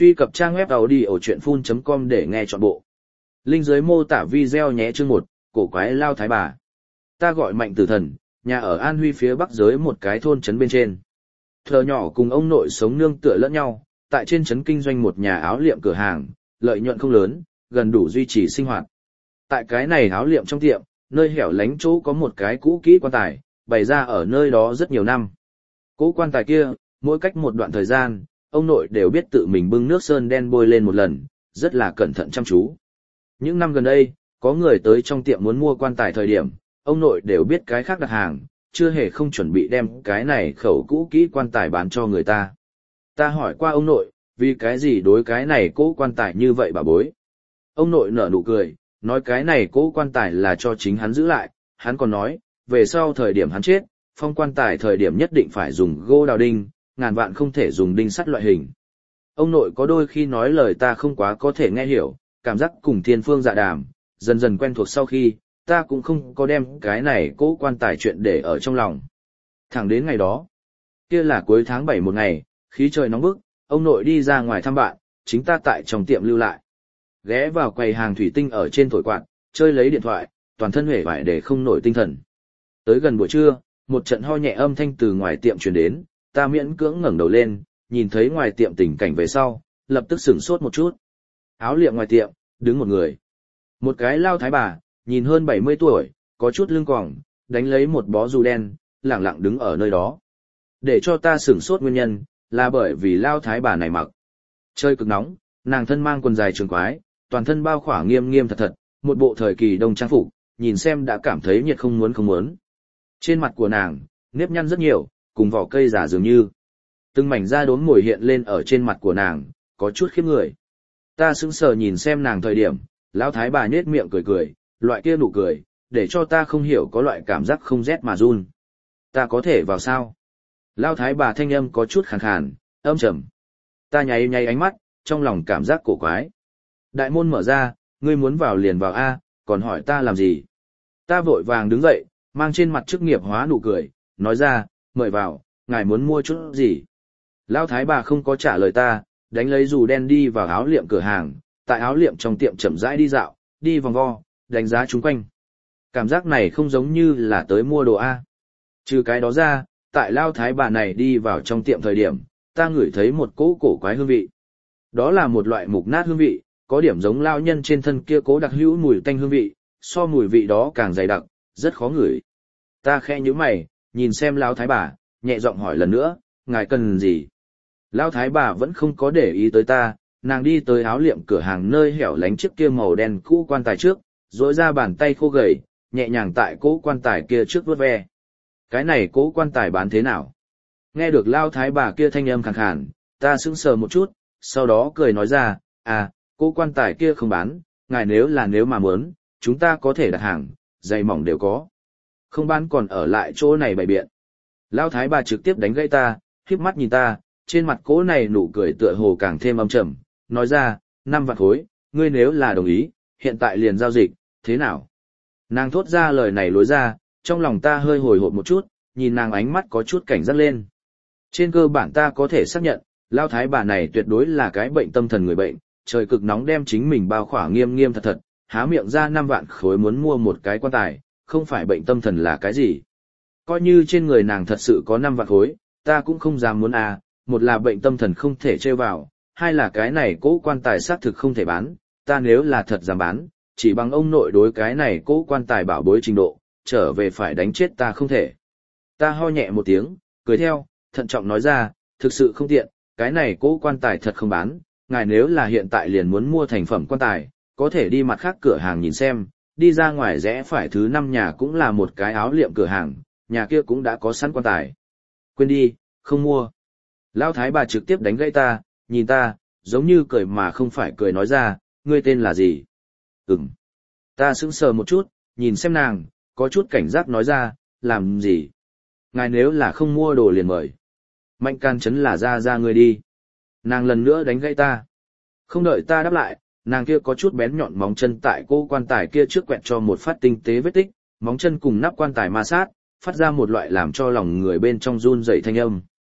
Truy cập trang web audiochuyenphun.com để nghe trọn bộ. Link dưới mô tả video nhé. Chương 1, cổ quái lao thái bà. Ta gọi Mạnh Tử Thần, nhà ở An Huy phía bắc giới một cái thôn trấn bên trên. Thờ nhỏ cùng ông nội sống nương tựa lẫn nhau, tại trên trấn kinh doanh một nhà áo liệm cửa hàng, lợi nhuận không lớn, gần đủ duy trì sinh hoạt. Tại cái này áo liệm trong tiệm, nơi hẻo lánh chỗ có một cái cũ kỹ quan tài, bày ra ở nơi đó rất nhiều năm. Cỗ quan tài kia, mỗi cách một đoạn thời gian, ông nội đều biết tự mình bưng nước sơn đen bôi lên một lần, rất là cẩn thận chăm chú. Những năm gần đây, có người tới trong tiệm muốn mua quan tài thời điểm, ông nội đều biết cái khác đặt hàng, chưa hề không chuẩn bị đem cái này khẩu cũ kỹ quan tài bán cho người ta. Ta hỏi qua ông nội, vì cái gì đối cái này cỗ quan tài như vậy bà bối. Ông nội nở nụ cười, nói cái này cỗ quan tài là cho chính hắn giữ lại, hắn còn nói, về sau thời điểm hắn chết, phong quan tài thời điểm nhất định phải dùng gỗ đào đinh, ngàn vạn không thể dùng đinh sắt loại hình. Ông nội có đôi khi nói lời ta không quá có thể nghe hiểu, cảm giác cùng thiên phương dạ đàm, dần dần quen thuộc sau khi, ta cũng không có đem cái này cỗ quan tài chuyện để ở trong lòng. Thẳng đến ngày đó, kia là cuối tháng 7 một ngày, khí trời nóng bức, ông nội đi ra ngoài thăm bạn, chính ta tại trong tiệm lưu lại. Ghé vào quầy hàng thủy tinh ở trên thổi quạt, chơi lấy điện thoại, toàn thân huệ vải để không nổi tinh thần. Tới gần buổi trưa, một trận ho nhẹ âm thanh từ ngoài tiệm truyền đến, ta miễn cưỡng ngẩng đầu lên, nhìn thấy ngoài tiệm tình cảnh về sau, lập tức sửng sốt một chút. Áo liệm ngoài tiệm, đứng một người. Một cái lao thái bà, nhìn hơn 70 tuổi, có chút lưng còng, đánh lấy một bó dù đen, lẳng lặng đứng ở nơi đó. Để cho ta sửng sốt nguyên nhân, là bởi vì lao thái bà này mặc. Trời cực nóng, nàng thân mang quần dài trường quái, toàn thân bao khỏa nghiêm nghiêm thật thật, một bộ thời kỳ đông trang phục, nhìn xem đã cảm thấy nhiệt không muốn. Trên mặt của nàng, nếp nhăn rất nhiều, cùng vỏ cây già dường như. Từng mảnh da đốm mồi hiện lên ở trên mặt của nàng, có chút khiếp người. Ta sững sờ nhìn xem nàng thời điểm, lão thái bà nhếch miệng cười, loại kia nụ cười, để cho ta không hiểu có loại cảm giác không rét mà run. Ta có thể vào sao? Lão thái bà thanh âm có chút khàn khàn, âm trầm. Ta nháy ánh mắt, trong lòng cảm giác cổ quái. Đại môn mở ra, ngươi muốn vào liền vào a, còn hỏi ta làm gì? Ta vội vàng đứng dậy, mang trên mặt chức nghiệp hóa nụ cười, nói ra, mời vào, ngài muốn mua chút gì? Lão thái bà không có trả lời ta, đánh lấy dù đen đi vào áo liệm cửa hàng, tại áo liệm trong tiệm chậm rãi đi dạo, đi vòng vo, đánh giá chúng quanh. Cảm giác này không giống như là tới mua đồ A. Trừ cái đó ra, tại lão thái bà này đi vào trong tiệm thời điểm, ta ngửi thấy một cỗ cổ quái hương vị. Đó là một loại mục nát hương vị, có điểm giống lao nhân trên thân kia cố đặc hữu mùi tanh hương vị, so mùi vị đó càng dày đặc, rất khó ngửi. Ta khẽ nhíu mày, nhìn xem lão thái bà, nhẹ giọng hỏi lần nữa, ngài cần gì? Lão thái bà vẫn không có để ý tới ta, nàng đi tới áo liệm cửa hàng nơi hẻo lánh chiếc kia màu đen cũ quan tài trước, duỗi ra bàn tay khô gầy, nhẹ nhàng tại cỗ quan tài kia trước vuốt ve. Cái này cỗ quan tài bán thế nào? Nghe được lão thái bà kia thanh âm khàn khàn, ta sững sờ một chút, sau đó cười nói ra, cỗ quan tài kia không bán, ngài nếu mà muốn, chúng ta có thể đặt hàng, dày mỏng đều có. Không bán còn ở lại chỗ này bày biện. Lão thái bà trực tiếp đánh gãy ta, khép mắt nhìn ta, trên mặt cỗ này nụ cười tựa hồ càng thêm âm trầm, nói ra, 5 vạn khối, ngươi nếu là đồng ý, hiện tại liền giao dịch, thế nào? Nàng thốt ra lời này lối ra, trong lòng ta hơi hồi hộp một chút, nhìn nàng ánh mắt có chút cảnh giác lên. Trên cơ bản ta có thể xác nhận, lão thái bà này tuyệt đối là cái bệnh tâm thần người bệnh, trời cực nóng đem chính mình bao khỏa nghiêm thật, há miệng ra 5 vạn khối muốn mua một cái quan tài, không phải bệnh tâm thần là cái gì. Coi như trên người nàng thật sự có 5 vạn khối, ta cũng không dám muốn một là bệnh tâm thần không thể trêu vào, hai là cái này cỗ quan tài xác thực không thể bán, ta nếu là thật dám bán, chỉ bằng ông nội đối cái này cỗ quan tài bảo bối trình độ, trở về phải đánh chết ta không thể. Ta ho nhẹ một tiếng, cười theo, thận trọng nói ra, thực sự không tiện, cái này cỗ quan tài thật không bán, ngài nếu là hiện tại liền muốn mua thành phẩm quan tài, có thể đi mặt khác cửa hàng nhìn xem, đi ra ngoài rẽ phải thứ 5 nhà cũng là một cái áo liệm cửa hàng, nhà kia cũng đã có sẵn quan tài. Quên đi, không mua. Lão thái bà trực tiếp đánh gãy ta, nhìn ta, giống như cười mà không phải cười nói ra, ngươi tên là gì? Ta sững sờ một chút, nhìn xem nàng, có chút cảnh giác nói ra, làm gì? Ngài nếu là không mua đồ liền mời. Mạnh can chấn là ra ngươi đi. Nàng lần nữa đánh gãy ta. Không đợi ta đáp lại, nàng kia có chút bén nhọn móng chân tại cô quan tài kia trước quẹt cho một phát tinh tế vết tích, móng chân cùng nắp quan tài ma sát, phát ra một loại làm cho lòng người bên trong run rẩy thanh âm.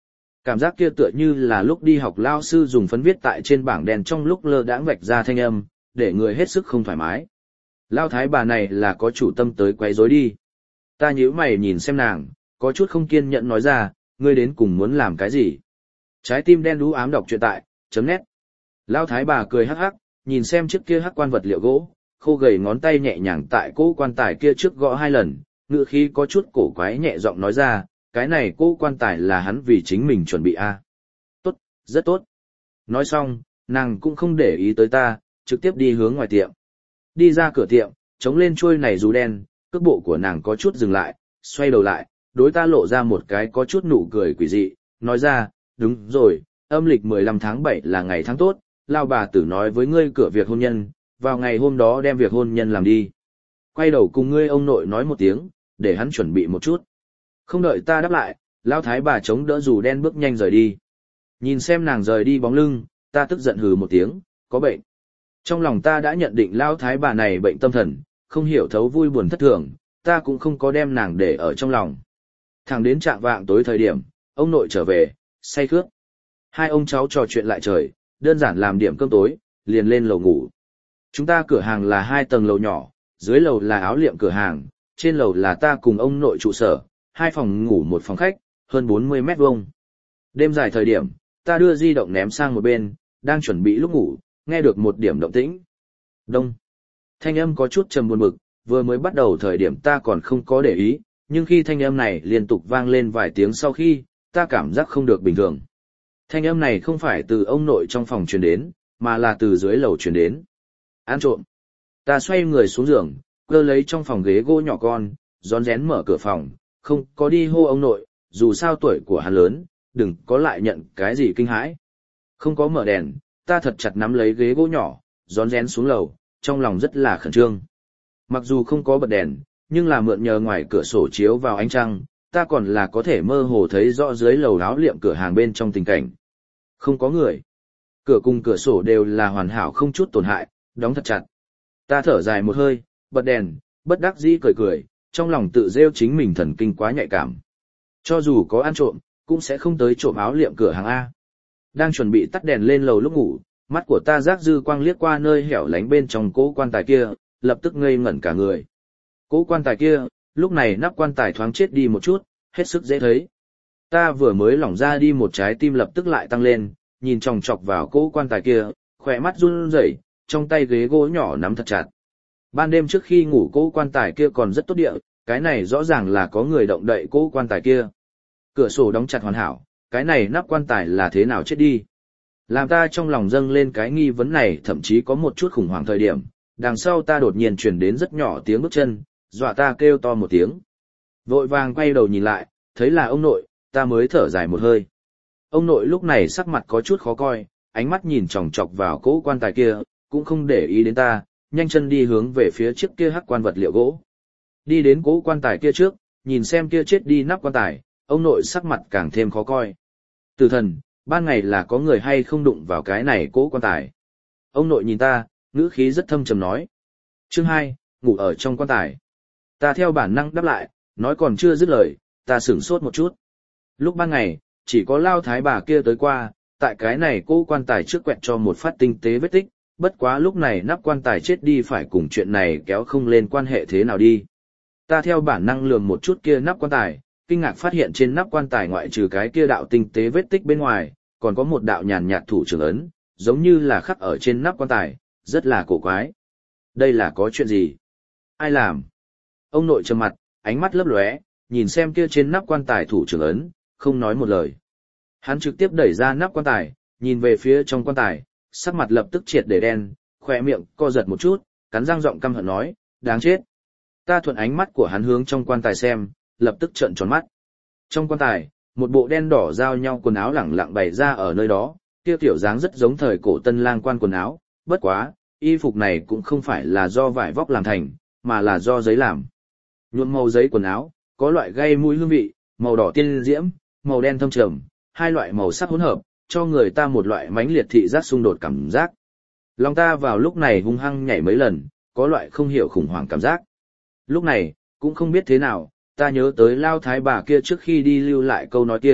Cảm giác kia tựa như là lúc đi học lao sư dùng phấn viết tại trên bảng đèn trong lúc lơ đãng vạch ra thanh âm, để người hết sức không thoải mái. Lao thái bà này là có chủ tâm tới quấy rối đi. Ta nhíu mày nhìn xem nàng, có chút không kiên nhẫn nói ra, ngươi đến cùng muốn làm cái gì? Trái tim đen đú ám đọc truyện tại, .net. Lao thái bà cười hắc hắc, nhìn xem chiếc kia hắc quan vật liệu gỗ, khô gầy ngón tay nhẹ nhàng tại cỗ quan tài kia trước gõ 2 lần, ngựa khí có chút cổ quái nhẹ giọng nói ra, cái này cỗ quan tài là hắn vì chính mình chuẩn bị a. Tốt, rất tốt. Nói xong, nàng cũng không để ý tới ta, trực tiếp đi hướng ngoài tiệm. Đi ra cửa tiệm, chống lên trôi này dù đen, cước bộ của nàng có chút dừng lại, xoay đầu lại, đối ta lộ ra một cái có chút nụ cười quỷ dị, nói ra, đúng rồi, âm lịch 15 tháng 7 là ngày tháng tốt, lao bà tử nói với ngươi cửa việc hôn nhân, vào ngày hôm đó đem việc hôn nhân làm đi. Quay đầu cùng ngươi ông nội nói một tiếng, để hắn chuẩn bị một chút. Không đợi ta đáp lại, lao thái bà chống đỡ dù đen bước nhanh rời đi. Nhìn xem nàng rời đi bóng lưng, ta tức giận hừ một tiếng, có bệnh. Trong lòng ta đã nhận định lao thái bà này bệnh tâm thần, không hiểu thấu vui buồn thất thường, ta cũng không có đem nàng để ở trong lòng. Thẳng đến trạng vạng tối thời điểm, ông nội trở về, say khướt. Hai ông cháu trò chuyện lại trời, đơn giản làm điểm cơm tối, liền lên lầu ngủ. Chúng ta cửa hàng là 2 tầng lầu nhỏ, dưới lầu là áo liệm cửa hàng, trên lầu là ta cùng ông nội trụ sở, 2 phòng ngủ 1 phòng khách, hơn 40 mét vuông. Đêm dài thời điểm, ta đưa di động ném sang một bên, đang chuẩn bị lúc ngủ, nghe được một điểm động tĩnh. Đông. Thanh âm có chút trầm buồn bực, vừa mới bắt đầu thời điểm ta còn không có để ý, nhưng khi thanh âm này liên tục vang lên vài tiếng sau khi, ta cảm giác không được bình thường. Thanh âm này không phải từ ông nội trong phòng truyền đến, mà là từ dưới lầu truyền đến. Ăn trộm. Ta xoay người xuống giường, cơ lấy trong phòng ghế gỗ nhỏ con, rón rén mở cửa phòng, không có đi hô ông nội, dù sao tuổi của hắn lớn, đừng có lại nhận cái gì kinh hãi. Không có mở đèn, ta thật chặt nắm lấy ghế gỗ nhỏ, rón rén xuống lầu, trong lòng rất là khẩn trương. Mặc dù không có bật đèn, nhưng là mượn nhờ ngoài cửa sổ chiếu vào ánh trăng, ta còn là có thể mơ hồ thấy rõ dưới lầu áo liệm cửa hàng bên trong tình cảnh. Không có người. Cửa cùng cửa sổ đều là hoàn hảo không chút tổn hại, đóng thật chặt. Ta thở dài một hơi, bật đèn, bất đắc dĩ cười cười, trong lòng tự rêu chính mình thần kinh quá nhạy cảm. Cho dù có ăn trộm, cũng sẽ không tới trộm áo liệm cửa hàng A. Đang chuẩn bị tắt đèn lên lầu lúc ngủ, mắt của ta rác dư quang liếc qua nơi hẻo lánh bên trong cỗ quan tài kia, lập tức ngây ngẩn cả người. Cỗ quan tài kia, lúc này nắp quan tài thoáng chết đi một chút, hết sức dễ thấy. Ta vừa mới lỏng ra đi một trái tim lập tức lại tăng lên, nhìn chòng chọc vào cỗ quan tài kia, khỏe mắt run rẩy, trong tay ghế gỗ nhỏ nắm thật chặt. Ban đêm trước khi ngủ cỗ quan tài kia còn rất tốt địa, cái này rõ ràng là có người động đậy cỗ quan tài kia. Cửa sổ đóng chặt hoàn hảo, cái này nắp quan tài là thế nào chết đi? Làm ta trong lòng dâng lên cái nghi vấn này, thậm chí có một chút khủng hoảng thời điểm, đằng sau ta đột nhiên truyền đến rất nhỏ tiếng bước chân, dọa ta kêu to một tiếng. Vội vàng quay đầu nhìn lại, thấy là ông nội, ta mới thở dài một hơi. Ông nội lúc này sắc mặt có chút khó coi, ánh mắt nhìn chòng chọc vào cỗ quan tài kia, cũng không để ý đến ta, nhanh chân đi hướng về phía trước kia hắc quan vật liệu gỗ. Đi đến cỗ quan tài kia trước, nhìn xem kia chết đi nắp quan tài, ông nội sắc mặt càng thêm khó coi. Tử thần, ban ngày là có người hay không đụng vào cái này cỗ quan tài. Ông nội nhìn ta, ngữ khí rất thâm trầm nói. Chương 2, ngủ ở trong quan tài. Ta theo bản năng đáp lại, nói còn chưa dứt lời, ta sửng sốt một chút. Lúc ban ngày, chỉ có lao thái bà kia tới qua, tại cái này cỗ quan tài trước quẹt cho một phát tinh tế vết tích, bất quá lúc này nắp quan tài chết đi phải cùng chuyện này kéo không lên quan hệ thế nào đi. Ta theo bản năng lườm một chút kia nắp quan tài, kinh ngạc phát hiện trên nắp quan tài ngoại trừ cái kia đạo tinh tế vết tích bên ngoài, còn có một đạo nhàn nhạt thủ trưởng ấn, giống như là khắc ở trên nắp quan tài, rất là cổ quái. Đây là có chuyện gì? Ai làm? Ông nội trầm mặt, ánh mắt lấp lóe, nhìn xem kia trên nắp quan tài thủ trưởng ấn, không nói một lời. Hắn trực tiếp đẩy ra nắp quan tài, nhìn về phía trong quan tài, sắc mặt lập tức triệt để đen, khỏe miệng co giật một chút, cắn răng giọng căm hận nói, đáng chết. Ta thuận ánh mắt của hắn hướng trong quan tài xem, lập tức trợn tròn mắt. Trong quan tài, một bộ đen đỏ giao nhau quần áo lẳng lặng bày ra ở nơi đó, kia tiểu dáng rất giống thời cổ tân lang quan quần áo, bất quá, y phục này cũng không phải là do vải vóc làm thành, mà là do giấy làm. Nhuộm màu giấy quần áo, có loại gây mũi hương vị, màu đỏ tiên diễm, màu đen thâm trầm, hai loại màu sắc hỗn hợp, cho người ta một loại mãnh liệt thị giác xung đột cảm giác. Lòng ta vào lúc này hung hăng nhảy mấy lần, có loại không hiểu khủng hoảng cảm giác. Lúc này, cũng không biết thế nào, ta nhớ tới lao thái bà kia trước khi đi lưu lại câu nói kia,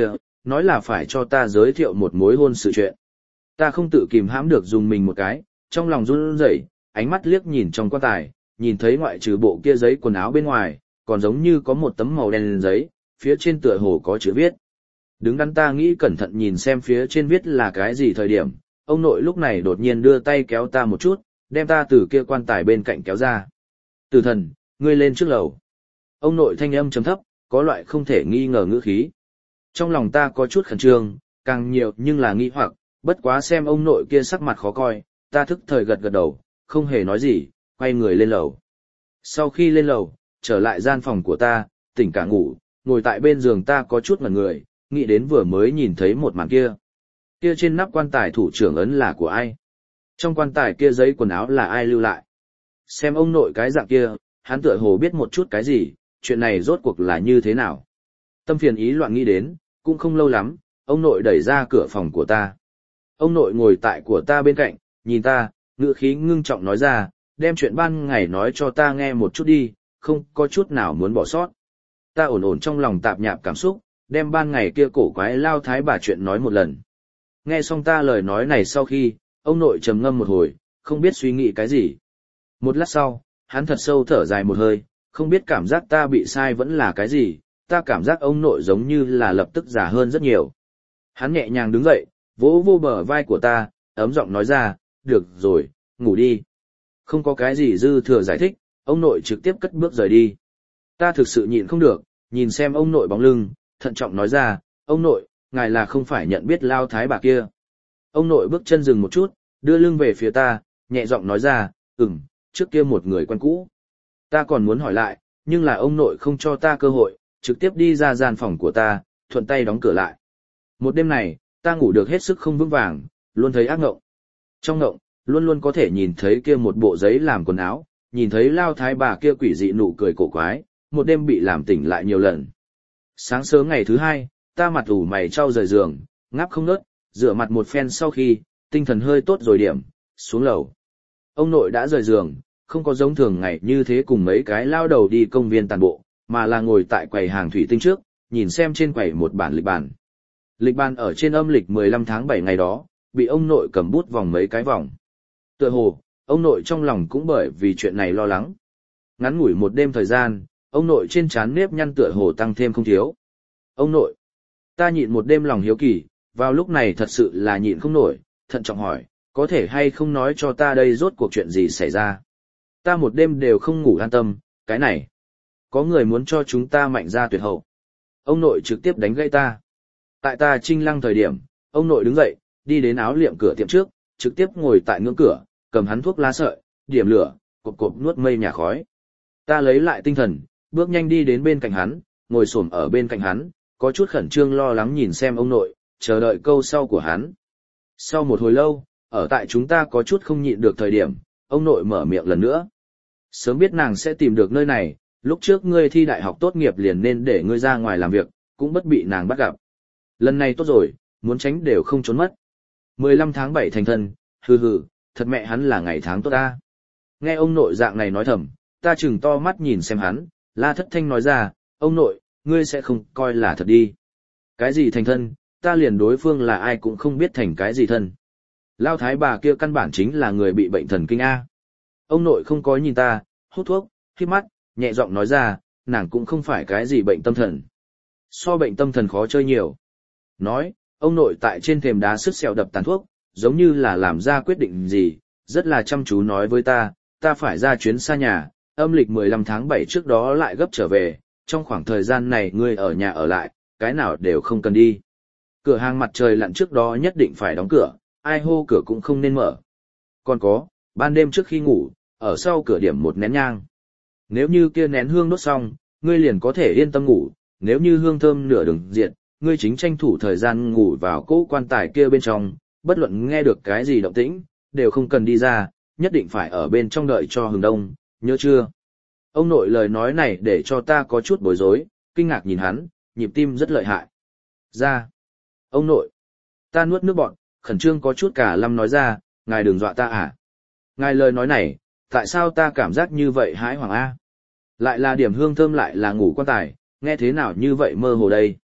nói là phải cho ta giới thiệu một mối hôn sự chuyện. Ta không tự kìm hãm được dùng mình một cái, trong lòng run rẩy, ánh mắt liếc nhìn trong quan tài, nhìn thấy ngoại trừ bộ kia giấy quần áo bên ngoài, còn giống như có một tấm màu đen giấy, phía trên tựa hồ có chữ viết. Đứng đắn ta nghĩ cẩn thận nhìn xem phía trên viết là cái gì thời điểm, ông nội lúc này đột nhiên đưa tay kéo ta một chút, đem ta từ kia quan tài bên cạnh kéo ra. Tử thần, ngươi lên trước lầu. Ông nội thanh âm trầm thấp, có loại không thể nghi ngờ ngữ khí. Trong lòng ta có chút khẩn trương, càng nhiều nhưng là nghi hoặc, bất quá xem ông nội kia sắc mặt khó coi, ta thức thời gật gật đầu, không hề nói gì, quay người lên lầu. Sau khi lên lầu, trở lại gian phòng của ta, tỉnh cả ngủ, ngồi tại bên giường ta có chút ngẩn người, nghĩ đến vừa mới nhìn thấy một màn kia. Kia trên nắp quan tài thủ trưởng ấn là của ai? Trong quan tài kia giấy quần áo là ai lưu lại? Xem ông nội cái dạng kia, hắn tựa hồ biết một chút cái gì, chuyện này rốt cuộc là như thế nào? Tâm phiền ý loạn nghĩ đến, cũng không lâu lắm, ông nội đẩy ra cửa phòng của ta. Ông nội ngồi tại của ta bên cạnh, nhìn ta, ngữ khí ngưng trọng nói ra, đem chuyện ban ngày nói cho ta nghe một chút đi, không có chút nào muốn bỏ sót. Ta ổn ổn trong lòng tạp nhạp cảm xúc, đem ban ngày kia cổ quái lao thái bà chuyện nói một lần. Nghe xong ta lời nói này sau khi, ông nội trầm ngâm một hồi, không biết suy nghĩ cái gì. Một lát sau, hắn thật sâu thở dài một hơi, không biết cảm giác ta bị sai vẫn là cái gì, ta cảm giác ông nội giống như là lập tức già hơn rất nhiều. Hắn nhẹ nhàng đứng dậy, vỗ vô bờ vai của ta, ấm giọng nói ra, được rồi, ngủ đi. Không có cái gì dư thừa giải thích, ông nội trực tiếp cất bước rời đi. Ta thực sự nhịn không được, nhìn xem ông nội bóng lưng, thận trọng nói ra, ông nội, ngài là không phải nhận biết lao thái bà kia. Ông nội bước chân dừng một chút, đưa lưng về phía ta, nhẹ giọng nói ra, trước kia một người quen cũ. Ta còn muốn hỏi lại, nhưng là ông nội không cho ta cơ hội, trực tiếp đi ra gian phòng của ta, thuận tay đóng cửa lại. Một đêm này, ta ngủ được hết sức không vững vàng, luôn thấy ác ngộng. Trong ngộng, luôn luôn có thể nhìn thấy kia một bộ giấy làm quần áo, nhìn thấy lao thái bà kia quỷ dị nụ cười cổ quái, một đêm bị làm tỉnh lại nhiều lần. Sáng sớm ngày thứ hai, ta mặt ủ mày trao rời giường, ngáp không ngớt, rửa mặt một phen sau khi, tinh thần hơi tốt rồi điểm, xuống lầu. Ông nội đã rời giường, không có giống thường ngày như thế cùng mấy cái lao đầu đi công viên tàn bộ, mà là ngồi tại quầy hàng thủy tinh trước, nhìn xem trên quầy một bản lịch bàn. Lịch bàn ở trên âm lịch 15 tháng 7 ngày đó, bị ông nội cầm bút vòng mấy cái vòng. Tựa hồ, ông nội trong lòng cũng bởi vì chuyện này lo lắng. Ngắn ngủi một đêm thời gian, ông nội trên trán nếp nhăn tựa hồ tăng thêm không thiếu. Ông nội, ta nhịn một đêm lòng hiếu kỳ, vào lúc này thật sự là nhịn không nổi, thận trọng hỏi, có thể hay không nói cho ta đây rốt cuộc chuyện gì xảy ra. Ta một đêm đều không ngủ an tâm, cái này. Có người muốn cho chúng ta mạnh ra tuyệt hậu. Ông nội trực tiếp đánh gãy ta. Tại ta trinh lăng thời điểm, ông nội đứng dậy, đi đến áo liệm cửa tiệm trước, trực tiếp ngồi tại ngưỡng cửa, cầm hắn thuốc lá sợi, điểm lửa, cộp cộp nuốt mây nhà khói. Ta lấy lại tinh thần, bước nhanh đi đến bên cạnh hắn, ngồi xổm ở bên cạnh hắn, có chút khẩn trương lo lắng nhìn xem ông nội, chờ đợi câu sau của hắn. Sau một hồi lâu, ở tại chúng ta có chút không nhịn được thời điểm, ông nội mở miệng lần nữa. Sớm biết nàng sẽ tìm được nơi này, lúc trước ngươi thi đại học tốt nghiệp liền nên để ngươi ra ngoài làm việc, cũng bất bị nàng bắt gặp. Lần này tốt rồi, muốn tránh đều không trốn mất. 15 tháng 7 thành thân, hừ hừ, thật mẹ hắn là ngày tháng tốt ta. Nghe ông nội dạng này nói thầm, ta chừng to mắt nhìn xem hắn, la thất thanh nói ra, ông nội, ngươi sẽ không coi là thật đi. Cái gì thành thân, ta liền đối phương là ai cũng không biết thành cái gì thân. Lao thái bà kia căn bản chính là người bị bệnh thần kinh A. Ông nội không có nhìn ta, hút thuốc, hít mắt, nhẹ giọng nói ra, nàng cũng không phải cái gì bệnh tâm thần. So bệnh tâm thần khó chơi nhiều. Nói, ông nội tại trên thềm đá sứt sẹo đập tàn thuốc, giống như là làm ra quyết định gì, rất là chăm chú nói với ta phải ra chuyến xa nhà, âm lịch 15 tháng 7 trước đó lại gấp trở về, trong khoảng thời gian này ngươi ở nhà ở lại, cái nào đều không cần đi. Cửa hàng mặt trời lặn trước đó nhất định phải đóng cửa, ai hô cửa cũng không nên mở. Còn có, ban đêm trước khi ngủ, ở sau cửa điểm một nén nhang. Nếu như kia nén hương đốt xong, ngươi liền có thể yên tâm ngủ, nếu như hương thơm nửa đường diện, ngươi chính tranh thủ thời gian ngủ vào cỗ quan tài kia bên trong, bất luận nghe được cái gì động tĩnh, đều không cần đi ra, nhất định phải ở bên trong đợi cho hừng đông, nhớ chưa? Ông nội lời nói này để cho ta có chút bối rối, kinh ngạc nhìn hắn, nhịp tim rất lợi hại. Ra. Ông nội. Ta nuốt nước bọt, khẩn trương có chút cả lâm nói ra, ngài đừng dọa ta à. Ngài lời nói này, tại sao ta cảm giác như vậy hãi hoàng A? Lại là điểm hương thơm lại là ngủ quan tài, nghe thế nào như vậy mơ hồ đây?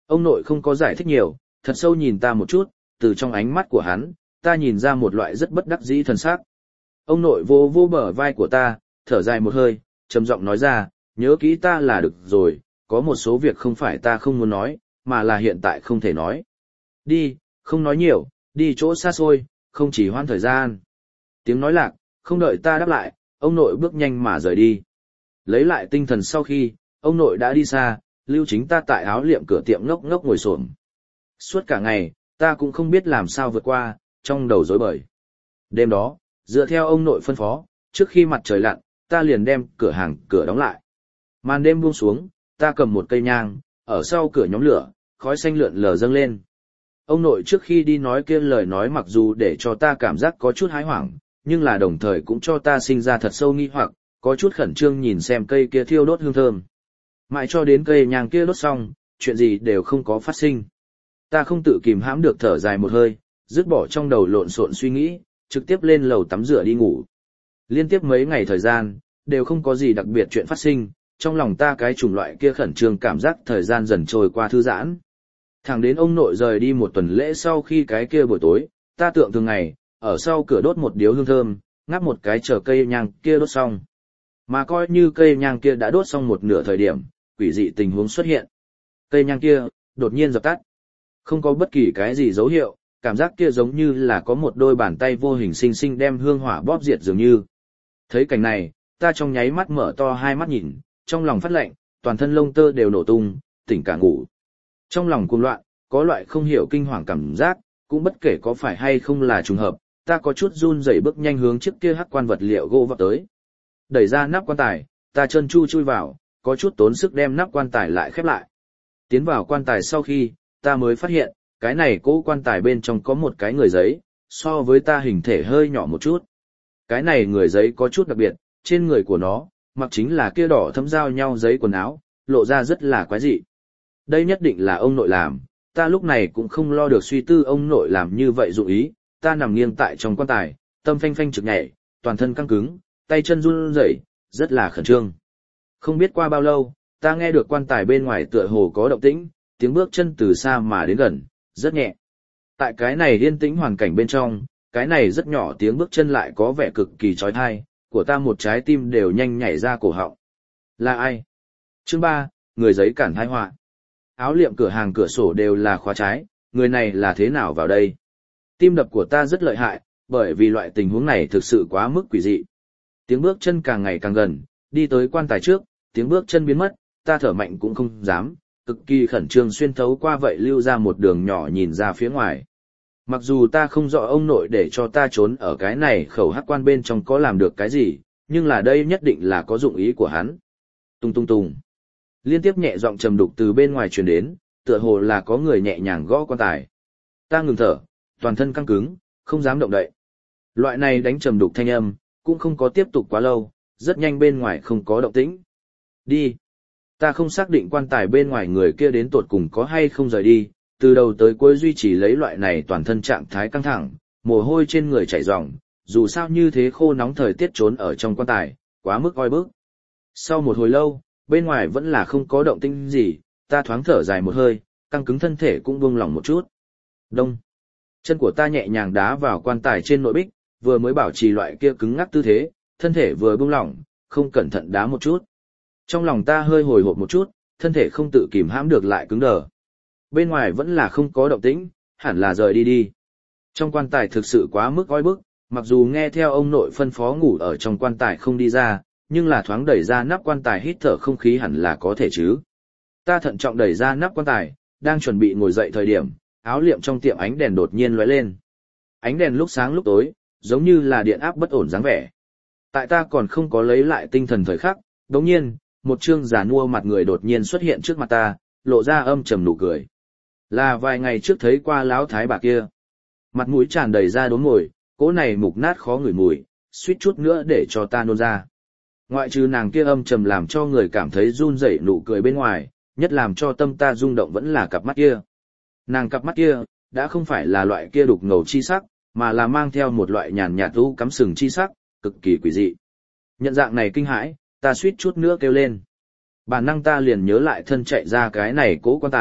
Ông nội không có giải thích nhiều, thật sâu nhìn ta một chút, từ trong ánh mắt của hắn, ta nhìn ra một loại rất bất đắc dĩ thần sắc. Ông nội vô vô bờ vai của ta, thở dài một hơi, trầm giọng nói ra, nhớ kỹ ta là được rồi, có một số việc không phải ta không muốn nói, mà là hiện tại không thể nói. Đi, không nói nhiều, đi chỗ xa xôi, không chỉ hoãn thời gian. Tiếng nói lạc, không đợi ta đáp lại, ông nội bước nhanh mà rời đi. Lấy lại tinh thần sau khi, ông nội đã đi xa, lưu chính ta tại áo liệm cửa tiệm ngốc ngốc ngồi xổm. Suốt cả ngày, ta cũng không biết làm sao vượt qua, trong đầu rối bời. Đêm đó, dựa theo ông nội phân phó, trước khi mặt trời lặn, ta liền đem cửa đóng lại. Màn đêm buông xuống, ta cầm một cây nhang, ở sau cửa nhóm lửa, khói xanh lượn lờ dâng lên. Ông nội trước khi đi nói kia lời nói mặc dù để cho ta cảm giác có chút hãi hoảng, nhưng là đồng thời cũng cho ta sinh ra thật sâu nghi hoặc, có chút khẩn trương nhìn xem cây kia thiêu đốt hương thơm. Mãi cho đến cây nhang kia đốt xong, chuyện gì đều không có phát sinh. Ta không tự kìm hãm được thở dài một hơi, dứt bỏ trong đầu lộn xộn suy nghĩ, trực tiếp lên lầu tắm rửa đi ngủ. Liên tiếp mấy ngày thời gian, đều không có gì đặc biệt chuyện phát sinh, trong lòng ta cái chủng loại kia khẩn trương cảm giác thời gian dần trôi qua thư giãn. Thẳng đến ông nội rời đi một tuần lễ sau khi cái kia buổi tối, ta tượng thường ngày, ở sau cửa đốt một điếu hương thơm, ngáp một cái chờ cây nhang kia đốt xong. Mà coi như cây nhang kia đã đốt xong một nửa thời điểm, quỷ dị tình huống xuất hiện. Cây nhang kia, đột nhiên dập tắt. Không có bất kỳ cái gì dấu hiệu, cảm giác kia giống như là có một đôi bàn tay vô hình xinh xinh đem hương hỏa bóp diệt dường như. Thấy cảnh này, ta trong nháy mắt mở to hai mắt nhìn, trong lòng phát lạnh, toàn thân lông tơ đều nổ tung, tỉnh cả ngủ. Trong lòng cuồng loạn, có loại không hiểu kinh hoàng cảm giác, cũng bất kể có phải hay không là trùng hợp, ta có chút run rẩy bước nhanh hướng trước kia hắc quan vật liệu gỗ vào tới. Đẩy ra nắp quan tài, ta chân chu chui vào, có chút tốn sức đem nắp quan tài lại khép lại. Tiến vào quan tài sau khi, ta mới phát hiện, cái này cố quan tài bên trong có một cái người giấy, so với ta hình thể hơi nhỏ một chút. Cái này người giấy có chút đặc biệt, trên người của nó, mặc chính là kia đỏ thấm giao nhau giấy quần áo, lộ ra rất là quái dị. Đây nhất định là ông nội làm, ta lúc này cũng không lo được suy tư ông nội làm như vậy dụng ý, ta nằm nghiêng tại trong quan tài, tâm phanh phanh trực nhảy, toàn thân căng cứng, tay chân run rẩy, rất là khẩn trương. Không biết qua bao lâu, ta nghe được quan tài bên ngoài tựa hồ có động tĩnh, tiếng bước chân từ xa mà đến gần, rất nhẹ. Tại cái này yên tĩnh hoàn cảnh bên trong, cái này rất nhỏ tiếng bước chân lại có vẻ cực kỳ chói tai, của ta một trái tim đều nhanh nhảy ra cổ họng. Là ai? Chương 3, người giấy cản tai họa. Áo liệm cửa hàng cửa sổ đều là khóa trái, người này là thế nào vào đây? Tim đập của ta rất lợi hại, bởi vì loại tình huống này thực sự quá mức quỷ dị. Tiếng bước chân càng ngày càng gần, đi tới quan tài trước, tiếng bước chân biến mất, ta thở mạnh cũng không dám, cực kỳ khẩn trương xuyên thấu qua vậy lưu ra một đường nhỏ nhìn ra phía ngoài. Mặc dù ta không rõ ông nội để cho ta trốn ở cái này khẩu hắc quan bên trong có làm được cái gì, nhưng là đây nhất định là có dụng ý của hắn. Tung tung tung. Liên tiếp nhẹ giọng trầm đục từ bên ngoài truyền đến, tựa hồ là có người nhẹ nhàng gõ quan tài. Ta ngừng thở, toàn thân căng cứng, không dám động đậy. Loại này đánh trầm đục thanh âm, cũng không có tiếp tục quá lâu, rất nhanh bên ngoài không có động tĩnh. Đi. Ta không xác định quan tài bên ngoài người kia đến tột cùng có hay không rời đi, từ đầu tới cuối duy trì lấy loại này toàn thân trạng thái căng thẳng, mồ hôi trên người chảy ròng, dù sao như thế khô nóng thời tiết trốn ở trong quan tài, quá mức oi bức. Sau một hồi lâu, bên ngoài vẫn là không có động tĩnh gì, ta thoáng thở dài một hơi, căng cứng thân thể cũng buông lỏng một chút. Đông. Chân của ta nhẹ nhàng đá vào quan tài trên nội bích, vừa mới bảo trì loại kia cứng ngắc tư thế, thân thể vừa buông lỏng, không cẩn thận đá một chút. Trong lòng ta hơi hồi hộp một chút, thân thể không tự kìm hãm được lại cứng đờ. Bên ngoài vẫn là không có động tĩnh, hẳn là rời đi đi. Trong quan tài thực sự quá mức oi bức, mặc dù nghe theo ông nội phân phó ngủ ở trong quan tài không đi ra, nhưng là thoáng đẩy ra nắp quan tài hít thở không khí hẳn là có thể chứ. Ta thận trọng đẩy ra nắp quan tài, đang chuẩn bị ngồi dậy thời điểm, áo liệm trong tiệm ánh đèn đột nhiên lóe lên. Ánh đèn lúc sáng lúc tối, giống như là điện áp bất ổn dáng vẻ. Tại ta còn không có lấy lại tinh thần thời khắc, đột nhiên, một trương già nua mặt người đột nhiên xuất hiện trước mặt ta, lộ ra âm trầm nụ cười. Là vài ngày trước thấy qua lão thái bà kia. Mặt mũi tràn đầy da đốm mồi, cỗ này mục nát khó ngửi mùi, suýt chút nữa để cho ta nôn ra. Ngoại trừ nàng kia âm trầm làm cho người cảm thấy run rẩy nụ cười bên ngoài, nhất làm cho tâm ta rung động vẫn là cặp mắt kia. Nàng cặp mắt kia, đã không phải là loại kia đục ngầu chi sắc, mà là mang theo một loại nhàn nhạt u cắm sừng chi sắc, cực kỳ quỷ dị. Nhận dạng này kinh hãi, ta suýt chút nữa kêu lên. Bản năng ta liền nhớ lại thân chạy ra cái này cố quan tài,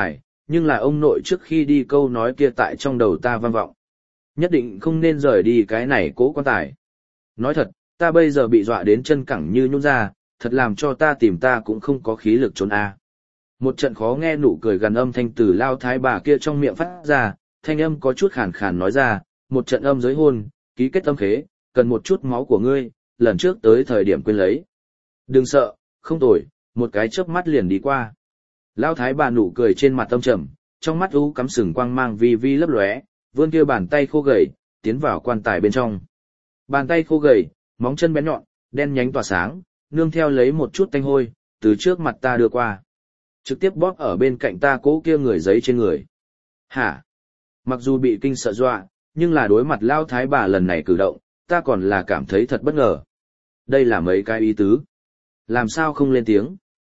Nhưng là ông nội trước khi đi câu nói kia tại trong đầu ta vang vọng. Nhất định không nên rời đi cái này cố quan tài. Nói thật, ta bây giờ bị dọa đến chân cẳng như nhũn ra, thật làm cho ta tìm ta cũng không có khí lực trốn a. Một trận khó nghe nụ cười gần âm thanh từ lao thái bà kia trong miệng phát ra, thanh âm có chút khàn khàn nói ra, một trận âm giới hôn, ký kết âm khế, cần một chút máu của ngươi, lần trước tới thời điểm quên lấy. Đừng sợ, không tồi, một cái chớp mắt liền đi qua. Lao thái bà nụ cười trên mặt âm trầm, trong mắt u cắm sừng quang mang vi vi lấp lóe, vươn kia bàn tay khô gầy, tiến vào quan tài bên trong. Bàn tay khô gầy, móng chân bén nhọn, đen nhánh tỏa sáng, nương theo lấy một chút tanh hôi, từ trước mặt ta đưa qua. Trực tiếp bóp ở bên cạnh ta cố kia người giấy trên người. Hả? Mặc dù bị kinh sợ dọa, nhưng là đối mặt lao thái bà lần này cử động, ta còn là cảm thấy thật bất ngờ. Đây là mấy cái ý tứ. Làm sao không lên tiếng?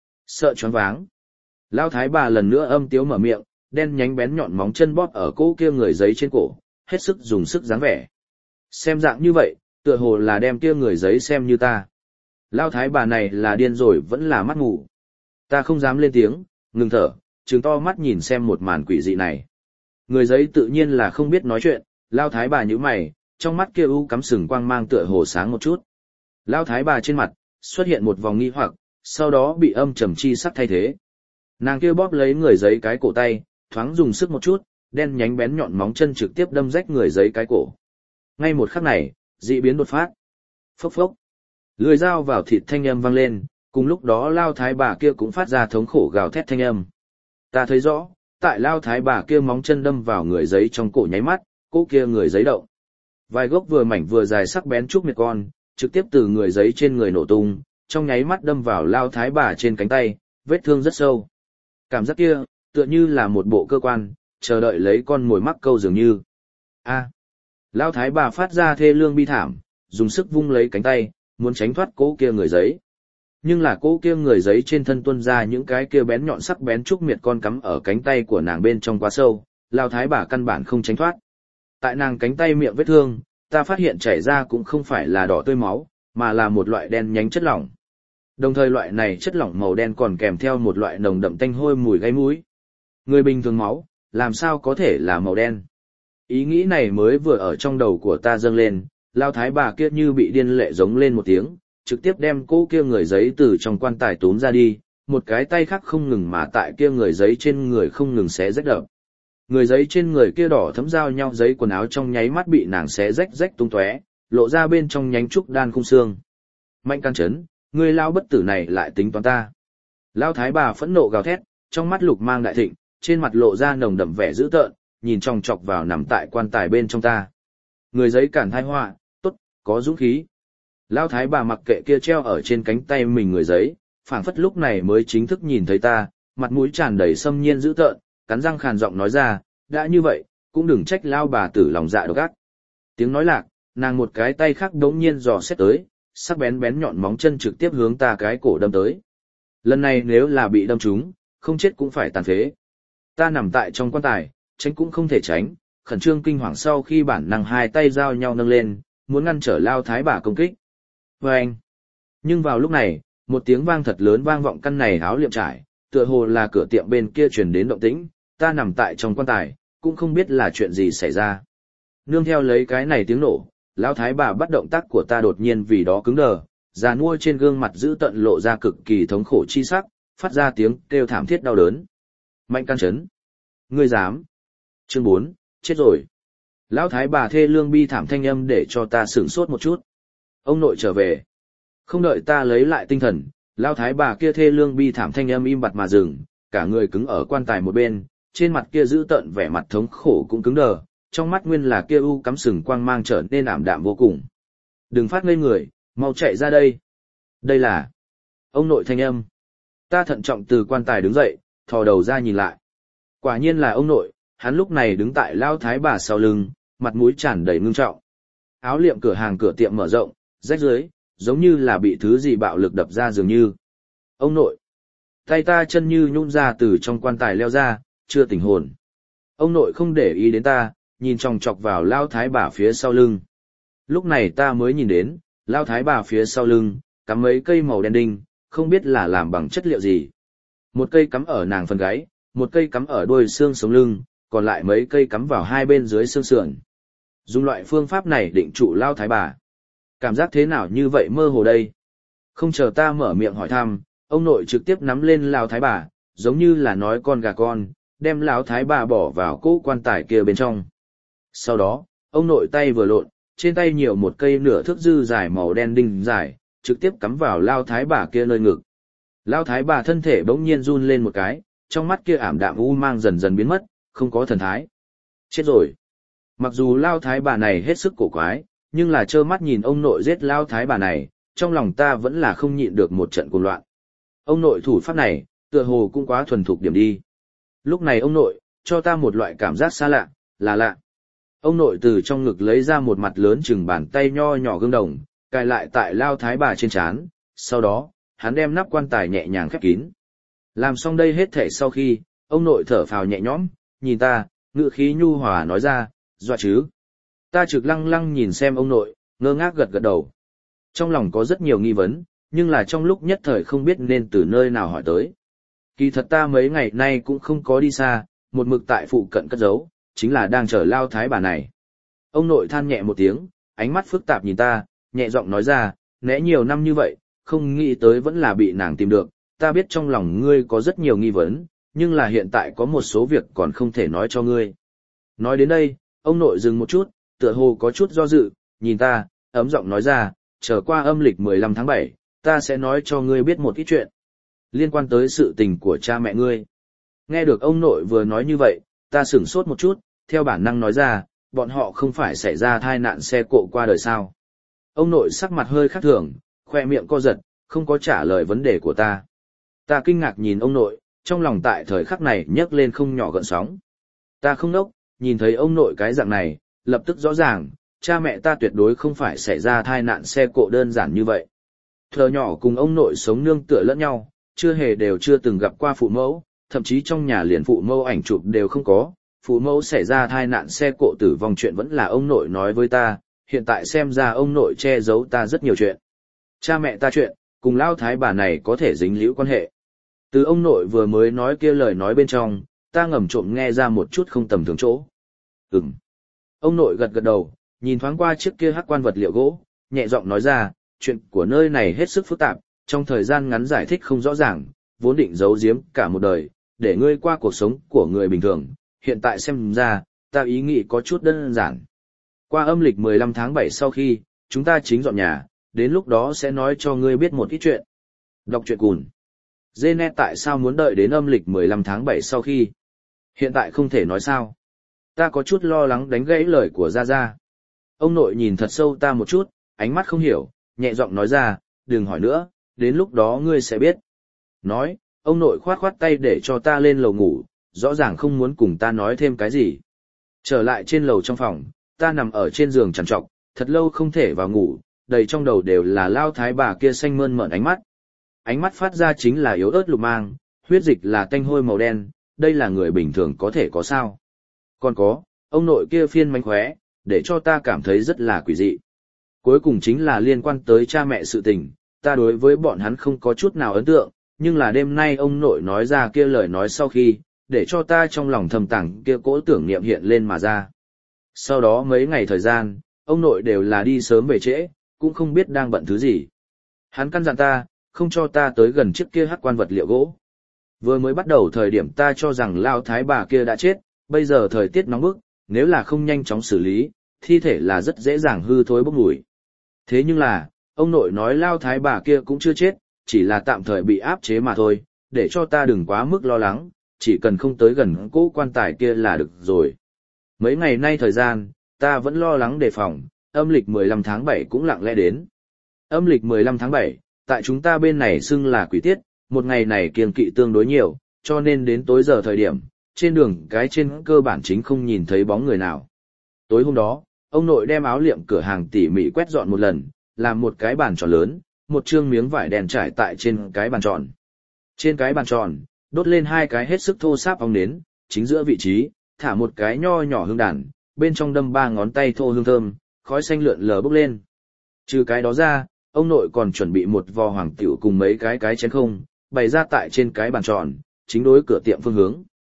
Sợ choáng váng. Lao thái bà lần nữa âm tiếu mở miệng, đen nhánh bén nhọn móng chân bóp ở cố kia người giấy trên cổ, hết sức dùng sức dáng vẻ. Xem dạng như vậy, tựa hồ là đem kia người giấy xem như ta. Lao thái bà này là điên rồi vẫn là mắt mù. Ta không dám lên tiếng, ngừng thở, trừng to mắt nhìn xem một màn quỷ dị này. Người giấy tự nhiên là không biết nói chuyện, lao thái bà nhíu mày, trong mắt kia u cắm sừng quang mang tựa hồ sáng một chút. Lao thái bà trên mặt, xuất hiện một vòng nghi hoặc, sau đó bị âm trầm chi sắc thay thế. Nàng kia bóp lấy người giấy cái cổ tay, thoáng dùng sức một chút, đen nhánh bén nhọn móng chân trực tiếp đâm rách người giấy cái cổ. Ngay một khắc này, dị biến đột phát. Phốc phốc. Lưỡi dao vào thịt thanh âm vang lên, cùng lúc đó lao thái bà kia cũng phát ra thống khổ gào thét thanh âm. Ta thấy rõ, tại lao thái bà kia móng chân đâm vào người giấy trong cổ nháy mắt, cô kia người giấy động. Vài gốc vừa mảnh vừa dài sắc bén trúc miệt con, trực tiếp từ người giấy trên người nổ tung, trong nháy mắt đâm vào lao thái bà trên cánh tay, vết thương rất sâu. Cảm giác kia, tựa như là một bộ cơ quan, chờ đợi lấy con mồi mắc câu dường như. A. Lao thái bà phát ra thê lương bi thảm, dùng sức vung lấy cánh tay, muốn tránh thoát cố kia người giấy. Nhưng là cố kia người giấy trên thân tuôn ra những cái kia bén nhọn sắc bén trúc miệt con cắm ở cánh tay của nàng bên trong quá sâu, lao thái bà căn bản không tránh thoát. Tại nàng cánh tay miệng vết thương, ta phát hiện chảy ra cũng không phải là đỏ tươi máu, mà là một loại đen nhánh chất lỏng. Đồng thời loại này chất lỏng màu đen còn kèm theo một loại nồng đậm tanh hôi mùi gây mũi. Người bình thường máu, làm sao có thể là màu đen? Ý nghĩ này mới vừa ở trong đầu của ta dâng lên, lao thái bà kia như bị điên lệ giống lên một tiếng, trực tiếp đem cô kia người giấy từ trong quan tài túm ra đi, một cái tay khác không ngừng mà tại kia người giấy trên người không ngừng xé rách đập. Người giấy trên người kia đỏ thấm giao nhau giấy quần áo trong nháy mắt bị nàng xé rách rách tung tóe, lộ ra bên trong nhánh trúc đan khung xương. Mạnh can chấn, người lao bất tử này lại tính toán ta. Lao thái bà phẫn nộ gào thét, trong mắt lục mang đại thịnh, trên mặt lộ ra nồng đậm vẻ dữ tợn, nhìn chòng chọc vào nằm tại quan tài bên trong ta. Người giấy cản thai họa, tốt, có dũng khí. Lao thái bà mặc kệ kia treo ở trên cánh tay mình người giấy, phảng phất lúc này mới chính thức nhìn thấy ta, mặt mũi tràn đầy xâm nhiên dữ tợn, cắn răng khàn giọng nói ra, đã như vậy, cũng đừng trách lao bà tử lòng dạ độc ác. Tiếng nói lạc, nàng một cái tay khác đống nhiên dò xét tới, sắc bén bén nhọn móng chân trực tiếp hướng ta cái cổ đâm tới. Lần này nếu là bị đâm trúng, không chết cũng phải tàn phế. Ta nằm tại trong quan tài, tránh cũng không thể tránh, khẩn trương kinh hoàng sau khi bản năng hai tay giao nhau nâng lên, muốn ngăn trở lao thái bà công kích. Vâng! Nhưng vào lúc này, một tiếng vang thật lớn vang vọng căn này áo liệm trải, tựa hồ là cửa tiệm bên kia truyền đến động tĩnh, ta nằm tại trong quan tài, cũng không biết là chuyện gì xảy ra. Nương theo lấy cái này tiếng nổ, lão thái bà bắt động tác của ta đột nhiên vì đó cứng đờ, già nua trên gương mặt giữ tận lộ ra cực kỳ thống khổ chi sắc, phát ra tiếng kêu thảm thiết đau đớn. Mạnh can chấn. Ngươi dám. Chương 4, chết rồi. Lão thái bà thê lương bi thảm thanh âm để cho ta sửng sốt một chút. Ông nội trở về. Không đợi ta lấy lại tinh thần, lão thái bà kia thê lương bi thảm thanh âm im bặt mà dừng, cả người cứng ở quan tài một bên, trên mặt kia giữ tận vẻ mặt thống khổ cũng cứng đờ, trong mắt nguyên là kia u cắm sừng quang mang trở nên ảm đạm vô cùng. Đừng phát ngây người, mau chạy ra đây. Đây là ông nội thanh âm. Ta thận trọng từ quan tài đứng dậy, thò đầu ra nhìn lại. Quả nhiên là ông nội, hắn lúc này đứng tại lao thái bà sau lưng, mặt mũi tràn đầy ngưng trọng. Áo liệm cửa hàng cửa tiệm mở rộng, rách dưới, giống như là bị thứ gì bạo lực đập ra dường như. Ông nội. Tay ta chân như nhũn ra từ trong quan tài leo ra, chưa tỉnh hồn. Ông nội không để ý đến ta, nhìn chòng chọc vào lao thái bà phía sau lưng. Lúc này ta mới nhìn đến, lao thái bà phía sau lưng, cắm mấy cây màu đen đinh, không biết là làm bằng chất liệu gì. Một cây cắm ở nàng phần gáy, một cây cắm ở đuôi xương sống lưng, còn lại mấy cây cắm vào hai bên dưới xương sườn. Dùng loại phương pháp này định trụ lao thái bà. Cảm giác thế nào như vậy mơ hồ đây? Không chờ ta mở miệng hỏi thăm, ông nội trực tiếp nắm lên lao thái bà, giống như là nói con gà con, đem lao thái bà bỏ vào cỗ quan tài kia bên trong. Sau đó, ông nội tay vừa lộn, trên tay nhiều một cây nửa thước dư dài màu đen đinh dài, trực tiếp cắm vào lao thái bà kia nơi ngực. Lao thái bà thân thể bỗng nhiên run lên một cái, trong mắt kia ảm đạm u mang dần dần biến mất, không có thần thái. Chết rồi. Mặc dù lao thái bà này hết sức cổ quái, nhưng là trơ mắt nhìn ông nội giết lao thái bà này, trong lòng ta vẫn là không nhịn được một trận cuồng loạn. Ông nội thủ pháp này, tựa hồ cũng quá thuần thục điểm đi. Lúc này ông nội, cho ta một loại cảm giác xa lạ, là lạ. Ông nội từ trong ngực lấy ra một mặt lớn chừng bàn tay nho nhỏ gương đồng, cài lại tại lao thái bà trên trán, sau đó, hắn đem nắp quan tài nhẹ nhàng khép kín. Làm xong đây hết thể sau khi, ông nội thở phào nhẹ nhõm, nhìn ta, ngữ khí nhu hòa nói ra, dọa chứ. Ta trực lăng lăng nhìn xem ông nội, ngơ ngác gật gật đầu. Trong lòng có rất nhiều nghi vấn, nhưng là trong lúc nhất thời không biết nên từ nơi nào hỏi tới. Kỳ thật ta mấy ngày nay cũng không có đi xa, một mực tại phụ cận cất giấu, chính là đang chờ lao thái bà này. Ông nội than nhẹ một tiếng, ánh mắt phức tạp nhìn ta, nhẹ giọng nói ra, né nhiều năm như vậy, không nghĩ tới vẫn là bị nàng tìm được, ta biết trong lòng ngươi có rất nhiều nghi vấn, nhưng là hiện tại có một số việc còn không thể nói cho ngươi. Nói đến đây, ông nội dừng một chút, tựa hồ có chút do dự, nhìn ta, ấm giọng nói ra, trở qua âm lịch 15 tháng 7, ta sẽ nói cho ngươi biết một ít chuyện liên quan tới sự tình của cha mẹ ngươi. Nghe được ông nội vừa nói như vậy, ta sửng sốt một chút, theo bản năng nói ra, bọn họ không phải xảy ra tai nạn xe cộ qua đời sao. Ông nội sắc mặt hơi khác thường, khoe miệng co giật, không có trả lời vấn đề của ta. Ta kinh ngạc nhìn ông nội, trong lòng tại thời khắc này nhấc lên không nhỏ gợn sóng. Ta không nốc, nhìn thấy ông nội cái dạng này, lập tức rõ ràng, cha mẹ ta tuyệt đối không phải xảy ra tai nạn xe cộ đơn giản như vậy. Thờ nhỏ cùng ông nội sống nương tựa lẫn nhau, chưa từng gặp qua phụ mẫu, thậm chí trong nhà liền phụ mẫu ảnh chụp đều không có. Phụ mẫu xảy ra tai nạn xe cộ tử vong chuyện vẫn là ông nội nói với ta, hiện tại xem ra ông nội che giấu ta rất nhiều chuyện. Cha mẹ ta chuyện, cùng lao thái bà này có thể dính líu quan hệ. Từ ông nội vừa mới nói kia lời nói bên trong, ta ngầm trộm nghe ra một chút không tầm thường chỗ. Ông nội gật gật đầu, nhìn thoáng qua chiếc kia hắc quan vật liệu gỗ, nhẹ giọng nói ra, chuyện của nơi này hết sức phức tạp, trong thời gian ngắn giải thích không rõ ràng, vốn định giấu giếm cả một đời, để ngươi qua cuộc sống của người bình thường, hiện tại xem ra, ta ý nghĩ có chút đơn giản. Qua âm lịch 15 tháng 7 sau khi, chúng ta chính dọn nhà, đến lúc đó sẽ nói cho ngươi biết một ít chuyện. Đọc truyện cùn. Genet tại sao muốn đợi đến âm lịch 15 tháng 7 sau khi? Hiện tại không thể nói sao. Ta có chút lo lắng đánh gãy lời của Gia Gia. Ông nội nhìn thật sâu ta một chút, ánh mắt không hiểu, nhẹ giọng nói ra, đừng hỏi nữa, đến lúc đó ngươi sẽ biết. Nói, ông nội khoát khoát tay để cho ta lên lầu ngủ, rõ ràng không muốn cùng ta nói thêm cái gì. Trở lại trên lầu trong phòng, ta nằm ở trên giường trằn trọc, thật lâu không thể vào ngủ, đầy trong đầu đều là lao thái bà kia xanh mơn mởn ánh mắt. Ánh mắt phát ra chính là yếu ớt lục mang, huyết dịch là tanh hôi màu đen, đây là người bình thường có thể có sao. Còn có, ông nội kia phiên mánh khóe, để cho ta cảm thấy rất là quỷ dị. Cuối cùng chính là liên quan tới cha mẹ sự tình, ta đối với bọn hắn không có chút nào ấn tượng, nhưng là đêm nay ông nội nói ra kia lời nói sau khi, để cho ta trong lòng thầm tàng kia cỗ tưởng niệm hiện lên mà ra. Sau đó mấy ngày thời gian, ông nội đều là đi sớm về trễ, cũng không biết đang bận thứ gì. Hắn căn dặn ta, không cho ta tới gần chiếc kia hắc quan vật liệu gỗ. Vừa mới bắt đầu thời điểm ta cho rằng lao thái bà kia đã chết, bây giờ thời tiết nóng bức, nếu là không nhanh chóng xử lý, thi thể là rất dễ dàng hư thối bốc mùi. Thế nhưng là, ông nội nói lao thái bà kia cũng chưa chết, chỉ là tạm thời bị áp chế mà thôi, để cho ta đừng quá mức lo lắng, chỉ cần không tới gần cỗ quan tài kia là được rồi. Mấy ngày nay thời gian, ta vẫn lo lắng đề phòng, âm lịch 15 tháng 7 cũng lặng lẽ đến. Âm lịch 15 tháng 7, tại chúng ta bên này xưng là quỷ tiết, một ngày này kiêng kỵ tương đối nhiều, cho nên đến tối giờ thời điểm, trên đường cái trên cơ bản chính không nhìn thấy bóng người nào. Tối hôm đó, ông nội đem áo liệm cửa hàng tỉ mỉ quét dọn một lần, làm một cái bàn tròn lớn, một trương miếng vải đen trải tại trên cái bàn tròn. Trên cái bàn tròn, đốt lên hai cái hết sức thô sáp ong nến, chính giữa vị trí, thả một cái nho nhỏ hương đàn, bên trong đâm 3 ngón tay thô hương thơm, khói xanh lượn lờ bốc lên. Trừ cái đó ra, ông nội còn chuẩn bị một vò hoàng tiểu cùng mấy cái chén không, bày ra tại trên cái bàn tròn, chính đối cửa tiệm phương hướng.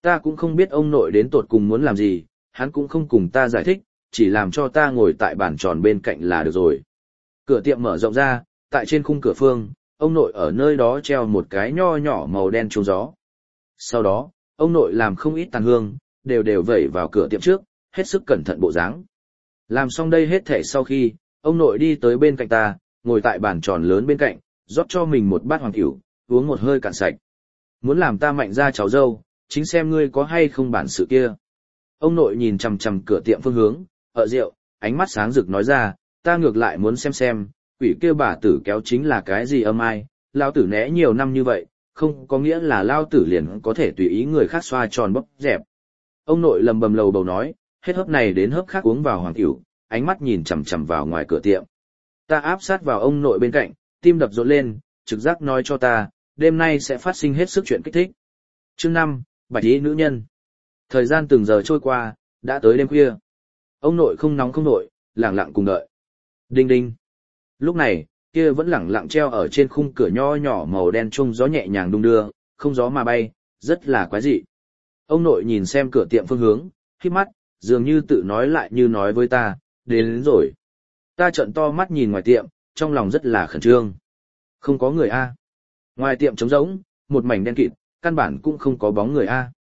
Ta cũng không biết ông nội đến tột cùng muốn làm gì, hắn cũng không cùng ta giải thích, chỉ làm cho ta ngồi tại bàn tròn bên cạnh là được rồi. Cửa tiệm mở rộng ra, tại trên khung cửa phương, ông nội ở nơi đó treo một cái nho nhỏ màu đen trông gió. Sau đó, ông nội làm không ít tàn hương, đều đều vẩy vào cửa tiệm trước, hết sức cẩn thận bộ dáng. Làm xong đây hết thể sau khi, ông nội đi tới bên cạnh ta, ngồi tại bàn tròn lớn bên cạnh, rót cho mình một bát hoàng cửu, uống một hơi cạn sạch. Muốn làm ta mạnh ra cháu dâu, chính xem ngươi có hay không bản sự kia. Ông nội nhìn chằm chằm cửa tiệm phương hướng, rượu, ánh mắt sáng rực nói ra, ta ngược lại muốn xem, quỷ kia bà tử kéo chính là cái gì âm ai, lao tử né nhiều năm như vậy, không có nghĩa là lao tử liền có thể tùy ý người khác xoa tròn bóp dẹp. Ông nội lầm bầm lầu bầu nói, hết hớp này đến hớp khác uống vào hoàng cửu, ánh mắt nhìn chằm chằm vào ngoài cửa tiệm. Ta áp sát vào ông nội bên cạnh, tim đập rộn lên, trực giác nói cho ta, đêm nay sẽ phát sinh hết sức chuyện kích thích. Chương 5, Bạch y nữ nhân. Thời gian từng giờ trôi qua, đã tới đêm khuya. Ông nội không nóng không nội, lặng lặng cùng đợi. Đinh đinh. Lúc này, kia vẫn lẳng lặng treo ở trên khung cửa nho nhỏ màu đen trung gió nhẹ nhàng đung đưa, không gió mà bay, rất là quái dị. Ông nội nhìn xem cửa tiệm phương hướng, khép mắt, dường như tự nói lại như nói với ta, đến rồi. Ta trợn to mắt nhìn ngoài tiệm, trong lòng rất là khẩn trương. Không có người a. Ngoài tiệm trống rỗng, một mảnh đen kịt, căn bản cũng không có bóng người a.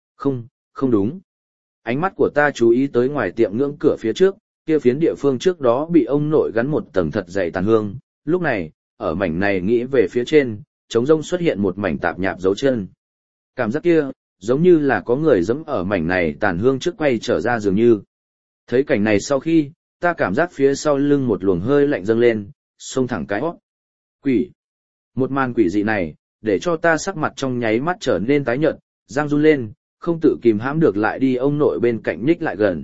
Không đúng. Ánh mắt của ta chú ý tới ngoài tiệm ngưỡng cửa phía trước, kia phiến địa phương trước đó bị ông nội gắn một tầng thật dày tàn hương, lúc này, ở mảnh này nghĩ về phía trên, trống rông xuất hiện một mảnh tạp nhạp dấu chân. Cảm giác kia, giống như là có người giẫm ở mảnh này tàn hương trước quay trở ra dường như. Thấy cảnh này sau khi, ta cảm giác phía sau lưng một luồng hơi lạnh dâng lên, xông thẳng cái hót. Quỷ. Một màn quỷ dị này, để cho ta sắc mặt trong nháy mắt trở nên tái nhợt, răng run lên, không tự kìm hãm được lại đi ông nội bên cạnh nhích lại gần.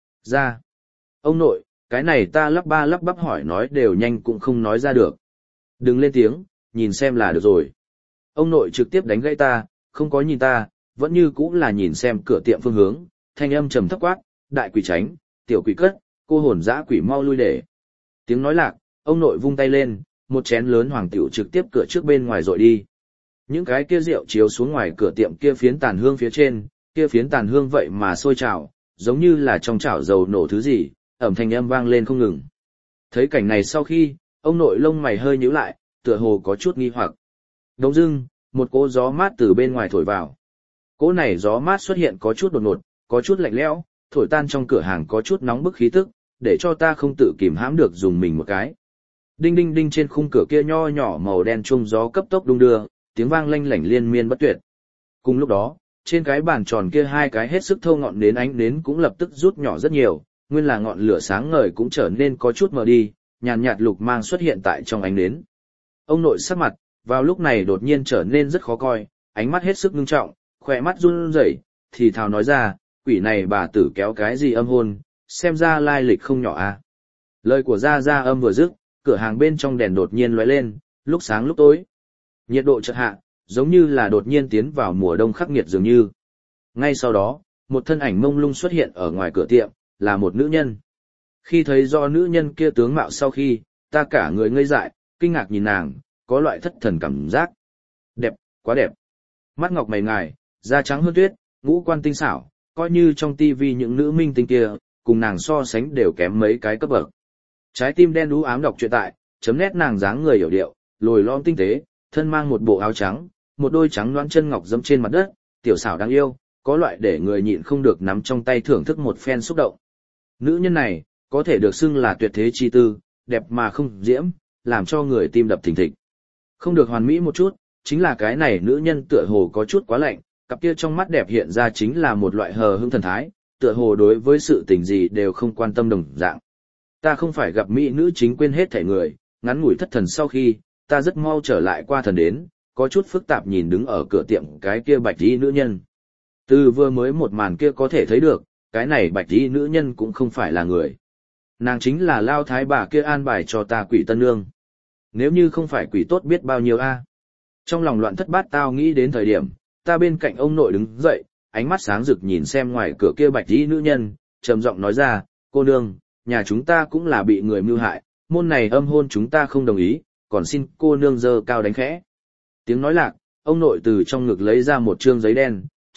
Ra. Ông nội, cái này ta lắp ba lắp bắp hỏi nói đều nhanh cũng không nói ra được. Đừng lên tiếng, nhìn xem là được rồi. Ông nội trực tiếp đánh gãy ta, không có nhìn ta, vẫn như cũng là nhìn xem cửa tiệm phương hướng, thanh âm trầm thấp quát, đại quỷ tránh, tiểu quỷ cất, cô hồn dã quỷ mau lui để. Tiếng nói lạc, ông nội vung tay lên, một chén lớn hoàng tiểu trực tiếp cửa trước bên ngoài rồi đi. Những cái kia rượu chiếu xuống ngoài cửa tiệm kia phiến tàn hương phía trên, kia phiến tàn hương vậy mà sôi trào, giống như là trong chảo dầu nổ thứ gì, ẩm thanh âm vang lên không ngừng. Thấy cảnh này sau khi, ông nội lông mày hơi nhíu lại, tựa hồ có chút nghi hoặc. Đống dưng, một cỗ gió mát từ bên ngoài thổi vào. Cỗ này gió mát xuất hiện có chút đột ngột, có chút lạnh lẽo, thổi tan trong cửa hàng có chút nóng bức khí tức, để cho ta không tự kìm hãm được dùng mình một cái. Đinh đinh đinh trên khung cửa kia nho nhỏ màu đen trung gió cấp tốc đung đưa, tiếng vang lanh lảnh liên miên bất tuyệt. Cùng lúc đó, trên cái bàn tròn kia hai cái hết sức thâu ngọn nến ánh nến cũng lập tức rút nhỏ rất nhiều, nguyên là ngọn lửa sáng ngời cũng trở nên có chút mờ đi, nhàn nhạt lục mang xuất hiện tại trong ánh nến. Ông nội sắc mặt, vào lúc này đột nhiên trở nên rất khó coi, ánh mắt hết sức ngưng trọng, khỏe mắt run rẩy, thì thào nói ra, quỷ này bà tử kéo cái gì âm hôn, xem ra lai lịch không nhỏ a. Lời của Gia Gia âm vừa dứt, cửa hàng bên trong đèn đột nhiên lóe lên, lúc sáng lúc tối. Nhiệt độ chợt hạ, giống như là đột nhiên tiến vào mùa đông khắc nghiệt dường như. Ngay sau đó, một thân ảnh mông lung xuất hiện ở ngoài cửa tiệm, là một nữ nhân. Khi thấy do nữ nhân kia tướng mạo sau khi, ta cả người ngây dại, kinh ngạc nhìn nàng, có loại thất thần cảm giác. Đẹp, quá đẹp. Mắt ngọc mày ngài, da trắng hơn tuyết, ngũ quan tinh xảo, coi như trong tivi những nữ minh tinh kia, cùng nàng so sánh đều kém mấy cái cấp bậc. Trái tim đen đú ám đọc truyện tại, chấm nét nàng dáng người hiểu điệu, lồi lõm tinh tế, thân mang một bộ áo trắng, một đôi trắng loãng chân ngọc dẫm trên mặt đất, tiểu xảo đáng yêu, có loại để người nhịn không được nắm trong tay thưởng thức một phen xúc động. Nữ nhân này, có thể được xưng là tuyệt thế chi tư, đẹp mà không diễm, làm cho người tim đập thình thịch. Không được hoàn mỹ một chút, chính là cái này nữ nhân tựa hồ có chút quá lạnh, cặp kia trong mắt đẹp hiện ra chính là một loại hờ hững thần thái, tựa hồ đối với sự tình gì đều không quan tâm đồng dạng. Ta không phải gặp mỹ nữ chính quên hết thảy người, ngắn ngủi thất thần sau khi, ta rất mau trở lại qua thần đến, có chút phức tạp nhìn đứng ở cửa tiệm cái kia bạch y nữ nhân. Từ vừa mới một màn kia có thể thấy được, cái này bạch y nữ nhân cũng không phải là người. Nàng chính là lao thái bà kia an bài cho ta quỷ tân nương. Nếu như không phải quỷ tốt biết bao nhiêu a. Trong lòng loạn thất bát tao nghĩ đến thời điểm, ta bên cạnh ông nội đứng dậy, ánh mắt sáng rực nhìn xem ngoài cửa kia bạch y nữ nhân, trầm giọng nói ra, cô nương, nhà chúng ta cũng là bị người mưu hại, môn này âm hôn chúng ta không đồng ý, còn xin cô nương giơ cao đánh khẽ. Tiếng nói lạc, ông nội từ trong ngực lấy ra một trương giấy đen,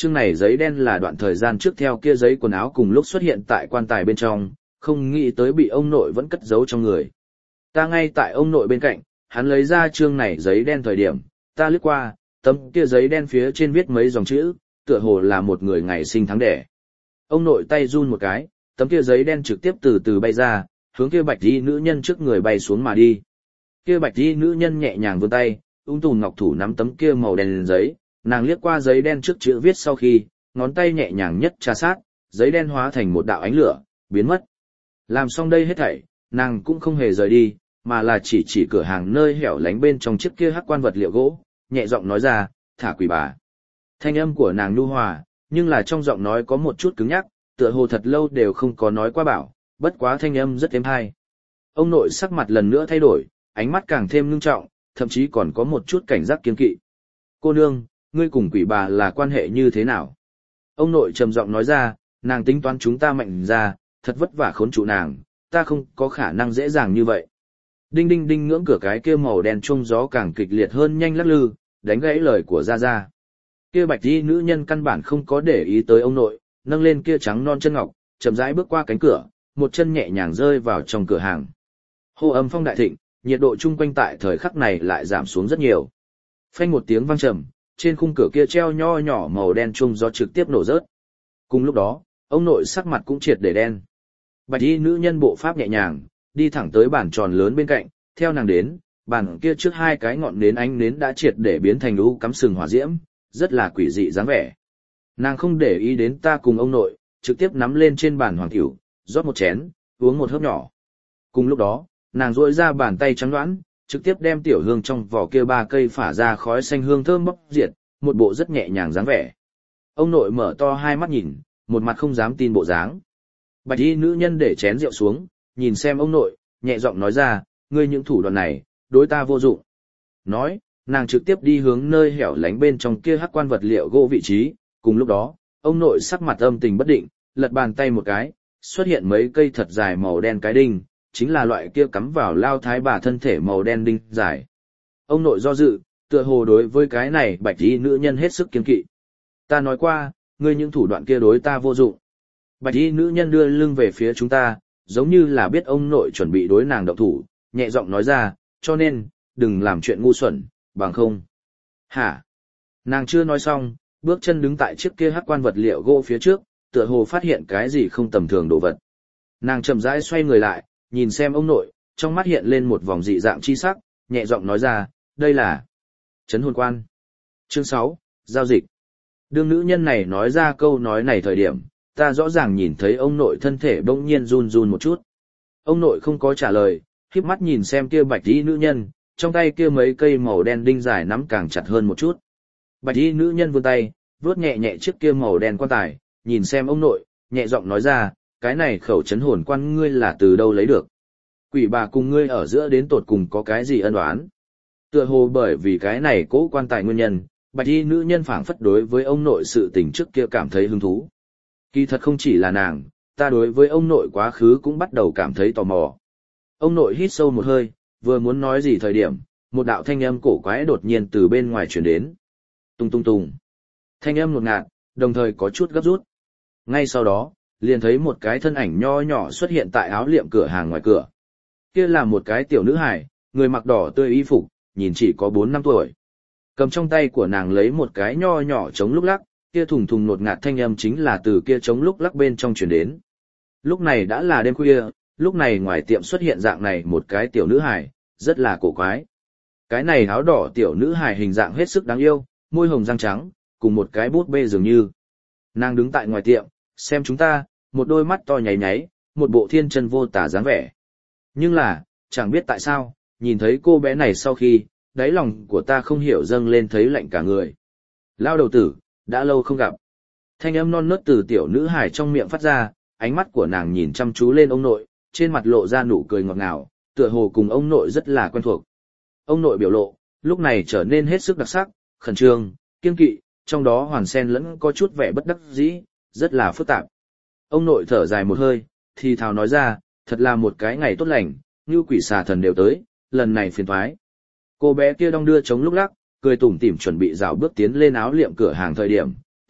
Chương này giấy đen là đoạn thời gian trước theo kia giấy quần áo cùng lúc xuất hiện tại quan tài bên trong, không nghĩ tới bị ông nội vẫn cất giấu trong người. Ta ngay tại ông nội bên cạnh, hắn lấy ra chương này giấy đen thời điểm, ta lướt qua, tấm kia giấy đen phía trên viết mấy dòng chữ, tựa hồ là một người ngày sinh tháng đẻ. Ông nội tay run một cái, tấm kia giấy đen trực tiếp từ từ bay ra, hướng kia bạch y nữ nhân trước người bay xuống mà đi. Kia bạch y nữ nhân nhẹ nhàng vươn tay, ung tùm ngọc thủ nắm tấm kia màu đen giấy, nàng liếc qua giấy đen trước chữ viết sau khi, ngón tay nhẹ nhàng nhất trà sát, giấy đen hóa thành một đạo ánh lửa, biến mất. Làm xong đây hết thảy, nàng cũng không hề rời đi, mà là chỉ cửa hàng nơi hẻo lánh bên trong chiếc kia hắc quan vật liệu gỗ, nhẹ giọng nói ra, thả quỷ bà. Thanh âm của nàng nhu hòa, nhưng là trong giọng nói có một chút cứng nhắc, tựa hồ thật lâu đều không có nói qua bảo, bất quá thanh âm rất êm hay. Ông nội sắc mặt lần nữa thay đổi, ánh mắt càng thêm ngưng trọng, thậm chí còn có một chút cảnh giác kiên kỵ. Cô nương, ngươi cùng quỷ bà là quan hệ như thế nào? Ông nội trầm giọng nói ra, nàng tính toán chúng ta mạnh ra, thật vất vả khốn trụ nàng, ta không có khả năng dễ dàng như vậy. Đinh đinh đinh ngưỡng cửa cái kia màu đen trung gió càng kịch liệt hơn nhanh lắc lư, đánh gãy lời của Gia Gia. Kia bạch y nữ nhân căn bản không có để ý tới ông nội, nâng lên kia trắng non chân ngọc, chậm rãi bước qua cánh cửa, một chân nhẹ nhàng rơi vào trong cửa hàng. Hô âm phong đại thịnh, nhiệt độ chung quanh tại thời khắc này lại giảm xuống rất nhiều. Phanh một tiếng vang trầm, trên khung cửa kia treo nho nhỏ màu đen trung gió trực tiếp nổ rớt. Cùng lúc đó, ông nội sắc mặt cũng triệt để đen. Bạch y nữ nhân bộ pháp nhẹ nhàng, đi thẳng tới bàn tròn lớn bên cạnh, theo nàng đến, bàn kia trước hai cái ngọn nến ánh nến đã triệt để biến thành u cắm sừng hỏa diễm, rất là quỷ dị dáng vẻ. Nàng không để ý đến ta cùng ông nội, trực tiếp nắm lên trên bàn hoàng tiểu, rót một chén, uống một hớp nhỏ. Cùng lúc đó, nàng duỗi ra bàn tay trắng đoán, trực tiếp đem tiểu hương trong vỏ kia 3 cây phả ra khói xanh hương thơm bốc diệt, một bộ rất nhẹ nhàng dáng vẻ. Ông nội mở to hai mắt nhìn, một mặt không dám tin bộ dáng. Bạch y nữ nhân để chén rượu xuống, nhìn xem ông nội, nhẹ giọng nói ra, ngươi những thủ đoạn này, đối ta vô dụng. Nói, nàng trực tiếp đi hướng nơi hẻo lánh bên trong kia hắc quan vật liệu gỗ vị trí, cùng lúc đó, ông nội sắc mặt âm tình bất định, lật bàn tay một cái, xuất hiện mấy cây thật dài màu đen cái đinh, chính là loại kia cắm vào lao thái bà thân thể màu đen đinh dài. Ông nội do dự, tựa hồ đối với cái này bạch y nữ nhân hết sức kiên kỵ. Ta nói qua, ngươi những thủ đoạn kia đối ta vô dụng. Bạch y nữ nhân đưa lưng về phía chúng ta, giống như là biết ông nội chuẩn bị đối nàng động thủ, nhẹ giọng nói ra, cho nên, đừng làm chuyện ngu xuẩn, bằng không. Hả? Nàng chưa nói xong, bước chân đứng tại chiếc kia hắc quan vật liệu gỗ phía trước, tựa hồ phát hiện cái gì không tầm thường đồ vật. Nàng chậm rãi xoay người lại, nhìn xem ông nội, trong mắt hiện lên một vòng dị dạng chi sắc, nhẹ giọng nói ra, đây là trấn hồn quan. Chương 6, giao dịch. Đương nữ nhân này nói ra câu nói này thời điểm, ta rõ ràng nhìn thấy ông nội thân thể bỗng nhiên run run một chút. Ông nội không có trả lời, khép mắt nhìn xem kia bạch y nữ nhân, trong tay kia mấy cây màu đen đinh dài nắm càng chặt hơn một chút. Bạch y nữ nhân vươn tay, vuốt nhẹ nhẹ chiếc kia màu đen quan tài, nhìn xem ông nội, nhẹ giọng nói ra, cái này khẩu trấn hồn quan ngươi là từ đâu lấy được? Quỷ bà cùng ngươi ở giữa đến tột cùng có cái gì ân oán? Tựa hồ bởi vì cái này cố quan tài nguyên nhân, bạch y nữ nhân phảng phất đối với ông nội sự tình trước kia cảm thấy hứng thú. Kỳ thật không chỉ là nàng, ta đối với ông nội quá khứ cũng bắt đầu cảm thấy tò mò. Ông nội hít sâu một hơi, vừa muốn nói gì thời điểm, một đạo thanh âm cổ quái đột nhiên từ bên ngoài truyền đến. Tung tung tung. Thanh âm ngột ngạt, đồng thời có chút gấp rút. Ngay sau đó, liền thấy một cái thân ảnh nho nhỏ xuất hiện tại áo liệm cửa hàng ngoài cửa. Kia là một cái tiểu nữ hài, người mặc đỏ tươi y phục, nhìn chỉ có 4-5 tuổi. Cầm trong tay của nàng lấy một cái nho nhỏ chống lúc lắc, kia thùng thùng nột ngạt thanh âm chính là từ kia chống lúc lắc bên trong truyền đến. Lúc này đã là đêm khuya, lúc này ngoài tiệm xuất hiện dạng này một cái tiểu nữ hài, rất là cổ quái. Cái này áo đỏ tiểu nữ hài hình dạng hết sức đáng yêu, môi hồng răng trắng, cùng một cái bút bê dường như. Nàng đứng tại ngoài tiệm, xem chúng ta, một đôi mắt to nháy nháy, một bộ thiên chân vô tả dáng vẻ. Nhưng là, chẳng biết tại sao, nhìn thấy cô bé này sau khi, đáy lòng của ta không hiểu dâng lên thấy lạnh cả người. Lao đầu tử, đã lâu không gặp. Thanh âm non nớt từ tiểu nữ hài trong miệng phát ra, ánh mắt của nàng nhìn chăm chú lên ông nội, trên mặt lộ ra nụ cười ngọt ngào, tựa hồ cùng ông nội rất là quen thuộc. Ông nội biểu lộ, lúc này trở nên hết sức đặc sắc, khẩn trương, kiên kỵ, trong đó hoàn xen lẫn có chút vẻ bất đắc dĩ, rất là phức tạp. Ông nội thở dài một hơi, thì thào nói ra, thật là một cái ngày tốt lành, như quỷ xà thần đều tới, lần này phiền toái. Cô bé kia đong đưa chống lúc lắc, cười tủm tỉm chuẩn bị rảo bước tiến lên áo liệm cửa hàng thời điểm,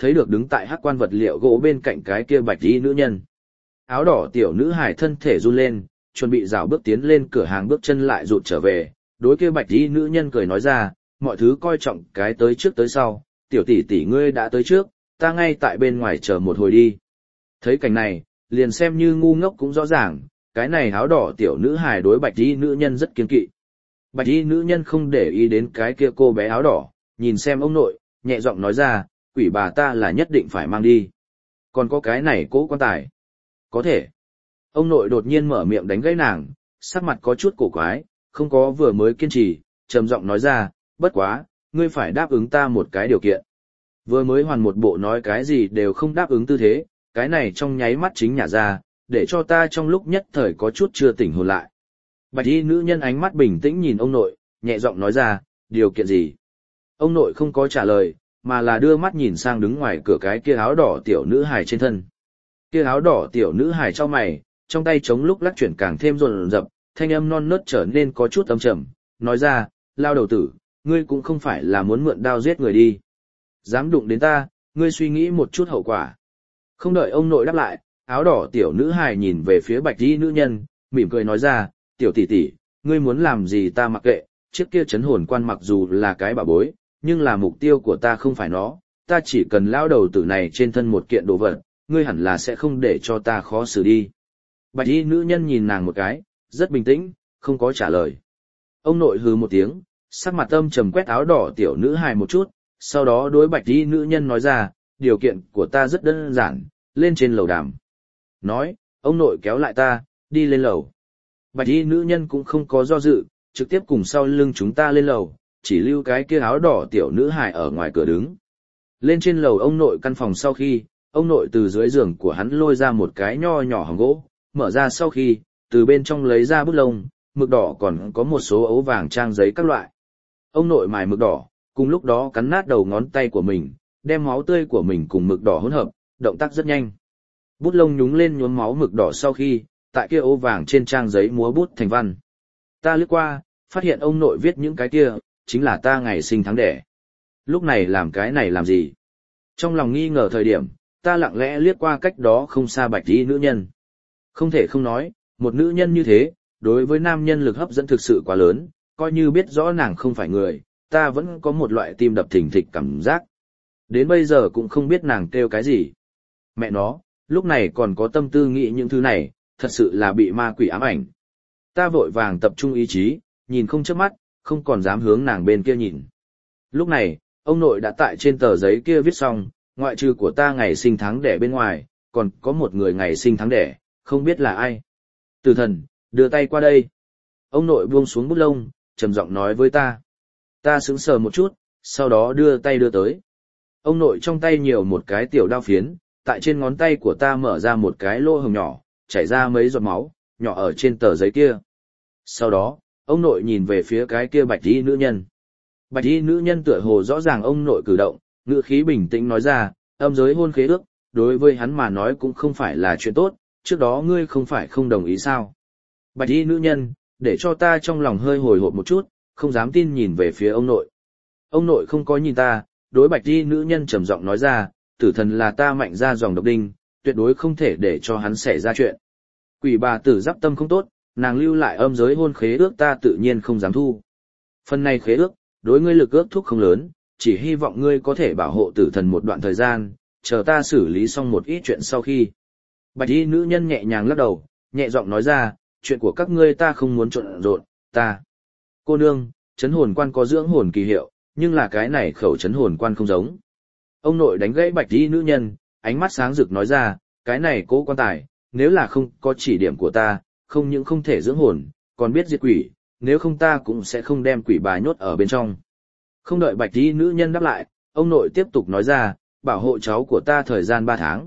thấy được đứng tại hắc quan vật liệu gỗ bên cạnh cái kia bạch y nữ nhân. Áo đỏ tiểu nữ hài thân thể run lên, chuẩn bị rảo bước tiến lên cửa hàng, bước chân lại rụt trở về, đối kia bạch y nữ nhân cười nói ra, mọi thứ coi trọng cái tới trước tới sau, tiểu tỷ tỷ ngươi đã tới trước, ta ngay tại bên ngoài chờ một hồi đi. Thấy cảnh này, liền xem như ngu ngốc cũng rõ ràng, cái này áo đỏ tiểu nữ hài đối bạch y nữ nhân rất kiêng kỵ. Bạch y nữ nhân không để ý đến cái kia cô bé áo đỏ, nhìn xem ông nội, nhẹ giọng nói ra, quỷ bà ta là nhất định phải mang đi. Còn có cái này cố quan tài. Có thể. Ông nội đột nhiên mở miệng đánh gãy nàng, sắc mặt có chút cổ quái, không có vừa mới kiên trì, trầm giọng nói ra, bất quá, ngươi phải đáp ứng ta một cái điều kiện. Vừa mới hoàn một bộ nói cái gì đều không đáp ứng tư thế, cái này trong nháy mắt chính nhả ra, để cho ta trong lúc nhất thời có chút chưa tỉnh hồn lại. Bạch y nữ nhân ánh mắt bình tĩnh nhìn ông nội, nhẹ giọng nói ra, điều kiện gì? Ông nội không có trả lời, mà là đưa mắt nhìn sang đứng ngoài cửa cái kia áo đỏ tiểu nữ hài trên thân. Kia áo đỏ tiểu nữ hài trong mày, trong tay chống lúc lắc chuyển càng thêm rồn rập, thanh âm non nớt trở nên có chút âm trầm, nói ra, lao đầu tử, ngươi cũng không phải là muốn mượn đao giết người đi. Dám đụng đến ta, ngươi suy nghĩ một chút hậu quả. Không đợi ông nội đáp lại, áo đỏ tiểu nữ hài nhìn về phía bạch y nữ nhân, mỉm cười nói ra, tiểu tỷ tỷ, ngươi muốn làm gì ta mặc kệ, chiếc kia chấn hồn quan mặc dù là cái bà bối, nhưng là mục tiêu của ta không phải nó, ta chỉ cần lao đầu tử này trên thân một kiện đồ vật, ngươi hẳn là sẽ không để cho ta khó xử đi. Bạch y nữ nhân nhìn nàng một cái, rất bình tĩnh, không có trả lời. Ông nội hừ một tiếng, sắc mặt âm trầm quét áo đỏ tiểu nữ hài một chút, sau đó đối bạch y nữ nhân nói ra, điều kiện của ta rất đơn giản, lên trên lầu đàm. Nói, ông nội kéo lại ta, đi lên lầu. Bạch y nữ nhân cũng không có do dự, trực tiếp cùng sau lưng chúng ta lên lầu, chỉ lưu cái kia áo đỏ tiểu nữ hài ở ngoài cửa đứng. Lên trên lầu ông nội căn phòng sau khi, ông nội từ dưới giường của hắn lôi ra một cái nho nhỏ hòm gỗ, mở ra sau khi, từ bên trong lấy ra bút lông, mực đỏ còn có một số ấu vàng trang giấy các loại. Ông nội mài mực đỏ, cùng lúc đó cắn nát đầu ngón tay của mình, đem máu tươi của mình cùng mực đỏ hỗn hợp, động tác rất nhanh. Bút lông nhúng lên nhuốm máu mực đỏ sau khi, tại kia ấu vàng trên trang giấy múa bút thành văn. Ta lướt qua, phát hiện ông nội viết những cái kia, chính là ta ngày sinh tháng đẻ. Lúc này làm cái này làm gì? Trong lòng nghi ngờ thời điểm, ta lặng lẽ liếc qua cách đó không xa bạch y nữ nhân. Không thể không nói, một nữ nhân như thế, đối với nam nhân lực hấp dẫn thực sự quá lớn, coi như biết rõ nàng không phải người, ta vẫn có một loại tim đập thình thịch cảm giác. Đến bây giờ cũng không biết nàng kêu cái gì. Mẹ nó, lúc này còn có tâm tư nghĩ những thứ này, thật sự là bị ma quỷ ám ảnh. Ta vội vàng tập trung ý chí, nhìn không chớp mắt, không còn dám hướng nàng bên kia nhìn. Lúc này, ông nội đã tại trên tờ giấy kia viết xong, ngoại trừ của ta ngày sinh tháng đẻ bên ngoài, còn có một người ngày sinh tháng đẻ, không biết là ai. Tử thần, đưa tay qua đây. Ông nội buông xuống bút lông, trầm giọng nói với ta. Ta sững sờ một chút, sau đó đưa tay đưa tới. Ông nội trong tay nhiều một cái tiểu đao phiến, tại trên ngón tay của ta mở ra một cái lỗ hổng nhỏ, chảy ra mấy giọt máu, nhỏ ở trên tờ giấy kia. Sau đó, ông nội nhìn về phía cái kia bạch y nữ nhân. Bạch y nữ nhân tựa hồ rõ ràng ông nội cử động, ngữ khí bình tĩnh nói ra, âm giới hôn khế ước, đối với hắn mà nói cũng không phải là chuyện tốt, trước đó ngươi không phải không đồng ý sao. Bạch y nữ nhân, để cho ta trong lòng hơi hồi hộp một chút, không dám tin nhìn về phía ông nội. Ông nội không có nhìn ta, đối bạch y nữ nhân trầm giọng nói ra, tử thần là ta mạnh ra dòng độc đinh, tuyệt đối không thể để cho hắn xảy ra chuyện. Quỷ bà tử giáp tâm không tốt, nàng lưu lại âm giới hôn khế ước ta tự nhiên không dám thu. Phần này khế ước, đối ngươi lực ước thúc không lớn, chỉ hy vọng ngươi có thể bảo hộ tử thần một đoạn thời gian, chờ ta xử lý xong một ít chuyện sau khi. Bạch y nữ nhân nhẹ nhàng lắc đầu, nhẹ giọng nói ra, chuyện của các ngươi ta không muốn trộn rộn, ta. Cô nương, chấn hồn quan có dưỡng hồn kỳ hiệu, nhưng là cái này khẩu chấn hồn quan không giống. Ông nội đánh gãy bạch y nữ nhân, ánh mắt sáng rực nói ra, cái này cố quan tài, nếu là không có chỉ điểm của ta, không những không thể dưỡng hồn, còn biết diệt quỷ, nếu không ta cũng sẽ không đem quỷ bà nhốt ở bên trong. Không đợi bạch y nữ nhân đáp lại, ông nội tiếp tục nói ra, bảo hộ cháu của ta thời gian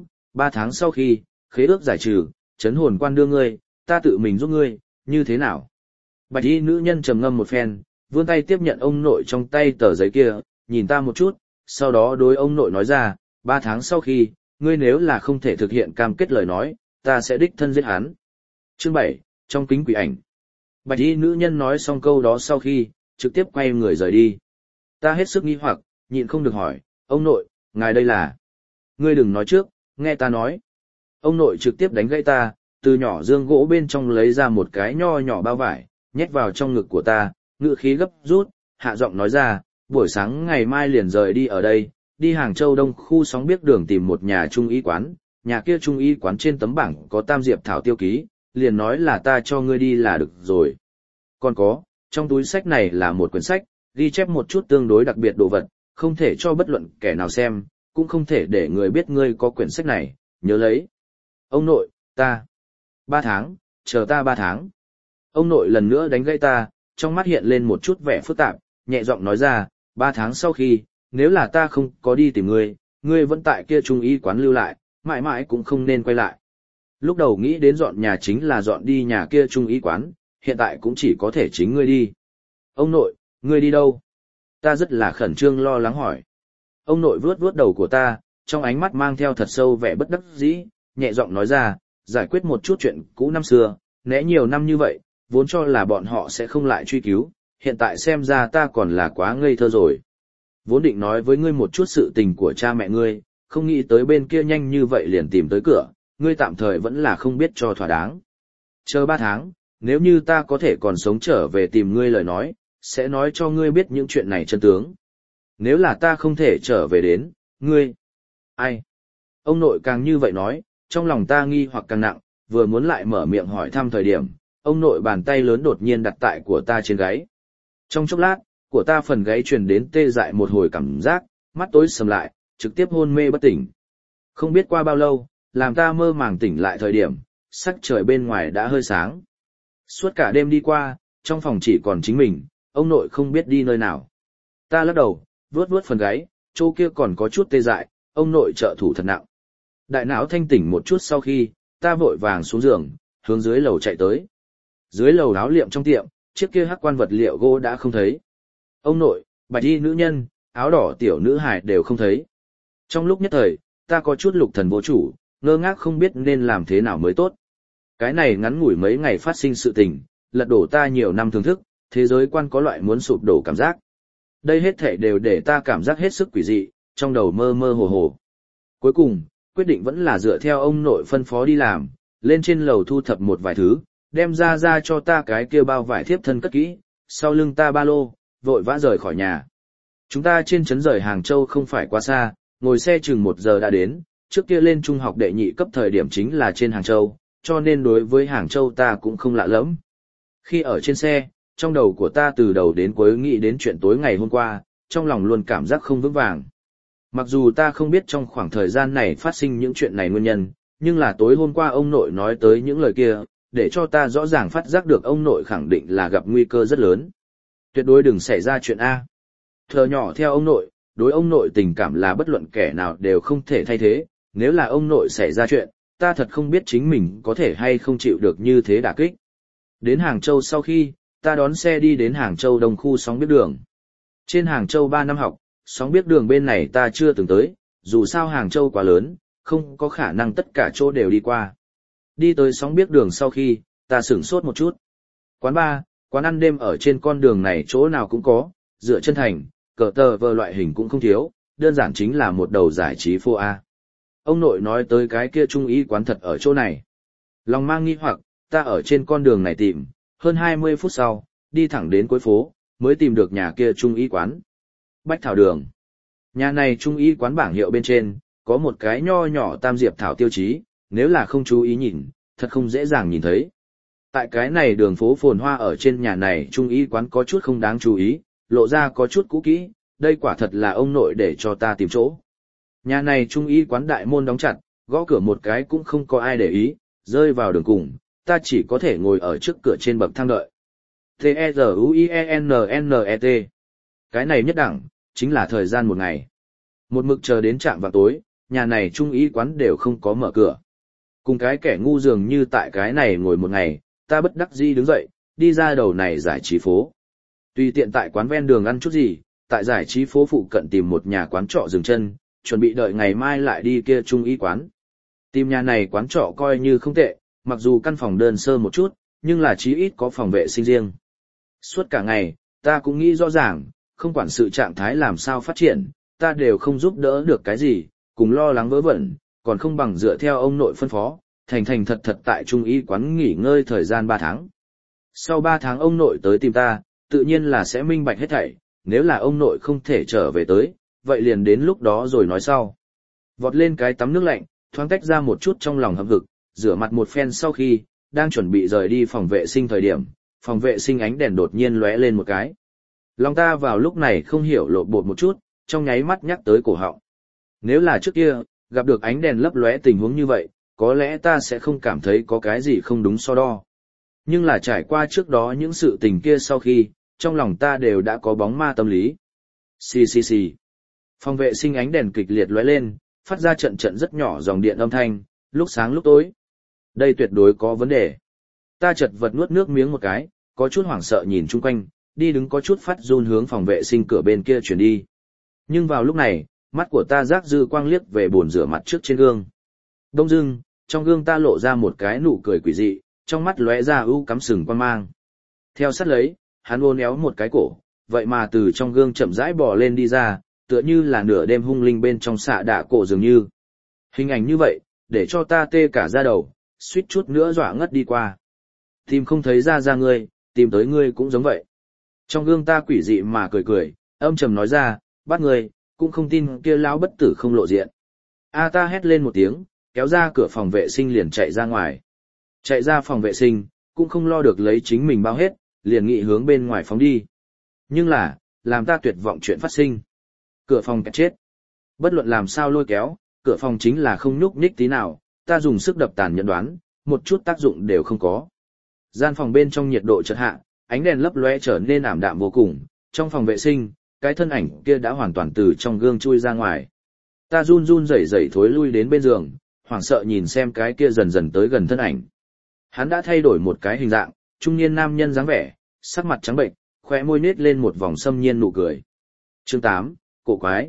3 tháng sau khi, khế ước giải trừ, chấn hồn quan đưa ngươi, ta tự mình giúp ngươi, như thế nào? Bạch y nữ nhân trầm ngâm một phen, vươn tay tiếp nhận ông nội trong tay tờ giấy kia, nhìn ta một chút, sau đó đối ông nội nói ra, 3 tháng sau khi, ngươi nếu là không thể thực hiện cam kết lời nói, ta sẽ đích thân giết hắn. Chương 7, trong kính quỷ ảnh. Bạch y nữ nhân nói xong câu đó sau khi, trực tiếp quay người rời đi. Ta hết sức nghi hoặc, nhịn không được hỏi, ông nội, ngài đây là... ngươi đừng nói trước, nghe ta nói. Ông nội trực tiếp đánh gãy ta, từ nhỏ dương gỗ bên trong lấy ra một cái nho nhỏ bao vải, nhét vào trong ngực của ta, ngữ khí gấp rút, hạ giọng nói ra, buổi sáng ngày mai liền rời đi ở đây, đi Hàng Châu Đông khu Sóng Biếc Đường tìm một nhà trung y quán, nhà kia trung y quán trên tấm bảng có Tam Diệp Thảo tiêu ký, liền nói là ta cho ngươi đi là được rồi. Còn có, trong túi sách này là một quyển sách, ghi chép một chút tương đối đặc biệt đồ vật, không thể cho bất luận kẻ nào xem, cũng không thể để người biết ngươi có quyển sách này, nhớ lấy. Ông nội, ta. 3 tháng, chờ ta 3 tháng. Ông nội lần nữa đánh gãy ta, trong mắt hiện lên một chút vẻ phức tạp, nhẹ giọng nói ra, 3 tháng sau khi, nếu là ta không có đi tìm ngươi, ngươi vẫn tại kia trung y quán lưu lại, mãi mãi cũng không nên quay lại. Lúc đầu nghĩ đến dọn nhà chính là dọn đi nhà kia trung y quán, hiện tại cũng chỉ có thể chính ngươi đi. Ông nội, ngươi đi đâu? Ta rất là khẩn trương lo lắng hỏi. Ông nội vuốt vuốt đầu của ta, trong ánh mắt mang theo thật sâu vẻ bất đắc dĩ, nhẹ giọng nói ra, giải quyết một chút chuyện cũ năm xưa, né nhiều năm như vậy, vốn cho là bọn họ sẽ không lại truy cứu, hiện tại xem ra ta còn là quá ngây thơ rồi. Vốn định nói với ngươi một chút sự tình của cha mẹ ngươi, không nghĩ tới bên kia nhanh như vậy liền tìm tới cửa, ngươi tạm thời vẫn là không biết cho thỏa đáng. Chờ 3 tháng, nếu như ta có thể còn sống trở về tìm ngươi lời nói, sẽ nói cho ngươi biết những chuyện này chân tướng. Nếu là ta không thể trở về đến, ngươi... Ai? Ông nội càng như vậy nói, trong lòng ta nghi hoặc càng nặng, vừa muốn lại mở miệng hỏi thăm thời điểm, ông nội bàn tay lớn đột nhiên đặt tại của ta trên gáy. Trong chốc lát, của ta phần gáy truyền đến tê dại một hồi cảm giác, mắt tối sầm lại, trực tiếp hôn mê bất tỉnh. Không biết qua bao lâu, làm ta mơ màng tỉnh lại thời điểm, sắc trời bên ngoài đã hơi sáng. Suốt cả đêm đi qua, trong phòng chỉ còn chính mình, ông nội không biết đi nơi nào. Ta lắc đầu, vuốt vuốt phần gáy, chỗ kia còn có chút tê dại, ông nội trợ thủ thật nặng. Đại não thanh tỉnh một chút sau khi, ta vội vàng xuống giường, hướng dưới lầu chạy tới. Dưới lầu áo liệm trong tiệm, chiếc kia hắc quan vật liệu gỗ đã không thấy. Ông nội, bạch y nữ nhân, áo đỏ tiểu nữ hài đều không thấy. Trong lúc nhất thời, ta có chút lục thần vô chủ, ngơ ngác không biết nên làm thế nào mới tốt. Cái này ngắn ngủi mấy ngày phát sinh sự tình, lật đổ ta nhiều năm thưởng thức, thế giới quan có loại muốn sụp đổ cảm giác. Đây hết thảy đều để ta cảm giác hết sức quỷ dị, trong đầu mơ mơ hồ hồ. Cuối cùng, quyết định vẫn là dựa theo ông nội phân phó đi làm, lên trên lầu thu thập một vài thứ, đem ra cho ta cái kia bao vải thiếp thân cất kỹ, sau lưng ta ba lô, vội vã rời khỏi nhà. Chúng ta trên trấn rời Hàng Châu không phải quá xa, ngồi xe chừng 1 giờ đã đến, trước kia lên trung học đệ nhị cấp thời điểm chính là trên Hàng Châu, cho nên đối với Hàng Châu ta cũng không lạ lẫm. Khi ở trên xe, trong đầu của ta từ đầu đến cuối nghĩ đến chuyện tối ngày hôm qua, trong lòng luôn cảm giác không vững vàng. Mặc dù ta không biết trong khoảng thời gian này phát sinh những chuyện này nguyên nhân, nhưng là tối hôm qua ông nội nói tới những lời kia, để cho ta rõ ràng phát giác được ông nội khẳng định là gặp nguy cơ rất lớn. Tuyệt đối đừng xảy ra chuyện A. Thờ nhỏ theo ông nội, đối ông nội tình cảm là bất luận kẻ nào đều không thể thay thế, nếu là ông nội xảy ra chuyện, ta thật không biết chính mình có thể hay không chịu được như thế đả kích. Đến Hàng Châu sau khi, ta đón xe đi đến Hàng Châu Đông khu Sóng Biếc Đường. Trên Hàng Châu 3 năm học, Sóng Biếc Đường bên này ta chưa từng tới, dù sao Hàng Châu quá lớn, không có khả năng tất cả chỗ đều đi qua. Đi tới Sóng Biếc Đường sau khi, ta sửng sốt một chút. Quán bar, quán ăn đêm ở trên con đường này chỗ nào cũng có, dựa chân thành, cờ tờ vờ loại hình cũng không thiếu, đơn giản chính là một đầu giải trí phô A. Ông nội nói tới cái kia trung y quán thật ở chỗ này. Lòng mang nghi hoặc, ta ở trên con đường này tìm, hơn 20 phút sau, đi thẳng đến cuối phố, mới tìm được nhà kia trung y quán. Bách Thảo Đường. Nhà này trung y quán bảng hiệu bên trên, có một cái nho nhỏ Tam Diệp Thảo tiêu chí, nếu là không chú ý nhìn, thật không dễ dàng nhìn thấy. Tại cái này đường phố phồn hoa ở trên nhà này trung y quán có chút không đáng chú ý, lộ ra có chút cũ kỹ, đây quả thật là ông nội để cho ta tìm chỗ. Nhà này trung y quán đại môn đóng chặt, gõ cửa một cái cũng không có ai để ý, rơi vào đường cùng, ta chỉ có thể ngồi ở trước cửa trên bậc thang đợi. T-E-Z-U-I-E-N-N-E-T. Cái này nhất đẳng, chính là thời gian một ngày. Một mực chờ đến trạm vào tối, nhà này trung y quán đều không có mở cửa. Cùng cái kẻ ngu dường như tại cái này ngồi một ngày, ta bất đắc dĩ đứng dậy, đi ra đầu này giải trí phố. Tùy tiện tại quán ven đường ăn chút gì, tại giải trí phố phụ cận tìm một nhà quán trọ dừng chân, chuẩn bị đợi ngày mai lại đi kia trung y quán. Tìm nhà này quán trọ coi như không tệ, mặc dù căn phòng đơn sơ một chút, nhưng là chí ít có phòng vệ sinh riêng. Suốt cả ngày, ta cũng nghĩ rõ ràng, không quản sự trạng thái làm sao phát triển, ta đều không giúp đỡ được cái gì, cùng lo lắng vớ vẩn, còn không bằng dựa theo ông nội phân phó, thành thành thật thật tại trung y quán nghỉ ngơi thời gian 3 tháng. Sau 3 tháng ông nội tới tìm ta, tự nhiên là sẽ minh bạch hết thảy, nếu là ông nội không thể trở về tới, vậy liền đến lúc đó rồi nói sau. Vọt lên cái tắm nước lạnh, thoáng tách ra một chút trong lòng hậm hực, rửa mặt một phen sau khi, đang chuẩn bị rời đi phòng vệ sinh thời điểm, phòng vệ sinh ánh đèn đột nhiên lóe lên một cái. Lòng ta vào lúc này không hiểu lộ bột một chút, trong nháy mắt nhắc tới cổ họng. Nếu là trước kia, gặp được ánh đèn lấp lóe tình huống như vậy, có lẽ ta sẽ không cảm thấy có cái gì không đúng so đo. Nhưng là trải qua trước đó những sự tình kia sau khi, trong lòng ta đều đã có bóng ma tâm lý. Xì xì xì. Phòng vệ sinh ánh đèn kịch liệt lóe lên, phát ra trận trận rất nhỏ dòng điện âm thanh, lúc sáng lúc tối. Đây tuyệt đối có vấn đề. Ta chật vật nuốt nước miếng một cái, có chút hoảng sợ nhìn chung quanh, đi đứng có chút phát run hướng phòng vệ sinh cửa bên kia chuyển đi. Nhưng vào lúc này, mắt của ta rác dư quang liếc về bồn rửa mặt trước trên gương. Đông dưng, trong gương ta lộ ra một cái nụ cười quỷ dị, trong mắt lóe ra ưu cắm sừng quan mang. Theo sát lấy, hắn uốn éo một cái cổ, vậy mà từ trong gương chậm rãi bò lên đi ra, tựa như là nửa đêm hung linh bên trong xạ đạ cổ dường như. Hình ảnh như vậy, để cho ta tê cả da đầu, suýt chút nữa dọa ngất đi qua. Tìm không thấy ra ngươi, tìm tới ngươi cũng giống vậy. Trong gương ta quỷ dị mà cười cười, âm trầm nói ra, bắt ngươi, cũng không tin kia lão bất tử không lộ diện. A ta hét lên một tiếng, kéo ra cửa phòng vệ sinh liền chạy ra ngoài. Chạy ra phòng vệ sinh, cũng không lo được lấy chính mình bao hết, liền nghị hướng bên ngoài phóng đi. Nhưng là, làm ta tuyệt vọng chuyện phát sinh. Cửa phòng kẹt chết. Bất luận làm sao lôi kéo, cửa phòng chính là không nhúc nhích tí nào, ta dùng sức đập tàn nhẫn đoán, một chút tác dụng đều không có. Gian phòng bên trong nhiệt độ chợt hạ, ánh đèn lấp lóe trở nên ảm đạm vô cùng, trong phòng vệ sinh, cái thân ảnh kia đã hoàn toàn từ trong gương chui ra ngoài. Ta run run rẩy rẩy thối lui đến bên giường, hoảng sợ nhìn xem cái kia dần dần tới gần thân ảnh. Hắn đã thay đổi một cái hình dạng, trung niên nam nhân dáng vẻ, sắc mặt trắng bệnh, khóe môi nết lên một vòng xâm nhiên nụ cười. Chương 8, cổ quái.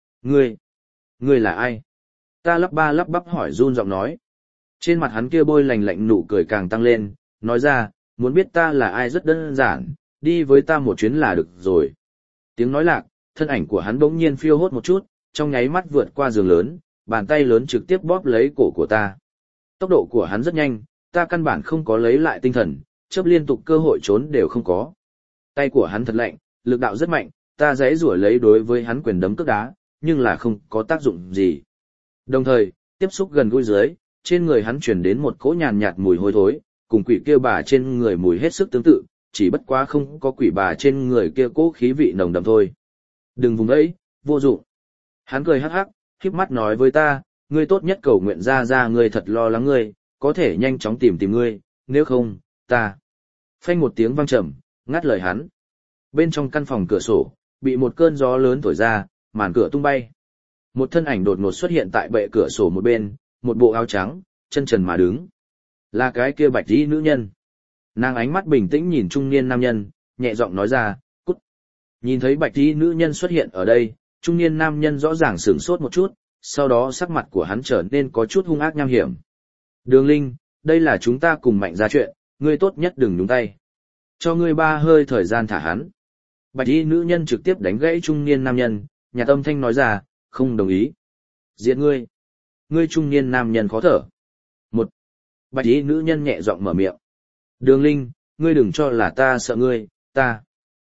Ngươi là ai? Ta lắp ba lắp bắp hỏi run giọng nói. Trên mặt hắn kia bôi lành lạnh nụ cười càng tăng lên, nói ra, muốn biết ta là ai rất đơn giản, đi với ta một chuyến là được rồi. Tiếng nói lạc, thân ảnh của hắn bỗng nhiên phiêu hốt một chút, trong nháy mắt vượt qua giường lớn, bàn tay lớn trực tiếp bóp lấy cổ của ta. Tốc độ của hắn rất nhanh, ta căn bản không có lấy lại tinh thần, chớp liên tục cơ hội trốn đều không có. Tay của hắn thật lạnh, lực đạo rất mạnh, ta giãy giụa lấy đối với hắn quyền đấm cước đá, nhưng là không có tác dụng gì. Đồng thời, tiếp xúc gần gũi dưới, trên người hắn truyền đến một cỗ nhàn nhạt mùi hôi thối, cùng quỷ kia bà trên người mùi hết sức tương tự, chỉ bất quá không có quỷ bà trên người kia cỗ khí vị nồng đậm thôi. Đừng vùng ấy, vô dụng. Hắn cười hắc hắc, khép mắt nói với ta, ngươi tốt nhất cầu nguyện ra ngươi thật lo lắng ngươi, có thể nhanh chóng tìm ngươi, nếu không, ta. Phanh một tiếng vang trầm, ngắt lời hắn. Bên trong căn phòng cửa sổ, bị một cơn gió lớn thổi ra, màn cửa tung bay. Một thân ảnh đột ngột xuất hiện tại bệ cửa sổ một bên, một bộ áo trắng, chân trần mà đứng. Là cái kia bạch y nữ nhân. Nàng ánh mắt bình tĩnh nhìn trung niên nam nhân, nhẹ giọng nói ra, cút. Nhìn thấy bạch y nữ nhân xuất hiện ở đây, trung niên nam nhân rõ ràng sửng sốt một chút, sau đó sắc mặt của hắn trở nên có chút hung ác nham hiểm. Đường Linh, đây là chúng ta cùng Mạnh ra chuyện, ngươi tốt nhất đừng nhúng tay. Cho ngươi 3 hơi thời gian thả hắn. Bạch y nữ nhân trực tiếp đánh gãy trung niên nam nhân, nhà tâm thanh nói ra, không đồng ý. Diệt ngươi. Ngươi trung niên nam nhân khó thở. Một. Bạch y nữ nhân nhẹ giọng mở miệng. Đường Linh, ngươi đừng cho là ta sợ ngươi, ta.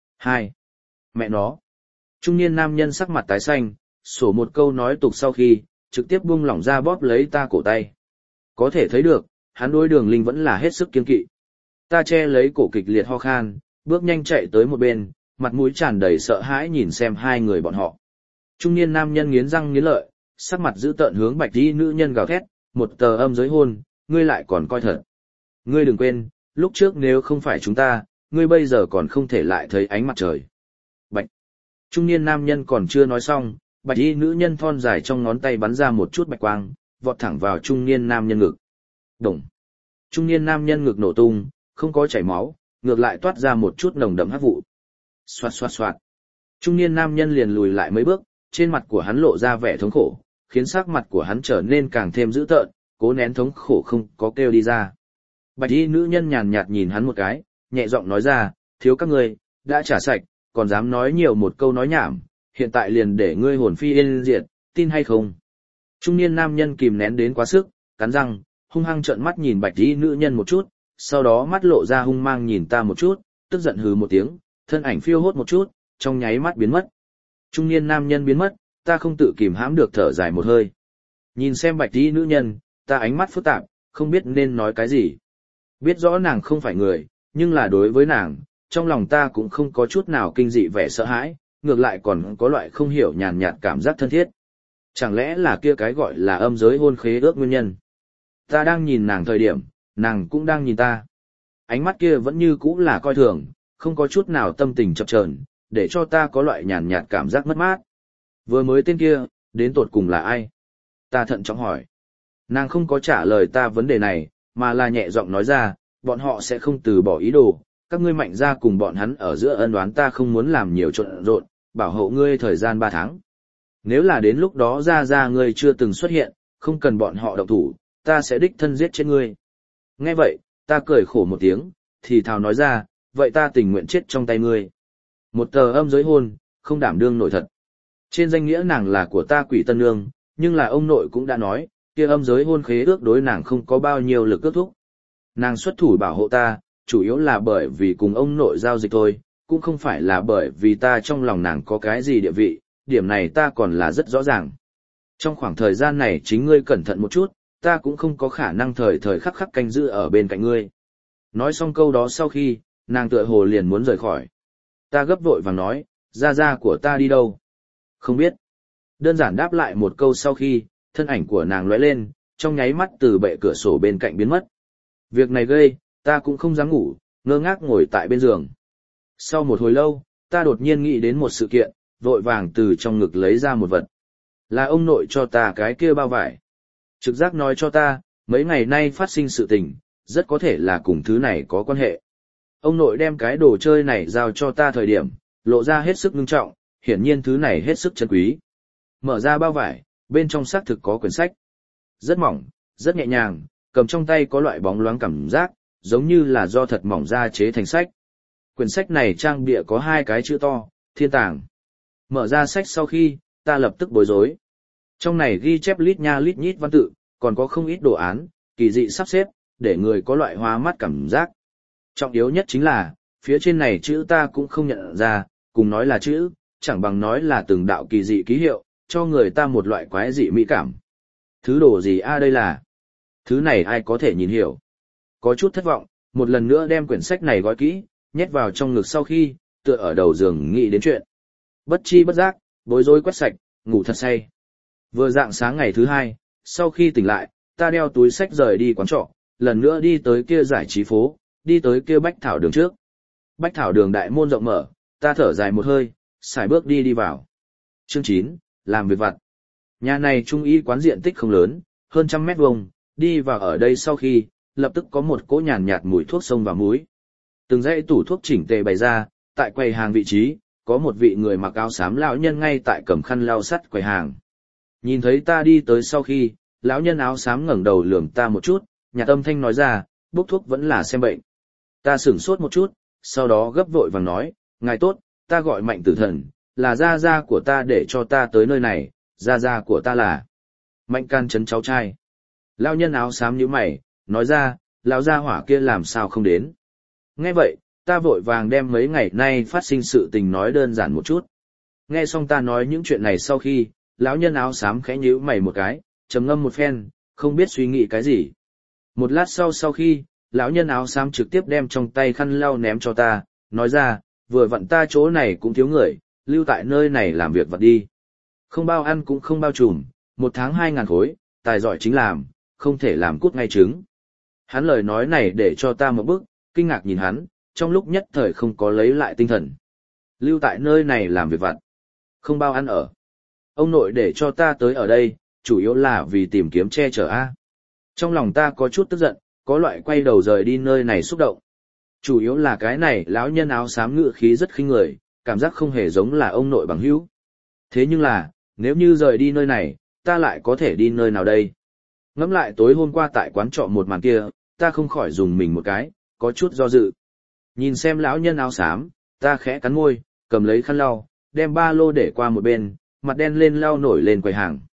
2. Mẹ nó. Trung niên nam nhân sắc mặt tái xanh, sổ một câu nói tục sau khi, trực tiếp buông lỏng ra bóp lấy ta cổ tay. Có thể thấy được, hắn đối Đường Linh vẫn là hết sức kiên kỵ. Ta che lấy cổ kịch liệt ho khan, bước nhanh chạy tới một bên, mặt mũi tràn đầy sợ hãi nhìn xem hai người bọn họ. Trung niên nam nhân nghiến răng nghiến lợi, sắc mặt giữ tợn hướng bạch y nữ nhân gào thét, một tờ âm giới hôn, ngươi lại còn coi thật. Ngươi đừng quên, lúc trước nếu không phải chúng ta, ngươi bây giờ còn không thể lại thấy ánh mặt trời. Bạch. Trung niên nam nhân còn chưa nói xong, bạch y nữ nhân thon dài trong ngón tay bắn ra một chút bạch quang, vọt thẳng vào trung niên nam nhân ngực. Đồng. Trung niên nam nhân ngực nổ tung, không có chảy máu, ngược lại toát ra một chút nồng đậm hắc vụ. Xoạt xoạt xoạt. Trung niên nam nhân liền lùi lại mấy bước, trên mặt của hắn lộ ra vẻ thống khổ, khiến sắc mặt của hắn trở nên càng thêm dữ tợn, cố nén thống khổ không có kêu đi ra. Bạch y nữ nhân nhàn nhạt nhìn hắn một cái, nhẹ giọng nói ra, thiếu các ngươi, đã trả sạch, còn dám nói nhiều một câu nói nhảm, hiện tại liền để ngươi hồn phi yên diệt, tin hay không? Trung niên nam nhân kìm nén đến quá sức, cắn răng, hung hăng trợn mắt nhìn bạch y nữ nhân một chút, sau đó mắt lộ ra hung mang nhìn ta một chút, tức giận hừ một tiếng, thân ảnh phiêu hốt một chút, trong nháy mắt biến mất. Trung niên nam nhân biến mất, ta không tự kìm hãm được thở dài một hơi. Nhìn xem bạch y nữ nhân, ta ánh mắt phức tạp, không biết nên nói cái gì. Biết rõ nàng không phải người, nhưng là đối với nàng, trong lòng ta cũng không có chút nào kinh dị vẻ sợ hãi, ngược lại còn có loại không hiểu nhàn nhạt cảm giác thân thiết. Chẳng lẽ là kia cái gọi là âm giới hôn khế ước nguyên nhân? Ta đang nhìn nàng thời điểm, nàng cũng đang nhìn ta. Ánh mắt kia vẫn như cũ là coi thường, không có chút nào tâm tình chập chờn, để cho ta có loại nhàn nhạt cảm giác mất mát. Vừa mới tên kia, đến tột cùng là ai? Ta thận trọng hỏi. Nàng không có trả lời ta vấn đề này, mà là nhẹ giọng nói ra, bọn họ sẽ không từ bỏ ý đồ, các ngươi Mạnh gia cùng bọn hắn ở giữa ân oán ta không muốn làm nhiều trộn rộn, bảo hộ ngươi thời gian 3 tháng. Nếu là đến lúc đó ra ngươi chưa từng xuất hiện, không cần bọn họ động thủ, ta sẽ đích thân giết chết ngươi. Nghe vậy, ta cười khổ một tiếng, thì thào nói ra, vậy ta tình nguyện chết trong tay ngươi. Một tờ âm giới hôn, không đảm đương nổi thật. Trên danh nghĩa nàng là của ta Quỷ Tân Nương, nhưng là ông nội cũng đã nói, kia âm giới hôn khế ước đối nàng không có bao nhiêu lực ước thúc. Nàng xuất thủ bảo hộ ta, chủ yếu là bởi vì cùng ông nội giao dịch thôi, cũng không phải là bởi vì ta trong lòng nàng có cái gì địa vị, điểm này ta còn là rất rõ ràng. Trong khoảng thời gian này chính ngươi cẩn thận một chút, ta cũng không có khả năng thời thời khắc khắc canh giữ ở bên cạnh ngươi. Nói xong câu đó sau khi, nàng tựa hồ liền muốn rời khỏi. Ta gấp vội vàng nói, gia của ta đi đâu? Không biết. Đơn giản đáp lại một câu sau khi, thân ảnh của nàng lóe lên, trong nháy mắt từ bệ cửa sổ bên cạnh biến mất. Việc này gây, ta cũng không dám ngủ, ngơ ngác ngồi tại bên giường. Sau một hồi lâu, ta đột nhiên nghĩ đến một sự kiện, vội vàng từ trong ngực lấy ra một vật. Là ông nội cho ta cái kia bao vải. Trực giác nói cho ta, mấy ngày nay phát sinh sự tình, rất có thể là cùng thứ này có quan hệ. Ông nội đem cái đồ chơi này giao cho ta thời điểm, lộ ra hết sức nghiêm trọng, hiển nhiên thứ này hết sức chân quý. Mở ra bao vải, bên trong xác thực có quyển sách. Rất mỏng, rất nhẹ nhàng, cầm trong tay có loại bóng loáng cảm giác, giống như là do thật mỏng ra chế thành sách. Quyển sách này trang bìa có 2 cái chữ to, Thiên Tàng. Mở ra sách sau khi, ta lập tức bối rối. Trong này ghi chép lít nha lít nhít văn tự, còn có không ít đồ án, kỳ dị sắp xếp, để người có loại hoa mắt cảm giác. Trọng yếu nhất chính là, phía trên này chữ ta cũng không nhận ra, cùng nói là chữ, chẳng bằng nói là từng đạo kỳ dị ký hiệu, cho người ta một loại quái dị mỹ cảm. Thứ đồ gì đây là? Thứ này ai có thể nhìn hiểu? Có chút thất vọng, một lần nữa đem quyển sách này gói kỹ, nhét vào trong ngực sau khi, tựa ở đầu giường nghĩ đến chuyện. Bất chi bất giác, bối rối quét sạch, ngủ thật say. Vừa rạng sáng ngày thứ 2, sau khi tỉnh lại, ta đeo túi sách rời đi quán trọ, lần nữa đi tới kia giải trí phố, đi tới kia Bách Thảo đường trước. Bách Thảo đường đại môn rộng mở, ta thở dài một hơi, xài bước đi vào. Chương 9, làm việc vặt. Nhà này trung y quán diện tích không lớn, hơn 100 mét vuông, đi vào ở đây sau khi, lập tức có một cỗ nhàn nhạt mùi thuốc sông và muối. Từng dãy tủ thuốc chỉnh tề bày ra, tại quầy hàng vị trí, có một vị người mặc áo xám lão nhân ngay tại cầm khăn lau sắt quầy hàng. Nhìn thấy ta đi tới sau khi, lão nhân áo xám ngẩng đầu lườm ta một chút, nhạt âm thanh nói ra, bốc thuốc vẫn là xem bệnh. Ta sửng sốt một chút, sau đó gấp vội vàng nói, ngài tốt, ta gọi Mạnh Tử Thần, là gia của ta để cho ta tới nơi này, gia của ta là Mạnh Can Trấn cháu trai. Lão nhân áo xám nhíu mày, nói ra, lão gia hỏa kia làm sao không đến. Nghe vậy, ta vội vàng đem mấy ngày nay phát sinh sự tình nói đơn giản một chút. Nghe xong ta nói những chuyện này sau khi, lão nhân áo xám khẽ nhíu mày một cái, trầm ngâm một phen, không biết suy nghĩ cái gì. Một lát sau khi, lão nhân áo xám trực tiếp đem trong tay khăn lau ném cho ta, nói ra, vừa vặn ta chỗ này cũng thiếu người, lưu tại nơi này làm việc vật đi. Không bao ăn cũng không bao trùm, 1 tháng 2.000 khối, tài giỏi chính làm, không thể làm cút ngay trứng. Hắn lời nói này để cho ta một bức, kinh ngạc nhìn hắn, trong lúc nhất thời không có lấy lại tinh thần. Lưu tại nơi này làm việc vặt, không bao ăn ở. Ông nội để cho ta tới ở đây, chủ yếu là vì tìm kiếm che chở A. Trong lòng ta có chút tức giận, có loại quay đầu rời đi nơi này xúc động. Chủ yếu là cái này lão nhân áo xám ngự khí rất khinh người, cảm giác không hề giống là ông nội bằng hữu. Thế nhưng là, nếu như rời đi nơi này, ta lại có thể đi nơi nào đây? Ngẫm lại tối hôm qua tại quán trọ một màn kia, ta không khỏi dùng mình một cái, có chút do dự. Nhìn xem lão nhân áo xám, ta khẽ cắn môi, cầm lấy khăn lau, đem ba lô để qua một bên, mặt đen lên lau nổi lên quầy hàng.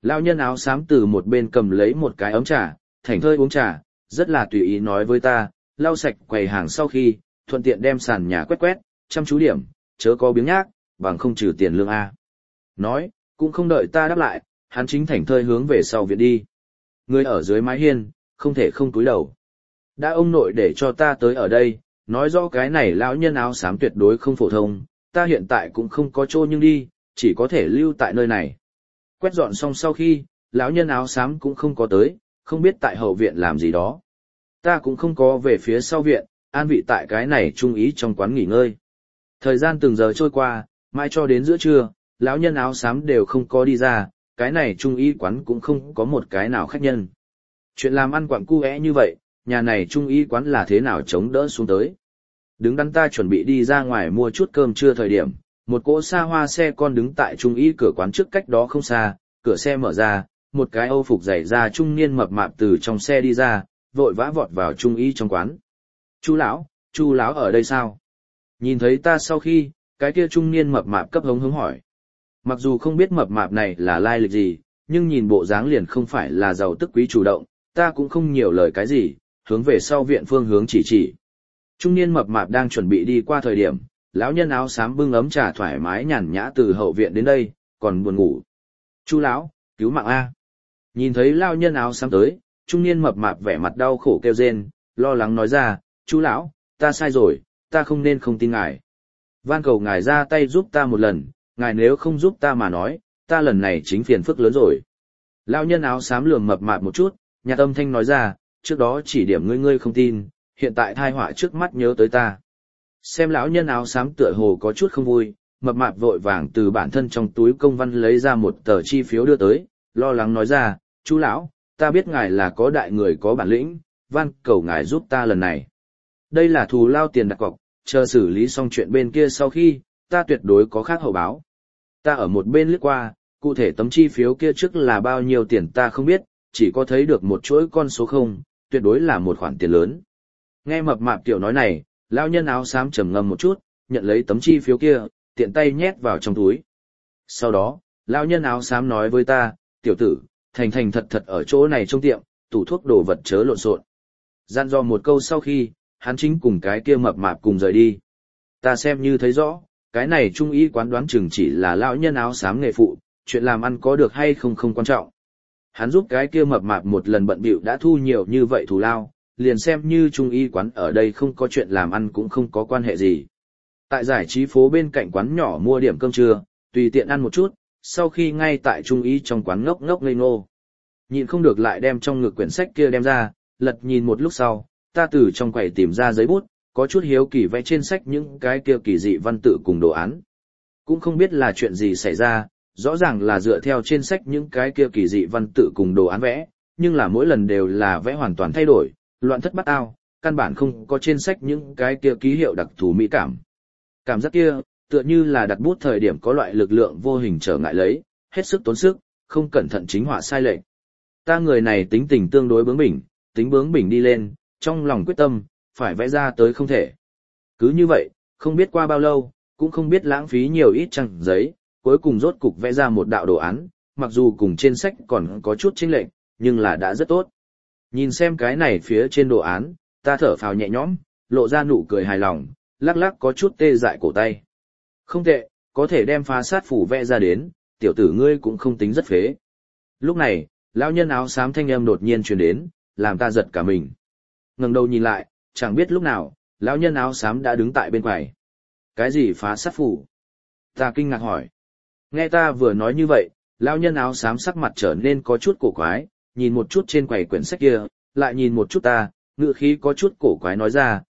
Lão nhân áo xám từ một bên cầm lấy một cái ấm trà, thảnh thơi uống trà, rất là tùy ý nói với ta, lau sạch quầy hàng sau khi, thuận tiện đem sàn nhà quét quét, chăm chú điểm, chớ có biếng nhác, bằng không trừ tiền lương A. Nói, cũng không đợi ta đáp lại, hắn chính thảnh thơi hướng về sau viện đi. Người ở dưới mái hiên, không thể không cúi đầu. Đã ông nội để cho ta tới ở đây, nói rõ cái này lão nhân áo xám tuyệt đối không phổ thông, ta hiện tại cũng không có chỗ nhưng đi, chỉ có thể lưu tại nơi này. Quét dọn xong sau khi, lão nhân áo xám cũng không có tới, không biết tại hậu viện làm gì đó. Ta cũng không có về phía sau viện, an vị tại cái này trung ý trong quán nghỉ ngơi. Thời gian từng giờ trôi qua, mãi cho đến giữa trưa, lão nhân áo xám đều không có đi ra, cái này trung y quán cũng không có một cái nào khách nhân. Chuyện làm ăn quặng cu é như vậy, nhà này trung y quán là thế nào chống đỡ xuống tới. Đứng đắn ta chuẩn bị đi ra ngoài mua chút cơm trưa thời điểm, một cỗ xa hoa xe con đứng tại trung y cửa quán trước cách đó không xa, cửa xe mở ra, một cái âu phục dày da trung niên mập mạp từ trong xe đi ra, vội vã vọt vào trung y trong quán. Chu lão ở đây sao? Nhìn thấy ta sau khi, cái kia trung niên mập mạp cấp hống hống hỏi. Mặc dù không biết mập mạp này là lai lịch gì, nhưng nhìn bộ dáng liền không phải là giàu tức quý chủ động, ta cũng không nhiều lời cái gì, hướng về sau viện phương hướng chỉ. Trung niên mập mạp đang chuẩn bị đi qua thời điểm, lão nhân áo xám bưng ấm trà thoải mái nhàn nhã từ hậu viện đến đây, còn buồn ngủ. Chu lão, cứu mạng A. Nhìn thấy lão nhân áo xám tới, trung niên mập mạp vẻ mặt đau khổ kêu rên, lo lắng nói ra, Chu lão, ta sai rồi, ta không nên không tin ngài. Van cầu ngài ra tay giúp ta một lần, ngài nếu không giúp ta mà nói, ta lần này chính phiền phức lớn rồi. Lão nhân áo xám lườm mập mạp một chút, nhạt âm thanh nói ra, trước đó chỉ điểm ngươi không tin, hiện tại thai họa trước mắt nhớ tới ta. Xem lão nhân áo xám tựa hồ có chút không vui, mập mạp vội vàng từ bản thân trong túi công văn lấy ra một tờ chi phiếu đưa tới, lo lắng nói ra, Chú lão, ta biết ngài là có đại người có bản lĩnh, van cầu ngài giúp ta lần này. Đây là thù lao tiền đặt cọc, chờ xử lý xong chuyện bên kia sau khi, ta tuyệt đối có khác hậu báo. Ta ở một bên lướt qua, cụ thể tấm chi phiếu kia trước là bao nhiêu tiền ta không biết, chỉ có thấy được một chuỗi con số không, tuyệt đối là một khoản tiền lớn. Nghe mập mạp tiểu nói này, lão nhân áo xám trầm ngâm một chút, nhận lấy tấm chi phiếu kia, tiện tay nhét vào trong túi. Sau đó, lão nhân áo xám nói với ta, tiểu tử, thành thành thật thật ở chỗ này trong tiệm, tủ thuốc đồ vật chớ lộn xộn. Dặn dò một câu sau khi, hắn chính cùng cái kia mập mạp cùng rời đi. Ta xem như thấy rõ, cái này trung y quán đoán chừng chỉ là lão nhân áo xám nghề phụ, chuyện làm ăn có được hay không không quan trọng. Hắn giúp cái kia mập mạp một lần bận bịu đã thu nhiều như vậy thù lao, liền xem như trung y quán ở đây không có chuyện làm ăn cũng không có quan hệ gì. Tại giải trí phố bên cạnh quán nhỏ mua điểm cơm trưa, tùy tiện ăn một chút, sau khi ngay tại trung y trong quán ngốc ngốc ngây ngô. Nhịn không được lại đem trong ngực quyển sách kia đem ra, lật nhìn một lúc sau, ta từ trong quầy tìm ra giấy bút, có chút hiếu kỳ vẽ trên sách những cái kia kỳ dị văn tự cùng đồ án. Cũng không biết là chuyện gì xảy ra, rõ ràng là dựa theo trên sách những cái kia kỳ dị văn tự cùng đồ án vẽ, nhưng là mỗi lần đều là vẽ hoàn toàn thay đổi, loạn thất bát ao, căn bản không có trên sách những cái kia ký hiệu đặc thù mỹ cảm. Cảm giác kia, tựa như là đặt bút thời điểm có loại lực lượng vô hình trở ngại lấy, hết sức tốn sức, không cẩn thận chính họa sai lệch. Ta người này tính tình tương đối bướng bỉnh, tính bướng bỉnh đi lên, trong lòng quyết tâm, phải vẽ ra tới không thể. Cứ như vậy, không biết qua bao lâu, cũng không biết lãng phí nhiều ít trang giấy, cuối cùng rốt cục vẽ ra một đạo đồ án, mặc dù cùng trên sách còn có chút chênh lệch, nhưng là đã rất tốt. Nhìn xem cái này phía trên đồ án, ta thở phào nhẹ nhõm, lộ ra nụ cười hài lòng, lắc lắc có chút tê dại cổ tay. Không tệ, có thể đem phá sát phủ vẽ ra đến, tiểu tử ngươi cũng không tính rất phế. Lúc này, lão nhân áo xám thanh âm đột nhiên truyền đến, làm ta giật cả mình. Ngẩng đầu nhìn lại, chẳng biết lúc nào, lão nhân áo xám đã đứng tại bên quầy. Cái gì phá sát phủ? Ta kinh ngạc hỏi. Nghe ta vừa nói như vậy, lão nhân áo xám sắc mặt trở nên có chút cổ quái, nhìn một chút trên quầy quyển sách kia, lại nhìn một chút ta, ngữ khí có chút cổ quái nói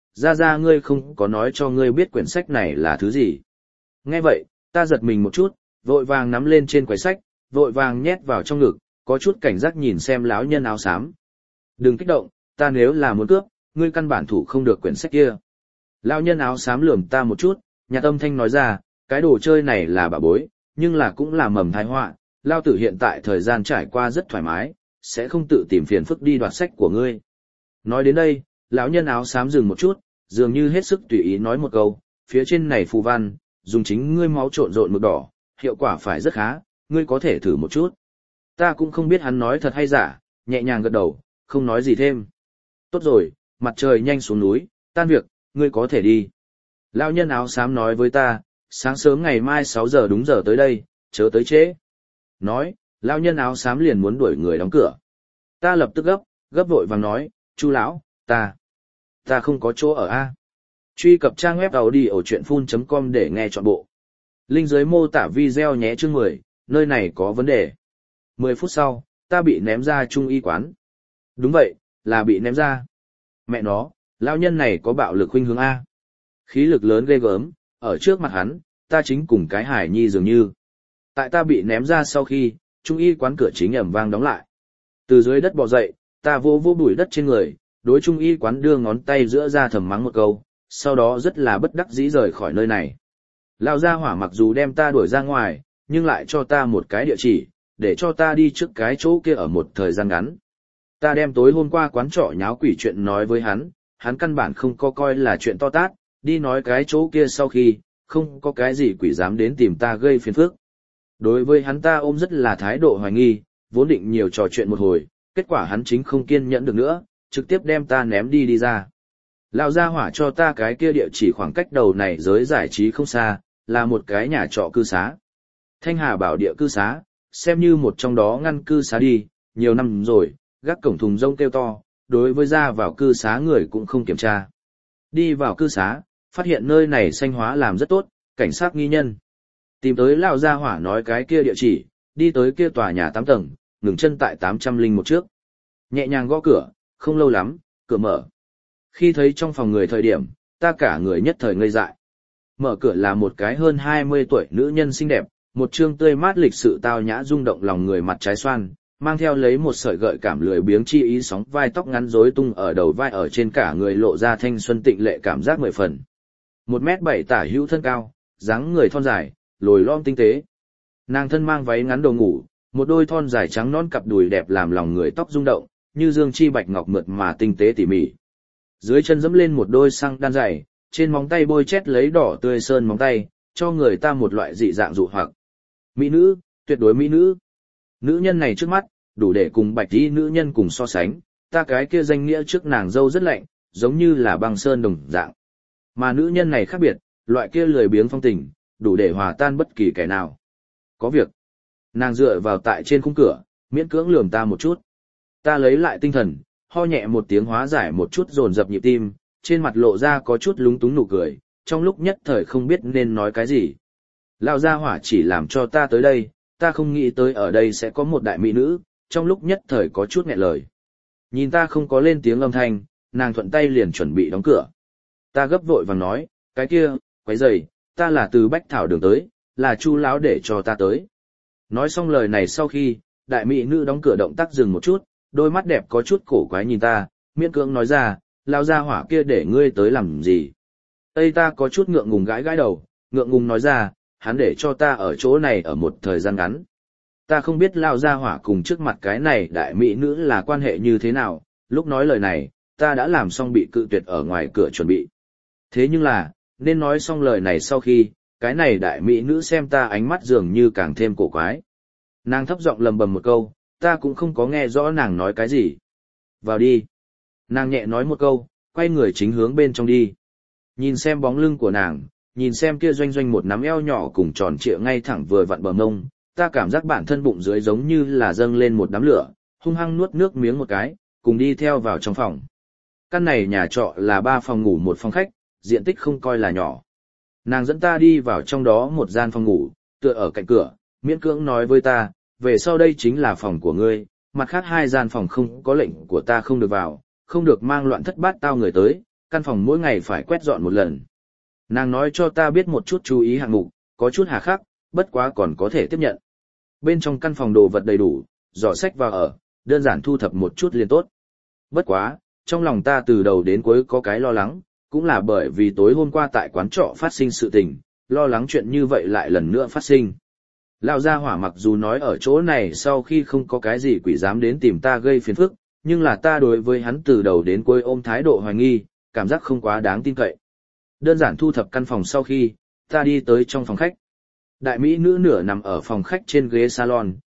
ra ngươi không có nói cho ngươi biết quyển sách này là thứ gì. Nghe vậy, ta giật mình một chút, vội vàng nắm lên trên quầy sách, vội vàng nhét vào trong ngực, có chút cảnh giác nhìn xem lão nhân áo xám. Đừng kích động, ta nếu là muốn cướp, ngươi căn bản thủ không được quyển sách kia. Lão nhân áo xám lườm ta một chút, nhạt âm thanh nói ra, cái đồ chơi này là bảo bối, nhưng là cũng là mầm tai họa, lao tử hiện tại thời gian trải qua rất thoải mái, sẽ không tự tìm phiền phức đi đoạt sách của ngươi. Nói đến đây, lão nhân áo xám dừng một chút, dường như hết sức tùy ý nói một câu, phía trên này phù văn, dùng chính ngươi máu trộn rộn mực đỏ, hiệu quả phải rất khá, ngươi có thể thử một chút. Ta cũng không biết hắn nói thật hay giả, nhẹ nhàng gật đầu, không nói gì thêm. Tốt rồi, mặt trời nhanh xuống núi, tan việc, ngươi có thể đi. Lão nhân áo xám nói với ta, sáng sớm ngày mai 6 giờ đúng giờ tới đây, chớ tới trễ. Nói, lão nhân áo xám liền muốn đuổi người đóng cửa. Ta lập tức gấp vội vàng nói, Chu lão, ta không có chỗ ở a. Truy cập trang web audiochuyenphun.com để nghe trọn bộ. Link dưới mô tả video nhé chương 10, nơi này có vấn đề. 10 phút sau, ta bị ném ra trung y quán. Đúng vậy, là bị ném ra. Mẹ nó, lão nhân này có bạo lực khuynh hướng A. Khí lực lớn ghê gớm, ở trước mặt hắn, ta chính cùng cái hải nhi dường như. Tại ta bị ném ra sau khi, trung y quán cửa chính ầm vang đóng lại. Từ dưới đất bò dậy, ta vô bụi đất trên người, đối trung y quán đưa ngón tay giữa ra thầm mắng một câu, sau đó rất là bất đắc dĩ rời khỏi nơi này. Lão gia hỏa mặc dù đem ta đuổi ra ngoài, nhưng lại cho ta một cái địa chỉ, để cho ta đi trước cái chỗ kia ở một thời gian ngắn. Ta đem tối hôm qua quán trọ nháo quỷ chuyện nói với hắn căn bản không có coi là chuyện to tát, đi nói cái chỗ kia sau khi, không có cái gì quỷ dám đến tìm ta gây phiền phức. Đối với hắn ta ôm rất là thái độ hoài nghi, vốn định nhiều trò chuyện một hồi, kết quả hắn chính không kiên nhẫn được nữa, trực tiếp đem ta ném đi ra. Lão gia hỏa cho ta cái kia địa chỉ khoảng cách đầu này giới giải trí không xa, là một cái nhà trọ cư xá. Thanh Hà bảo địa cư xá, xem như một trong đó ngăn cư xá đi, nhiều năm rồi, gác cổng thùng rông kêu to, đối với ra vào cư xá người cũng không kiểm tra. Đi vào cư xá, phát hiện nơi này xanh hóa làm rất tốt, cảnh sát nghi nhân. Tìm tới lão gia hỏa nói cái kia địa chỉ, đi tới kia tòa nhà 8 tầng, ngừng chân tại 801 trước. Nhẹ nhàng gõ cửa, không lâu lắm, cửa mở. Khi thấy trong phòng người thời điểm, ta cả người nhất thời ngây dại. Mở cửa là một cái hơn 20 tuổi nữ nhân xinh đẹp, một trương tươi mát lịch sự tao nhã rung động lòng người mặt trái xoan, mang theo lấy một sợi gợi cảm lười biếng chi ý sóng vai tóc ngắn rối tung ở đầu vai ở trên cả người lộ ra thanh xuân tịnh lệ cảm giác 10 phần. 1m7 tả hữu thân cao, dáng người thon dài, lồi lõm tinh tế. Nàng thân mang váy ngắn đồ ngủ, một đôi thon dài trắng non cặp đùi đẹp làm lòng người tóc rung động, như dương chi bạch ngọc mượt mà tinh tế tỉ mỉ. Dưới chân dẫm lên một đôi xăng đan dày, trên móng tay bôi chét lấy đỏ tươi sơn móng tay, cho người ta một loại dị dạng dụ hoặc. Mỹ nữ, tuyệt đối mỹ nữ. Nữ nhân này trước mắt, đủ để cùng bạch y nữ nhân cùng so sánh, ta cái kia danh nghĩa trước nàng dâu rất lạnh, giống như là băng sơn đồng dạng. Mà nữ nhân này khác biệt, loại kia lười biếng phong tình, đủ để hòa tan bất kỳ kẻ nào. Có việc. Nàng dựa vào tại trên khung cửa, miễn cưỡng lườm ta một chút. Ta lấy lại tinh thần, ho nhẹ một tiếng hóa giải một chút dồn dập nhịp tim, trên mặt lộ ra có chút lúng túng nụ cười, trong lúc nhất thời không biết nên nói cái gì. Lão gia hỏa chỉ làm cho ta tới đây, ta không nghĩ tới ở đây sẽ có một đại mỹ nữ, trong lúc nhất thời có chút nghẹn lời. Nhìn ta không có lên tiếng âm thanh, nàng thuận tay liền chuẩn bị đóng cửa. Ta gấp vội vàng nói, cái kia, quấy rầy, ta là từ Bách Thảo đường tới, là Chu lão để cho ta tới. Nói xong lời này sau khi, đại mỹ nữ đóng cửa động tác dừng một chút, đôi mắt đẹp có chút cổ quái nhìn ta, miễn cưỡng nói ra, lão gia hỏa kia để ngươi tới làm gì. Tây ta có chút ngượng ngùng gãi gãi đầu, ngượng ngùng nói ra, hắn để cho ta ở chỗ này ở một thời gian ngắn. Ta không biết lão gia hỏa cùng trước mặt cái này đại mỹ nữ là quan hệ như thế nào, lúc nói lời này, ta đã làm xong bị cự tuyệt ở ngoài cửa chuẩn bị. Thế nhưng là, nên nói xong lời này sau khi, cái này đại mỹ nữ xem ta ánh mắt dường như càng thêm cổ quái. Nàng thấp giọng lầm bầm một câu, ta cũng không có nghe rõ nàng nói cái gì. Vào đi. Nàng nhẹ nói một câu, quay người chính hướng bên trong đi. Nhìn xem bóng lưng của nàng, nhìn xem kia doanh doanh một nắm eo nhỏ cùng tròn trịa ngay thẳng vừa vặn bờ mông, ta cảm giác bản thân bụng dưới giống như là dâng lên một đám lửa, hung hăng nuốt nước miếng một cái, cùng đi theo vào trong phòng. Căn này nhà trọ là 3 phòng ngủ 1 phòng khách, diện tích không coi là nhỏ. Nàng dẫn ta đi vào trong đó một gian phòng ngủ, tựa ở cạnh cửa, miễn cưỡng nói với ta, về sau đây chính là phòng của ngươi, mặt khác 2 gian phòng không có lệnh của ta không được vào, không được mang loạn thất bát tao người tới, căn phòng mỗi ngày phải quét dọn một lần. Nàng nói cho ta biết một chút chú ý hạng mục, có chút hà khắc, bất quá còn có thể tiếp nhận. Bên trong căn phòng đồ vật đầy đủ, giỏ sách vào ở, đơn giản thu thập một chút liền tốt. Bất quá, trong lòng ta từ đầu đến cuối có cái lo lắng, cũng là bởi vì tối hôm qua tại quán trọ phát sinh sự tình, lo lắng chuyện như vậy lại lần nữa phát sinh. Lão gia hỏa mặc dù nói ở chỗ này sau khi không có cái gì quỷ dám đến tìm ta gây phiền phức, nhưng là ta đối với hắn từ đầu đến cuối ôm thái độ hoài nghi, cảm giác không quá đáng tin cậy. Đơn giản thu thập căn phòng sau khi, ta đi tới trong phòng khách. Đại mỹ nữ nửa nằm ở phòng khách trên ghế salon,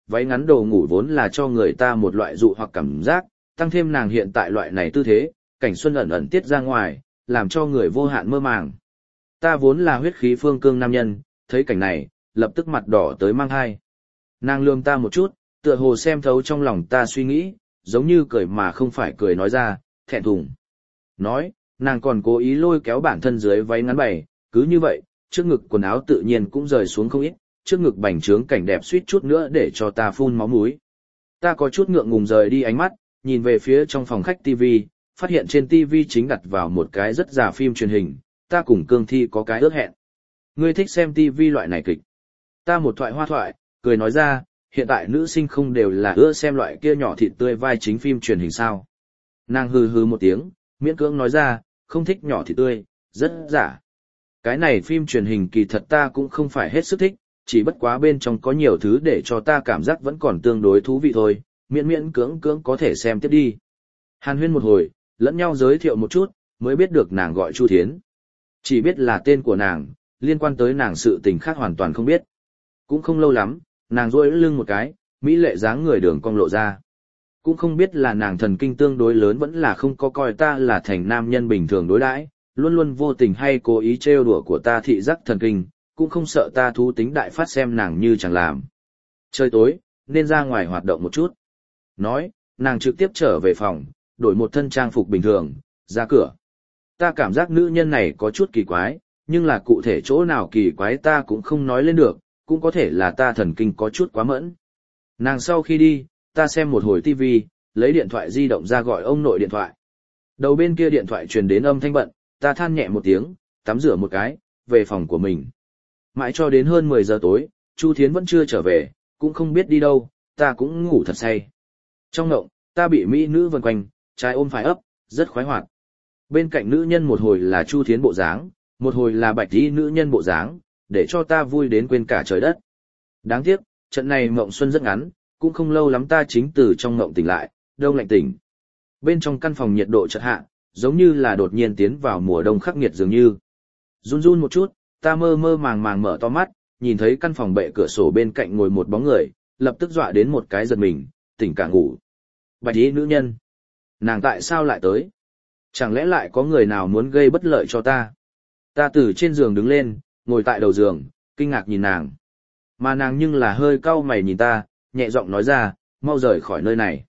váy ngắn đồ ngủ vốn là cho người ta một loại dụ hoặc cảm giác, tăng thêm nàng hiện tại loại này tư thế, cảnh xuân ẩn ẩn tiết ra ngoài, làm cho người vô hạn mơ màng. Ta vốn là huyết khí phương cương nam nhân, thấy cảnh này, lập tức mặt đỏ tới mang hai. Nàng lườm ta một chút, tựa hồ xem thấu trong lòng ta suy nghĩ, giống như cười mà không phải cười nói ra, thẹn thùng. Nói, nàng còn cố ý lôi kéo bản thân dưới váy ngắn bày, cứ như vậy, trước ngực quần áo tự nhiên cũng rời xuống không ít, trước ngực bành trướng cảnh đẹp suýt chút nữa để cho ta phun máu mũi. Ta có chút ngượng ngùng rời đi ánh mắt, nhìn về phía trong phòng khách TV, phát hiện trên TV chính đặt vào một cái rất già phim truyền hình, ta cùng Cương Thi có cái ước hẹn. Ngươi thích xem TV loại này kịch. Ta một thoại hoa thoại, cười nói ra, hiện tại nữ sinh không đều là ưa xem loại kia nhỏ thịt tươi vai chính phim truyền hình sao. Nàng hừ hừ một tiếng, miễn cưỡng nói ra, không thích nhỏ thịt tươi, rất giả. Cái này phim truyền hình kỳ thật ta cũng không phải hết sức thích, chỉ bất quá bên trong có nhiều thứ để cho ta cảm giác vẫn còn tương đối thú vị thôi, miễn miễn cưỡng cưỡng có thể xem tiếp đi. Hàn huyên một hồi, lẫn nhau giới thiệu một chút, mới biết được nàng gọi Chu Thiến. Chỉ biết là tên của nàng, liên quan tới nàng sự tình khác hoàn toàn không biết. Cũng không lâu lắm, nàng duỗi lưng một cái, mỹ lệ dáng người đường cong lộ ra. Cũng không biết là nàng thần kinh tương đối lớn vẫn là không có coi ta là thành nam nhân bình thường đối đãi, luôn luôn vô tình hay cố ý trêu đùa của ta thị giác thần kinh, cũng không sợ ta thú tính đại phát xem nàng như chẳng làm. Trời tối, nên ra ngoài hoạt động một chút. Nói, nàng trực tiếp trở về phòng, đổi một thân trang phục bình thường, ra cửa. Ta cảm giác nữ nhân này có chút kỳ quái, nhưng là cụ thể chỗ nào kỳ quái ta cũng không nói lên được, cũng có thể là ta thần kinh có chút quá mẫn. Nàng sau khi đi, ta xem một hồi TV, lấy điện thoại di động ra gọi ông nội điện thoại. Đầu bên kia điện thoại truyền đến âm thanh bận, ta than nhẹ một tiếng, tắm rửa một cái, về phòng của mình. Mãi cho đến hơn 10 giờ tối, Chu Thiến vẫn chưa trở về, cũng không biết đi đâu, ta cũng ngủ thật say. Trong ngộng, ta bị mỹ nữ vần quanh, trái ôm phải ấp, rất khoái hoạt. Bên cạnh nữ nhân một hồi là Chu Thiến bộ dáng, một hồi là bạch y nữ nhân bộ dáng, để cho ta vui đến quên cả trời đất. Đáng tiếc, trận này mộng xuân rất ngắn, cũng không lâu lắm ta chính từ trong mộng tỉnh lại, đông lạnh tỉnh. Bên trong căn phòng nhiệt độ chợt hạ, giống như là đột nhiên tiến vào mùa đông khắc nghiệt dường như. Run run một chút, ta mơ mơ màng màng mở to mắt, nhìn thấy căn phòng bệ cửa sổ bên cạnh ngồi một bóng người, lập tức dọa đến một cái giật mình, tỉnh cả ngủ. Bạch y nữ nhân. Nàng tại sao lại tới? Chẳng lẽ lại có người nào muốn gây bất lợi cho ta? Ta từ trên giường đứng lên, ngồi tại đầu giường, kinh ngạc nhìn nàng. Mà nàng nhưng là hơi cau mày nhìn ta, nhẹ giọng nói ra, mau rời khỏi nơi này.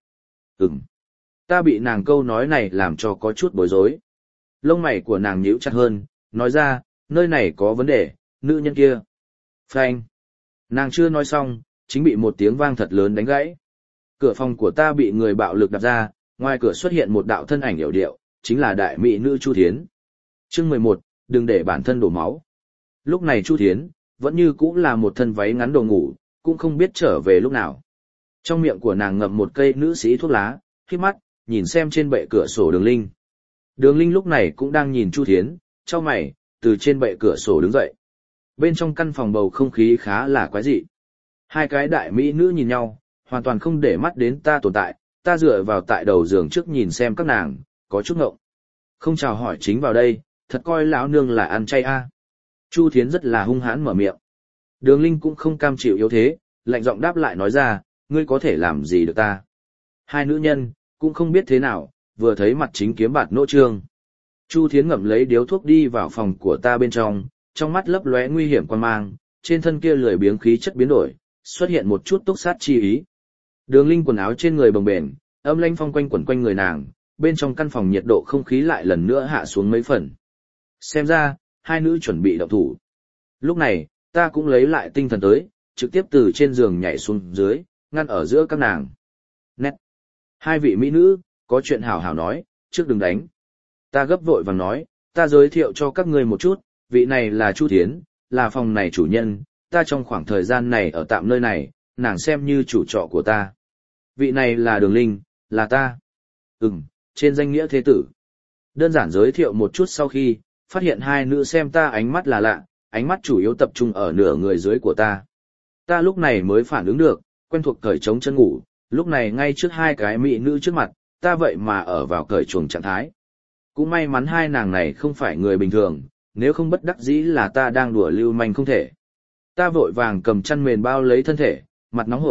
Ta bị nàng câu nói này làm cho có chút bối rối. Lông mày của nàng nhíu chặt hơn, nói ra, nơi này có vấn đề, nữ nhân kia. Phanh. Nàng chưa nói xong, chính bị một tiếng vang thật lớn đánh gãy. Cửa phòng của ta bị người bạo lực đập ra, ngoài cửa xuất hiện một đạo thân ảnh yểu điệu, chính là đại mỹ nữ Chu Thiến. Chương 11, đừng để bản thân đổ máu. Lúc này Chu Thiến, vẫn như cũng là một thân váy ngắn đồ ngủ, cũng không biết trở về lúc nào. Trong miệng của nàng ngậm một cây nữ sĩ thuốc lá, khép mắt, nhìn xem trên bệ cửa sổ Đường Linh. Đường Linh lúc này cũng đang nhìn Chu Thiến, chau mày, từ trên bệ cửa sổ đứng dậy. Bên trong căn phòng bầu không khí khá là quái dị. Hai cái đại mỹ nữ nhìn nhau, hoàn toàn không để mắt đến ta tồn tại, ta dựa vào tại đầu giường trước nhìn xem các nàng, có chút ngộng. Không chào hỏi chính vào đây, thật coi lão nương là ăn chay a. Chu Thiến rất là hung hãn mở miệng. Đường Linh cũng không cam chịu yếu thế, lạnh giọng đáp lại nói ra, ngươi có thể làm gì được ta. Hai nữ nhân, cũng không biết thế nào, vừa thấy mặt chính kiếm bạt nỗ trương. Chu Thiến ngậm lấy điếu thuốc đi vào phòng của ta bên trong mắt lấp lóe nguy hiểm quan mang, trên thân kia lười biếng khí chất biến đổi, xuất hiện một chút túc sát chi ý. Đường Linh quần áo trên người bồng bềnh, âm lãnh phong quanh quẩn quanh người nàng, bên trong căn phòng nhiệt độ không khí lại lần nữa hạ xuống mấy phần. Xem ra, hai nữ chuẩn bị động thủ. Lúc này, ta cũng lấy lại tinh thần tới, trực tiếp từ trên giường nhảy xuống dưới, ngăn ở giữa các nàng. Nét. Hai vị mỹ nữ, có chuyện hảo hảo nói, trước đừng đánh. Ta gấp vội vàng nói, ta giới thiệu cho các ngươi một chút, vị này là Chu Thiến, là phòng này chủ nhân, ta trong khoảng thời gian này ở tạm nơi này, nàng xem như chủ trọ của ta. Vị này là Đường Linh, là ta. Trên danh nghĩa thế tử. Đơn giản giới thiệu một chút sau khi, phát hiện hai nữ xem ta ánh mắt là lạ, ánh mắt chủ yếu tập trung ở nửa người dưới của ta. Ta lúc này mới phản ứng được, quen thuộc cởi trống chân ngủ, lúc này ngay trước hai cái mỹ nữ trước mặt, ta vậy mà ở vào cởi chuồng trạng thái. Cũng may mắn hai nàng này không phải người bình thường, nếu không bất đắc dĩ là ta đang đùa lưu manh không thể. Ta vội vàng cầm chăn mền bao lấy thân thể, mặt nóng hổi,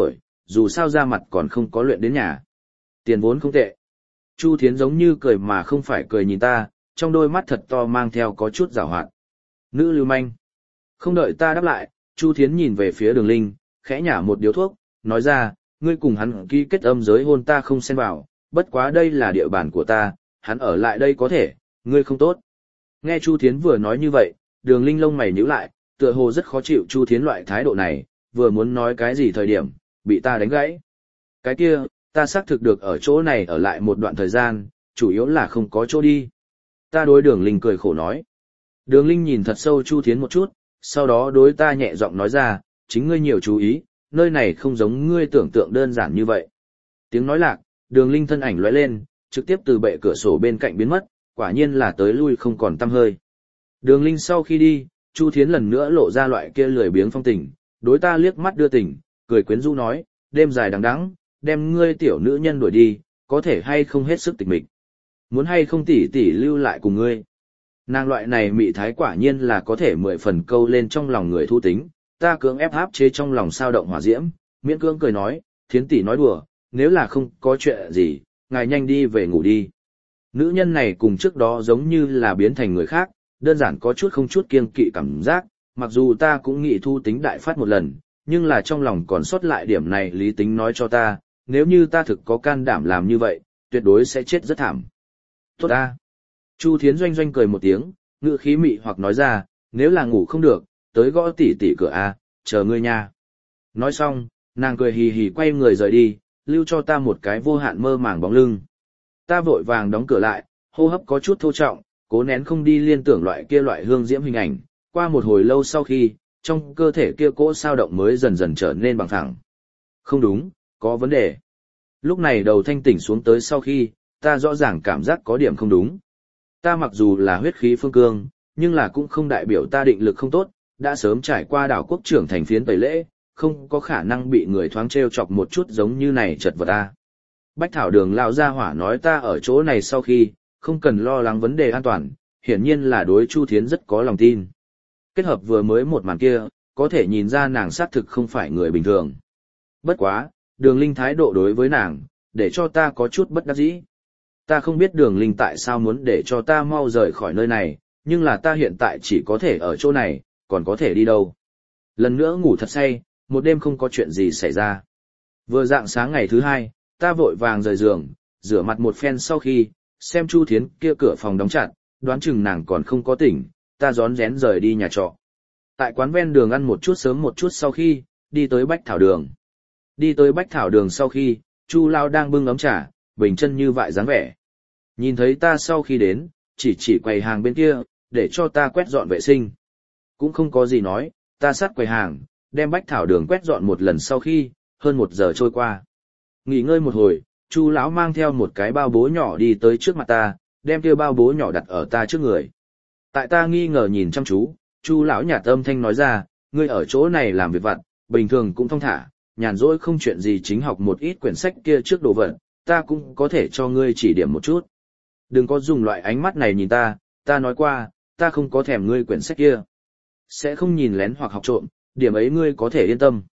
dù sao ra mặt còn không có luyện đến nhà. Tiền vốn không tệ. Chu Thiến giống như cười mà không phải cười nhìn ta, trong đôi mắt thật to mang theo có chút giảo hoạt. Nữ lưu manh. Không đợi ta đáp lại, Chu Thiến nhìn về phía Đường Linh, khẽ nhả một điếu thuốc, nói ra, ngươi cùng hắn ký kết âm giới hôn ta không xen vào, bất quá đây là địa bàn của ta, hắn ở lại đây có thể, ngươi không tốt. Nghe Chu Thiến vừa nói như vậy, Đường Linh lông mày nhíu lại, tựa hồ rất khó chịu Chu Thiến loại thái độ này, vừa muốn nói cái gì thời điểm, bị ta đánh gãy. Cái kia, ta xác thực được ở chỗ này ở lại một đoạn thời gian, chủ yếu là không có chỗ đi. Ta đối Đường Linh cười khổ nói. Đường Linh nhìn thật sâu Chu Thiến một chút, sau đó đối ta nhẹ giọng nói ra, chính ngươi nhiều chú ý, nơi này không giống ngươi tưởng tượng đơn giản như vậy. Tiếng nói lạc, Đường Linh thân ảnh lóe lên, trực tiếp từ bệ cửa sổ bên cạnh biến mất, quả nhiên là tới lui không còn tăm hơi. Đường Linh sau khi đi, Chu Thiến lần nữa lộ ra loại kia lười biếng phong tình, đối ta liếc mắt đưa tình, cười quyến rũ nói, đêm dài đằng đẵng, đem ngươi tiểu nữ nhân đuổi đi, có thể hay không hết sức tịch mịch. Muốn hay không tỉ tỉ lưu lại cùng ngươi. Nàng loại này mị thái quả nhiên là có thể 10 phần câu lên trong lòng người thu tính, ta cưỡng ép áp chế trong lòng sao động hỏa diễm, miễn cưỡng cười nói, Thiến tỷ nói đùa, nếu là không có chuyện gì, ngài nhanh đi về ngủ đi. Nữ nhân này cùng trước đó giống như là biến thành người khác, đơn giản có chút không chút kiêng kỵ cảm giác, mặc dù ta cũng nghĩ thu tính đại phát một lần, nhưng là trong lòng còn sót lại điểm này lý tính nói cho ta, nếu như ta thực có can đảm làm như vậy, tuyệt đối sẽ chết rất thảm. Tốt ta. Chu Thiến doanh doanh cười một tiếng, ngữ khí mị hoặc nói ra, nếu là ngủ không được, tới gõ tỉ tỉ cửa a, chờ ngươi nha. Nói xong, nàng cười hì hì quay người rời đi, lưu cho ta một cái vô hạn mơ màng bóng lưng. Ta vội vàng đóng cửa lại, hô hấp có chút thô trọng, cố nén không đi liên tưởng loại hương diễm hình ảnh, qua một hồi lâu sau khi, trong cơ thể kia cỗ sao động mới dần dần trở nên bằng thẳng. Không đúng, có vấn đề. Lúc này đầu thanh tỉnh xuống tới sau khi, ta rõ ràng cảm giác có điểm không đúng. Ta mặc dù là huyết khí phương cương, nhưng là cũng không đại biểu ta định lực không tốt, đã sớm trải qua đảo quốc trưởng thành phiến tẩy lễ, không có khả năng bị người thoáng trêu chọc một chút giống như này chật vật ta. Bách Thảo Đường lão gia hỏa nói ta ở chỗ này sau khi, không cần lo lắng vấn đề an toàn, hiển nhiên là đối Chu Thiến rất có lòng tin. Kết hợp vừa mới một màn kia, có thể nhìn ra nàng xác thực không phải người bình thường. Bất quá, Đường Linh thái độ đối với nàng, để cho ta có chút bất đắc dĩ. Ta không biết Đường Linh tại sao muốn để cho ta mau rời khỏi nơi này, nhưng là ta hiện tại chỉ có thể ở chỗ này, còn có thể đi đâu. Lần nữa ngủ thật say, một đêm không có chuyện gì xảy ra. Vừa rạng sáng ngày thứ hai, ta vội vàng rời giường, rửa mặt một phen sau khi, xem Chu Thiến kia cửa phòng đóng chặt, đoán chừng nàng còn không có tỉnh, ta rón rén rời đi nhà trọ. Tại quán ven đường ăn một chút sớm một chút sau khi, đi tới Bách Thảo Đường. Đi tới Bách Thảo Đường sau khi, Chu Lao đang bưng ấm trà, bình chân như vậy dáng vẻ. Nhìn thấy ta sau khi đến, chỉ quầy hàng bên kia, để cho ta quét dọn vệ sinh. Cũng không có gì nói, ta sát quầy hàng, đem Bách Thảo Đường quét dọn một lần sau khi, hơn 1 giờ trôi qua. Nghỉ ngơi một hồi, Chu lão mang theo một cái bao bố nhỏ đi tới trước mặt ta, đem kia bao bố nhỏ đặt ở ta trước người. Tại ta nghi ngờ nhìn chăm chú, Chu lão nhạt âm thanh nói ra, ngươi ở chỗ này làm việc vặt, bình thường cũng thong thả, nhàn rỗi không chuyện gì chính học một ít quyển sách kia trước đồ vật, ta cũng có thể cho ngươi chỉ điểm một chút. Đừng có dùng loại ánh mắt này nhìn ta nói qua, ta không có thèm ngươi quyển sách kia. Sẽ không nhìn lén hoặc học trộm, điểm ấy ngươi có thể yên tâm.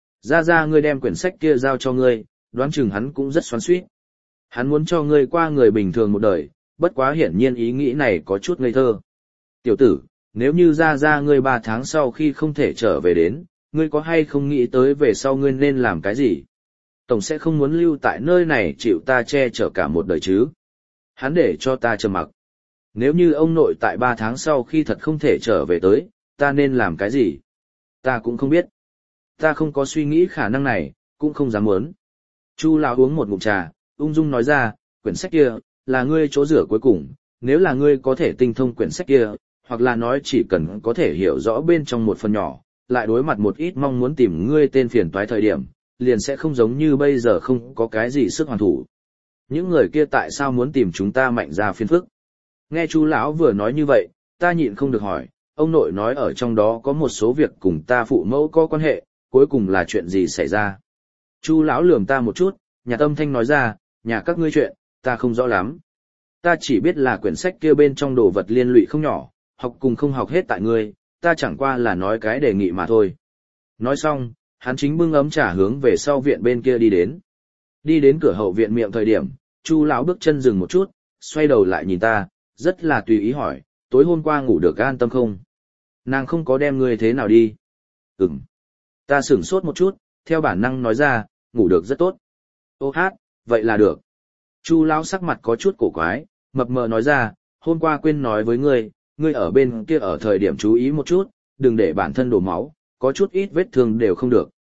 Ra ngươi đem quyển sách kia giao cho ngươi, đoán chừng hắn cũng rất xoắn xuýt. Hắn muốn cho ngươi qua người bình thường một đời, bất quá hiển nhiên ý nghĩ này có chút ngây thơ. Tiểu tử, nếu như ra ngươi 3 tháng sau khi không thể trở về đến, ngươi có hay không nghĩ tới về sau ngươi nên làm cái gì? Tổng sẽ không muốn lưu tại nơi này chịu ta che chở cả một đời chứ. Hắn để cho ta trầm mặc. Nếu như ông nội tại 3 tháng sau khi thật không thể trở về tới, ta nên làm cái gì? Ta cũng không biết. Ta không có suy nghĩ khả năng này, cũng không dám muốn. Chu lão uống một ngụm trà, ung dung nói ra, quyển sách kia, là ngươi chỗ rửa cuối cùng, nếu là ngươi có thể tinh thông quyển sách kia, hoặc là nói chỉ cần có thể hiểu rõ bên trong một phần nhỏ, lại đối mặt một ít mong muốn tìm ngươi tên phiền toái thời điểm, liền sẽ không giống như bây giờ không có cái gì sức hoàn thủ. Những người kia tại sao muốn tìm chúng ta mạnh ra phiền phức? Nghe Chu lão vừa nói như vậy, ta nhịn không được hỏi, ông nội nói ở trong đó có một số việc cùng ta phụ mẫu có quan hệ, cuối cùng là chuyện gì xảy ra? Chu lão lườm ta một chút, nhà tâm thanh nói ra, nhà các ngươi chuyện, ta không rõ lắm. Ta chỉ biết là quyển sách kia bên trong đồ vật liên lụy không nhỏ, học cùng không học hết tại ngươi, ta chẳng qua là nói cái đề nghị mà thôi. Nói xong, Hắn chính bưng ấm trà hướng về sau viện bên kia đi đến. Đi đến cửa hậu viện miệng thời điểm, Chu lão bước chân dừng một chút, xoay đầu lại nhìn ta, rất là tùy ý hỏi, tối hôm qua ngủ được an tâm không? Nàng không có đem ngươi thế nào đi? Ừm. Ta sửng sốt một chút, theo bản năng nói ra, ngủ được rất tốt. Ô hát, vậy là được. Chu lão sắc mặt có chút cổ quái, mập mờ nói ra, hôm qua quên nói với ngươi ở bên kia ở thời điểm chú ý một chút, đừng để bản thân đổ máu, có chút ít vết thương đều không được.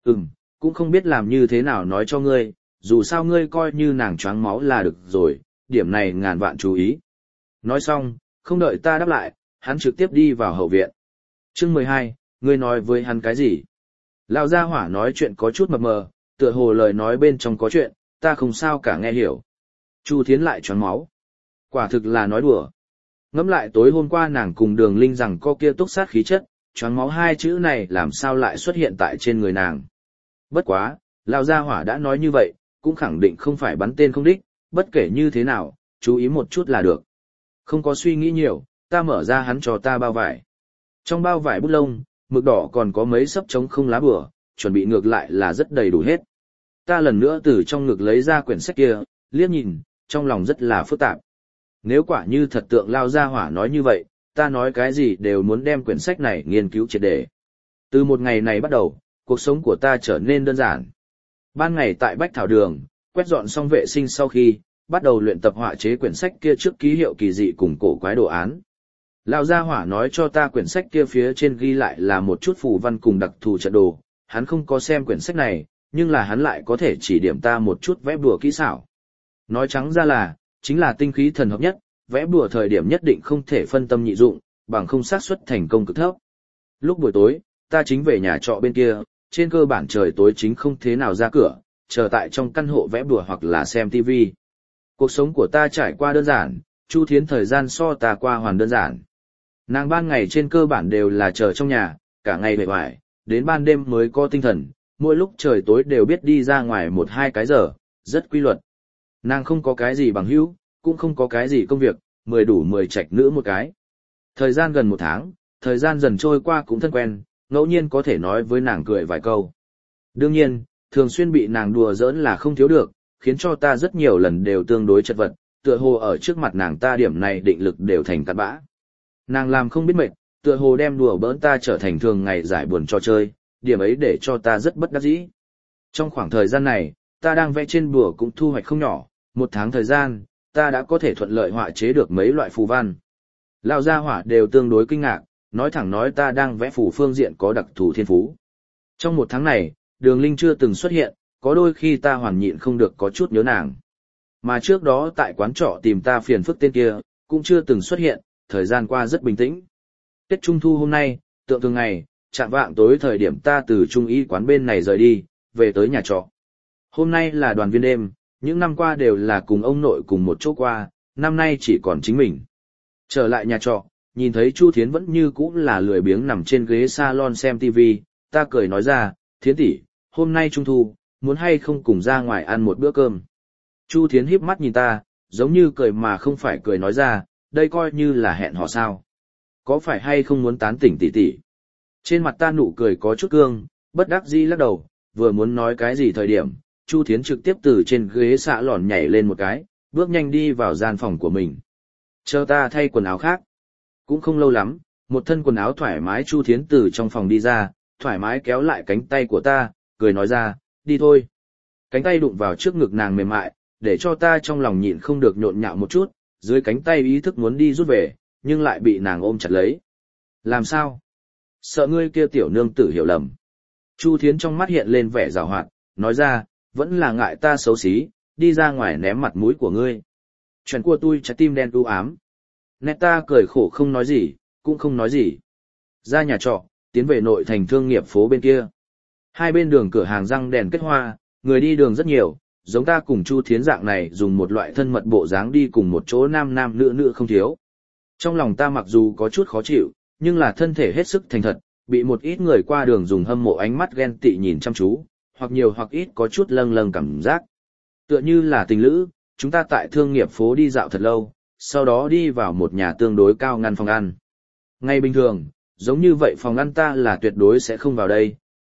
Cũng không biết làm như thế nào nói cho ngươi, dù sao ngươi coi như nàng choáng máu là được rồi, điểm này ngàn vạn chú ý. Nói xong, không đợi ta đáp lại, hắn trực tiếp đi vào hậu viện. Chương 12, ngươi nói với hắn cái gì? Lão gia hỏa nói chuyện có chút mập mờ, tựa hồ lời nói bên trong có chuyện, ta không sao cả nghe hiểu. Chu Thiến lại choáng máu. Quả thực là nói đùa. Ngẫm lại tối hôm qua nàng cùng Đường Linh rằng có kia túc sát khí chất, choáng máu hai chữ này làm sao lại xuất hiện tại trên người nàng. Bất quá, lão gia hỏa đã nói như vậy, cũng khẳng định không phải bắn tên không đích, bất kể như thế nào, chú ý một chút là được. Không có suy nghĩ nhiều, ta mở ra hắn cho ta bao vải. Trong bao vải bút lông, mực đỏ còn có mấy sấp trống không lá bừa, chuẩn bị ngược lại là rất đầy đủ hết. Ta lần nữa từ trong ngực lấy ra quyển sách kia, liếc nhìn, trong lòng rất là phức tạp. Nếu quả như thật tượng lao gia hỏa nói như vậy, ta nói cái gì đều muốn đem quyển sách này nghiên cứu triệt để. Từ một ngày này bắt đầu, cuộc sống của ta trở nên đơn giản. Ban ngày tại Bách Thảo Đường, quét dọn xong vệ sinh sau khi, bắt đầu luyện tập họa chế quyển sách kia trước ký hiệu kỳ dị cùng cổ quái đồ án. Lão gia hỏa nói cho ta quyển sách kia phía trên ghi lại là một chút phù văn cùng đặc thù trận đồ, hắn không có xem quyển sách này, nhưng là hắn lại có thể chỉ điểm ta một chút vẽ bùa kỹ xảo. Nói trắng ra là, chính là tinh khí thần hợp nhất, vẽ bùa thời điểm nhất định không thể phân tâm nhị dụng, bằng không xác suất thành công cực thấp. Lúc buổi tối, ta chính về nhà trọ bên kia, trên cơ bản trời tối chính không thế nào ra cửa, chờ tại trong căn hộ vẽ bùa hoặc là xem TV. Cuộc sống của ta trải qua đơn giản, Chu Thiến thời gian so ta qua hoàn đơn giản. Nàng ban ngày trên cơ bản đều là chờ trong nhà, cả ngày bề hoài, đến ban đêm mới có tinh thần, mỗi lúc trời tối đều biết đi ra ngoài 1-2 cái giờ, rất quy luật. Nàng không có cái gì bằng hữu, cũng không có cái gì công việc, 10 đủ 10 trạch nữ một cái. Thời gian gần 1 tháng, thời gian dần trôi qua cũng thân quen, ngẫu nhiên có thể nói với nàng cười vài câu. Đương nhiên, thường xuyên bị nàng đùa giỡn là không thiếu được, khiến cho ta rất nhiều lần đều tương đối chật vật, tựa hồ ở trước mặt nàng ta điểm này định lực đều thành cặn bã. Nàng làm không biết mệt, tựa hồ đem đùa bỡn ta trở thành thường ngày giải buồn cho chơi, điểm ấy để cho ta rất bất đắc dĩ. Trong khoảng thời gian này, ta đang vẽ trên bùa cũng thu hoạch không nhỏ, 1 tháng thời gian, ta đã có thể thuận lợi họa chế được mấy loại phù văn. Lão gia hỏa đều tương đối kinh ngạc, nói thẳng nói ta đang vẽ phù phương diện có đặc thù thiên phú. Trong 1 tháng này, Đường Linh chưa từng xuất hiện, có đôi khi ta hoàn nhịn không được có chút nhớ nàng. Mà trước đó tại quán trọ tìm ta phiền phức tên kia, cũng chưa từng xuất hiện, thời gian qua rất bình tĩnh. Tết Trung Thu hôm nay, tượng thường ngày, chạng vạng tối thời điểm ta từ Trung Y quán bên này rời đi, về tới nhà trọ. Hôm nay là đoàn viên đêm, những năm qua đều là cùng ông nội cùng một chỗ qua, năm nay chỉ còn chính mình. Trở lại nhà trọ, nhìn thấy Chu Thiến vẫn như cũ là lười biếng nằm trên ghế salon xem TV, ta cười nói ra, Thiến tỷ, hôm nay Trung Thu, muốn hay không cùng ra ngoài ăn một bữa cơm. Chu Thiến híp mắt nhìn ta, giống như cười mà không phải cười nói ra, đây coi như là hẹn hò sao. Có phải hay không muốn tán tỉnh tỷ tỷ? Trên mặt ta nụ cười có chút cương, bất đắc dĩ lắc đầu, vừa muốn nói cái gì thời điểm, Chu Thiến trực tiếp từ trên ghế xạ lòn nhảy lên một cái, bước nhanh đi vào gian phòng của mình. Chờ ta thay quần áo khác. Cũng không lâu lắm, một thân quần áo thoải mái Chu Thiến từ trong phòng đi ra, thoải mái kéo lại cánh tay của ta, cười nói ra, đi thôi. Cánh tay đụng vào trước ngực nàng mềm mại, để cho ta trong lòng nhịn không được nhộn nhạo một chút, dưới cánh tay ý thức muốn đi rút về, nhưng lại bị nàng ôm chặt lấy. Làm sao? Sợ ngươi kia tiểu nương tử hiểu lầm. Chu Thiến trong mắt hiện lên vẻ giảo hoạt, nói ra, vẫn là ngại ta xấu xí, đi ra ngoài ném mặt mũi của ngươi. Chuyện của tôi trái tim đen u ám. Nét ta cười khổ không nói gì, cũng không nói gì. Ra nhà trọ, tiến về nội thành thương nghiệp phố bên kia. Hai bên đường cửa hàng răng đèn kết hoa, người đi đường rất nhiều, giống ta cùng Chu Thiến dạng này dùng một loại thân mật bộ dáng đi cùng một chỗ nam nam nữ nữ không thiếu. Trong lòng ta mặc dù có chút khó chịu, nhưng là thân thể hết sức thành thật, bị một ít người qua đường dùng hâm mộ ánh mắt ghen tị nhìn chăm chú, hoặc nhiều hoặc ít có chút lâng lâng cảm giác. Tựa như là tình lữ, chúng ta tại thương nghiệp phố đi dạo thật lâu, sau đó đi vào một nhà tương đối cao ngăn phòng ăn. Ngay bình thường, giống như vậy phòng ăn ta là tuyệt đối sẽ không vào đây,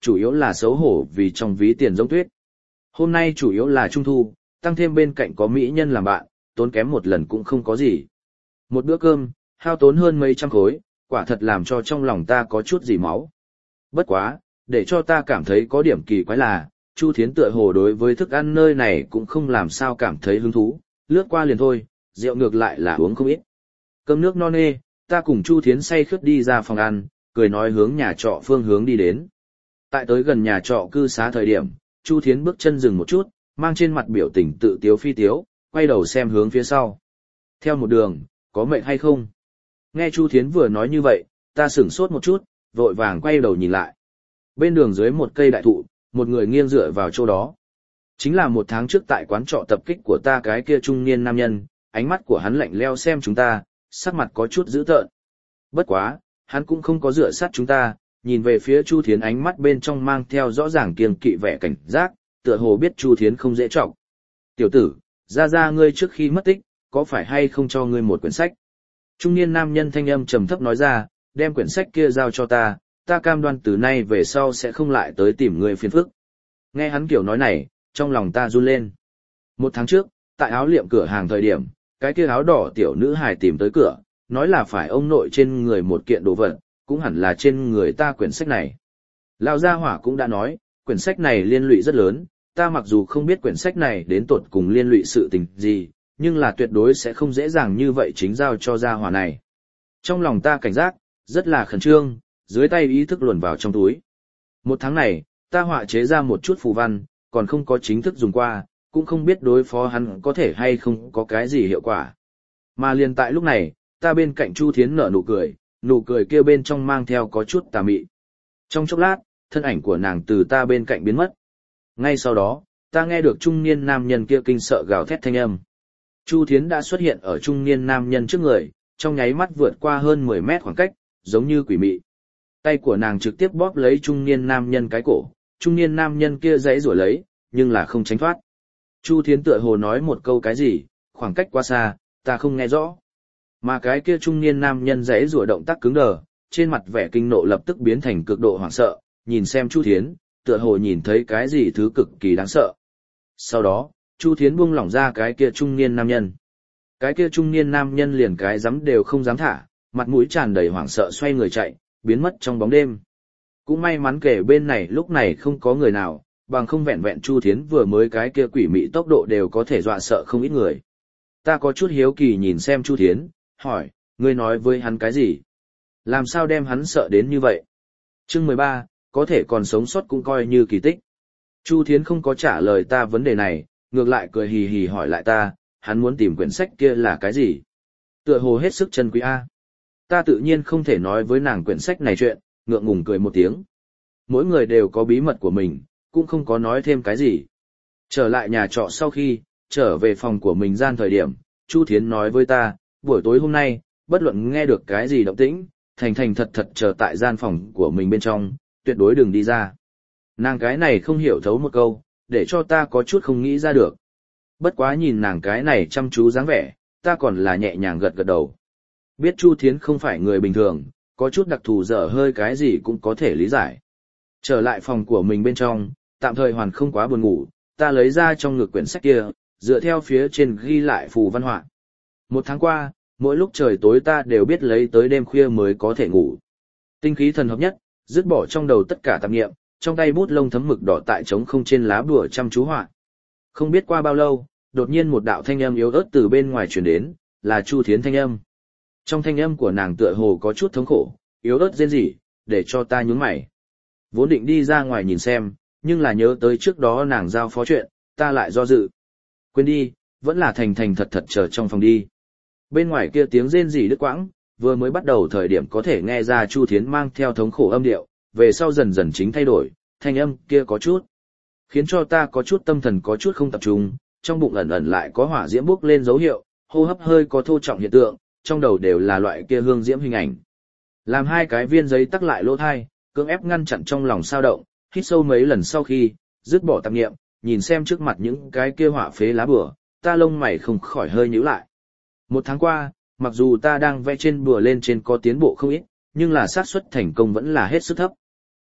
chủ yếu là xấu hổ vì trong ví tiền giống tuyết. Hôm nay chủ yếu là trung thu, tăng thêm bên cạnh có mỹ nhân làm bạn, tốn kém một lần cũng không có gì. Một bữa cơm, hao tốn hơn mấy trăm khối, quả thật làm cho trong lòng ta có chút gì máu. Bất quá, để cho ta cảm thấy có điểm kỳ quái là, Chu Thiến tựa hồ đối với thức ăn nơi này cũng không làm sao cảm thấy hứng thú, lướt qua liền thôi, rượu ngược lại là uống không ít. Cơm nước no nê, ta cùng Chu Thiến say khướt đi ra phòng ăn, cười nói hướng nhà trọ phương hướng đi đến. Tại tới gần nhà trọ cư xá thời điểm, Chu Thiến bước chân dừng một chút, mang trên mặt biểu tình tự tiếu phi tiếu, quay đầu xem hướng phía sau. Theo một đường, có mệt hay không? Nghe Chu Thiến vừa nói như vậy, ta sửng sốt một chút, vội vàng quay đầu nhìn lại. Bên đường dưới một cây đại thụ, một người nghiêng dựa vào chỗ đó. Chính là một tháng trước tại quán trọ tập kích của ta cái kia trung niên nam nhân, ánh mắt của hắn lạnh leo xem chúng ta, sắc mặt có chút dữ tợn. Bất quá, hắn cũng không có dựa sát chúng ta, nhìn về phía Chu Thiến ánh mắt bên trong mang theo rõ ràng kiêng kỵ vẻ cảnh giác, tựa hồ biết Chu Thiến không dễ trọng. Tiểu tử, ra ngươi trước khi mất tích, có phải hay không cho ngươi một quyển sách? Trung niên nam nhân thanh âm trầm thấp nói ra, đem quyển sách kia giao cho ta, ta cam đoan từ nay về sau sẽ không lại tới tìm ngươi phiền phức. Nghe hắn kiểu nói này, trong lòng ta run lên. Một tháng trước, tại áo liệm cửa hàng thời điểm, cái kia áo đỏ tiểu nữ hài tìm tới cửa, nói là phải ông nội trên người một kiện đồ vật, cũng hẳn là trên người ta quyển sách này. Lão gia hỏa cũng đã nói, quyển sách này liên lụy rất lớn, ta mặc dù không biết quyển sách này đến tột cùng liên lụy sự tình gì, nhưng là tuyệt đối sẽ không dễ dàng như vậy chính giao cho gia hỏa này. Trong lòng ta cảnh giác, rất là khẩn trương, dưới tay ý thức luồn vào trong túi. Một tháng này, ta họa chế ra một chút phù văn, còn không có chính thức dùng qua, cũng không biết đối phó hắn có thể hay không có cái gì hiệu quả. Mà liền tại lúc này, ta bên cạnh Chu Thiến nở nụ cười kia bên trong mang theo có chút tà mị. Trong chốc lát, thân ảnh của nàng từ ta bên cạnh biến mất. Ngay sau đó, ta nghe được trung niên nam nhân kia kinh sợ gào thét thanh âm. Chu Thiến đã xuất hiện ở trung niên nam nhân trước người, trong nháy mắt vượt qua hơn 10 mét khoảng cách, giống như quỷ mị. Tay của nàng trực tiếp bóp lấy trung niên nam nhân cái cổ, trung niên nam nhân kia giãy giụa lấy, nhưng là không tránh thoát. Chu Thiến tựa hồ nói một câu cái gì, khoảng cách quá xa, ta không nghe rõ. Mà cái kia trung niên nam nhân giãy giụa động tác cứng đờ, trên mặt vẻ kinh nộ lập tức biến thành cực độ hoảng sợ, nhìn xem Chu Thiến, tựa hồ nhìn thấy cái gì thứ cực kỳ đáng sợ. Sau đó, Chu Thiến buông lỏng ra cái kia trung niên nam nhân. Cái kia trung niên nam nhân liền cái dám đều không dám thả, mặt mũi tràn đầy hoảng sợ xoay người chạy, biến mất trong bóng đêm. Cũng may mắn kể bên này lúc này không có người nào, bằng không vẹn vẹn Chu Thiến vừa mới cái kia quỷ mị tốc độ đều có thể dọa sợ không ít người. Ta có chút hiếu kỳ nhìn xem Chu Thiến, hỏi, ngươi nói với hắn cái gì? Làm sao đem hắn sợ đến như vậy? Chương 13, có thể còn sống sót cũng coi như kỳ tích. Chu Thiến không có trả lời ta vấn đề này, ngược lại cười hì hì hỏi lại ta, hắn muốn tìm quyển sách kia là cái gì? Tựa hồ hết sức chân quý a. Ta tự nhiên không thể nói với nàng quyển sách này chuyện, ngượng ngùng cười một tiếng. Mỗi người đều có bí mật của mình, cũng không có nói thêm cái gì. Trở lại nhà trọ sau khi, trở về phòng của mình gian thời điểm, Chu Thiến nói với ta, buổi tối hôm nay, bất luận nghe được cái gì động tĩnh, thành thành thật thật chờ tại gian phòng của mình bên trong, tuyệt đối đừng đi ra. Nàng cái này không hiểu thấu một câu, để cho ta có chút không nghĩ ra được. Bất quá nhìn nàng cái này chăm chú dáng vẻ, ta còn là nhẹ nhàng gật gật đầu. Biết Chu Thiến không phải người bình thường, có chút đặc thù dở hơi cái gì cũng có thể lý giải. Trở lại phòng của mình bên trong, tạm thời hoàn không quá buồn ngủ, ta lấy ra trong ngực quyển sách kia, dựa theo phía trên ghi lại phù văn họa. Một tháng qua, mỗi lúc trời tối ta đều biết lấy tới đêm khuya mới có thể ngủ. Tinh khí thần hợp nhất, dứt bỏ trong đầu tất cả tạp niệm, trong tay bút lông thấm mực đỏ tại trống không trên lá bùa chăm chú họa. Không biết qua bao lâu, đột nhiên một đạo thanh âm yếu ớt từ bên ngoài truyền đến, là Chu Thiến thanh âm. Trong thanh âm của nàng tựa hồ có chút thống khổ, yếu ớt rên rỉ, để cho ta nhướng mày. Vốn định đi ra ngoài nhìn xem, nhưng là nhớ tới trước đó nàng giao phó chuyện, ta lại do dự. Quên đi, vẫn là thành thành thật thật chờ trong phòng đi. Bên ngoài kia tiếng rên rỉ đứt quãng, vừa mới bắt đầu thời điểm có thể nghe ra Chu Thiến mang theo thống khổ âm điệu, về sau dần dần chính thay đổi, thanh âm kia có chút, khiến cho ta có chút tâm thần có chút không tập trung, trong bụng ẩn ẩn lại có hỏa diễm bốc lên dấu hiệu, hô hấp hơi có thô trọng hiện tượng, trong đầu đều là loại kia hương diễm hình ảnh. Làm hai cái viên giấy tắc lại lỗ thai, cưỡng ép ngăn chặn trong lòng sao động, hít sâu mấy lần sau khi, dứt bỏ tạp niệm, nhìn xem trước mặt những cái kia họa phế lá bùa, ta lông mày không khỏi hơi nhíu lại. Một tháng qua, mặc dù ta đang vẽ trên bùa lên trên có tiến bộ không ít, nhưng là xác suất thành công vẫn là hết sức thấp.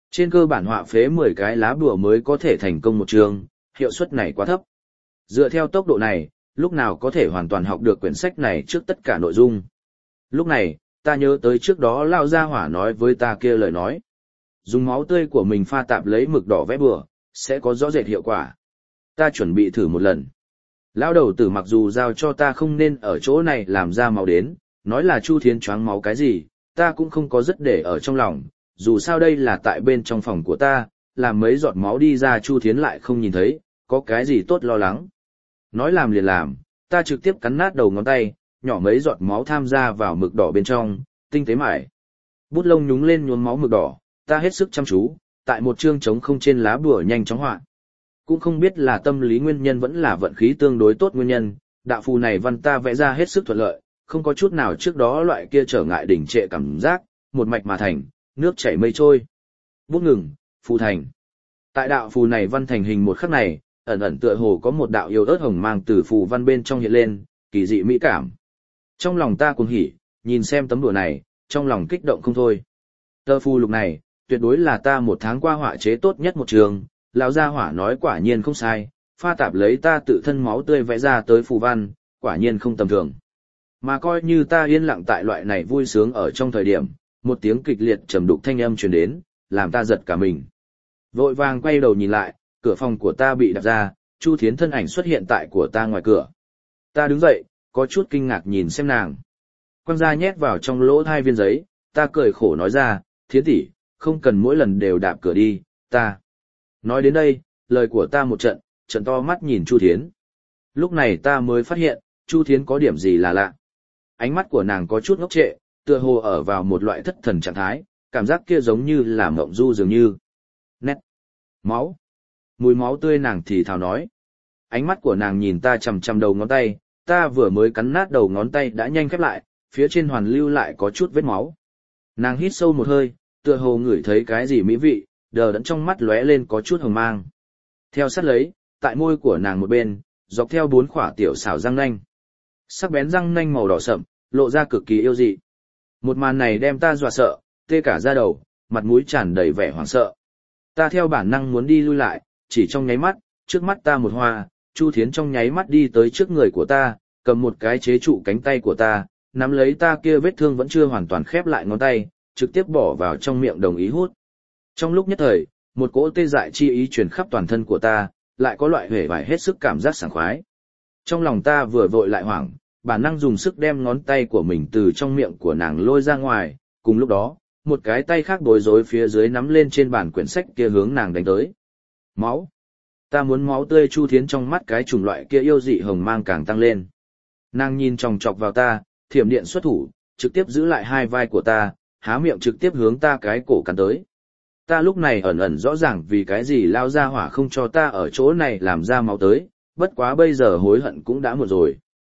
Trên cơ bản họa phế 10 cái lá bùa mới có thể thành công một trường, hiệu suất này quá thấp. Dựa theo tốc độ này, lúc nào có thể hoàn toàn học được quyển sách này trước tất cả nội dung. Lúc này, ta nhớ tới trước đó Lão Gia Hỏa nói với ta kia lời nói. Dùng máu tươi của mình pha tạp lấy mực đỏ vẽ bùa, sẽ có rõ rệt hiệu quả. Ta chuẩn bị thử một lần. Lão đầu tử mặc dù giao cho ta không nên ở chỗ này làm ra máu đến, nói là Chu Thiến choáng máu cái gì, ta cũng không có rất để ở trong lòng, dù sao đây là tại bên trong phòng của ta, làm mấy giọt máu đi ra Chu Thiến lại không nhìn thấy, có cái gì tốt lo lắng. Nói làm liền làm, ta trực tiếp cắn nát đầu ngón tay, nhỏ mấy giọt máu tham gia vào mực đỏ bên trong, tinh tế mải. Bút lông nhúng lên nhuốm máu mực đỏ, ta hết sức chăm chú, tại một chương trống không trên lá bùa nhanh chóng họa. Cũng không biết là tâm lý nguyên nhân vẫn là vận khí tương đối tốt nguyên nhân, đạo phù này văn ta vẽ ra hết sức thuận lợi, không có chút nào trước đó loại kia trở ngại đỉnh trệ cảm giác, một mạch mà thành, nước chảy mây trôi. Bút ngừng, phù thành. Tại đạo phù này văn thành hình một khắc này, ẩn ẩn tựa hồ có một đạo yêu ớt hồng mang từ phù văn bên trong hiện lên, kỳ dị mỹ cảm. Trong lòng ta cuồng hỉ, nhìn xem tấm đùa này, trong lòng kích động không thôi. Tờ phù lục này, tuyệt đối là ta một tháng qua họa chế tốt nhất một trường, lão gia hỏa nói quả nhiên không sai, pha tạp lấy ta tự thân máu tươi vẽ ra tới phù văn, quả nhiên không tầm thường. Mà coi như ta yên lặng tại loại này vui sướng ở trong thời điểm, một tiếng kịch liệt trầm đục thanh âm truyền đến, làm ta giật cả mình. Vội vàng quay đầu nhìn lại, cửa phòng của ta bị đập ra, Chu Thiến thân ảnh xuất hiện tại của ta ngoài cửa. Ta đứng dậy, có chút kinh ngạc nhìn xem nàng. Quăng ra nhét vào trong lỗ 2 viên giấy, ta cười khổ nói ra, Thiến tỷ, không cần mỗi lần đều đạp cửa đi, ta. Nói đến đây, lời của ta một trận to mắt nhìn Chu Thiến. Lúc này ta mới phát hiện, Chu Thiến có điểm gì là lạ. Ánh mắt của nàng có chút ngốc trệ, tựa hồ ở vào một loại thất thần trạng thái, cảm giác kia giống như là mộng du dường như. Nét. Máu. Mùi máu tươi nàng thì thào nói. Ánh mắt của nàng nhìn ta chằm chằm đầu ngón tay, ta vừa mới cắn nát đầu ngón tay đã nhanh khép lại, phía trên hoàn lưu lại có chút vết máu. Nàng hít sâu một hơi, tựa hồ ngửi thấy cái gì mỹ vị, đờ đẫn trong mắt lóe lên có chút hồng mang. Theo sát lấy, tại môi của nàng một bên, dọc theo 4 khỏa tiểu xảo răng nanh. Sắc bén răng nanh màu đỏ sậm, lộ ra cực kỳ yêu dị. Một màn này đem ta dọa sợ, tê cả da đầu, mặt mũi tràn đầy vẻ hoảng sợ. Ta theo bản năng muốn đi lui lại, chỉ trong nháy mắt, trước mắt ta một hoa, Chu Thiến trong nháy mắt đi tới trước người của ta, cầm một cái chế trụ cánh tay của ta, nắm lấy ta kia vết thương vẫn chưa hoàn toàn khép lại ngón tay, trực tiếp bỏ vào trong miệng đồng ý hút. Trong lúc nhất thời, một cỗ tê dại chi ý truyền khắp toàn thân của ta, lại có loại hề vải hết sức cảm giác sảng khoái. Trong lòng ta vừa vội lại hoảng, bản năng dùng sức đem ngón tay của mình từ trong miệng của nàng lôi ra ngoài, cùng lúc đó, một cái tay khác bối rối phía dưới nắm lên trên bàn quyển sách kia hướng nàng đánh tới. Máu. Ta muốn máu tươi. Chu Thiến trong mắt cái chủng loại kia yêu dị hồng mang càng tăng lên. Nàng nhìn chòng chọc vào ta, thiểm điện xuất thủ, trực tiếp giữ lại 2 vai của ta, há miệng trực tiếp hướng ta cái cổ cắn tới. Ta lúc này ẩn ẩn rõ ràng vì cái gì lao ra hỏa không cho ta ở chỗ này làm ra máu tới, bất quá bây giờ hối hận cũng đã muộn rồi.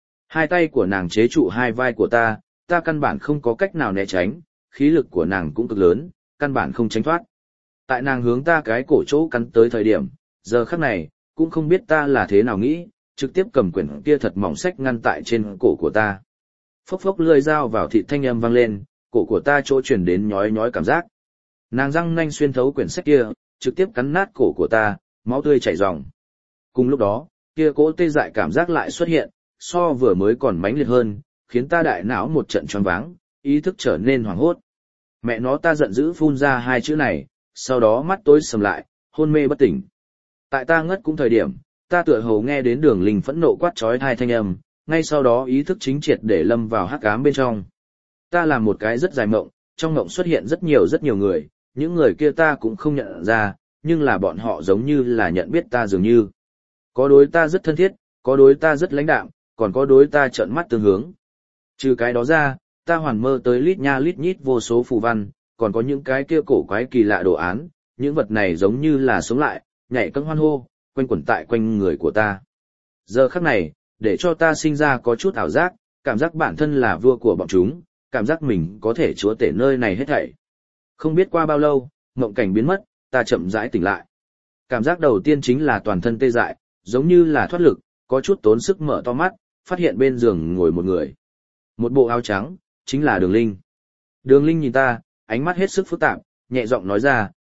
2 tay của nàng chế trụ 2 vai của ta căn bản không có cách nào né tránh, khí lực của nàng cũng cực lớn, căn bản không tránh thoát. Tại nàng hướng ta cái cổ chỗ cắn tới thời điểm, giờ khắc này, cũng không biết ta là thế nào nghĩ, trực tiếp cầm quyển kia thật mỏng sách ngăn tại trên cổ của ta. Phốc phốc lưỡi dao vào thịt thanh âm vang lên, cổ của ta chỗ truyền đến nhói nhói cảm giác. Nàng răng nanh xuyên thấu quyển sách kia, trực tiếp cắn nát cổ của ta, máu tươi chảy ròng. Cùng lúc đó, kia cỗ tê dại cảm giác lại xuất hiện, so vừa mới còn mãnh liệt hơn, khiến ta đại não một trận choáng váng, ý thức trở nên hoảng hốt. Mẹ nó, ta giận dữ phun ra 2 chữ này, sau đó mắt tối sầm lại, hôn mê bất tỉnh. Tại ta ngất cũng thời điểm, ta tựa hồ nghe đến Đường Linh phẫn nộ quát chói tai thanh âm, ngay sau đó ý thức chính triệt để lâm vào hắc ám bên trong. Ta làm một cái rất dài mộng, trong mộng xuất hiện rất nhiều người, những người kia ta cũng không nhận ra, nhưng là bọn họ giống như là nhận biết ta dường như. Có đối ta rất thân thiết, có đối ta rất lãnh đạm, còn có đối ta trợn mắt tương hướng. Trừ cái đó ra, ta hoàn mơ tới lít nha lít nhít vô số phù văn, còn có những cái kia cổ quái kỳ lạ đồ án, những vật này giống như là sống lại, nhảy cẫng hoan hô, quanh quẩn tại quanh người của ta. Giờ khắc này, để cho ta sinh ra có chút ảo giác, cảm giác bản thân là vua của bọn chúng, cảm giác mình có thể chúa tể nơi này hết thảy. Không biết qua bao lâu, mộng cảnh biến mất, ta chậm rãi tỉnh lại. Cảm giác đầu tiên chính là toàn thân tê dại, giống như là thoát lực, có chút tốn sức mở to mắt, phát hiện bên giường ngồi một người. Một bộ áo trắng, chính là Đường Linh. Đường Linh nhìn ta, ánh mắt hết sức phức tạp, nhẹ giọng nói ra,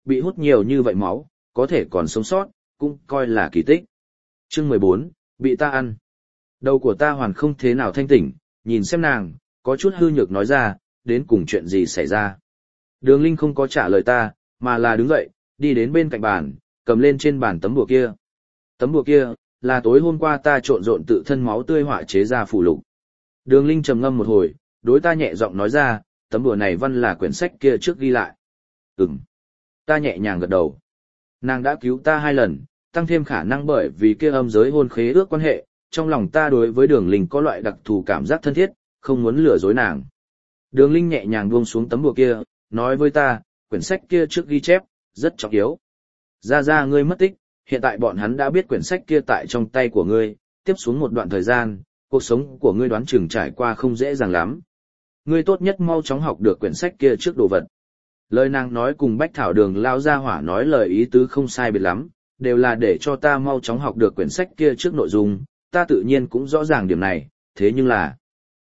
bị hút nhiều như vậy máu, có thể còn sống sót, cũng coi là kỳ tích. Chương 14, bị ta ăn. Đầu của ta hoàn không thế nào thanh tỉnh, nhìn xem nàng, có chút hư nhược nói ra, đến cùng chuyện gì xảy ra. Đường Linh không có trả lời ta, mà là đứng dậy, đi đến bên cạnh bàn, cầm lên trên bàn tấm bùa kia. Tấm bùa kia, là tối hôm qua ta trộn rộn tự thân máu tươi họa chế ra phù lục. Đường Linh trầm ngâm một hồi, đối ta nhẹ giọng nói ra, tấm bùa này văn là quyển sách kia trước ghi lại. Ừm. Ta nhẹ nhàng gật đầu. Nàng đã cứu ta 2 lần, tăng thêm khả năng bởi vì kia âm giới hôn khế ước quan hệ, trong lòng ta đối với Đường Linh có loại đặc thù cảm giác thân thiết, không muốn lừa dối nàng. Đường Linh nhẹ nhàng buông xuống tấm bùa kia, nói với ta, quyển sách kia trước ghi chép, rất trọng yếu. Ra ngươi mất tích, hiện tại bọn hắn đã biết quyển sách kia tại trong tay của ngươi, tiếp xuống một đoạn thời gian, cuộc sống của ngươi đoán chừng trải qua không dễ dàng lắm. Ngươi tốt nhất mau chóng học được quyển sách kia trước đồ vật. Lời nàng nói cùng Bách Thảo Đường lao ra hỏa nói lời ý tứ không sai biệt lắm, đều là để cho ta mau chóng học được quyển sách kia trước nội dung, ta tự nhiên cũng rõ ràng điểm này, thế nhưng là...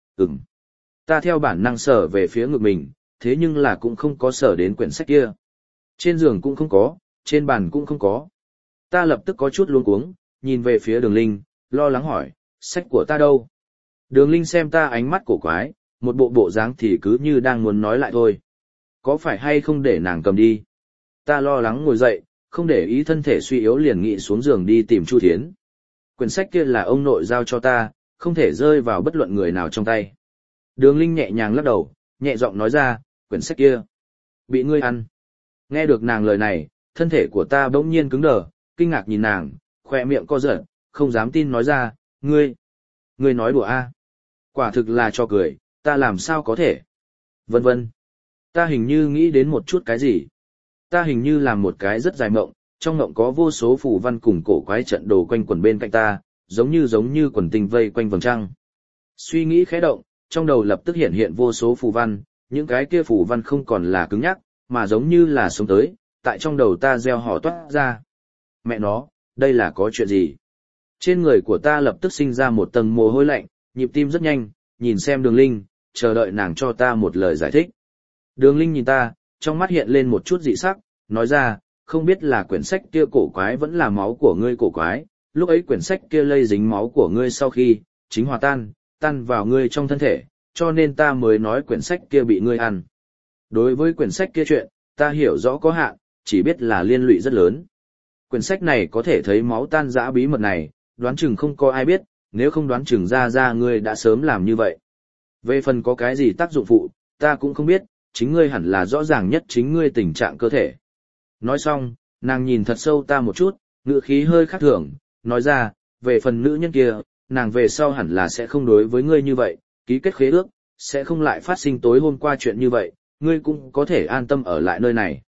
Ta theo bản năng sở về phía ngực mình, thế nhưng là cũng không có sở đến quyển sách kia. Trên giường cũng không có, trên bàn cũng không có. Ta lập tức có chút luống cuống, nhìn về phía Đường Linh, lo lắng hỏi, sách của ta đâu? Đường Linh xem ta ánh mắt cổ quái, một bộ dáng thì cứ như đang muốn nói lại thôi. Có phải hay không để nàng cầm đi? Ta lo lắng ngồi dậy, không để ý thân thể suy yếu liền nghị xuống giường đi tìm Chu Thiến. Quyển sách kia là ông nội giao cho ta, không thể rơi vào bất luận người nào trong tay. Đường Linh nhẹ nhàng lắc đầu, nhẹ giọng nói ra, quyển sách kia bị ngươi ăn. Nghe được nàng lời này, thân thể của ta bỗng nhiên cứng đờ, kinh ngạc nhìn nàng, khỏe miệng co giật, không dám tin nói ra, ngươi nói đùa a? Quả thực là cho cười, ta làm sao có thể? Vân vân. Ta hình như nghĩ đến một chút cái gì. Ta hình như làm một cái rất dài mộng, trong mộng có vô số phù văn cùng cổ quái trận đồ quanh quần bên cạnh ta, giống như quần tinh vây quanh vầng trăng. Suy nghĩ khẽ động, trong đầu lập tức hiện vô số phù văn, những cái kia phù văn không còn là cứng nhắc, mà giống như là sống tới, tại trong đầu ta gieo họ toát ra. Mẹ nó, đây là có chuyện gì? Trên người của ta lập tức sinh ra một tầng mồ hôi lạnh, nhịp tim rất nhanh, nhìn xem Đường Linh, chờ đợi nàng cho ta một lời giải thích. Đường Linh nhìn ta, trong mắt hiện lên một chút dị sắc, nói ra, không biết là quyển sách kia cổ quái vẫn là máu của ngươi cổ quái, lúc ấy quyển sách kia lây dính máu của ngươi sau khi, chính hòa tan vào ngươi trong thân thể, cho nên ta mới nói quyển sách kia bị ngươi ăn. Đối với quyển sách kia chuyện, ta hiểu rõ có hạn, chỉ biết là liên lụy rất lớn. Quyển sách này có thể thấy máu tan rã bí mật này, đoán chừng không có ai biết, nếu không đoán chừng ra ngươi đã sớm làm như vậy. Về phần có cái gì tác dụng phụ, ta cũng không biết, chính ngươi hẳn là rõ ràng nhất chính ngươi tình trạng cơ thể. Nói xong, nàng nhìn thật sâu ta một chút, ngữ khí hơi khác thường, nói ra, về phần nữ nhân kia, nàng về sau hẳn là sẽ không đối với ngươi như vậy, ký kết khế ước, sẽ không lại phát sinh tối hôm qua chuyện như vậy, ngươi cũng có thể an tâm ở lại nơi này.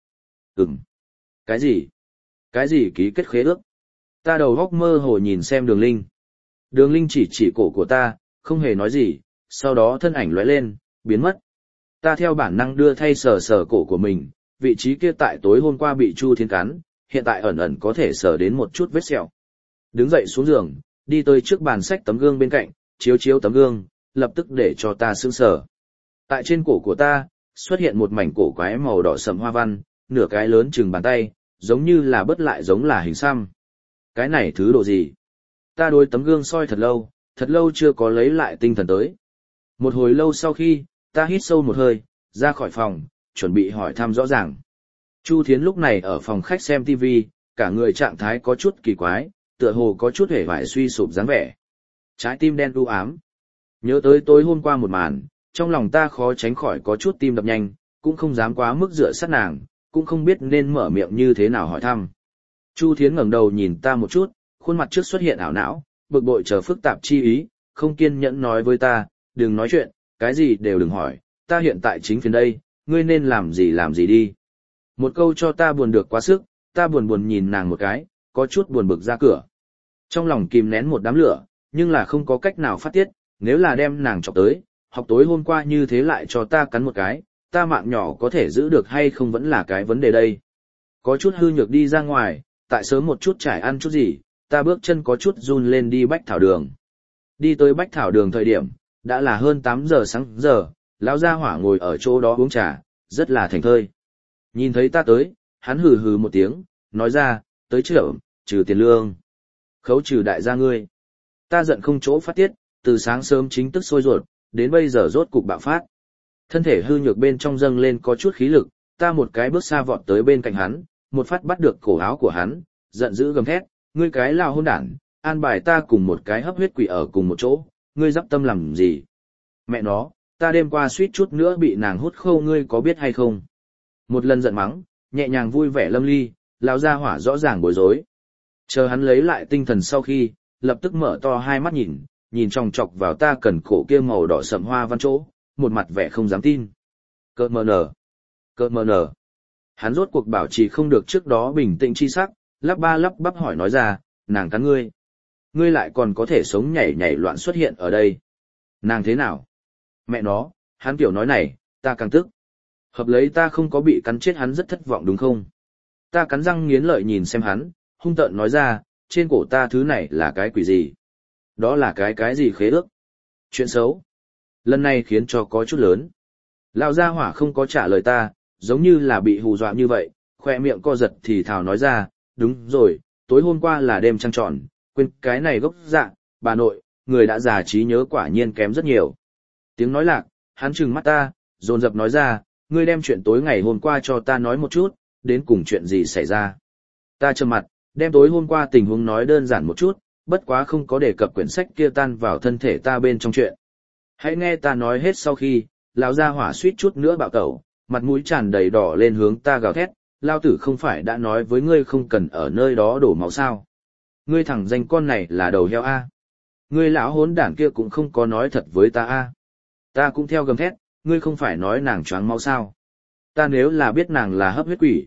Cái gì? Cái gì ký kết khế ước? Ta đầu góc mơ hồ nhìn xem Đường Linh. Đường Linh chỉ cổ của ta, không hề nói gì, sau đó thân ảnh lóe lên, biến mất. Ta theo bản năng đưa thay sờ cổ của mình, vị trí kia tại tối hôm qua bị Chu Thiến cắn, hiện tại ẩn có thể sờ đến một chút vết sẹo. Đứng dậy xuống giường, đi tới trước bàn sách tấm gương bên cạnh, chiếu tấm gương, lập tức để cho ta sững sờ. Tại trên cổ của ta, xuất hiện một mảnh cổ quái màu đỏ sẫm hoa văn, nửa cái lớn chừng bàn tay, giống như là bớt lại giống là hình xăm. Cái này thứ độ gì? Ta đối tấm gương soi thật lâu chưa có lấy lại tinh thần tới. Một hồi lâu sau khi, ta hít sâu một hơi, ra khỏi phòng, chuẩn bị hỏi thăm rõ ràng. Chu Thiến lúc này ở phòng khách xem TV, cả người trạng thái có chút kỳ quái, tựa hồ có chút hề vải suy sụp dáng vẻ. Trái tim đen u ám. Nhớ tới tối hôm qua một màn, trong lòng ta khó tránh khỏi có chút tim đập nhanh, cũng không dám quá mức dựa sát nàng, cũng không biết nên mở miệng như thế nào hỏi thăm. Chu Thiến ngẩng đầu nhìn ta một chút, khuôn mặt trước xuất hiện ảo não, bực bội chờ phức tạp chi ý, không kiên nhẫn nói với ta, đừng nói chuyện, cái gì đều đừng hỏi, ta hiện tại chính phiền đây, ngươi nên làm gì đi. Một câu cho ta buồn được quá sức, ta buồn nhìn nàng một cái, có chút buồn bực ra cửa. Trong lòng kìm nén một đám lửa, nhưng là không có cách nào phát tiết, nếu là đem nàng chọc tới, học tối hôm qua như thế lại cho ta cắn một cái, ta mạng nhỏ có thể giữ được hay không vẫn là cái vấn đề đây. Có chút hư nhược đi ra ngoài, tại sớm một chút trải ăn chút gì, ta bước chân có chút run lên đi Bách Thảo Đường. Đi tới Bách Thảo Đường thời điểm, đã là hơn 8 giờ sáng giờ, lão gia hỏa ngồi ở chỗ đó uống trà, rất là thành thơi. Nhìn thấy ta tới, hắn hừ hừ một tiếng, nói ra, tới trưởng, trừ tiền lương. Khấu trừ đại gia ngươi. Ta giận không chỗ phát tiết, từ sáng sớm chính tức sôi ruột, đến bây giờ rốt cục bạo phát. Thân thể hư nhược bên trong dâng lên có chút khí lực, ta một cái bước xa vọt tới bên cạnh hắn, một phát bắt được cổ áo của hắn, giận dữ gầm thét, ngươi cái lao hôn đản, an bài ta cùng một cái hấp huyết quỷ ở cùng một chỗ, ngươi dắp tâm làm gì? Mẹ nó, ta đêm qua suýt chút nữa bị nàng hút khô ngươi có biết hay không? Một lần giận mắng, nhẹ nhàng vui vẻ lâm ly, lão gia hỏa rõ ràng bối rối. Chờ hắn lấy lại tinh thần sau khi, lập tức mở to hai mắt nhìn chòng chọc vào ta cần cổ kia màu đỏ sậm hoa văn chỗ, một mặt vẻ không dám tin. Cơ mờ nở. Hắn rốt cuộc bảo trì không được trước đó bình tĩnh chi sắc, lắp ba lắp bắp hỏi nói ra, nàng cắn ngươi. Ngươi lại còn có thể sống nhảy nhảy loạn xuất hiện ở đây. Nàng thế nào? Mẹ nó, hắn kiểu nói này, ta càng tức. Hợp lấy ta không có bị cắn chết hắn rất thất vọng đúng không? Ta cắn răng nghiến lợi nhìn xem hắn, hung tợn nói ra, trên cổ ta thứ này là cái quỷ gì? Đó là cái gì khế ước? Chuyện xấu. Lần này khiến cho có chút lớn. Lão gia hỏa không có trả lời ta, giống như là bị hù dọa như vậy, khoe miệng co giật thì thào nói ra, đúng rồi, tối hôm qua là đêm trăng tròn, quên cái này gốc dạ, bà nội, người đã già trí nhớ quả nhiên kém rất nhiều. Tiếng nói lạc, hắn trừng mắt ta, dồn dập nói ra, ngươi đem chuyện tối ngày hôm qua cho ta nói một chút, đến cùng chuyện gì xảy ra. Ta trầm mặt, đem tối hôm qua tình huống nói đơn giản một chút, bất quá không có đề cập quyển sách kia tan vào thân thể ta bên trong chuyện. Hãy nghe ta nói hết sau khi, lão gia hỏa suýt chút nữa bạo tẩu, mặt mũi tràn đầy đỏ lên hướng ta gào thét, lao tử không phải đã nói với ngươi không cần ở nơi đó đổ máu sao. Ngươi thẳng danh con này là đầu heo A. Ngươi lão hốn đản kia cũng không có nói thật với ta A. Ta cũng theo gầm thét, ngươi không phải nói nàng choáng máu sao. Ta nếu là biết nàng là hấp huyết quỷ,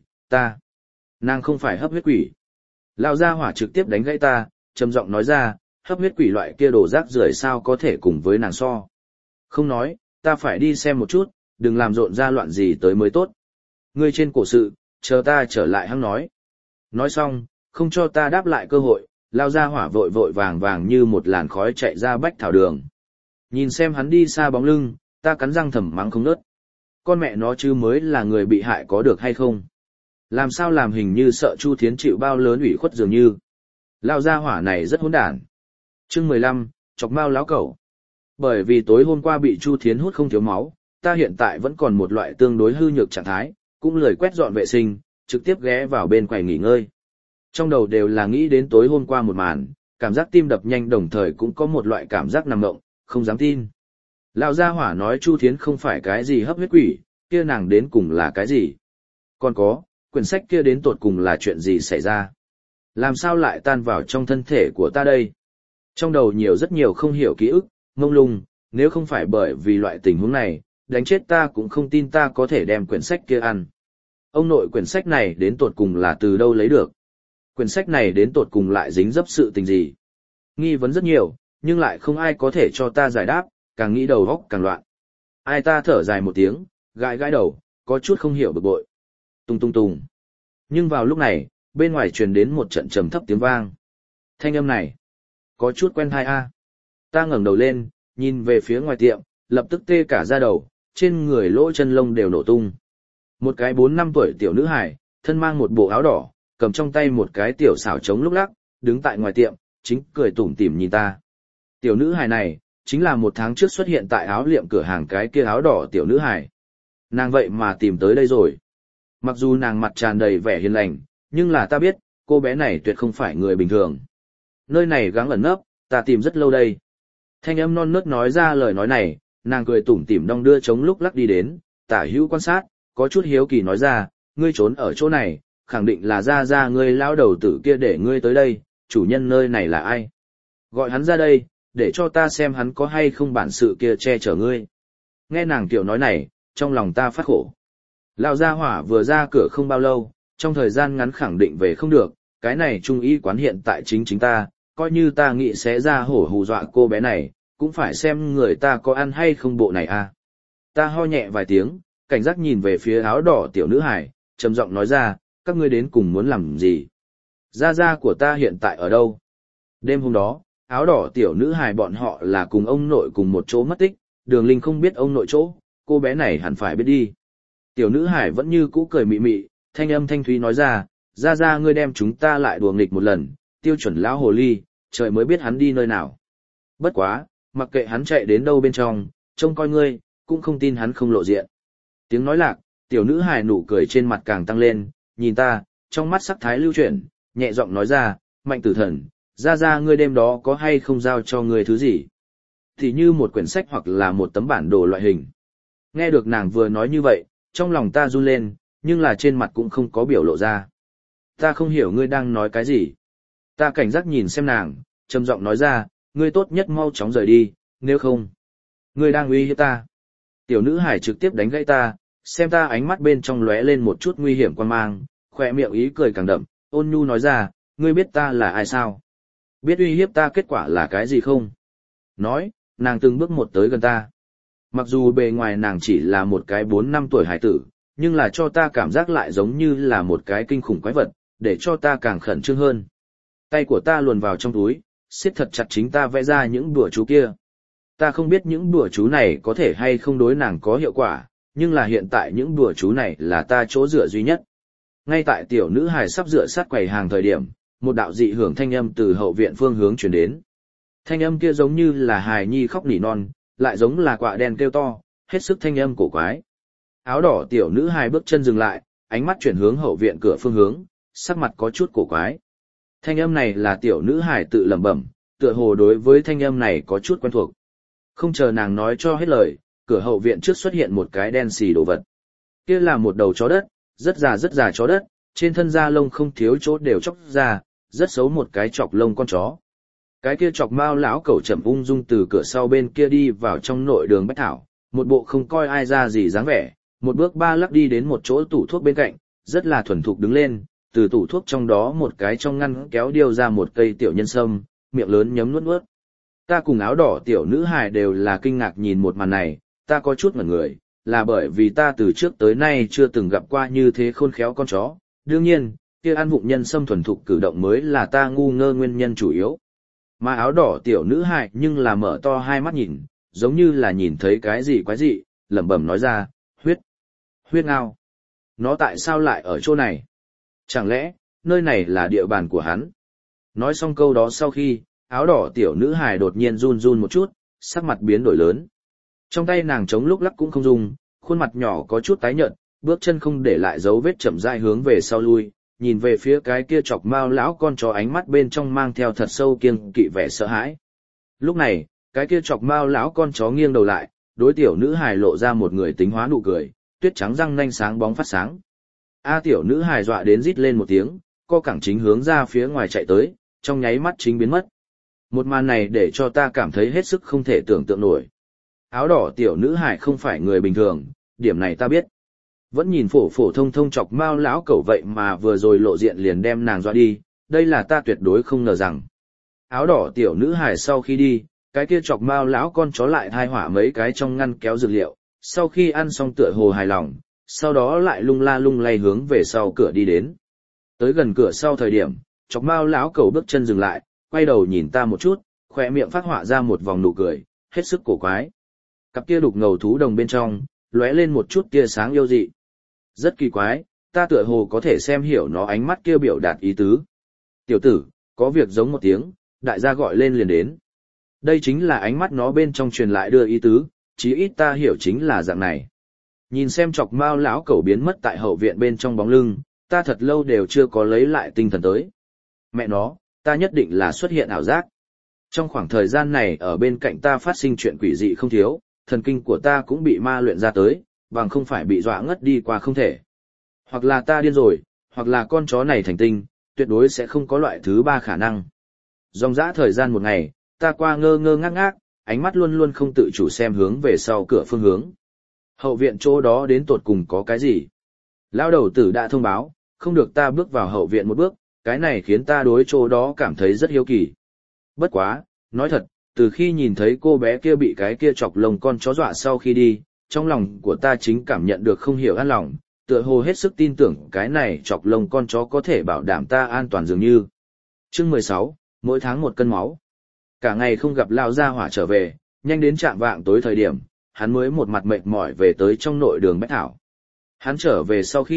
nàng không phải hấp huyết quỷ. Lão gia hỏa trực tiếp đánh gãy ta, trầm giọng nói ra, hấp huyết quỷ loại kia đồ rác rưởi sao có thể cùng với nàng so. Không nói, ta phải đi xem một chút, đừng làm rộn ra loạn gì tới mới tốt. Ngươi trên cổ sự, chờ ta trở lại hăng nói. Nói xong, không cho ta đáp lại cơ hội, lao ra hỏa vội vội vàng vàng như một làn khói chạy ra bách thảo đường. Nhìn xem hắn đi xa bóng lưng, ta cắn răng thầm mắng không nớt. Con mẹ nó chứ mới là người bị hại có được hay không? Làm sao làm hình như sợ Chu Thiến chịu bao lớn ủy khuất dường như. Lao ra hỏa này rất hỗn đản. Chương 15, chọc mao láo cẩu. Bởi vì tối hôm qua bị Chu Thiến hút không thiếu máu, ta hiện tại vẫn còn một loại tương đối hư nhược trạng thái, cũng lười quét dọn vệ sinh, trực tiếp ghé vào bên quầy nghỉ ngơi. Trong đầu đều là nghĩ đến tối hôm qua một màn, cảm giác tim đập nhanh đồng thời cũng có một loại cảm giác nằm ngộng, không dám tin. Lão gia hỏa nói Chu Thiến không phải cái gì hấp huyết quỷ, kia nàng đến cùng là cái gì? Còn có, quyển sách kia đến tột cùng là chuyện gì xảy ra? Làm sao lại tan vào trong thân thể của ta đây? Trong đầu rất nhiều không hiểu ký ức, mông lung, nếu không phải bởi vì loại tình huống này, đánh chết ta cũng không tin ta có thể đem quyển sách kia ăn. Ông nội quyển sách này đến tột cùng là từ đâu lấy được? Quyển sách này đến tột cùng lại dính dấp sự tình gì? Nghi vấn rất nhiều, nhưng lại không ai có thể cho ta giải đáp, càng nghĩ đầu óc càng loạn. Ai ta thở dài một tiếng, gãi gãi đầu, có chút không hiểu bực bội. Tung tung tung. Nhưng vào lúc này, bên ngoài truyền đến một trận trầm thấp tiếng vang. Thanh âm này, có chút quen tai a. Ta ngẩng đầu lên, nhìn về phía ngoài tiệm, lập tức tê cả da đầu, trên người lỗ chân lông đều nổ tung. Một cái 4-5 tuổi tiểu nữ hài, thân mang một bộ áo đỏ, cầm trong tay một cái tiểu xảo trống lúc lắc, đứng tại ngoài tiệm, chính cười tủm tỉm nhìn ta. Tiểu nữ hài này, chính là một tháng trước xuất hiện tại áo liệm cửa hàng cái kia áo đỏ tiểu nữ hài. Nàng vậy mà tìm tới đây rồi. Mặc dù nàng mặt tràn đầy vẻ hiền lành, nhưng là ta biết, cô bé này tuyệt không phải người bình thường. Nơi này gắng ẩn nấp, ta tìm rất lâu đây. Thanh âm non nớt nói ra lời nói này, nàng cười tủm tỉm đong đưa trống lúc lắc đi đến, tả hữu quan sát, có chút hiếu kỳ nói ra, ngươi trốn ở chỗ này, khẳng định là ra ngươi lao đầu tử kia để ngươi tới đây, chủ nhân nơi này là ai? Gọi hắn ra đây, để cho ta xem hắn có hay không bản sự kia che chở ngươi. Nghe nàng tiểu nói này, trong lòng ta phát khổ. Lão gia hỏa vừa ra cửa không bao lâu, trong thời gian ngắn khẳng định về không được, cái này trung y quán hiện tại chính ta, coi như ta nghĩ sẽ ra hổ hù dọa cô bé này, cũng phải xem người ta có ăn hay không bộ này à. Ta ho nhẹ vài tiếng, cảnh giác nhìn về phía áo đỏ tiểu nữ hải, trầm giọng nói ra, các ngươi đến cùng muốn làm gì? Gia của ta hiện tại ở đâu? Đêm hôm đó, áo đỏ tiểu nữ hài bọn họ là cùng ông nội cùng một chỗ mất tích, Đường Linh không biết ông nội chỗ, cô bé này hẳn phải biết đi. Tiểu nữ hài vẫn như cũ cười mị mị, Thanh âm thanh thúy nói ra ngươi đem chúng ta lại đùa nghịch một lần, tiêu chuẩn lão hồ ly, trời mới biết hắn đi nơi nào. Bất quá, mặc kệ hắn chạy đến đâu bên trong, trông coi ngươi, cũng không tin hắn không lộ diện. Tiếng nói lạc, tiểu nữ hài nụ cười trên mặt càng tăng lên, nhìn ta, trong mắt sắc thái lưu chuyển, nhẹ giọng nói ra, Mạnh Tử Thần, ra ngươi đêm đó có hay không giao cho ngươi thứ gì? Thì như một quyển sách hoặc là một tấm bản đồ loại hình. Nghe được nàng vừa nói như vậy, trong lòng ta run lên, nhưng là trên mặt cũng không có biểu lộ ra. Ta không hiểu ngươi đang nói cái gì. Ta cảnh giác nhìn xem nàng, trầm giọng nói ra, ngươi tốt nhất mau chóng rời đi, nếu không. Ngươi đang uy hiếp ta. Tiểu nữ hải trực tiếp đánh gãy ta, xem ta ánh mắt bên trong lóe lên một chút nguy hiểm quan mang, khỏe miệng ý cười càng đậm, ôn nhu nói ra, ngươi biết ta là ai sao? Biết uy hiếp ta kết quả là cái gì không? Nói, nàng từng bước một tới gần ta. Mặc dù bề ngoài nàng chỉ là một cái 4-5 tuổi hải tử, nhưng là cho ta cảm giác lại giống như là một cái kinh khủng quái vật, để cho ta càng khẩn trương hơn. Tay của ta luồn vào trong túi, siết thật chặt chính ta vẽ ra những đùa chú kia. Ta không biết những đùa chú này có thể hay không đối nàng có hiệu quả, nhưng là hiện tại những đùa chú này là ta chỗ dựa duy nhất. Ngay tại tiểu nữ hài sắp dựa sát quầy hàng thời điểm, một đạo dị hưởng thanh âm từ hậu viện phương hướng truyền đến. Thanh âm kia giống như là hài nhi khóc nỉ non, lại giống là quạ đen kêu to, hết sức thanh âm cổ quái. Áo đỏ tiểu nữ hài bước chân dừng lại, ánh mắt chuyển hướng hậu viện cửa phương hướng, sắc mặt có chút cổ quái. Thanh âm này là tiểu nữ hài tự lẩm bẩm, tựa hồ đối với thanh âm này có chút quen thuộc. Không chờ nàng nói cho hết lời, cửa hậu viện trước xuất hiện một cái đen xì đồ vật. Kia là một đầu chó đất, rất già chó đất, trên thân da lông không thiếu chỗ đều chóc ra, rất xấu một cái chọc lông con chó. Cái kia chọc mao lão cẩu chậm ung dung từ cửa sau bên kia đi vào trong nội đường bách thảo, một bộ không coi ai ra gì dáng vẻ, một bước ba lắc đi đến một chỗ tủ thuốc bên cạnh, rất là thuần thục đứng lên, từ tủ thuốc trong đó một cái trong ngăn kéo điêu ra một cây tiểu nhân sâm, miệng lớn nhấm nuốt nuốt. Ta cùng áo đỏ tiểu nữ hài đều là kinh ngạc nhìn một màn này, ta có chút ngẩn người, là bởi vì ta từ trước tới nay chưa từng gặp qua như thế khôn khéo con chó, đương nhiên, kia ăn vụng nhân sâm thuần thục cử động mới là ta ngu ngơ nguyên nhân chủ yếu. Mà áo đỏ tiểu nữ hài nhưng là mở to hai mắt nhìn, giống như là nhìn thấy cái gì quái dị, lẩm bẩm nói ra, huyết ngao. Nó tại sao lại ở chỗ này? Chẳng lẽ, nơi này là địa bàn của hắn? Nói xong câu đó sau khi, áo đỏ tiểu nữ hài đột nhiên run run một chút, sắc mặt biến đổi lớn. Trong tay nàng chống lúc lắc cũng không dùng, khuôn mặt nhỏ có chút tái nhợt, bước chân không để lại dấu vết chậm rãi hướng về sau lui, nhìn về phía cái kia chọc mao lão con chó ánh mắt bên trong mang theo thật sâu kiêng kỵ vẻ sợ hãi. Lúc này, cái kia chọc mao lão con chó nghiêng đầu lại, đối tiểu nữ hài lộ ra một người tính hóa nụ cười, tuyết trắng răng nanh sáng bóng phát sáng. Tiểu nữ hài dọa đến rít lên một tiếng, co cẳng chính hướng ra phía ngoài chạy tới, trong nháy mắt chính biến mất. Một màn này để cho ta cảm thấy hết sức không thể tưởng tượng nổi. Áo đỏ tiểu nữ hài không phải người bình thường, điểm này ta biết. Vẫn nhìn phổ phổ thông thông chọc mao lão cẩu vậy mà vừa rồi lộ diện liền đem nàng dọa đi, đây là ta tuyệt đối không ngờ rằng. Áo đỏ tiểu nữ hài sau khi đi, cái kia chọc mao lão con chó lại thai hỏa mấy cái trong ngăn kéo dược liệu, sau khi ăn xong tựa hồ hài lòng, sau đó lại lung la lung lay hướng về sau cửa đi đến. Tới gần cửa sau thời điểm, chọc mao lão cẩu bước chân dừng lại, quay đầu nhìn ta một chút, khỏe miệng phát họa ra một vòng nụ cười, hết sức cổ quái. Cặp kia đục ngầu thú đồng bên trong, lóe lên một chút tia sáng yêu dị. Rất kỳ quái, ta tựa hồ có thể xem hiểu nó ánh mắt kia biểu đạt ý tứ. Tiểu tử, có việc giống một tiếng, đại gia gọi lên liền đến. Đây chính là ánh mắt nó bên trong truyền lại đưa ý tứ, chí ít ta hiểu chính là dạng này. Nhìn xem chọc mao lão cẩu biến mất tại hậu viện bên trong bóng lưng, ta thật lâu đều chưa có lấy lại tinh thần tới. Mẹ nó, ta nhất định là xuất hiện ảo giác. Trong khoảng thời gian này ở bên cạnh ta phát sinh chuyện quỷ dị không thiếu, thần kinh của ta cũng bị ma luyện ra tới, bằng không phải bị dọa ngất đi qua không thể. Hoặc là ta điên rồi, hoặc là con chó này thành tinh, tuyệt đối sẽ không có loại thứ ba khả năng. Dòng dã thời gian một ngày, ta qua ngơ ngơ ngác ngác, ánh mắt luôn luôn không tự chủ xem hướng về sau cửa phương hướng. Hậu viện chỗ đó đến tột cùng có cái gì? Lão đầu tử đã thông báo, không được ta bước vào hậu viện một bước, cái này khiến ta đối chỗ đó cảm thấy rất hiếu kỳ. Bất quá, nói thật, từ khi nhìn thấy cô bé kia bị cái kia chọc lông con chó dọa sau khi đi, trong lòng của ta chính cảm nhận được không hiểu an lòng, tựa hồ hết sức tin tưởng cái này chọc lông con chó có thể bảo đảm ta an toàn dường như. Chương 16, mỗi tháng một cân máu. Cả ngày không gặp lao gia hỏa trở về, nhanh đến chạm vạng tối thời điểm, hắn mới một mặt mệt mỏi về tới trong nội đường bách thảo. Hắn trở về sau khi,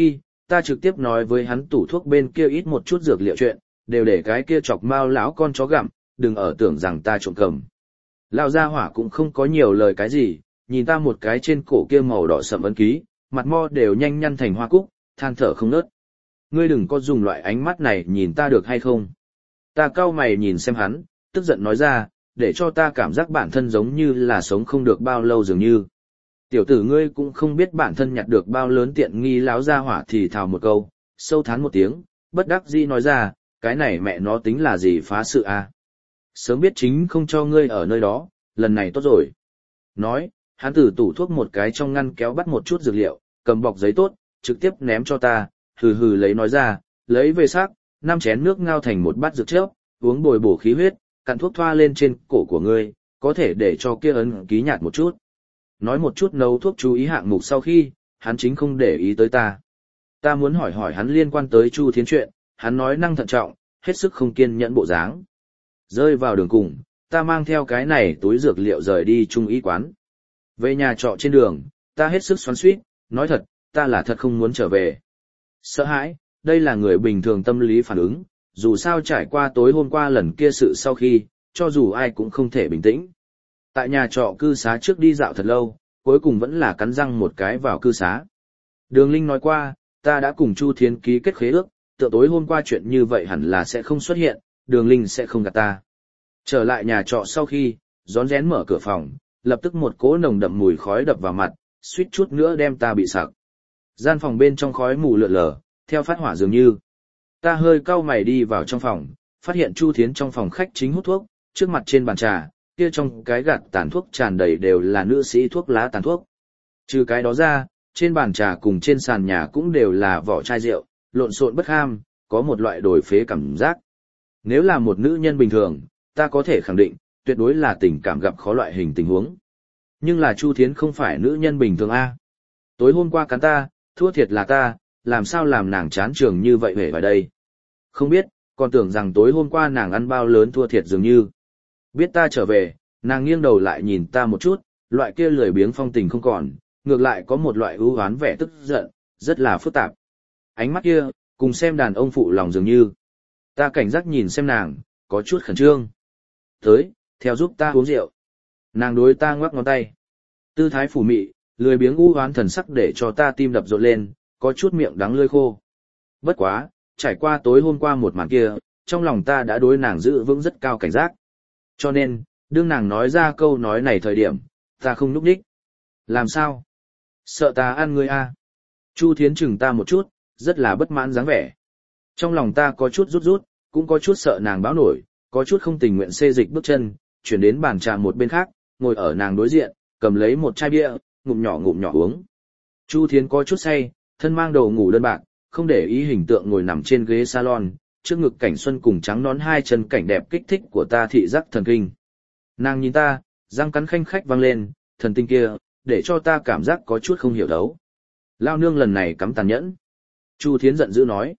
ta trực tiếp nói với hắn tủ thuốc bên kia ít một chút dược liệu chuyện, đều để cái kia chọc mao lão con chó gặm, đừng ở tưởng rằng ta trộm cầm. Lão gia hỏa cũng không có nhiều lời cái gì, nhìn ta một cái trên cổ kia màu đỏ sậm ấn ký, mặt mo đều nhanh nhăn thành hoa cúc, than thở không ngớt. Ngươi đừng có dùng loại ánh mắt này nhìn ta được hay không? Ta cau mày nhìn xem hắn, tức giận nói ra, để cho ta cảm giác bản thân giống như là sống không được bao lâu dường như. Tiểu tử ngươi cũng không biết bản thân nhặt được bao lớn tiện nghi, láo ra hỏa thì thào một câu, sâu thán một tiếng, bất đắc dĩ nói ra, cái này mẹ nó tính là gì phá sự à? Sớm biết chính không cho ngươi ở nơi đó, lần này tốt rồi. Nói, hắn từ tủ thuốc một cái trong ngăn kéo bắt một chút dược liệu, cầm bọc giấy tốt, trực tiếp ném cho ta, hừ hừ lấy nói ra, lấy về xác, 5 chén nước ngao thành một bát dược chớp, uống bồi bổ khí huyết, cặn thuốc thoa lên trên cổ của ngươi, có thể để cho kia ấn ký nhạt một chút. Nói một chút nấu thuốc chú ý hạng mục sau khi, hắn chính không để ý tới ta. Ta muốn hỏi hỏi hắn liên quan tới Chu Thiến chuyện, hắn nói năng thận trọng, hết sức không kiên nhẫn bộ dáng. Rơi vào đường cùng, ta mang theo cái này túi dược liệu rời đi trung y quán. Về nhà trọ trên đường, ta hết sức xoắn xuýt, nói thật, ta là thật không muốn trở về. Sợ hãi, đây là người bình thường tâm lý phản ứng, dù sao trải qua tối hôm qua lần kia sự sau khi, cho dù ai cũng không thể bình tĩnh. Tại nhà trọ cư xá trước đi dạo thật lâu, cuối cùng vẫn là cắn răng một cái vào cư xá. Đường Linh nói qua, ta đã cùng Chu Thiến ký kết khế ước, tựa tối hôm qua chuyện như vậy hẳn là sẽ không xuất hiện, Đường Linh sẽ không gạt ta. Trở lại nhà trọ sau khi, rón rén mở cửa phòng, lập tức một cỗ nồng đậm mùi khói đập vào mặt, suýt chút nữa đem ta bị sặc. Gian phòng bên trong khói mù lượn lờ, theo phát hỏa dường như. Ta hơi cau mày đi vào trong phòng, phát hiện Chu Thiến trong phòng khách chính hút thuốc, trước mặt trên bàn trà, kia trong cái gạt tàn thuốc tràn đầy đều là nữ sĩ thuốc lá tàn thuốc. Trừ cái đó ra, trên bàn trà cùng trên sàn nhà cũng đều là vỏ chai rượu, lộn xộn bất ham, có một loại đổi phế cảm giác. Nếu là một nữ nhân bình thường, ta có thể khẳng định, tuyệt đối là tình cảm gặp khó loại hình tình huống. Nhưng là Chu Thiến không phải nữ nhân bình thường a. Tối hôm qua cắn ta, thua thiệt là ta, làm sao làm nàng chán trường như vậy về vào đây. Không biết, còn tưởng rằng tối hôm qua nàng ăn bao lớn thua thiệt dường như. Biết ta trở về, nàng nghiêng đầu lại nhìn ta một chút, loại kia lười biếng phong tình không còn, ngược lại có một loại ưu hoán vẻ tức giận, rất là phức tạp. Ánh mắt kia, cùng xem đàn ông phụ lòng dường như. Ta cảnh giác nhìn xem nàng, có chút khẩn trương. Tới, theo giúp ta uống rượu. Nàng đối ta ngoắc ngón tay. Tư thái phủ mị, lười biếng u hoán thần sắc để cho ta tim đập rộn lên, có chút miệng đắng lưỡi khô. Bất quá, trải qua tối hôm qua một màn kia, trong lòng ta đã đối nàng giữ vững rất cao cảnh giác. Cho nên, đương nàng nói ra câu nói này thời điểm, ta không núp đích. Làm sao? Sợ ta ăn ngươi à? Chu Thiến chừng ta một chút, rất là bất mãn dáng vẻ. Trong lòng ta có chút rút rút, cũng có chút sợ nàng báo nổi, có chút không tình nguyện xê dịch bước chân, chuyển đến bàn trà một bên khác, ngồi ở nàng đối diện, cầm lấy một chai bia, ngụm nhỏ uống. Chu Thiến có chút say, thân mang đồ ngủ đơn bạc, không để ý hình tượng ngồi nằm trên ghế salon, trước ngực cảnh xuân cùng trắng nón hai chân cảnh đẹp kích thích của ta thị giác thần kinh. Nàng nhìn ta, răng cắn khanh khách vang lên, thần tinh kia, để cho ta cảm giác có chút không hiểu đấu. Lao nương lần này cắm tàn nhẫn. Chu Thiến giận dữ nói.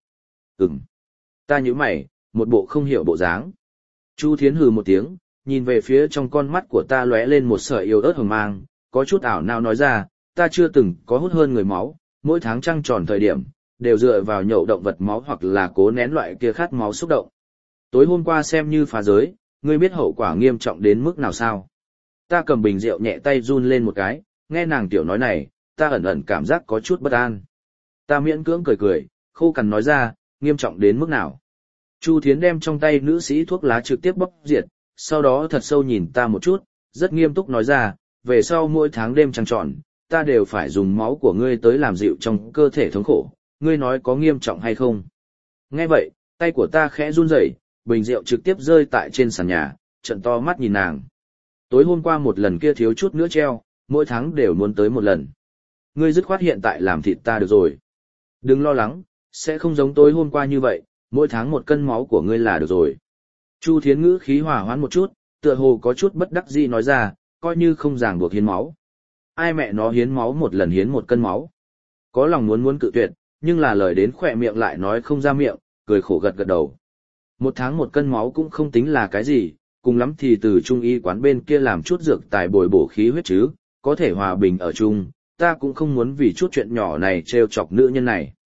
Ta nhíu mày, một bộ không hiểu bộ dáng. Chu Thiến hừ một tiếng, nhìn về phía trong con mắt của ta lóe lên một sợi yêu ớt hồng mang, có chút ảo não nói ra, ta chưa từng có hút hơn người máu, mỗi tháng trăng tròn thời điểm, đều dựa vào nhậu động vật máu hoặc là cố nén loại kia khát máu xúc động. Tối hôm qua xem như phá giới, ngươi biết hậu quả nghiêm trọng đến mức nào sao? Ta cầm bình rượu nhẹ tay run lên một cái, nghe nàng tiểu nói này, ta ẩn ẩn cảm giác có chút bất an. Ta miễn cưỡng cười, khô cằn nói ra, nghiêm trọng đến mức nào? Chu Thiến đem trong tay nữ sĩ thuốc lá trực tiếp bóc diệt, sau đó thật sâu nhìn ta một chút, rất nghiêm túc nói ra, về sau mỗi tháng đêm trăng tròn, ta đều phải dùng máu của ngươi tới làm dịu trong cơ thể thống khổ, ngươi nói có nghiêm trọng hay không? Nghe vậy, tay của ta khẽ run rẩy, bình rượu trực tiếp rơi tại trên sàn nhà, trận to mắt nhìn nàng. Tối hôm qua một lần kia thiếu chút nữa treo, mỗi tháng đều muốn tới một lần. Ngươi dứt khoát hiện tại làm thịt ta được rồi. Đừng lo lắng, sẽ không giống tối hôm qua như vậy, mỗi tháng 1 cân máu của ngươi là được rồi. Chu Thiến ngữ khí hòa hoãn một chút, tựa hồ có chút bất đắc dĩ nói ra, coi như không ràng buộc hiến máu. Ai mẹ nó hiến máu một lần hiến 1 cân máu. Có lòng muốn cự tuyệt, nhưng là lời đến khỏe miệng lại nói không ra miệng, cười khổ gật đầu. 1 tháng 1 cân máu cũng không tính là cái gì, cùng lắm thì từ trung y quán bên kia làm chút dược tài bồi bổ khí huyết chứ, có thể hòa bình ở chung, ta cũng không muốn vì chút chuyện nhỏ này trêu chọc nữ nhân này.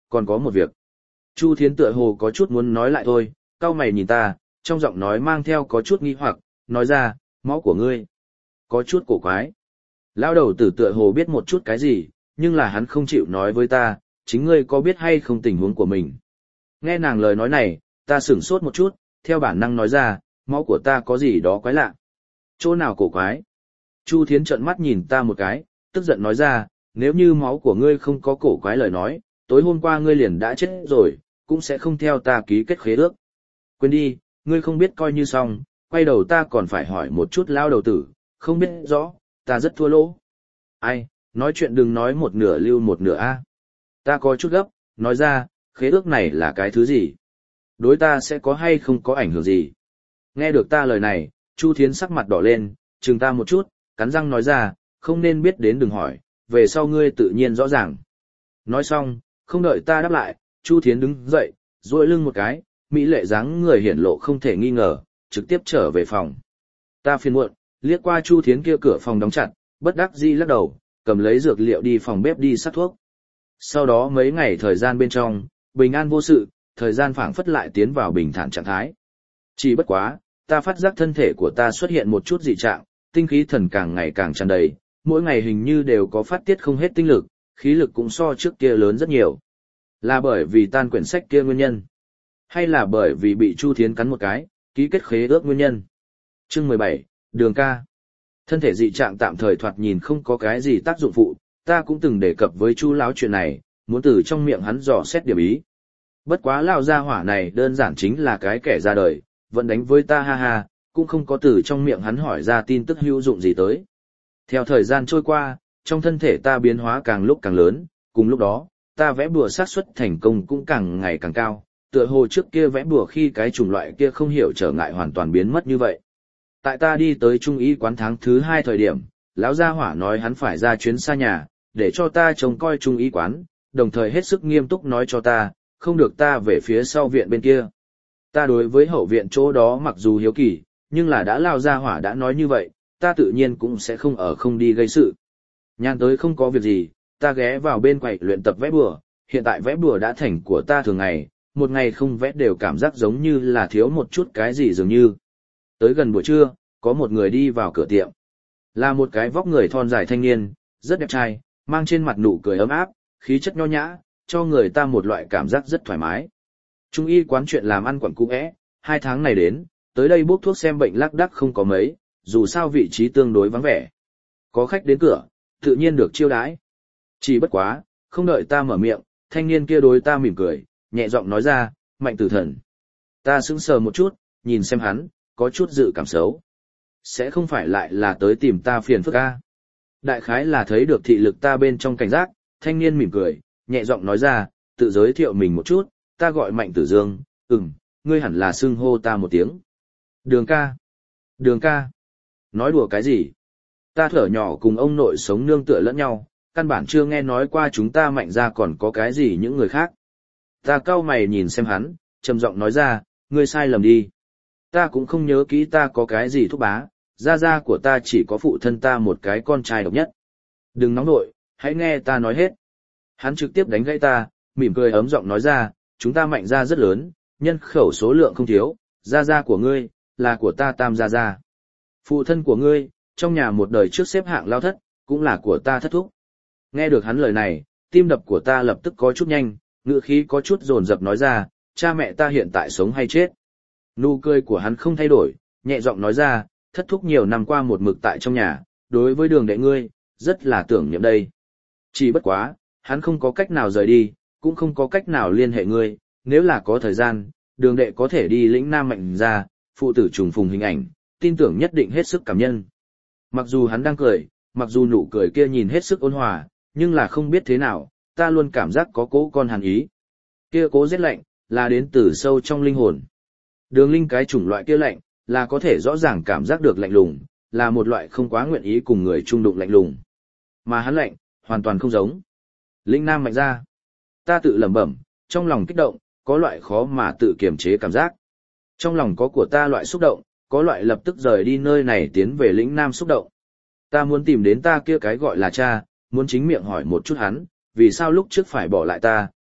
Còn có một việc. Chu Thiến tựa hồ có chút muốn nói lại thôi, cau mày nhìn ta, trong giọng nói mang theo có chút nghi hoặc, nói ra, máu của ngươi. Có chút cổ quái. Lão đầu tử tựa hồ biết một chút cái gì, nhưng là hắn không chịu nói với ta, chính ngươi có biết hay không tình huống của mình. Nghe nàng lời nói này, ta sửng sốt một chút, theo bản năng nói ra, máu của ta có gì đó quái lạ. Chỗ nào cổ quái? Chu Thiến trợn mắt nhìn ta một cái, tức giận nói ra, nếu như máu của ngươi không có cổ quái lời nói, tối hôm qua ngươi liền đã chết rồi, cũng sẽ không theo ta ký kết khế ước. Quên đi, ngươi không biết coi như xong, quay đầu ta còn phải hỏi một chút lao đầu tử, không biết rõ, ta rất thua lỗ. Ai, nói chuyện đừng nói một nửa lưu một nửa a. Ta có chút gấp, nói ra, khế ước này là cái thứ gì? Đối ta sẽ có hay không có ảnh hưởng gì? Nghe được ta lời này, Chu Thiến sắc mặt đỏ lên, chừng ta một chút, cắn răng nói ra, không nên biết đến đừng hỏi, về sau ngươi tự nhiên rõ ràng. Nói xong, không đợi ta đáp lại, Chu Thiến đứng dậy, duỗi lưng một cái, mỹ lệ dáng người hiển lộ không thể nghi ngờ, trực tiếp trở về phòng. Ta phiền muộn, liếc qua Chu Thiến kia cửa phòng đóng chặt, bất đắc dĩ lắc đầu, cầm lấy dược liệu đi phòng bếp đi sắc thuốc. Sau đó mấy ngày thời gian bên trong, bình an vô sự, thời gian phảng phất lại tiến vào bình thản trạng thái. Chỉ bất quá, ta phát giác thân thể của ta xuất hiện một chút dị trạng, tinh khí thần càng ngày càng tràn đầy, mỗi ngày hình như đều có phát tiết không hết tinh lực, khí lực cũng so trước kia lớn rất nhiều. Là bởi vì tan quyển sách kia nguyên nhân, hay là bởi vì bị Chu Thiến cắn một cái, ký kết khế ước nguyên nhân. Chương 17, Đường ca. Thân thể dị trạng tạm thời thoạt nhìn không có cái gì tác dụng phụ, ta cũng từng đề cập với Chu lão chuyện này, muốn từ trong miệng hắn dò xét điểm ý. Bất quá lão gia hỏa này đơn giản chính là cái kẻ ra đời, vẫn đánh với ta ha ha, cũng không có từ trong miệng hắn hỏi ra tin tức hữu dụng gì tới. Theo thời gian trôi qua, trong thân thể ta biến hóa càng lúc càng lớn, cùng lúc đó, ta vẽ bùa xác suất thành công cũng càng ngày càng cao, tựa hồ trước kia vẽ bùa khi cái chủng loại kia không hiểu trở ngại hoàn toàn biến mất như vậy. Tại ta đi tới trung y quán tháng thứ 2 thời điểm, lão gia hỏa nói hắn phải ra chuyến xa nhà, để cho ta trông coi trung y quán, đồng thời hết sức nghiêm túc nói cho ta, không được ta về phía sau viện bên kia. Ta đối với hậu viện chỗ đó mặc dù hiếu kỳ, nhưng là đã lao gia hỏa đã nói như vậy, ta tự nhiên cũng sẽ không ở không đi gây sự. Nhàn tới không có việc gì, ta ghé vào bên quầy luyện tập vẽ bùa, hiện tại vẽ bùa đã thành của ta thường ngày, một ngày không vẽ đều cảm giác giống như là thiếu một chút cái gì dường như. Tới gần buổi trưa, có một người đi vào cửa tiệm. Là một cái vóc người thon dài thanh niên, rất đẹp trai, mang trên mặt nụ cười ấm áp, khí chất nho nhã, cho người ta một loại cảm giác rất thoải mái. Trung y quán chuyện làm ăn quẩn cũ é, 2 tháng này đến, tới đây bốc thuốc xem bệnh lác đác không có mấy, dù sao vị trí tương đối vắng vẻ. Có khách đến cửa, tự nhiên được chiêu đãi. Chỉ bất quá, không đợi ta mở miệng, thanh niên kia đối ta mỉm cười, nhẹ giọng nói ra, Mạnh Tử Thần. Ta sững sờ một chút, nhìn xem hắn, có chút dự cảm xấu. Sẽ không phải lại là tới tìm ta phiền phức a? Đại khái là thấy được thị lực ta bên trong cảnh giác, thanh niên mỉm cười, nhẹ giọng nói ra, tự giới thiệu mình một chút, ta gọi Mạnh Tử Dương, ngươi hẳn là xưng hô ta một tiếng. Đường ca. Đường ca. Nói đùa cái gì? Ta thở nhỏ cùng ông nội sống nương tựa lẫn nhau, căn bản chưa nghe nói qua chúng ta Mạnh ra còn có cái gì những người khác. Ta cau mày nhìn xem hắn, trầm giọng nói ra, ngươi sai lầm đi. Ta cũng không nhớ kỹ ta có cái gì thúc bá, gia của ta chỉ có phụ thân ta một cái con trai độc nhất. Đừng nóng nội, hãy nghe ta nói hết. Hắn trực tiếp đánh gãy ta, mỉm cười ấm giọng nói ra, chúng ta Mạnh ra rất lớn, nhân khẩu số lượng không thiếu, gia của ngươi, là của ta Tam gia. Phụ thân của ngươi, trong nhà một đời trước xếp hạng lao thất, cũng là của ta thất thúc. Nghe được hắn lời này, tim đập của ta lập tức có chút nhanh, ngữ khí có chút dồn dập nói ra, cha mẹ ta hiện tại sống hay chết. Nụ cười của hắn không thay đổi, nhẹ giọng nói ra, thất thúc nhiều năm qua một mực tại trong nhà, đối với đường đệ ngươi, rất là tưởng niệm đây. Chỉ bất quá, hắn không có cách nào rời đi, cũng không có cách nào liên hệ ngươi, nếu là có thời gian, đường đệ có thể đi lĩnh Nam Mạnh ra, phụ tử trùng phùng hình ảnh, tin tưởng nhất định hết sức cảm nhân. Mặc dù hắn đang cười, mặc dù nụ cười kia nhìn hết sức ôn hòa, nhưng là không biết thế nào, ta luôn cảm giác có cố con hàn ý. Kia cố rét lạnh, là đến từ sâu trong linh hồn. Đường Linh cái chủng loại kia lạnh, là có thể rõ ràng cảm giác được lạnh lùng, là một loại không quá nguyện ý cùng người chung đụng lạnh lùng. Mà hắn lạnh, hoàn toàn không giống. Lĩnh Nam Mạnh ra. Ta tự lẩm bẩm, trong lòng kích động, có loại khó mà tự kiềm chế cảm giác. Trong lòng có của ta loại xúc động, có loại lập tức rời đi nơi này tiến về lĩnh Nam xúc động. Ta muốn tìm đến ta kia cái gọi là cha, muốn chính miệng hỏi một chút hắn, vì sao lúc trước phải bỏ lại ta,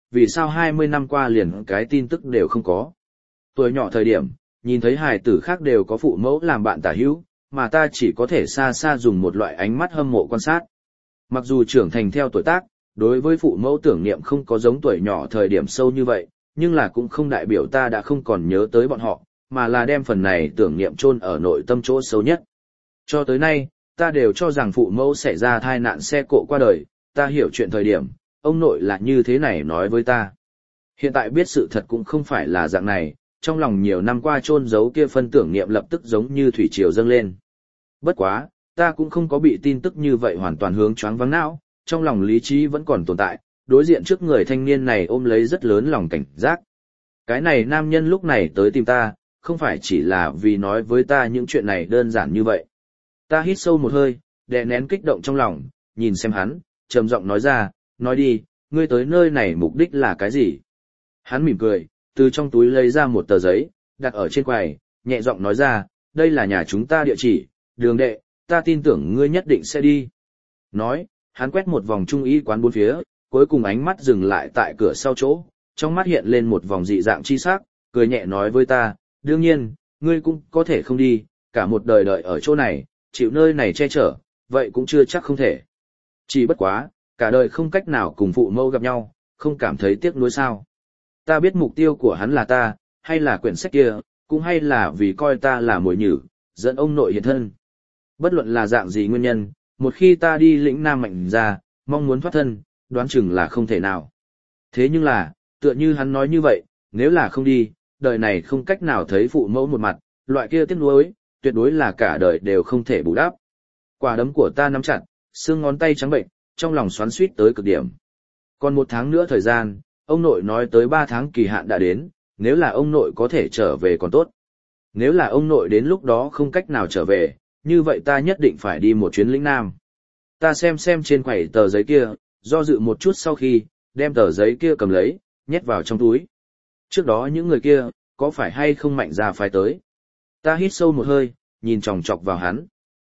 vì sao 20 năm qua liền cái tin tức đều không có. Tuổi nhỏ thời điểm, nhìn thấy hài tử khác đều có phụ mẫu làm bạn tả hữu, mà ta chỉ có thể xa xa dùng một loại ánh mắt hâm mộ quan sát. Mặc dù trưởng thành theo tuổi tác, đối với phụ mẫu tưởng niệm không có giống tuổi nhỏ thời điểm sâu như vậy, nhưng là cũng không đại biểu ta đã không còn nhớ tới bọn họ, mà là đem phần này tưởng niệm chôn ở nội tâm chỗ sâu nhất. Cho tới nay, ta đều cho rằng phụ mẫu xảy ra tai nạn xe cộ qua đời, ta hiểu chuyện thời điểm, ông nội là như thế này nói với ta. Hiện tại biết sự thật cũng không phải là dạng này, trong lòng nhiều năm qua chôn giấu kia phân tưởng niệm lập tức giống như thủy triều dâng lên. Bất quá, ta cũng không có bị tin tức như vậy hoàn toàn hướng choáng váng não, trong lòng lý trí vẫn còn tồn tại, đối diện trước người thanh niên này ôm lấy rất lớn lòng cảnh giác. Cái này nam nhân lúc này tới tìm ta, không phải chỉ là vì nói với ta những chuyện này đơn giản như vậy. Ta hít sâu một hơi, đè nén kích động trong lòng, nhìn xem hắn, trầm giọng nói ra, nói đi, ngươi tới nơi này mục đích là cái gì? Hắn mỉm cười, từ trong túi lấy ra một tờ giấy, đặt ở trên quầy, nhẹ giọng nói ra, đây là nhà chúng ta địa chỉ, đường đệ, ta tin tưởng ngươi nhất định sẽ đi. Nói, hắn quét một vòng trung y quán bốn phía, cuối cùng ánh mắt dừng lại tại cửa sau chỗ, trong mắt hiện lên một vòng dị dạng chi sắc, cười nhẹ nói với ta, đương nhiên, ngươi cũng có thể không đi, cả một đời đợi ở chỗ này, chịu nơi này che chở, vậy cũng chưa chắc không thể. Chỉ bất quá, cả đời không cách nào cùng phụ mẫu gặp nhau, không cảm thấy tiếc nuối sao. Ta biết mục tiêu của hắn là ta, hay là quyển sách kia, cũng hay là vì coi ta là mồi nhử, dẫn ông nội hiện thân. Bất luận là dạng gì nguyên nhân, một khi ta đi lĩnh Nam Mạnh ra, mong muốn thoát thân, đoán chừng là không thể nào. Thế nhưng là, tựa như hắn nói như vậy, nếu là không đi, đời này không cách nào thấy phụ mẫu một mặt, loại kia tiếc nuối, tuyệt đối là cả đời đều không thể bù đắp. Quả đấm của ta nắm chặt, xương ngón tay trắng bệnh, trong lòng xoắn xuýt tới cực điểm. Còn 1 tháng nữa thời gian, ông nội nói tới 3 tháng kỳ hạn đã đến, nếu là ông nội có thể trở về còn tốt. Nếu là ông nội đến lúc đó không cách nào trở về, như vậy ta nhất định phải đi một chuyến lĩnh Nam. Ta xem trên quầy tờ giấy kia, do dự một chút sau khi, đem tờ giấy kia cầm lấy, nhét vào trong túi. Trước đó những người kia, có phải hay không Mạnh ra phái tới? Ta hít sâu một hơi, nhìn chòng chọc vào hắn.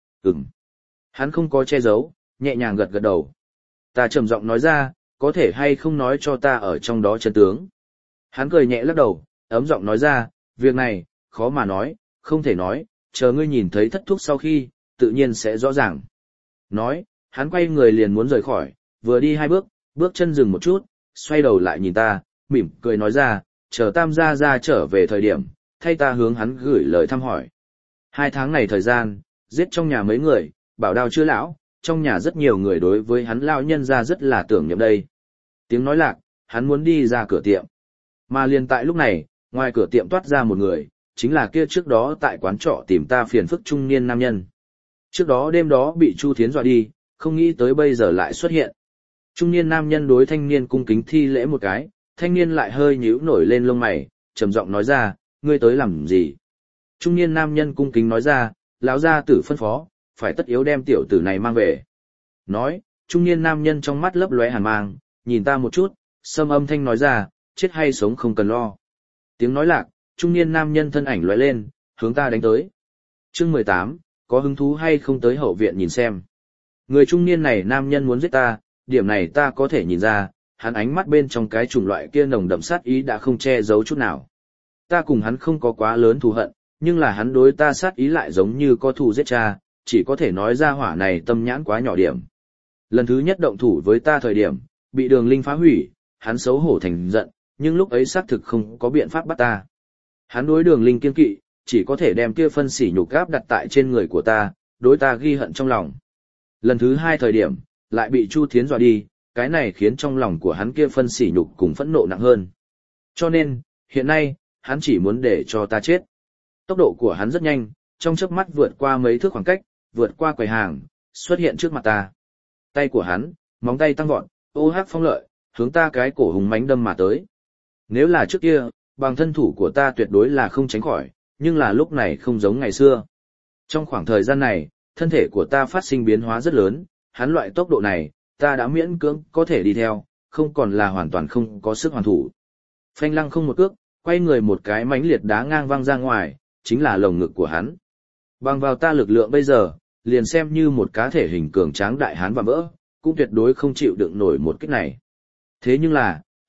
Hắn không có che giấu, nhẹ nhàng gật gật đầu. Ta trầm giọng nói ra, có thể hay không nói cho ta ở trong đó chân tướng. Hắn cười nhẹ lắc đầu, ấm giọng nói ra, việc này, khó mà nói, không thể nói, chờ ngươi nhìn thấy thất thúc sau khi, tự nhiên sẽ rõ ràng. Nói, hắn quay người liền muốn rời khỏi, vừa đi 2 bước, bước chân dừng một chút, xoay đầu lại nhìn ta, mỉm cười nói ra, chờ Tam gia ra trở về thời điểm, thay ta hướng hắn gửi lời thăm hỏi. 2 tháng này thời gian, giết trong nhà mấy người, bảo đao chưa lão, trong nhà rất nhiều người đối với hắn lão nhân ra rất là tưởng niệm đây. Tiếng nói lạc, hắn muốn đi ra cửa tiệm. Mà liền tại lúc này, ngoài cửa tiệm toát ra một người, chính là kia trước đó tại quán trọ tìm ta phiền phức trung niên nam nhân. Trước đó đêm đó bị Chu Thiến dọa đi, không nghĩ tới bây giờ lại xuất hiện. Trung niên nam nhân đối thanh niên cung kính thi lễ một cái, thanh niên lại hơi nhíu nổi lên lông mày, trầm giọng nói ra, ngươi tới làm gì? Trung niên nam nhân cung kính nói ra, lão gia tử phân phó, phải tất yếu đem tiểu tử này mang về. Nói, trung niên nam nhân trong mắt lấp lóe hàn mang, nhìn ta một chút, sâm âm thanh nói ra, chết hay sống không cần lo. Tiếng nói lạc, trung niên nam nhân thân ảnh lóe lên, hướng ta đánh tới. Chương 18, có hứng thú hay không tới hậu viện nhìn xem. Người trung niên này nam nhân muốn giết ta, điểm này ta có thể nhìn ra, hắn ánh mắt bên trong cái chủng loại kia nồng đậm sát ý đã không che giấu chút nào. Ta cùng hắn không có quá lớn thù hận, nhưng là hắn đối ta sát ý lại giống như có thù giết cha, chỉ có thể nói ra hỏa này tâm nhãn quá nhỏ điểm. Lần thứ nhất động thủ với ta thời điểm, bị Đường Linh phá hủy, hắn xấu hổ thành giận, nhưng lúc ấy xác thực không có biện pháp bắt ta. Hắn đối Đường Linh kiên kỵ, chỉ có thể đem kia phân sỉ nhục gáp đặt tại trên người của ta, đối ta ghi hận trong lòng. Lần thứ 2 thời điểm, lại bị Chu Thiến dọa đi, cái này khiến trong lòng của hắn kia phân sỉ nhục cùng phẫn nộ nặng hơn. Cho nên, hiện nay, hắn chỉ muốn để cho ta chết. Tốc độ của hắn rất nhanh, trong chớp mắt vượt qua mấy thước khoảng cách, vượt qua quầy hàng, xuất hiện trước mặt ta. Tay của hắn, móng tay tăng vọt, ô hắc phong lợi, hướng ta cái cổ hùng mãnh đâm mà tới. Nếu là trước kia, bằng thân thủ của ta tuyệt đối là không tránh khỏi, nhưng là lúc này không giống ngày xưa. Trong khoảng thời gian này, thân thể của ta phát sinh biến hóa rất lớn, hắn loại tốc độ này, ta đã miễn cưỡng có thể đi theo, không còn là hoàn toàn không có sức hoàn thủ. Phanh lăng không một cước, quay người một cái mãnh liệt đá ngang văng ra ngoài, chính là lồng ngực của hắn. Bằng vào ta lực lượng bây giờ, liền xem như một cá thể hình cường tráng đại hán và vỡ, cũng tuyệt đối không chịu đựng nổi một kích này. Thế nhưng là,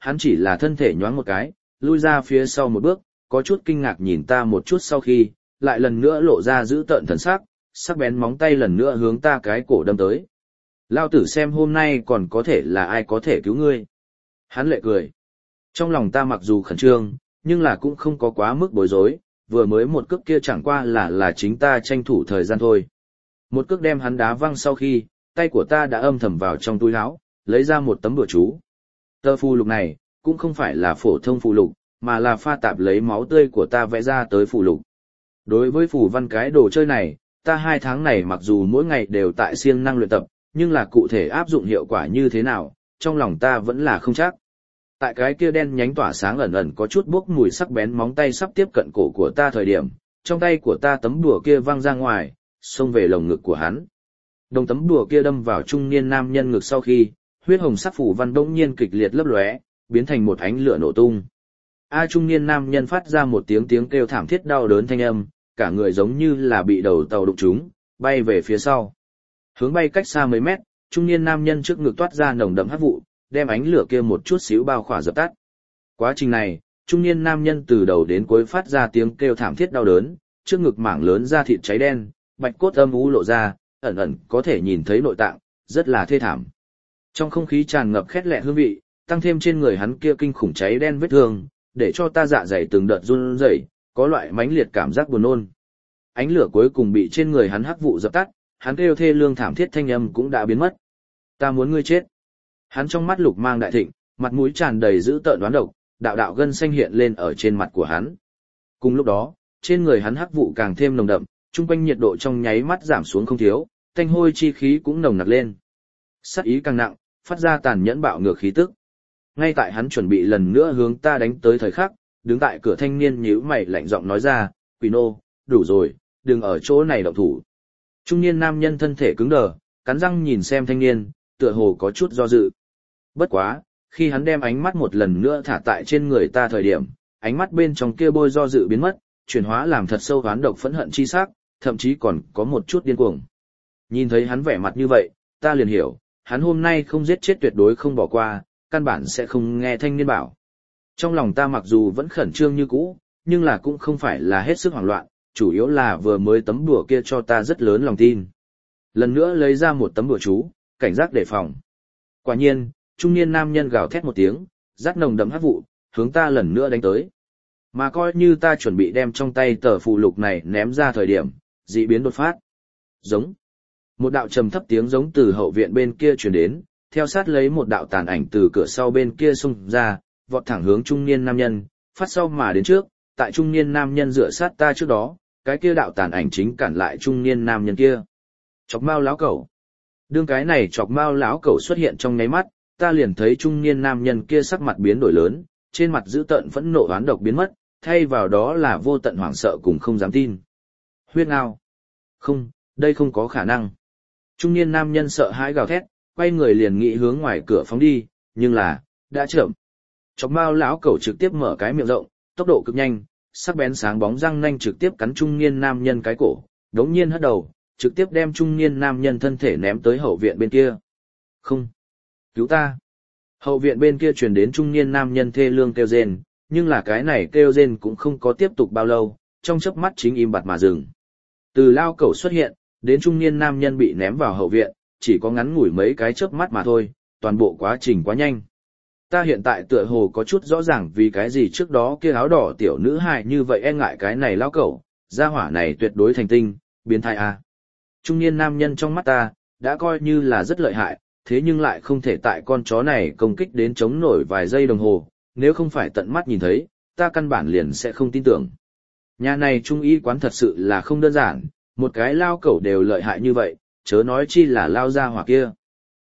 hắn chỉ là thân thể nhoáng một cái, lui ra phía sau một bước, có chút kinh ngạc nhìn ta một chút sau khi, lại lần nữa lộ ra giữ tợn thần sắc, sắc bén móng tay lần nữa hướng ta cái cổ đâm tới. Lao tử xem hôm nay còn có thể là ai có thể cứu ngươi. Hắn lệ cười. Trong lòng ta mặc dù khẩn trương, nhưng là cũng không có quá mức bối rối, vừa mới một cước kia chẳng qua là chính ta tranh thủ thời gian thôi. Một cước đem hắn đá văng sau khi, tay của ta đã âm thầm vào trong túi áo, lấy ra một tấm bùa chú. Tờ phù lục này, cũng không phải là phổ thông phù lục, mà là pha tạp lấy máu tươi của ta vẽ ra tới phù lục. Đối với phù văn cái đồ chơi này, ta 2 tháng này mặc dù mỗi ngày đều tại siêng năng luyện tập, nhưng là cụ thể áp dụng hiệu quả như thế nào, trong lòng ta vẫn là không chắc. Tại cái kia đen nhánh tỏa sáng ẩn ẩn có chút bốc mùi sắc bén móng tay sắp tiếp cận cổ của ta thời điểm, trong tay của ta tấm đùa kia văng ra ngoài, xông về lồng ngực của hắn. Đồng tấm đùa kia đâm vào trung niên nam nhân ngực sau khi, huyết hồng sắc phù văn bỗng nhiên kịch liệt lấp lóe, biến thành một ánh lửa nổ tung. Trung niên nam nhân phát ra một tiếng kêu thảm thiết đau đớn thanh âm, cả người giống như là bị đầu tàu đụng trúng, bay về phía sau. Hướng bay cách xa mấy mét, trung niên nam nhân trước ngực toát ra nồng đậm hắc vụ, đem ánh lửa kia một chút xíu bao khỏa dập tắt. Quá trình này, trung niên nam nhân từ đầu đến cuối phát ra tiếng kêu thảm thiết đau đớn, trước ngực mảng lớn da thịt cháy đen, bạch cốt âm u lộ ra, ẩn ẩn có thể nhìn thấy nội tạng, rất là thê thảm. Trong không khí tràn ngập khét lẹ hương vị, tăng thêm trên người hắn kia kinh khủng cháy đen vết thương, để cho ta dạ dày từng đợt run rẩy, có loại mãnh liệt cảm giác buồn nôn. Ánh lửa cuối cùng bị trên người hắn hắc vụ dập tắt, hắn kêu thê lương thảm thiết thanh âm cũng đã biến mất. Ta muốn ngươi chết. Hắn trong mắt lục mang đại thịnh, mặt mũi tràn đầy dữ tợn đoán độc, đạo đạo gân xanh hiện lên ở trên mặt của hắn. Cùng lúc đó, trên người hắn hắc vụ càng thêm nồng đậm, chung quanh nhiệt độ trong nháy mắt giảm xuống không thiếu, tanh hôi chi khí cũng nồng nặc lên. Sát ý càng nặng, phát ra tàn nhẫn bạo ngược khí tức. Ngay tại hắn chuẩn bị lần nữa hướng ta đánh tới thời khắc, đứng tại cửa thanh niên nhíu mày lạnh giọng nói ra, Quỷ nô, đủ rồi, đừng ở chỗ này động thủ. Trung niên nam nhân thân thể cứng đờ, cắn răng nhìn xem thanh niên, tựa hồ có chút do dự. Bất quá, khi hắn đem ánh mắt một lần nữa thả tại trên người ta thời điểm, ánh mắt bên trong kia bôi do dự biến mất, chuyển hóa làm thật sâu oán độc phẫn hận chi sắc, thậm chí còn có một chút điên cuồng. Nhìn thấy hắn vẻ mặt như vậy, ta liền hiểu, hắn hôm nay không giết chết tuyệt đối không bỏ qua, căn bản sẽ không nghe thanh niên bảo. Trong lòng ta mặc dù vẫn khẩn trương như cũ, nhưng là cũng không phải là hết sức hoảng loạn, chủ yếu là vừa mới tấm đùa kia cho ta rất lớn lòng tin. Lần nữa lấy ra một tấm đùa chú, cảnh giác đề phòng. Quả nhiên, trung niên nam nhân gào thét một tiếng, rát nồng đậm hắc vụ, hướng ta lần nữa đánh tới. Mà coi như ta chuẩn bị đem trong tay tờ phù lục này ném ra thời điểm, dị biến đột phát. Giống. Một đạo trầm thấp tiếng giống từ hậu viện bên kia truyền đến, theo sát lấy một đạo tàn ảnh từ cửa sau bên kia xung ra, vọt thẳng hướng trung niên nam nhân, phát sau mà đến trước, tại trung niên nam nhân dựa sát ta trước đó, cái kia đạo tàn ảnh chính cản lại trung niên nam nhân kia. Chọc mao lão cẩu. Đương cái này chọc mao lão cẩu xuất hiện trong nháy mắt, ta liền thấy trung niên nam nhân kia sắc mặt biến đổi lớn, trên mặt dữ tợn phẫn nộ oán độc biến mất, thay vào đó là vô tận hoảng sợ cùng không dám tin. Huyết ngao. Không, đây không có khả năng. Trung niên nam nhân sợ hãi gào thét, quay người liền nghĩ hướng ngoài cửa phóng đi, nhưng là, đã chậm. Chọc mao lão cẩu trực tiếp mở cái miệng rộng, tốc độ cực nhanh, sắc bén sáng bóng răng nanh trực tiếp cắn trung niên nam nhân cái cổ, đống nhiên hất đầu, trực tiếp đem trung niên nam nhân thân thể ném tới hậu viện bên kia. Không. Cứu ta. Hậu viện bên kia truyền đến trung niên nam nhân thê lương kêu rên, nhưng là cái này kêu rên cũng không có tiếp tục bao lâu, trong chớp mắt chính im bặt mà dừng. Từ lao cẩu xuất hiện, đến trung niên nam nhân bị ném vào hậu viện, chỉ có ngắn ngủi mấy cái chớp mắt mà thôi, toàn bộ quá trình quá nhanh. Ta hiện tại tựa hồ có chút rõ ràng vì cái gì trước đó kia áo đỏ tiểu nữ hài như vậy e ngại cái này lao cẩu, gia hỏa này tuyệt đối thành tinh, biến thái a. Trung niên nam nhân trong mắt ta, đã coi như là rất lợi hại, thế nhưng lại không thể tại con chó này công kích đến chống nổi vài giây đồng hồ, nếu không phải tận mắt nhìn thấy, ta căn bản liền sẽ không tin tưởng. Nhà này trung y quán thật sự là không đơn giản, một cái lao cẩu đều lợi hại như vậy, chớ nói chi là lao gia hỏa kia.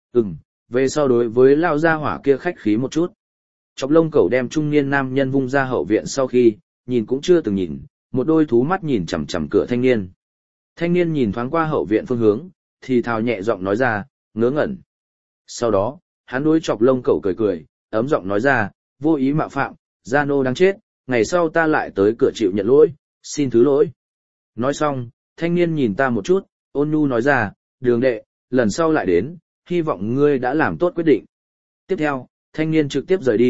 Về sau đối với lao gia hỏa kia khách khí một chút. Chọc lông cẩu đem trung niên nam nhân vung ra hậu viện sau khi, nhìn cũng chưa từng nhìn, một đôi thú mắt nhìn chằm chằm cửa thanh niên. Thanh niên nhìn thoáng qua hậu viện phương hướng, thì thào nhẹ giọng nói ra, ngớ ngẩn. Sau đó, hắn đối chọc lông cẩu cười cười, ấm giọng nói ra, vô ý mạo phạm, gia nô đáng chết, ngày sau ta lại tới cửa chịu nhận lỗi, xin thứ lỗi. Nói xong, thanh niên nhìn ta một chút, ôn nhu nói ra, đường đệ, lần sau lại đến, hy vọng ngươi đã làm tốt quyết định. Tiếp theo, thanh niên trực tiếp rời đi,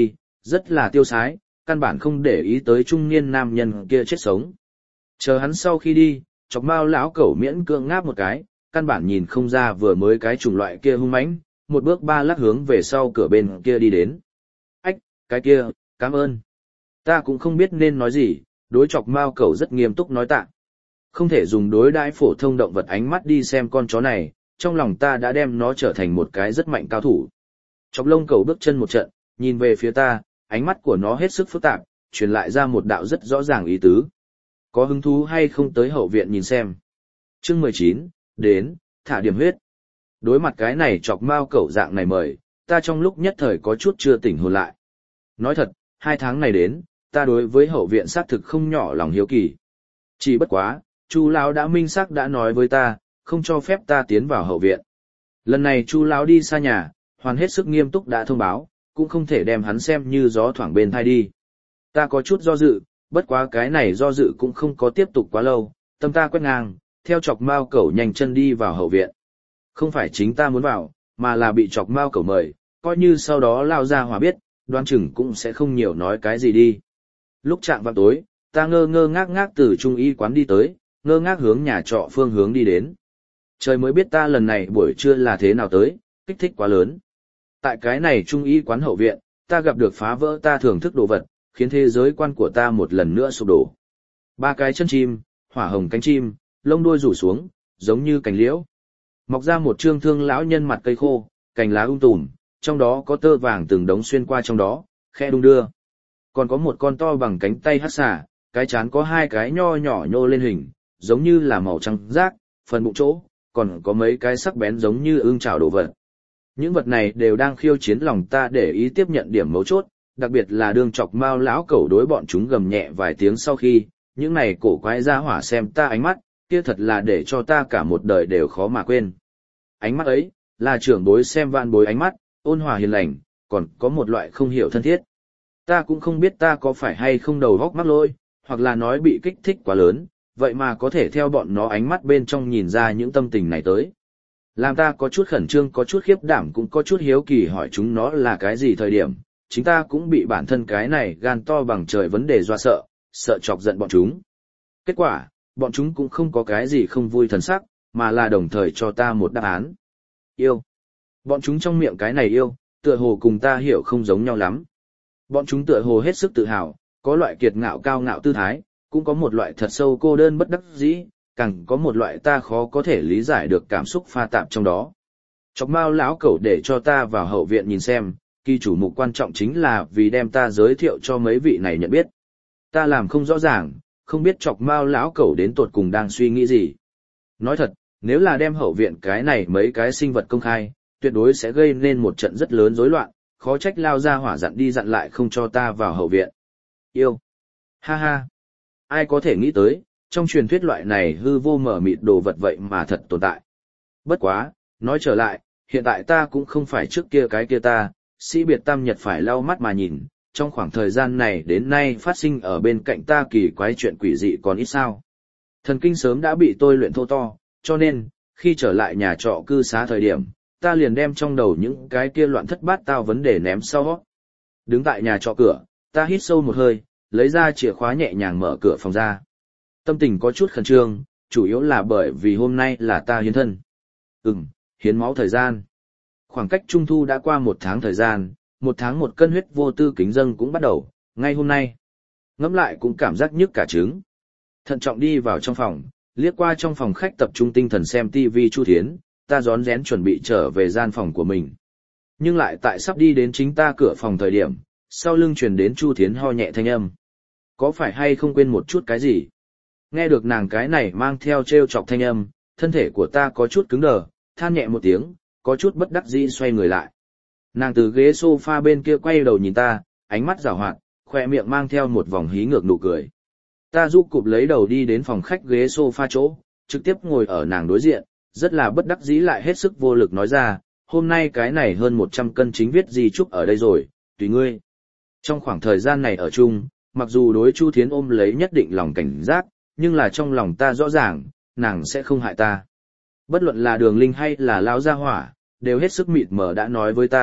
rất là tiêu sái, căn bản không để ý tới trung niên nam nhân kia chết sống. Chờ hắn sau khi đi, Chọc Mao lão cẩu miễn cưỡng ngáp một cái, căn bản nhìn không ra vừa mới cái chủng loại kia hung mãnh, một bước ba lắc hướng về sau cửa bên kia đi đến. Ách, cái kia, cảm ơn. Ta cũng không biết nên nói gì, đối Chọc Mao cẩu rất nghiêm túc nói tạ. Không thể dùng đối đãi phổ thông động vật ánh mắt đi xem con chó này, trong lòng ta đã đem nó trở thành một cái rất mạnh cao thủ. Chọc lông cẩu bước chân một trận, nhìn về phía ta, ánh mắt của nó hết sức phức tạp, truyền lại ra một đạo rất rõ ràng ý tứ. Có hứng thú hay không tới hậu viện nhìn xem. Chương 19, đến, thả điểm huyết. Đối mặt cái này Chọc Mao cẩu dạng này mời, ta trong lúc nhất thời có chút chưa tỉnh hồn lại. Nói thật, 2 tháng này đến, ta đối với hậu viện xác thực không nhỏ lòng hiếu kỳ. Chỉ bất quá, Chu lão đã minh xác đã nói với ta, không cho phép ta tiến vào hậu viện. Lần này Chu lão đi xa nhà, hoàn hết sức nghiêm túc đã thông báo, cũng không thể đem hắn xem như gió thoảng bên thai đi. Ta có chút do dự, bất quá cái này do dự cũng không có tiếp tục quá lâu, tâm ta quét ngang, theo Chọc Mao cẩu nhanh chân đi vào hậu viện. Không phải chính ta muốn vào, mà là bị Chọc Mao cẩu mời, coi như sau đó lao ra hòa biết, đoán chừng cũng sẽ không nhiều nói cái gì đi. Lúc chạng vào tối, ta ngơ ngơ ngác ngác từ trung y quán đi tới, ngơ ngác hướng nhà trọ phương hướng đi đến. Trời mới biết ta lần này buổi trưa là thế nào tới, kích thích quá lớn. Tại cái này trung y quán hậu viện, ta gặp được phá vỡ ta thưởng thức đồ vật, khiến thế giới quan của ta một lần nữa sụp đổ. 3 cái chân chim, hỏa hồng cánh chim, lông đuôi rủ xuống, giống như cành liễu. Mọc ra một trương thương lão nhân mặt cây khô, cành lá tùm, trong đó có tơ vàng từng đống xuyên qua trong đó, khe đung đưa. Còn có một con to bằng cánh tay hắc xà, cái trán có 2 cái nho nhỏ nhô lên hình, giống như là màu trắng rác, phần bụng chỗ, còn có mấy cái sắc bén giống như ương chảo đồ vật. Những vật này đều đang khiêu chiến lòng ta để ý tiếp nhận điểm mấu chốt, đặc biệt là đương Chọc Mao lão cẩu đối bọn chúng gầm nhẹ vài tiếng sau khi, những này cổ quái ra hỏa xem ta ánh mắt, kia thật là để cho ta cả một đời đều khó mà quên. Ánh mắt ấy, là trưởng bối xem vạn bối ánh mắt, ôn hòa hiền lành, còn có một loại không hiểu thân thiết. Ta cũng không biết ta có phải hay không đầu góc mắc lôi, hoặc là nói bị kích thích quá lớn, vậy mà có thể theo bọn nó ánh mắt bên trong nhìn ra những tâm tình này tới. Làm ta có chút khẩn trương, có chút khiếp đảm, cũng có chút hiếu kỳ hỏi chúng nó là cái gì thời điểm, chính ta cũng bị bản thân cái này gan to bằng trời vấn đề dọa sợ, sợ chọc giận bọn chúng. Kết quả, bọn chúng cũng không có cái gì không vui thần sắc, mà là đồng thời cho ta một đáp án. Yêu. Bọn chúng trong miệng cái này yêu, tựa hồ cùng ta hiểu không giống nhau lắm. Bọn chúng tựa hồ hết sức tự hào, có loại kiệt ngạo cao ngạo tư thái, cũng có một loại thật sâu cô đơn bất đắc dĩ, càng có một loại ta khó có thể lý giải được cảm xúc pha tạp trong đó. Chọc Mao lão cẩu để cho ta vào hậu viện nhìn xem, kỳ chủ mục quan trọng chính là vì đem ta giới thiệu cho mấy vị này nhận biết. Ta làm không rõ ràng, không biết Chọc Mao lão cẩu đến tột cùng đang suy nghĩ gì. Nói thật, nếu là đem hậu viện cái này mấy cái sinh vật công khai, tuyệt đối sẽ gây nên một trận rất lớn rối loạn, khó trách lao ra hỏa dặn đi dặn lại không cho ta vào hậu viện. Yêu. Ha ha. Ai có thể nghĩ tới, trong truyền thuyết loại này hư vô mở mịt đồ vật vậy mà thật tồn tại. Bất quá, nói trở lại, hiện tại ta cũng không phải trước kia cái kia ta, sĩ biệt tam nhật phải lau mắt mà nhìn, trong khoảng thời gian này đến nay phát sinh ở bên cạnh ta kỳ quái chuyện quỷ dị còn ít sao. Thần kinh sớm đã bị tôi luyện thô to, cho nên, khi trở lại nhà trọ cư xá thời điểm, ta liền đem trong đầu những cái kia loạn thất bát tao vấn đề ném sau. Đứng tại nhà trọ cửa, ta hít sâu một hơi, lấy ra chìa khóa nhẹ nhàng mở cửa phòng ra. Tâm tình có chút khẩn trương, chủ yếu là bởi vì hôm nay là ta hiến thân. Hiến máu thời gian. Khoảng cách trung thu đã qua 1 tháng thời gian, 1 tháng 1 cân huyết vô tư kính dâng cũng bắt đầu, ngay hôm nay. Ngẫm lại cũng cảm giác nhức cả trứng. Thận trọng đi vào trong phòng, liếc qua trong phòng khách tập trung tinh thần xem TV Chu Thiến, ta rón rén chuẩn bị trở về gian phòng của mình. Nhưng lại tại sắp đi đến chính ta cửa phòng thời điểm, sau lưng truyền đến Chu Thiến ho nhẹ thanh âm. Có phải hay không quên một chút cái gì? Nghe được nàng cái này mang theo trêu chọc thanh âm, thân thể của ta có chút cứng đờ, than nhẹ một tiếng, có chút bất đắc dĩ xoay người lại. Nàng từ ghế sofa bên kia quay đầu nhìn ta, ánh mắt giảo hoạt, khoe miệng mang theo một vòng hí ngược nụ cười. Ta rũ cụp lấy đầu đi đến phòng khách ghế sofa chỗ, trực tiếp ngồi ở nàng đối diện, rất là bất đắc dĩ lại hết sức vô lực nói ra, hôm nay cái này hơn 100 cân chính viết di chúc ở đây rồi, tùy ngươi. Trong khoảng thời gian này ở chung, mặc dù đối Chu Thiến ôm lấy nhất định lòng cảnh giác, nhưng là trong lòng ta rõ ràng, nàng sẽ không hại ta. Bất luận là Đường Linh hay là Lão Gia Hỏa, đều hết sức mịt mờ đã nói với ta,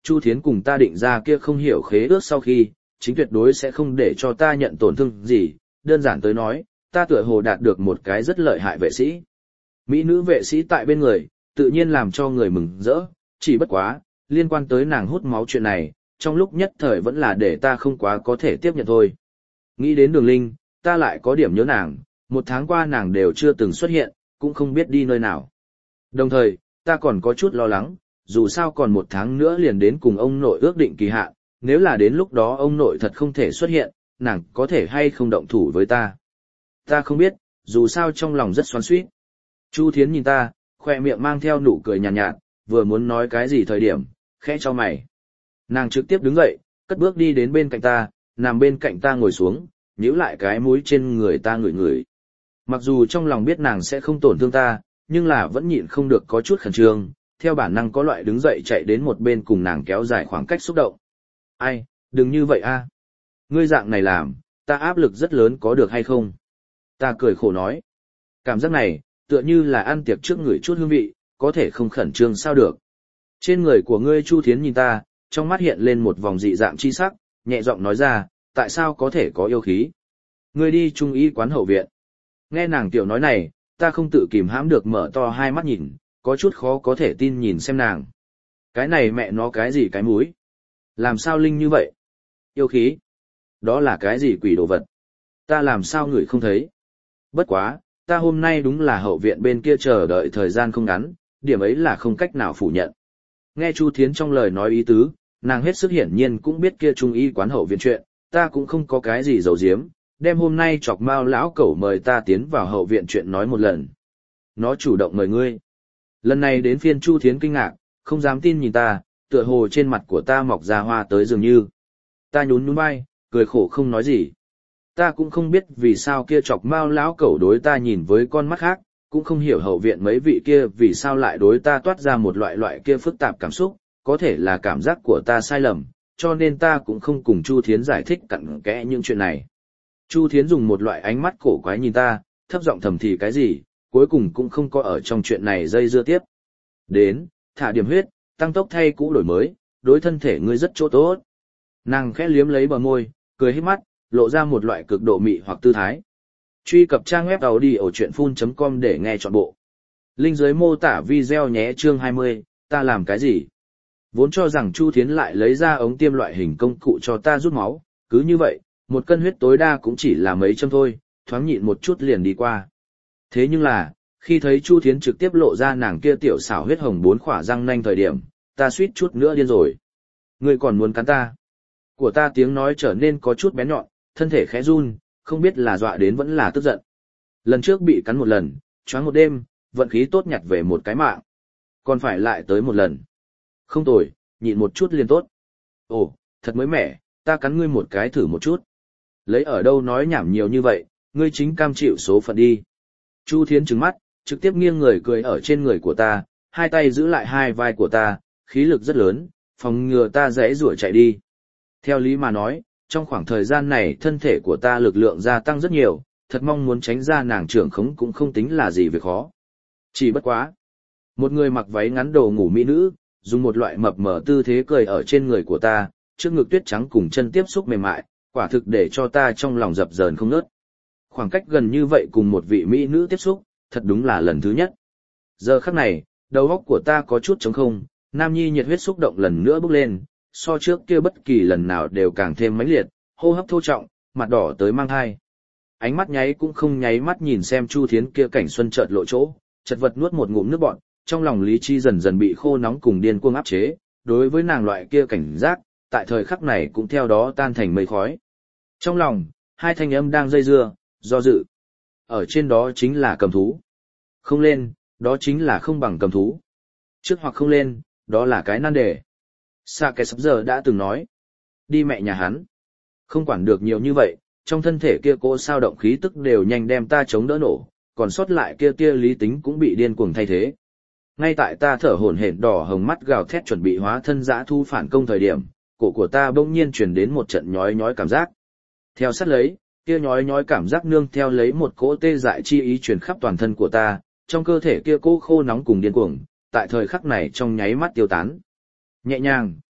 Chu Thiến cùng ta định ra kia không hiểu khế ước sau khi, chính tuyệt đối sẽ không để cho ta nhận tổn thương gì, đơn giản tới nói, ta tựa hồ đạt được một cái rất lợi hại vệ sĩ. Mỹ nữ vệ sĩ tại bên người, tự nhiên làm cho người mừng rỡ, chỉ bất quá, liên quan tới nàng hút máu chuyện này, trong lúc nhất thời vẫn là để ta không quá có thể tiếp nhận thôi. Nghĩ đến Đường Linh, ta lại có điểm nhớ nàng, một tháng qua nàng đều chưa từng xuất hiện, cũng không biết đi nơi nào. Đồng thời, ta còn có chút lo lắng, dù sao còn một tháng nữa liền đến cùng ông nội ước định kỳ hạn, nếu là đến lúc đó ông nội thật không thể xuất hiện, nàng có thể hay không động thủ với ta. Ta không biết, dù sao trong lòng rất xoắn xuýt. Chu Thiến nhìn ta, khoe miệng mang theo nụ cười nhàn nhạt, vừa muốn nói cái gì thời điểm, khẽ cho mày. Nàng trực tiếp đứng dậy, cất bước đi đến bên cạnh ta, nằm bên cạnh ta ngồi xuống, nhíu lại cái mũi trên người ta ngửi ngửi. Mặc dù trong lòng biết nàng sẽ không tổn thương ta, nhưng là vẫn nhịn không được có chút khẩn trương, theo bản năng có loại đứng dậy chạy đến một bên cùng nàng kéo dài khoảng cách xúc động. Ai, đừng như vậy a. Ngươi dạng này làm, ta áp lực rất lớn có được hay không? Ta cười khổ nói. Cảm giác này, tựa như là ăn tiệc trước người chút hương vị, có thể không khẩn trương sao được. Trên người của ngươi Chu Thiến nhìn ta, trong mắt hiện lên một vòng dị dạng chi sắc, nhẹ giọng nói ra, tại sao có thể có yêu khí? Ngươi đi trung y quán hậu viện. Nghe nàng tiểu nói này, ta không tự kìm hãm được mở to hai mắt nhìn, có chút khó có thể tin nhìn xem nàng. Cái này mẹ nó cái gì cái múi? Làm sao linh như vậy? Yêu khí? Đó là cái gì quỷ đồ vật? Ta làm sao ngửi không thấy? Bất quá, ta hôm nay đúng là hậu viện bên kia chờ đợi thời gian không ngắn, điểm ấy là không cách nào phủ nhận. Nghe Chu Thiến trong lời nói ý tứ, nàng hết sức hiển nhiên cũng biết kia trung y quán hậu viện chuyện, ta cũng không có cái gì giấu giếm, đem hôm nay chọc mao lão cẩu mời ta tiến vào hậu viện chuyện nói một lần. Nó chủ động mời ngươi. Lần này đến phiên Chu Thiến kinh ngạc, không dám tin nhìn ta, tựa hồ trên mặt của ta mọc ra hoa tới dường như. Ta nhún nhún vai, cười khổ không nói gì. Ta cũng không biết vì sao kia chọc mao lão cẩu đối ta nhìn với con mắt khác, cũng không hiểu hậu viện mấy vị kia vì sao lại đối ta toát ra một loại kia phức tạp cảm xúc, có thể là cảm giác của ta sai lầm, cho nên ta cũng không cùng Chu Thiến giải thích cặn kẽ những chuyện này. Chu Thiến dùng một loại ánh mắt cổ quái nhìn ta, thấp giọng thầm thì cái gì, cuối cùng cũng không có ở trong chuyện này dây dưa tiếp. Đến, thả điểm huyết, tăng tốc thay cũ đổi mới, đối thân thể ngươi rất chỗ tốt. Nàng khẽ liếm lấy bờ môi, cười híp mắt, lộ ra một loại cực độ mị hoặc tư thái. Truy cập trang web audiochuyenphun.com để nghe trọn bộ. Link dưới mô tả video nhé. Chương 20, ta làm cái gì? Vốn cho rằng Chu Thiến lại lấy ra ống tiêm loại hình công cụ cho ta rút máu, cứ như vậy, một cân huyết tối đa cũng chỉ là mấy châm thôi, thoáng nhịn một chút liền đi qua. Thế nhưng là, khi thấy Chu Thiến trực tiếp lộ ra nàng kia tiểu xảo huyết hồng 4 khỏa răng nanh thời điểm, ta suýt chút nữa điên rồi. Ngươi còn muốn cắn ta? Của ta tiếng nói trở nên có chút bén nhọn, thân thể khẽ run, không biết là dọa đến vẫn là tức giận. Lần trước bị cắn một lần, choáng một đêm, vận khí tốt nhặt về một cái mạng. Còn phải lại tới một lần. Không tồi, nhịn một chút liền tốt. Ồ, thật mới mẻ, ta cắn ngươi một cái thử một chút. Lấy ở đâu nói nhảm nhiều như vậy, ngươi chính cam chịu số phận đi. Chu Thiến trừng mắt, trực tiếp nghiêng người cười ở trên người của ta, hai tay giữ lại hai vai của ta, khí lực rất lớn, phòng ngừa ta dễ rủa chạy đi. Theo lý mà nói, trong khoảng thời gian này thân thể của ta lực lượng gia tăng rất nhiều, thật mong muốn tránh ra nàng trưởng khống cũng không tính là gì việc khó. Chỉ bất quá. Một người mặc váy ngắn đồ ngủ mỹ nữ, dùng một loại mập mờ tư thế cười ở trên người của ta, trước ngực tuyết trắng cùng chân tiếp xúc mềm mại, quả thực để cho ta trong lòng dập dờn không ngớt. Khoảng cách gần như vậy cùng một vị mỹ nữ tiếp xúc, thật đúng là lần thứ nhất. Giờ khắc này, đầu óc của ta có chút trống không, nam nhi nhiệt huyết xúc động lần nữa bốc lên, so trước kia bất kỳ lần nào đều càng thêm mãnh liệt, hô hấp thô trọng, mặt đỏ tới mang hai. Ánh mắt nháy cũng không nháy mắt nhìn xem Chu Thiến kia cảnh xuân chợt lộ chỗ, chật vật nuốt một ngụm nước bọt, trong lòng lý trí dần dần bị khô nóng cùng điên cuồng áp chế, đối với nàng loại kia cảnh giác, tại thời khắc này cũng theo đó tan thành mây khói. Trong lòng, hai thanh âm đang dây dưa, do dự. Ở trên đó chính là cầm thú. Không lên, đó chính là không bằng cầm thú. Trước hoặc không lên, đó là cái nan đề. Sa cái sắp giờ đã từng nói. Đi mẹ nhà hắn. Không quản được nhiều như vậy, trong thân thể kia cô sao động khí tức đều nhanh đem ta chống đỡ nổ, còn sót lại kia tia lý tính cũng bị điên cuồng thay thế. Ngay tại ta thở hổn hển đỏ hồng mắt gào thét chuẩn bị hóa thân dã thu phản công thời điểm, cổ của ta bỗng nhiên truyền đến một trận nhói nhói cảm giác. Theo sát lấy, kia nhói nhói cảm giác nương theo lấy một cỗ tê dại chi ý truyền khắp toàn thân của ta, trong cơ thể kia cô khô nóng cùng điên cuồng, tại thời khắc này trong nháy mắt tiêu tán. Nhẹ nhàng,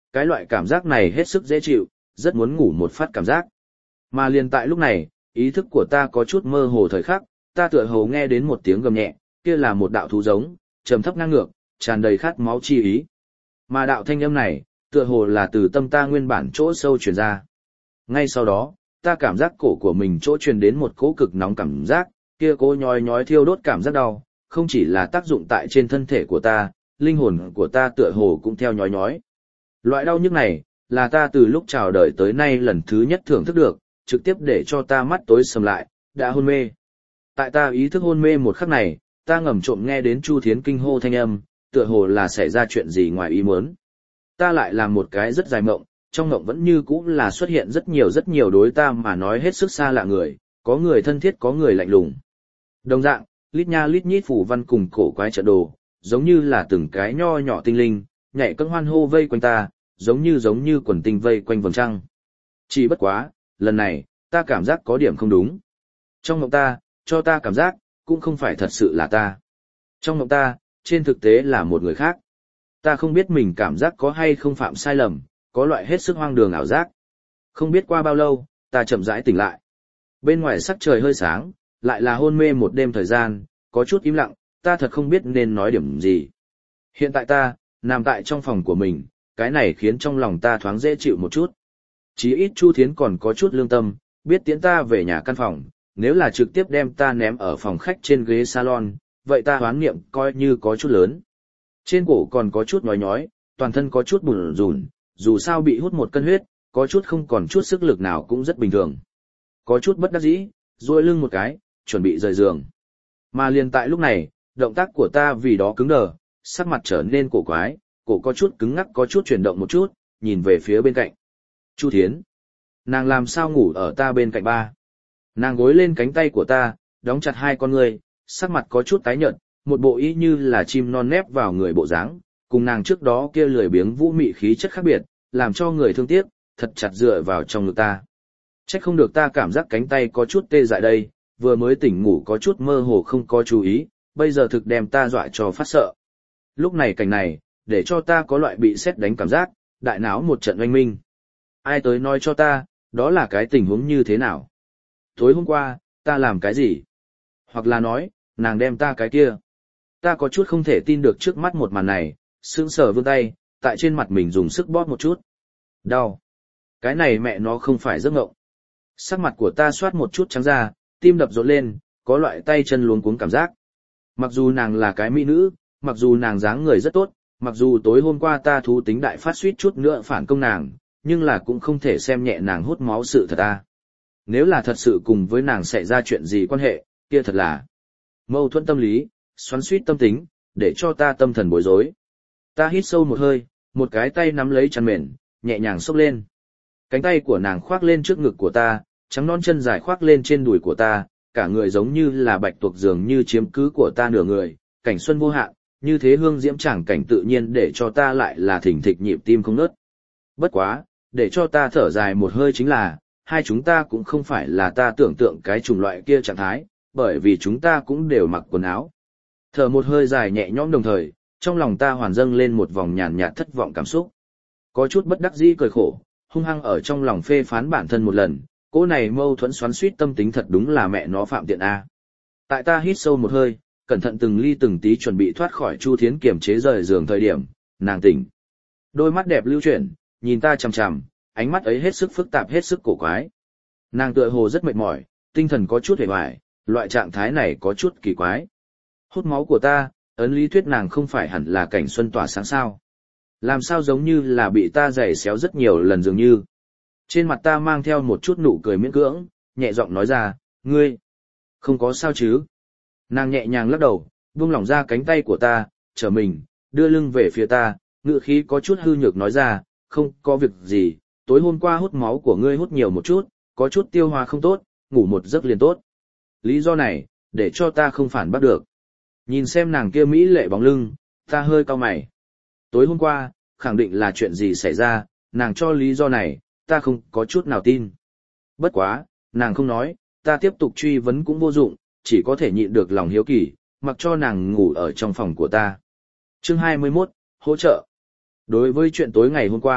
Cái loại cảm giác này hết sức dễ chịu, rất muốn ngủ một phát cảm giác. Mà liền tại lúc này, ý thức của ta có chút mơ hồ thời khắc, ta tựa hồ nghe đến một tiếng gầm nhẹ, kia là một đạo thú giống, trầm thấp ngang ngược, tràn đầy khát máu chi ý. Mà đạo thanh âm này, tựa hồ là từ tâm ta nguyên bản chỗ sâu truyền ra. Ngay sau đó, ta cảm giác cổ của mình chỗ truyền đến một cỗ cực nóng cảm giác, kia cỗ nhói nhói thiêu đốt cảm giác đau, không chỉ là tác dụng tại trên thân thể của ta, linh hồn của ta tựa hồ cũng theo nhói nhói. Loại đau nhức này, là ta từ lúc chào đời tới nay lần thứ nhất thưởng thức được, trực tiếp để cho ta mắt tối sầm lại, đã hôn mê. Tại ta ý thức hôn mê một khắc này, ta ngầm trộm nghe đến Chu Thiến kinh hô thanh âm, tựa hồ là xảy ra chuyện gì ngoài ý muốn. Ta lại làm một cái rất dài mộng, trong mộng vẫn như cũ là xuất hiện rất nhiều đối ta mà nói hết sức xa lạ người, có người thân thiết có người lạnh lùng. Đồng dạng, lít nha lít nhít phủ văn cùng cổ quái trận đồ, giống như là từng cái nho nhỏ tinh linh, nhảy cân hoan hô vây quanh ta, giống như quần tinh vây quanh vầng trăng. Chỉ bất quá, lần này, ta cảm giác có điểm không đúng. Trong mộng ta, cho ta cảm giác, cũng không phải thật sự là ta. Trong mộng ta, trên thực tế là một người khác. Ta không biết mình cảm giác có hay không phạm sai lầm, có loại hết sức hoang đường ảo giác. Không biết qua bao lâu, ta chậm rãi tỉnh lại. Bên ngoài sắc trời hơi sáng, lại là hôn mê một đêm thời gian, có chút im lặng, ta thật không biết nên nói điểm gì. Hiện tại ta, nằm tại trong phòng của mình, cái này khiến trong lòng ta thoáng dễ chịu một chút. Chí ít Chu Thiến còn có chút lương tâm, biết tiễn ta về nhà căn phòng, nếu là trực tiếp đem ta ném ở phòng khách trên ghế salon, vậy ta hoán niệm coi như có chút lớn. Trên cổ còn có chút nhói nhói, toàn thân có chút bùn rùn, dù sao bị hút một cân huyết, có chút không còn chút sức lực nào cũng rất bình thường. Có chút bất đắc dĩ, duỗi lưng một cái, chuẩn bị rời giường. Mà liền tại lúc này, động tác của ta vì đó cứng đờ, sắc mặt trở nên cổ quái, cổ có chút cứng ngắc có chút chuyển động một chút, nhìn về phía bên cạnh. Chu Thiến. Nàng làm sao ngủ ở ta bên cạnh ba. Nàng gối lên cánh tay của ta, đóng chặt hai con ngươi, sắc mặt có chút tái nhợt, một bộ y như là chim non nép vào người bộ dáng, cùng nàng trước đó kia lười biếng vũ mị khí chất khác biệt, làm cho người thương tiếc, thật chặt dựa vào trong ngực ta. Trách không được ta cảm giác cánh tay có chút tê dại đây, vừa mới tỉnh ngủ có chút mơ hồ không có chú ý, bây giờ thực đem ta dọa cho phát sợ. Lúc này cảnh này, để cho ta có loại bị sét đánh cảm giác, đại não một trận oanh minh. Ai tới nói cho ta, đó là cái tình huống như thế nào? Tối hôm qua, ta làm cái gì? Hoặc là nói, nàng đem ta cái kia. Ta có chút không thể tin được trước mắt một màn này, sững sờ vươn tay, tại trên mặt mình dùng sức bóp một chút. Đau. Cái này mẹ nó không phải giấc mộng. Sắc mặt của ta xoát một chút trắng ra, tim đập rộn lên, có loại tay chân luống cuống cảm giác. Mặc dù nàng là cái mỹ nữ, mặc dù nàng dáng người rất tốt, mặc dù tối hôm qua ta thú tính đại phát suýt chút nữa phản công nàng, nhưng là cũng không thể xem nhẹ nàng hút máu sự thật ta. Nếu là thật sự cùng với nàng xảy ra chuyện gì quan hệ, kia thật là mâu thuẫn tâm lý, xoắn suýt tâm tính, để cho ta tâm thần bối rối. Ta hít sâu một hơi, một cái tay nắm lấy chăn mền, nhẹ nhàng xốc lên. Cánh tay của nàng khoác lên trước ngực của ta, trắng non chân dài khoác lên trên đùi của ta, cả người giống như là bạch tuộc dường như chiếm cứ của ta nửa người, cảnh xuân vô hạn, như thế hương diễm chẳng cảnh tự nhiên để cho ta lại là thỉnh thịch nhịp tim không ngớt. Bất quá, để cho ta thở dài một hơi chính là, hai chúng ta cũng không phải là ta tưởng tượng cái chủng loại kia trạng thái, bởi vì chúng ta cũng đều mặc quần áo. Thở một hơi dài nhẹ nhõm đồng thời, trong lòng ta hoàn dâng lên một vòng nhàn nhạt thất vọng cảm xúc. Có chút bất đắc dĩ cười khổ, hung hăng ở trong lòng phê phán bản thân một lần, cỗ này mâu thuẫn xoắn suýt tâm tính thật đúng là mẹ nó phạm tiện A. Tại ta hít sâu một hơi, cẩn thận từng ly từng tí chuẩn bị thoát khỏi Chu Thiến kiềm chế rời giường thời điểm, nàng tỉnh. Đôi mắt đẹp lưu chuyển, nhìn ta chằm chằm, ánh mắt ấy hết sức phức tạp hết sức cổ quái. Nàng tựa hồ rất mệt mỏi, tinh thần có chút hề hoài, loại trạng thái này có chút kỳ quái. Hút máu của ta, ấn lý thuyết nàng không phải hẳn là cảnh xuân tỏa sáng sao. Làm sao giống như là bị ta giày xéo rất nhiều lần dường như. Trên mặt ta mang theo một chút nụ cười miễn cưỡng, nhẹ giọng nói ra, ngươi, không có sao chứ. Nàng nhẹ nhàng lắc đầu, buông lỏng ra cánh tay của ta, trở mình, đưa lưng về phía ta, ngữ khí có chút hư nhược nói ra, không có việc gì, tối hôm qua hút máu của ngươi hút nhiều một chút, có chút tiêu hóa không tốt, ngủ một giấc liền tốt. Lý do này, để cho ta không phản bác được. Nhìn xem nàng kia mỹ lệ bóng lưng, ta hơi cau mày. Tối hôm qua, khẳng định là chuyện gì xảy ra, nàng cho lý do này, ta không có chút nào tin. Bất quá, nàng không nói, ta tiếp tục truy vấn cũng vô dụng, chỉ có thể nhịn được lòng hiếu kỳ, mặc cho nàng ngủ ở trong phòng của ta. Chương 21, hỗ trợ. Đối với chuyện tối ngày hôm qua,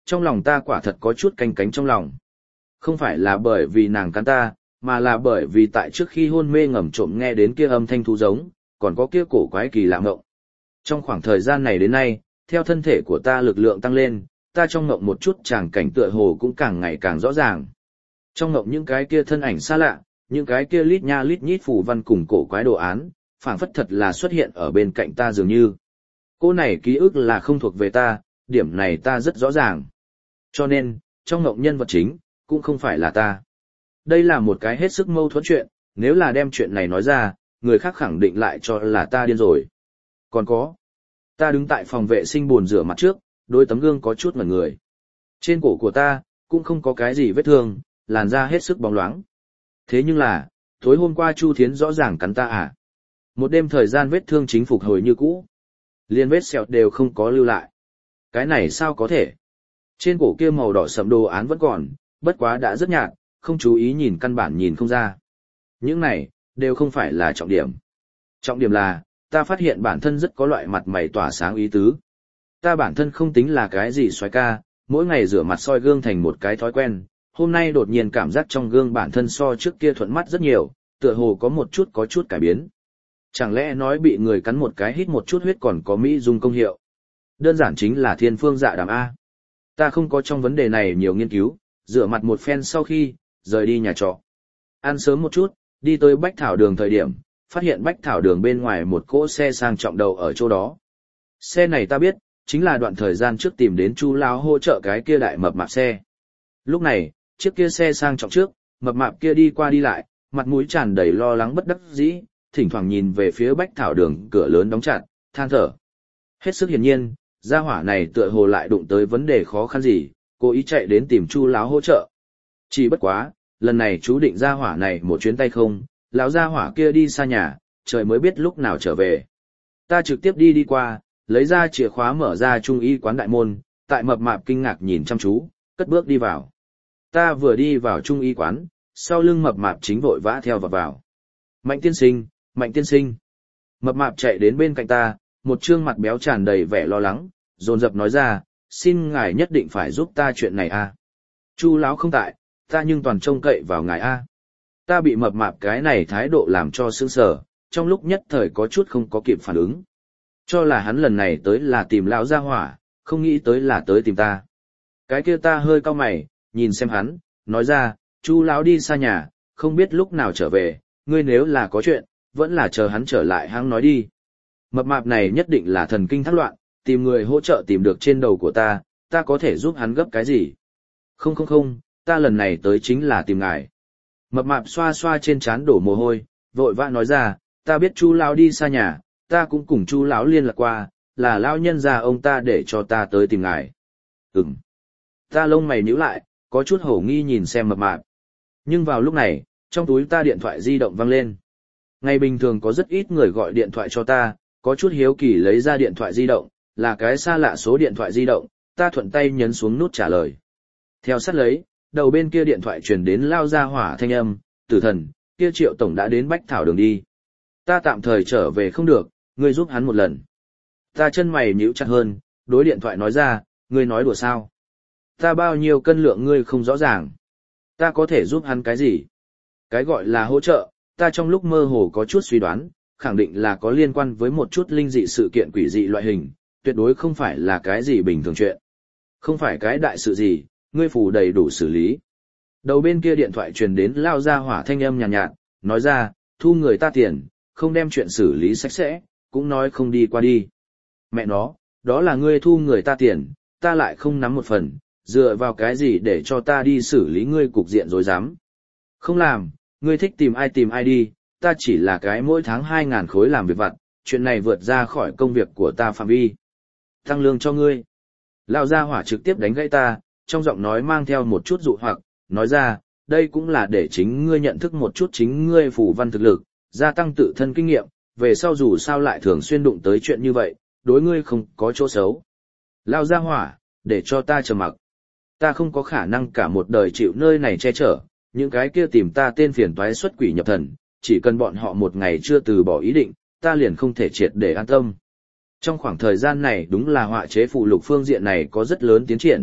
trong lòng ta quả thật có chút canh cánh trong lòng. Không phải là bởi vì nàng cắn ta, mà là bởi vì tại trước khi hôn mê ngầm trộm nghe đến kia âm thanh thú giống, còn có kia cổ quái kỳ lạ ngộng. Trong khoảng thời gian này đến nay, theo thân thể của ta lực lượng tăng lên, ta trong ngộng một chút tràng cảnh tựa hồ cũng càng ngày càng rõ ràng. Trong ngộng những cái kia thân ảnh xa lạ, những cái kia lít nha lít nhít phù văn cùng cổ quái đồ án, phảng phất thật là xuất hiện ở bên cạnh ta dường như. Cô này ký ức là không thuộc về ta, điểm này ta rất rõ ràng. Cho nên, trong ngộng nhân vật chính, cũng không phải là ta. Đây là một cái hết sức mâu thuẫn chuyện, nếu là đem chuyện này nói ra, người khác khẳng định lại cho là ta điên rồi. Còn có, ta đứng tại phòng vệ sinh bồn rửa mặt trước, đôi tấm gương có chút ngẩn người. Trên cổ của ta, cũng không có cái gì vết thương, làn da hết sức bóng loáng. Thế nhưng là, tối hôm qua Chu Thiến rõ ràng cắn ta à. Một đêm thời gian vết thương chính phục hồi như cũ. Liên vết sẹo đều không có lưu lại. Cái này sao có thể? Trên cổ kia màu đỏ sẫm đồ án vẫn còn, bất quá đã rất nhạt, không chú ý nhìn căn bản nhìn không ra. Những này, đều không phải là trọng điểm. Trọng điểm là, ta phát hiện bản thân rất có loại mặt mày tỏa sáng ý tứ. Ta bản thân không tính là cái gì xoái ca, mỗi ngày rửa mặt soi gương thành một cái thói quen, hôm nay đột nhiên cảm giác trong gương bản thân so trước kia thuận mắt rất nhiều, tựa hồ có chút cải biến. Chẳng lẽ nói bị người cắn một cái hít một chút huyết còn có mỹ dung công hiệu? Đơn giản chính là thiên phương dạ đàm A. Ta không có trong vấn đề này nhiều nghiên cứu, rửa mặt một phen sau khi, rời đi nhà trọ. Ăn sớm một chút, đi tới Bách Thảo Đường thời điểm, phát hiện Bách Thảo Đường bên ngoài một cỗ xe sang trọng đầu ở chỗ đó. Xe này ta biết, chính là đoạn thời gian trước tìm đến Chu lão hỗ trợ cái kia đại mập mạp xe. Lúc này, chiếc kia xe sang trọng trước, mập mạp kia đi qua đi lại, mặt mũi tràn đầy lo lắng bất đắc dĩ, thỉnh thoảng nhìn về phía Bách Thảo Đường cửa lớn đóng chặt, than thở. Hết sức hiển nhiên, gia hỏa này tựa hồ lại đụng tới vấn đề khó khăn gì, cố ý chạy đến tìm Chu lão hỗ trợ. Chỉ bất quá, lần này chú định gia hỏa này một chuyến tay không, lão gia hỏa kia đi xa nhà, trời mới biết lúc nào trở về. Ta trực tiếp đi qua, lấy ra chìa khóa mở ra trung y quán đại môn, tại mập mạp kinh ngạc nhìn chăm chú, cất bước đi vào. Ta vừa đi vào trung y quán, sau lưng mập mạp chính vội vã theo vào. Mạnh tiên sinh, Mạnh tiên sinh. Mập mạp chạy đến bên cạnh ta, một trương mặt béo tràn đầy vẻ lo lắng, dồn dập nói ra, xin ngài nhất định phải giúp ta chuyện này a. Chu lão không tại, ta nhưng toàn trông cậy vào ngài a. Ta bị mập mạp cái này thái độ làm cho sững sờ, trong lúc nhất thời có chút không có kịp phản ứng. Cho là hắn lần này tới là tìm lão gia hỏa, không nghĩ tới là tới tìm ta. Cái kia ta hơi cau mày, nhìn xem hắn, nói ra, Chu lão đi xa nhà, không biết lúc nào trở về, ngươi nếu là có chuyện, vẫn là chờ hắn trở lại hắn nói đi. Mập mạp này nhất định là thần kinh thác loạn, tìm người hỗ trợ tìm được trên đầu của ta có thể giúp hắn gấp cái gì? Không, ta lần này tới chính là tìm ngài. Mập mạp xoa xoa trên trán đổ mồ hôi, vội vã nói ra, ta biết Chu lão đi xa nhà, ta cũng cùng Chu lão liên lạc qua, là lão nhân gia ông ta để cho ta tới tìm ngài. Ừm. Ta lông mày nhíu lại, có chút hổ nghi nhìn xem mập mạp. Nhưng vào lúc này, trong túi ta điện thoại di động vang lên. Ngày bình thường có rất ít người gọi điện thoại cho ta, có chút hiếu kỳ lấy ra điện thoại di động, là cái xa lạ số điện thoại di động, ta thuận tay nhấn xuống nút trả lời. Theo sát lấy, đầu bên kia điện thoại truyền đến lao ra hỏa thanh âm, Tử Thần, kia Triệu tổng đã đến Bách Thảo Đường đi. Ta tạm thời trở về không được, ngươi giúp hắn một lần. Ta chân mày nhíu chặt hơn, đối điện thoại nói ra, ngươi nói đùa sao? Ta bao nhiêu cân lượng ngươi không rõ ràng. Ta có thể giúp hắn cái gì? Cái gọi là hỗ trợ, ta trong lúc mơ hồ có chút suy đoán, khẳng định là có liên quan với một chút linh dị sự kiện quỷ dị loại hình, tuyệt đối không phải là cái gì bình thường chuyện. Không phải cái đại sự gì, ngươi phủ đầy đủ xử lý. Đầu bên kia điện thoại truyền đến lao ra hỏa thanh âm nhàn nhạt, nói ra, thu người ta tiền, không đem chuyện xử lý sạch sẽ, cũng nói không đi qua đi. Mẹ nó, đó là ngươi thu người ta tiền, ta lại không nắm một phần, dựa vào cái gì để cho ta đi xử lý ngươi cục diện rối rắm. Không làm, ngươi thích tìm ai đi, ta chỉ là cái mỗi tháng 2.000 khối làm việc vặt, chuyện này vượt ra khỏi công việc của ta phạm vi. Tăng lương cho ngươi. Lao gia hỏa trực tiếp đánh gãy ta, trong giọng nói mang theo một chút dụ hoặc, nói ra, đây cũng là để chính ngươi nhận thức một chút chính ngươi phù văn thực lực, gia tăng tự thân kinh nghiệm, về sau dù sao lại thường xuyên đụng tới chuyện như vậy, đối ngươi không có chỗ xấu. Lao gia hỏa, để cho ta trầm mặc. Ta không có khả năng cả một đời chịu nơi này che chở, những cái kia tìm ta tên phiền toái xuất quỷ nhập thần, chỉ cần bọn họ một ngày chưa từ bỏ ý định, ta liền không thể triệt để an tâm. Trong khoảng thời gian này đúng là họa chế phụ lục phương diện này có rất lớn tiến triển,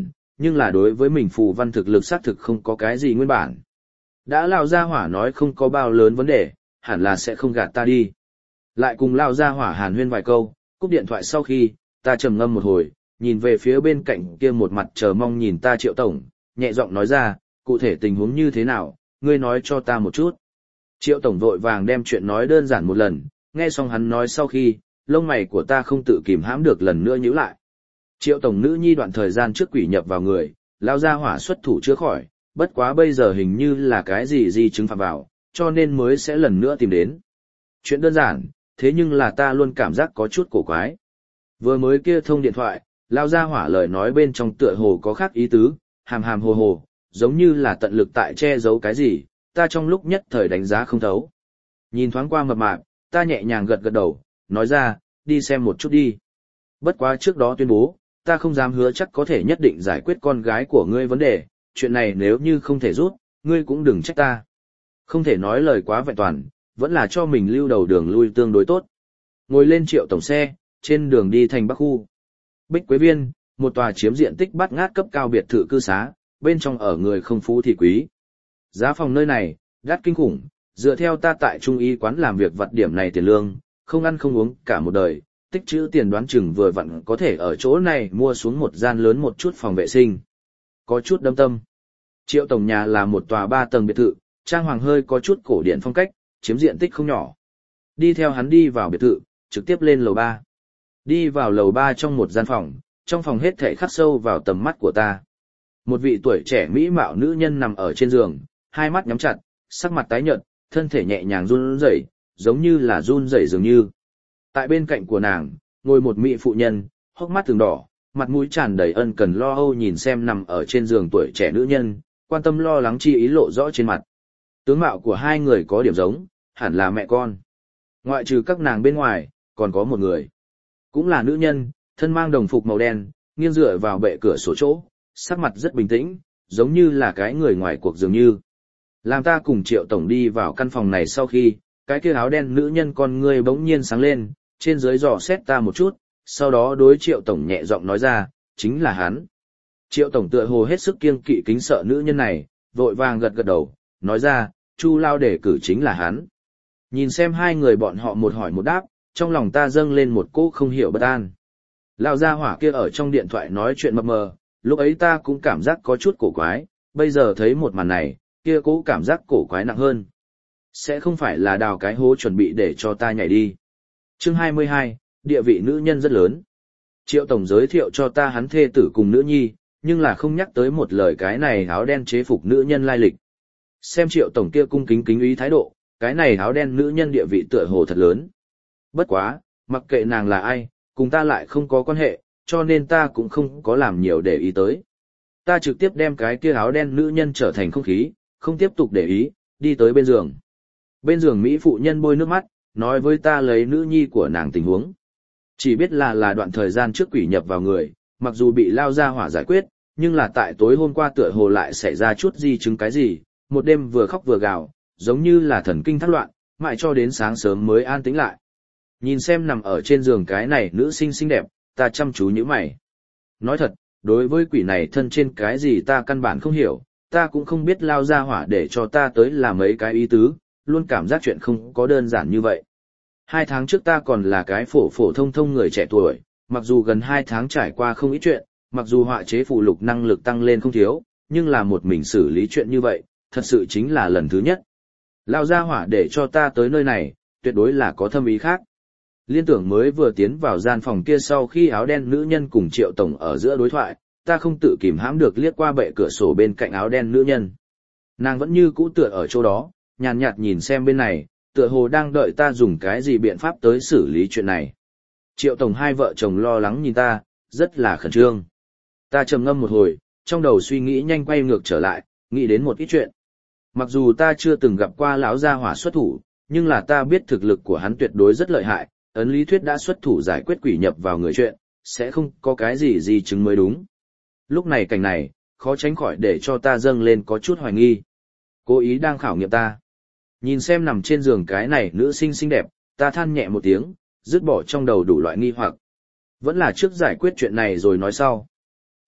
nhưng là đối với mình phù văn thực lực xác thực không có cái gì nguyên bản. Đã Lão gia hỏa nói không có bao lớn vấn đề, hẳn là sẽ không gạt ta đi. Lại cùng Lão gia hỏa hàn huyên vài câu, cúp điện thoại sau khi, ta trầm ngâm một hồi, nhìn về phía bên cạnh kia một mặt chờ mong nhìn ta Triệu tổng, nhẹ giọng nói ra, cụ thể tình huống như thế nào, ngươi nói cho ta một chút. Triệu tổng vội vàng đem chuyện nói đơn giản một lần, nghe xong hắn nói sau khi, lông mày của ta không tự kìm hãm được lần nữa nhíu lại. Triệu tổng nữ nhi đoạn thời gian trước quỷ nhập vào người, Lão gia hỏa xuất thủ chữa khỏi, bất quá bây giờ hình như là cái gì di chứng phạm vào, cho nên mới sẽ lần nữa tìm đến. Chuyện đơn giản, thế nhưng là ta luôn cảm giác có chút cổ quái. Vừa mới kia thông điện thoại, Lão gia hỏa lời nói bên trong tựa hồ có khác ý tứ, hàm hàm hồ hồ, giống như là tận lực tại che giấu cái gì, ta trong lúc nhất thời đánh giá không thấu. Nhìn thoáng qua mập mạp, ta nhẹ nhàng gật gật đầu, nói ra, đi xem một chút đi. Bất quá trước đó tuyên bố, ta không dám hứa chắc có thể nhất định giải quyết con gái của ngươi vấn đề, chuyện này nếu như không thể rút, ngươi cũng đừng trách ta. Không thể nói lời quá vẹn toàn, vẫn là cho mình lưu đầu đường lui tương đối tốt. Ngồi lên Triệu tổng xe, trên đường đi thành Bắc khu. Bích Quế Viên, một tòa chiếm diện tích bát ngát cấp cao biệt thự cư xá, bên trong ở người không phú thì quý. Giá phòng nơi này, đắt kinh khủng, dựa theo ta tại trung y quán làm việc vặt điểm này tiền lương, không ăn không uống cả một đời, tích trữ tiền đoán chừng vừa vặn có thể ở chỗ này mua xuống một gian lớn một chút phòng vệ sinh. Có chút đâm tâm. Triệu tổng nhà là một tòa 3 tầng biệt thự, trang hoàng hơi có chút cổ điển phong cách, chiếm diện tích không nhỏ. Đi theo hắn đi vào biệt thự, trực tiếp lên lầu 3. Đi vào lầu 3 trong một gian phòng, trong phòng hết thảy khắc sâu vào tầm mắt của ta. Một vị tuổi trẻ mỹ mạo nữ nhân nằm ở trên giường, hai mắt nhắm chặt, sắc mặt tái nhợt, thân thể nhẹ nhàng run rẩy, giống như là run rẩy dường như. Tại bên cạnh của nàng, ngồi một mỹ phụ nhân, hốc mắt từng đỏ, mặt mũi tràn đầy ân cần lo âu nhìn xem nằm ở trên giường tuổi trẻ nữ nhân, quan tâm lo lắng chi ý lộ rõ trên mặt. Tướng mạo của hai người có điểm giống, hẳn là mẹ con. Ngoại trừ các nàng bên ngoài, còn có một người. Cũng là nữ nhân, thân mang đồng phục màu đen, nghiêng dựa vào bệ cửa sổ chỗ, sắc mặt rất bình tĩnh, giống như là cái người ngoài cuộc dường như. Làm ta cùng Triệu tổng đi vào căn phòng này sau khi, cái kia áo đen nữ nhân con ngươi bỗng nhiên sáng lên, trên dưới dò xét ta một chút, sau đó đối Triệu tổng nhẹ giọng nói ra, chính là hắn. Triệu tổng tựa hồ hết sức kiêng kỵ kính sợ nữ nhân này, vội vàng gật gật đầu, nói ra, Chu Lao đề cử chính là hắn. Nhìn xem hai người bọn họ một hỏi một đáp, trong lòng ta dâng lên một cỗ không hiểu bất an. Lão gia hỏa kia ở trong điện thoại nói chuyện mập mờ, lúc ấy ta cũng cảm giác có chút cổ quái, bây giờ thấy một màn này, kia cỗ cảm giác cổ quái nặng hơn. Sẽ không phải là đào cái hố chuẩn bị để cho ta nhảy đi. Chương 22, địa vị nữ nhân rất lớn. Triệu tổng giới thiệu cho ta hắn thê tử cùng nữ nhi, nhưng là không nhắc tới một lời cái này áo đen chế phục nữ nhân lai lịch. Xem Triệu tổng kia cung kính kính ý thái độ, cái này áo đen nữ nhân địa vị tựa hồ thật lớn. Bất quá, mặc kệ nàng là ai, cùng ta lại không có quan hệ, cho nên ta cũng không có làm nhiều để ý tới. Ta trực tiếp đem cái kia áo đen nữ nhân trở thành không khí, không tiếp tục để ý, đi tới bên giường. Bên giường Mỹ phụ nhân bôi nước mắt, nói với ta lấy nữ nhi của nàng tình huống. Chỉ biết là đoạn thời gian trước quỷ nhập vào người, mặc dù bị lao ra hỏa giải quyết, nhưng là tại tối hôm qua tựa hồ lại xảy ra chút di chứng cái gì, một đêm vừa khóc vừa gào, giống như là thần kinh thác loạn, mãi cho đến sáng sớm mới an tĩnh lại. Nhìn xem nằm ở trên giường cái này nữ sinh xinh đẹp, ta chăm chú nhíu mày. Nói thật, đối với quỷ này thân trên cái gì ta căn bản không hiểu, ta cũng không biết lao ra hỏa để cho ta tới làm mấy cái ý tứ, luôn cảm giác chuyện không có đơn giản như vậy. 2 tháng trước ta còn là cái phổ phổ thông thông người trẻ tuổi, mặc dù gần 2 tháng trải qua không ít chuyện, mặc dù họa chế phụ lục năng lực tăng lên không thiếu, nhưng là một mình xử lý chuyện như vậy, thật sự chính là lần thứ nhất. Lao ra hỏa để cho ta tới nơi này, tuyệt đối là có thâm ý khác. Liên tưởng mới vừa tiến vào gian phòng kia sau khi áo đen nữ nhân cùng Triệu tổng ở giữa đối thoại, ta không tự kìm hãm được liếc qua bệ cửa sổ bên cạnh áo đen nữ nhân. Nàng vẫn như cũ tựa ở chỗ đó, nhàn nhạt nhìn xem bên này, tựa hồ đang đợi ta dùng cái gì biện pháp tới xử lý chuyện này. Triệu tổng hai vợ chồng lo lắng nhìn ta, rất là khẩn trương. Ta trầm ngâm một hồi, trong đầu suy nghĩ nhanh quay ngược trở lại, nghĩ đến một ít chuyện. Mặc dù ta chưa từng gặp qua lão gia hỏa xuất thủ, nhưng là ta biết thực lực của hắn tuyệt đối rất lợi hại, ấn lý thuyết đã xuất thủ giải quyết quỷ nhập vào người chuyện, sẽ không có cái gì chứng mới đúng. Lúc này cảnh này, khó tránh khỏi để cho ta dâng lên có chút hoài nghi. Cố ý đang khảo nghiệm ta. Nhìn xem nằm trên giường cái này nữ sinh xinh đẹp, ta than nhẹ một tiếng, dứt bỏ trong đầu đủ loại nghi hoặc. Vẫn là trước giải quyết chuyện này rồi nói sau.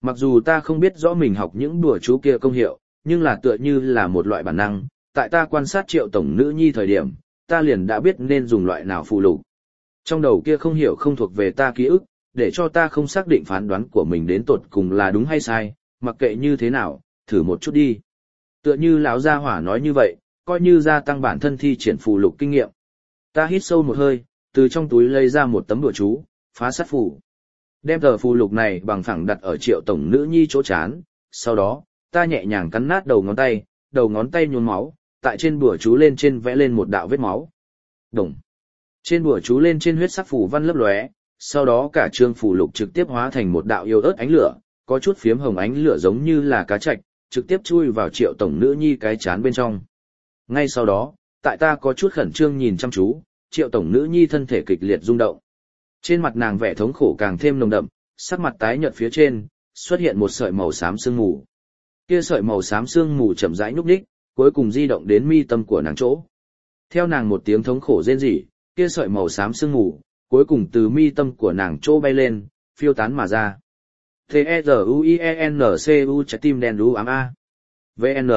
Mặc dù ta không biết rõ mình học những đùa chú kia công hiệu, nhưng là tựa như là một loại bản năng, tại ta quan sát Triệu tổng nữ nhi thời điểm, ta liền đã biết nên dùng loại nào phù lục. Trong đầu kia không hiểu không thuộc về ta ký ức, để cho ta không xác định phán đoán của mình đến tột cùng là đúng hay sai, mặc kệ như thế nào, thử một chút đi. Tựa như lão gia hỏa nói như vậy, coi như gia tăng bản thân thi triển phù lục kinh nghiệm. Ta hít sâu một hơi, từ trong túi lấy ra một tấm đùa chú, phá sát phù. Đem tờ phù lục này bằng phẳng đặt ở Triệu tổng nữ nhi chỗ chán, sau đó, ta nhẹ nhàng cắn nát đầu ngón tay nhuốm máu, tại trên bùa chú lên trên vẽ lên một đạo vết máu. Đồng. Trên bùa chú lên trên huyết sắc phù văn lấp lóe, sau đó cả trương phù lục trực tiếp hóa thành một đạo yếu ớt ánh lửa, có chút phiếm hồng ánh lửa giống như là cá trạch, trực tiếp chui vào Triệu tổng nữ nhi cái chán bên trong. Ngay sau đó, tại ta có chút khẩn trương nhìn chăm chú, Triệu tổng nữ nhi thân thể kịch liệt rung động. Trên mặt nàng vẻ thống khổ càng thêm nồng đậm, sắc mặt tái nhợt phía trên, xuất hiện một sợi màu xám sương mù. Kia sợi màu xám sương mù chậm rãi nhúc nhích, cuối cùng di động đến mi tâm của nàng chỗ. Theo nàng một tiếng thống khổ rên rỉ, kia sợi màu xám sương mù, cuối cùng từ mi tâm của nàng chỗ bay lên, phiêu tán mà ra. T-E-Z-U-I-E-N-C-U trái tim đen đú ám A. VN.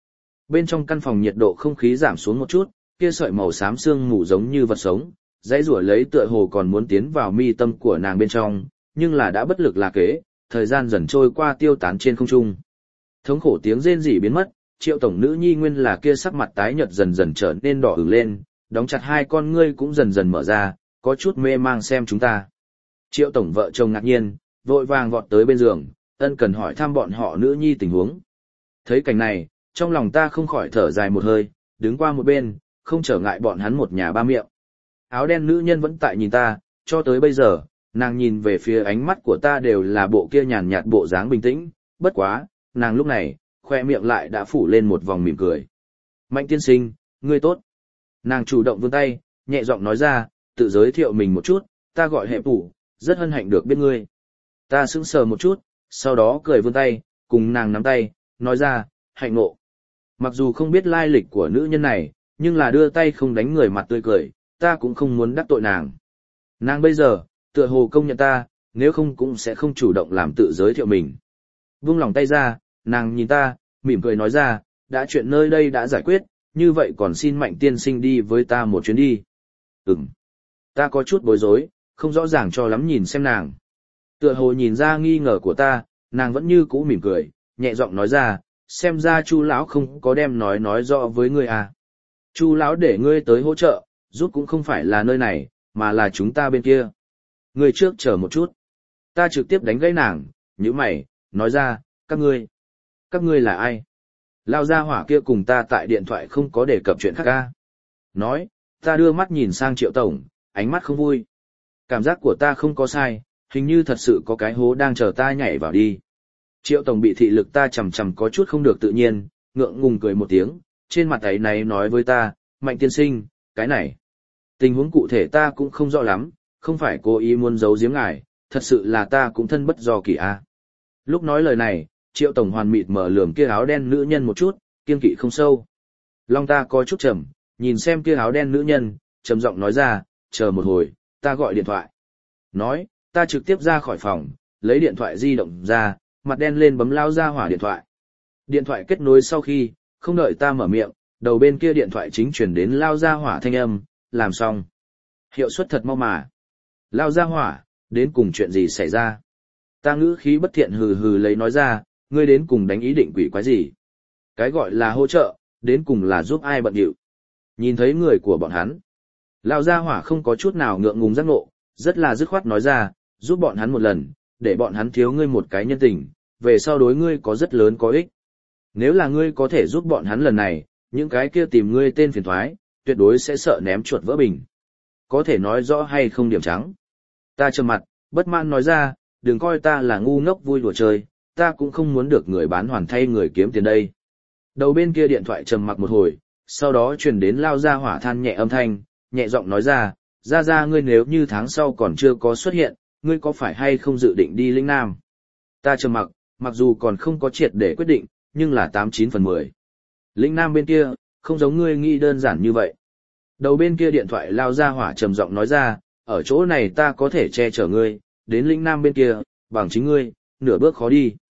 Bên trong căn phòng nhiệt độ không khí giảm xuống một chút, kia sợi màu xám sương mù giống như vật sống, dãy rủa lấy tựa hồ còn muốn tiến vào mi tâm của nàng bên trong, nhưng là đã bất lực là kế, thời gian dần trôi qua tiêu tán trên không trung. Thống khổ tiếng rên rỉ biến mất, Triệu tổng nữ nhi nguyên là kia sắc mặt tái nhợt dần dần trở nên đỏ ửng lên, đóng chặt hai con ngươi cũng dần dần mở ra, có chút mê mang xem chúng ta. Triệu tổng vợ chồng ngạc nhiên, vội vàng vọt tới bên giường, ân cần hỏi thăm bọn họ nữ nhi tình huống. Thấy cảnh này, trong lòng ta không khỏi thở dài một hơi, đứng qua một bên, không trở ngại bọn hắn một nhà ba miệng. Áo đen nữ nhân vẫn tại nhìn ta, cho tới bây giờ, nàng nhìn về phía ánh mắt của ta đều là bộ kia nhàn nhạt bộ dáng bình tĩnh, bất quá, nàng lúc này, khoe miệng lại đã phủ lên một vòng mỉm cười. Mạnh tiên sinh, ngươi tốt. Nàng chủ động vươn tay, nhẹ giọng nói ra, tự giới thiệu mình một chút, ta gọi Hẹp Phủ, rất hân hạnh được biết ngươi. Ta sững sờ một chút, sau đó cười vươn tay, cùng nàng nắm tay, nói ra, hạnh ngộ. Mặc dù không biết lai lịch của nữ nhân này, nhưng là đưa tay không đánh người mặt tươi cười, ta cũng không muốn đắc tội nàng. Nàng bây giờ, tựa hồ công nhận ta, nếu không cũng sẽ không chủ động làm tự giới thiệu mình. Vung lòng tay ra, nàng nhìn ta, mỉm cười nói ra, đã chuyện nơi đây đã giải quyết, như vậy còn xin Mạnh tiên sinh đi với ta một chuyến đi. Ừm. Ta có chút bối rối, không rõ ràng cho lắm nhìn xem nàng. Tựa hồ nhìn ra nghi ngờ của ta, nàng vẫn như cũ mỉm cười, nhẹ giọng nói ra, xem ra Chu lão không có đem nói rõ với ngươi à. Chu lão để ngươi tới hỗ trợ, giúp cũng không phải là nơi này, mà là chúng ta bên kia. Ngươi trước chờ một chút. Ta trực tiếp đánh gãy nàng, nhíu mày, nói ra, các ngươi là ai? Lao ra hỏa kia cùng ta tại điện thoại không có đề cập chuyện khác ca. Nói, ta đưa mắt nhìn sang Triệu tổng, ánh mắt không vui. Cảm giác của ta không có sai, hình như thật sự có cái hố đang chờ ta nhảy vào đi. Triệu tổng bị thị lực ta chằm chằm có chút không được tự nhiên, ngượng ngùng cười một tiếng, trên mặt ấy này nói với ta, Mạnh tiên sinh, cái này. Tình huống cụ thể ta cũng không rõ lắm, không phải cố ý muốn giấu giếm ngài, thật sự là ta cũng thân bất do kỳ a. Lúc nói lời này, Triệu tổng hoàn mịt mở lườm kia áo đen nữ nhân một chút, kiên kỵ không sâu. Long ta có chút trầm, nhìn xem kia áo đen nữ nhân, trầm giọng nói ra, chờ một hồi, ta gọi điện thoại. Nói, ta trực tiếp ra khỏi phòng, lấy điện thoại di động ra, mặt đen lên bấm lao ra hỏa điện thoại. Điện thoại kết nối sau khi, không đợi ta mở miệng, đầu bên kia điện thoại chính chuyển đến lao ra hỏa thanh âm, làm xong. Hiệu suất thật mau mà. Lao ra hỏa, đến cùng chuyện gì xảy ra? Ta ngữ khí bất thiện hừ hừ lấy nói ra, ngươi đến cùng đánh ý định quỷ quái gì? Cái gọi là hỗ trợ, đến cùng là giúp ai bận điệu. Nhìn thấy người của bọn hắn. Lao ra hỏa không có chút nào ngượng ngùng giác ngộ, rất là dứt khoát nói ra, giúp bọn hắn một lần, để bọn hắn thiếu ngươi một cái nhân tình, về sau đối ngươi có rất lớn có ích. Nếu là ngươi có thể giúp bọn hắn lần này, những cái kia tìm ngươi tên phiền thoái, tuyệt đối sẽ sợ ném chuột vỡ bình. Có thể nói rõ hay không điểm trắng. Ta trầm mặt, bất mãn nói ra, đừng coi ta là ngu ngốc vui đùa chơi, ta cũng không muốn được người bán hoàn thay người kiếm tiền đây. Đầu bên kia điện thoại trầm mặc một hồi, sau đó truyền đến lao ra hỏa than nhẹ âm thanh, nhẹ giọng nói ra ngươi nếu như tháng sau còn chưa có xuất hiện, ngươi có phải hay không dự định đi lĩnh Nam? Ta trầm mặc, mặc dù còn không có triệt để quyết định, nhưng là 89/10. Lĩnh Nam bên kia, không giống ngươi nghĩ đơn giản như vậy. Đầu bên kia điện thoại lao ra hỏa trầm giọng nói ra, ở chỗ này ta có thể che chở ngươi, đến lĩnh Nam bên kia, bằng chính ngươi, nửa bước khó đi.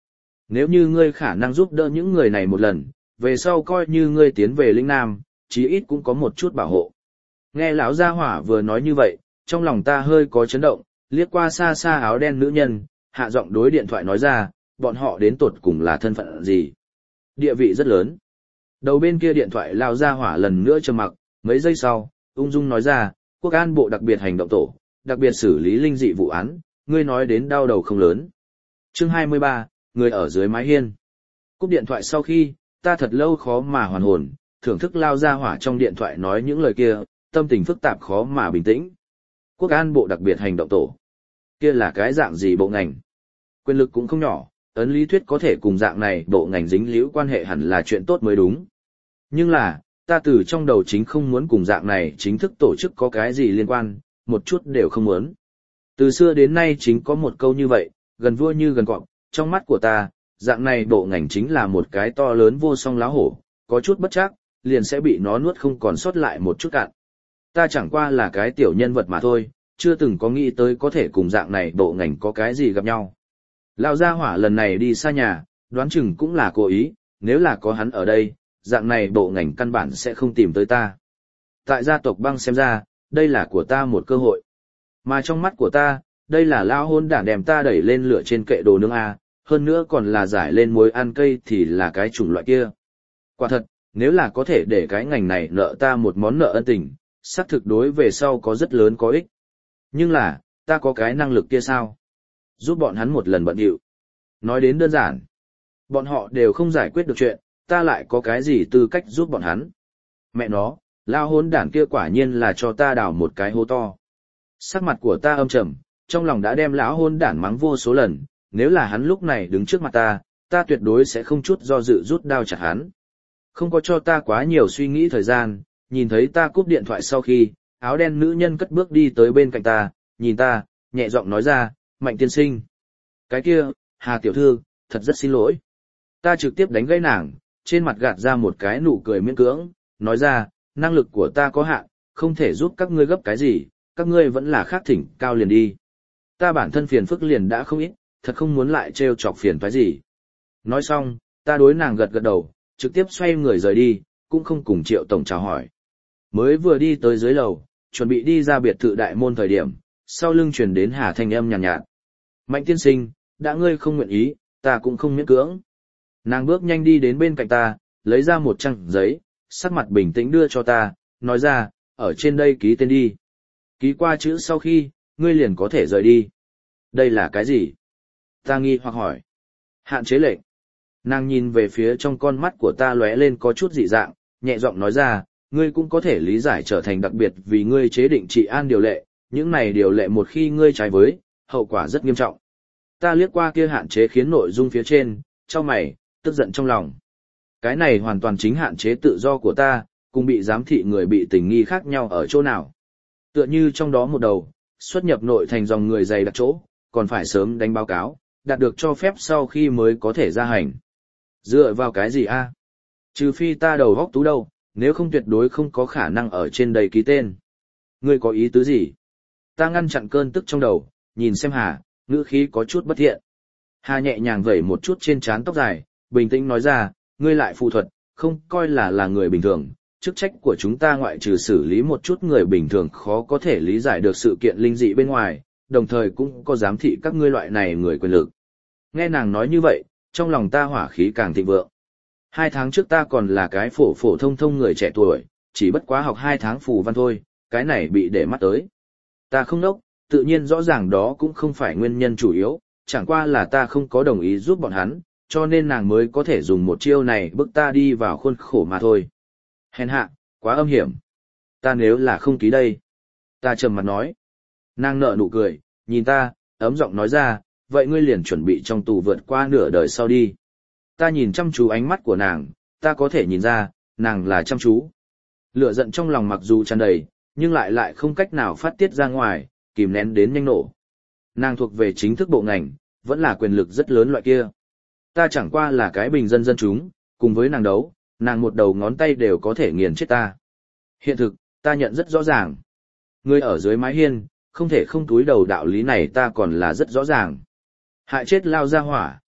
Nếu như ngươi khả năng giúp đỡ những người này một lần, về sau coi như ngươi tiến về lĩnh Nam, chí ít cũng có một chút bảo hộ. Nghe lão gia hỏa vừa nói như vậy, trong lòng ta hơi có chấn động, liếc qua xa xa áo đen nữ nhân, hạ giọng đối điện thoại nói ra, bọn họ đến tột cùng là thân phận gì? Địa vị rất lớn. Đầu bên kia điện thoại lão gia hỏa lần nữa trầm mặc, mấy giây sau, ung dung nói ra, Quốc an bộ đặc biệt hành động tổ, đặc biệt xử lý linh dị vụ án, ngươi nói đến đau đầu không lớn. Chương 23, người ở dưới mái hiên. Cúp điện thoại sau khi, ta thật lâu khó mà hoàn hồn, thưởng thức lao ra hỏa trong điện thoại nói những lời kia, tâm tình phức tạp khó mà bình tĩnh. Quốc an bộ đặc biệt hành động tổ. Kia là cái dạng gì bộ ngành? Quyền lực cũng không nhỏ, ấn lý thuyết có thể cùng dạng này bộ ngành dính líu quan hệ hẳn là chuyện tốt mới đúng. Nhưng là, ta từ trong đầu chính không muốn cùng dạng này chính thức tổ chức có cái gì liên quan, một chút đều không muốn. Từ xưa đến nay chính có một câu như vậy, gần vua như gần cọp, trong mắt của ta, dạng này bộ ngành chính là một cái to lớn vô song láo hổ, có chút bất chắc, liền sẽ bị nó nuốt không còn sót lại một chút cạn. Ta chẳng qua là cái tiểu nhân vật mà thôi, chưa từng có nghĩ tới có thể cùng dạng này bộ ngành có cái gì gặp nhau. Lão gia hỏa lần này đi xa nhà, đoán chừng cũng là cố ý, nếu là có hắn ở đây, dạng này bộ ngành căn bản sẽ không tìm tới ta. Tại gia tộc Băng xem ra, đây là của ta một cơ hội. Mà trong mắt của ta, đây là lao hôn đản đem ta đẩy lên lửa trên kệ đồ nướng A, hơn nữa còn là giải lên muối ăn cây thì là cái chủng loại kia. Quả thật, nếu là có thể để cái ngành này nợ ta một món nợ ân tình, xác thực đối về sau có rất lớn có ích. Nhưng là, ta có cái năng lực kia sao? Giúp bọn hắn một lần bận điệu. Nói đến đơn giản. Bọn họ đều không giải quyết được chuyện, ta lại có cái gì tư cách giúp bọn hắn. Mẹ nó, lao hôn đản kia quả nhiên là cho ta đào một cái hố to. Sắc mặt của ta âm trầm, trong lòng đã đem lão hôn đản mắng vô số lần, nếu là hắn lúc này đứng trước mặt ta tuyệt đối sẽ không chút do dự rút đao chặt hắn. Không có cho ta quá nhiều suy nghĩ thời gian, nhìn thấy ta cúp điện thoại sau khi, áo đen nữ nhân cất bước đi tới bên cạnh ta, nhìn ta, nhẹ giọng nói ra, Mạnh tiên sinh. Cái kia, Hà tiểu thư, thật rất xin lỗi. Ta trực tiếp đánh gãy nàng, trên mặt gạt ra một cái nụ cười miễn cưỡng, nói ra, năng lực của ta có hạn, không thể giúp các ngươi gấp cái gì, các ngươi vẫn là khác thỉnh cao liền đi. Ta bản thân phiền phức liền đã không ít, thật không muốn lại trêu chọc phiền toái gì. Nói xong, ta đối nàng gật gật đầu, trực tiếp xoay người rời đi, cũng không cùng Triệu tổng chào hỏi. Mới vừa đi tới dưới lầu, chuẩn bị đi ra biệt thự đại môn thời điểm, sau lưng truyền đến Hà thanh âm nhàn nhạt. Mạnh tiên sinh, đã ngươi không nguyện ý, ta cũng không miễn cưỡng. Nàng bước nhanh đi đến bên cạnh ta, lấy ra một trang giấy, sắc mặt bình tĩnh đưa cho ta, nói ra, ở trên đây ký tên đi. Ký qua chữ sau khi, ngươi liền có thể rời đi. Đây là cái gì? Ta nghi hoặc hỏi. Hạn chế lệnh. Nàng nhìn về phía trong con mắt của ta lóe lên có chút dị dạng, nhẹ giọng nói ra, ngươi cũng có thể lý giải trở thành đặc biệt vì ngươi chế định trị an điều lệ, những này điều lệ một khi ngươi trái với, hậu quả rất nghiêm trọng. Ta liếc qua kia hạn chế khiến nội dung phía trên, chau mày, tức giận trong lòng. Cái này hoàn toàn chính hạn chế tự do của ta, cùng bị giám thị người bị tình nghi khác nhau ở chỗ nào. Tựa như trong đó một đầu, xuất nhập nội thành dòng người dày đặc chỗ, còn phải sớm đánh báo cáo, đạt được cho phép sau khi mới có thể ra hành. Dựa vào cái gì a? Trừ phi ta đầu góc tú đâu, nếu không tuyệt đối không có khả năng ở trên đây ký tên. Ngươi có ý tứ gì? Ta ngăn chặn cơn tức trong đầu, nhìn xem Hà, ngữ khí có chút bất thiện. Hà nhẹ nhàng vẩy một chút trên trán tóc dài, bình tĩnh nói ra, ngươi lại phù thuật, không coi là người bình thường. Chức trách của chúng ta ngoại trừ xử lý một chút người bình thường khó có thể lý giải được sự kiện linh dị bên ngoài, đồng thời cũng có giám thị các ngươi loại này người quyền lực. Nghe nàng nói như vậy, trong lòng ta hỏa khí càng thịnh vượng. 2 tháng trước ta còn là cái phổ thông người trẻ tuổi, chỉ bất quá học 2 tháng phù văn thôi, cái này bị để mắt tới. Ta không đốc, tự nhiên rõ ràng đó cũng không phải nguyên nhân chủ yếu, chẳng qua là ta không có đồng ý giúp bọn hắn, cho nên nàng mới có thể dùng một chiêu này bức ta đi vào khuôn khổ mà thôi. Hèn hạ, quá âm hiểm. Ta nếu là không ký đây. Ta trầm mặt nói. Nàng nở nụ cười, nhìn ta, ấm giọng nói ra, vậy ngươi liền chuẩn bị trong tù vượt qua nửa đời sau đi. Ta nhìn chăm chú ánh mắt của nàng, ta có thể nhìn ra, nàng là chăm chú. Lửa giận trong lòng mặc dù tràn đầy, nhưng lại không cách nào phát tiết ra ngoài, kìm nén đến nhanh nổ. Nàng thuộc về chính thức bộ ngành, vẫn là quyền lực rất lớn loại kia. Ta chẳng qua là cái bình dân dân chúng, cùng với nàng đấu, nàng một đầu ngón tay đều có thể nghiền chết ta. Hiện thực, ta nhận rất rõ ràng. Người ở dưới mái hiên, không thể không túi đầu đạo lý này ta còn là rất rõ ràng. Hại chết lao ra hỏa,